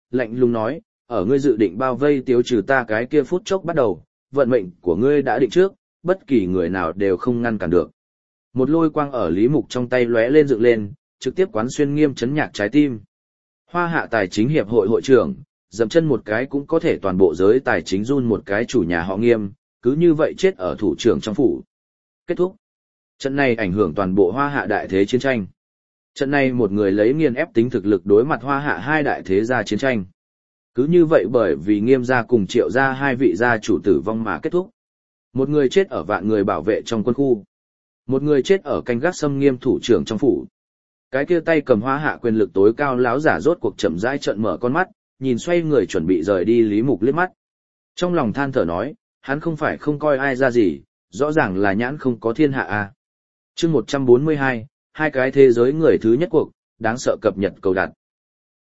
lạnh lùng nói, ở ngươi dự định bao vây tiêu trừ ta cái kia phút chốc bắt đầu, vận mệnh của ngươi đã định trước, bất kỳ người nào đều không ngăn cản được. Một lôi quang ở Lý Mục trong tay lóe lên dựng lên, trực tiếp quán xuyên Nghiêm Chấn Nhạc trái tim. Hoa Hạ Tài chính hiệp hội hội trưởng, dậm chân một cái cũng có thể toàn bộ giới tài chính run một cái chủ nhà họ Nghiêm, cứ như vậy chết ở thủ trưởng trong phủ. Kết thúc. Trận này ảnh hưởng toàn bộ Hoa Hạ đại thế chiến tranh. Trận này một người lấy nghiền ép tính thực lực đối mặt Hoa Hạ hai đại thế gia chiến tranh. Cứ như vậy bởi vì Nghiêm gia cùng Triệu gia hai vị gia chủ tử vong mà kết thúc. Một người chết ở vạn người bảo vệ trong quân khu. Một người chết ở canh gác xâm Nghiêm thủ trưởng trong phủ. Cái kia tay cầm Hoa Hạ quyền lực tối cao láo giả rốt cuộc chậm rãi trợn mở con mắt, nhìn xoay người chuẩn bị rời đi Lý Mục liếc mắt. Trong lòng than thở nói, hắn không phải không coi ai ra gì, rõ ràng là nhãn không có thiên hạ a. Chương 142, hai cái thế giới người thứ nhất cuộc, đáng sợ cập nhật cầu đặt.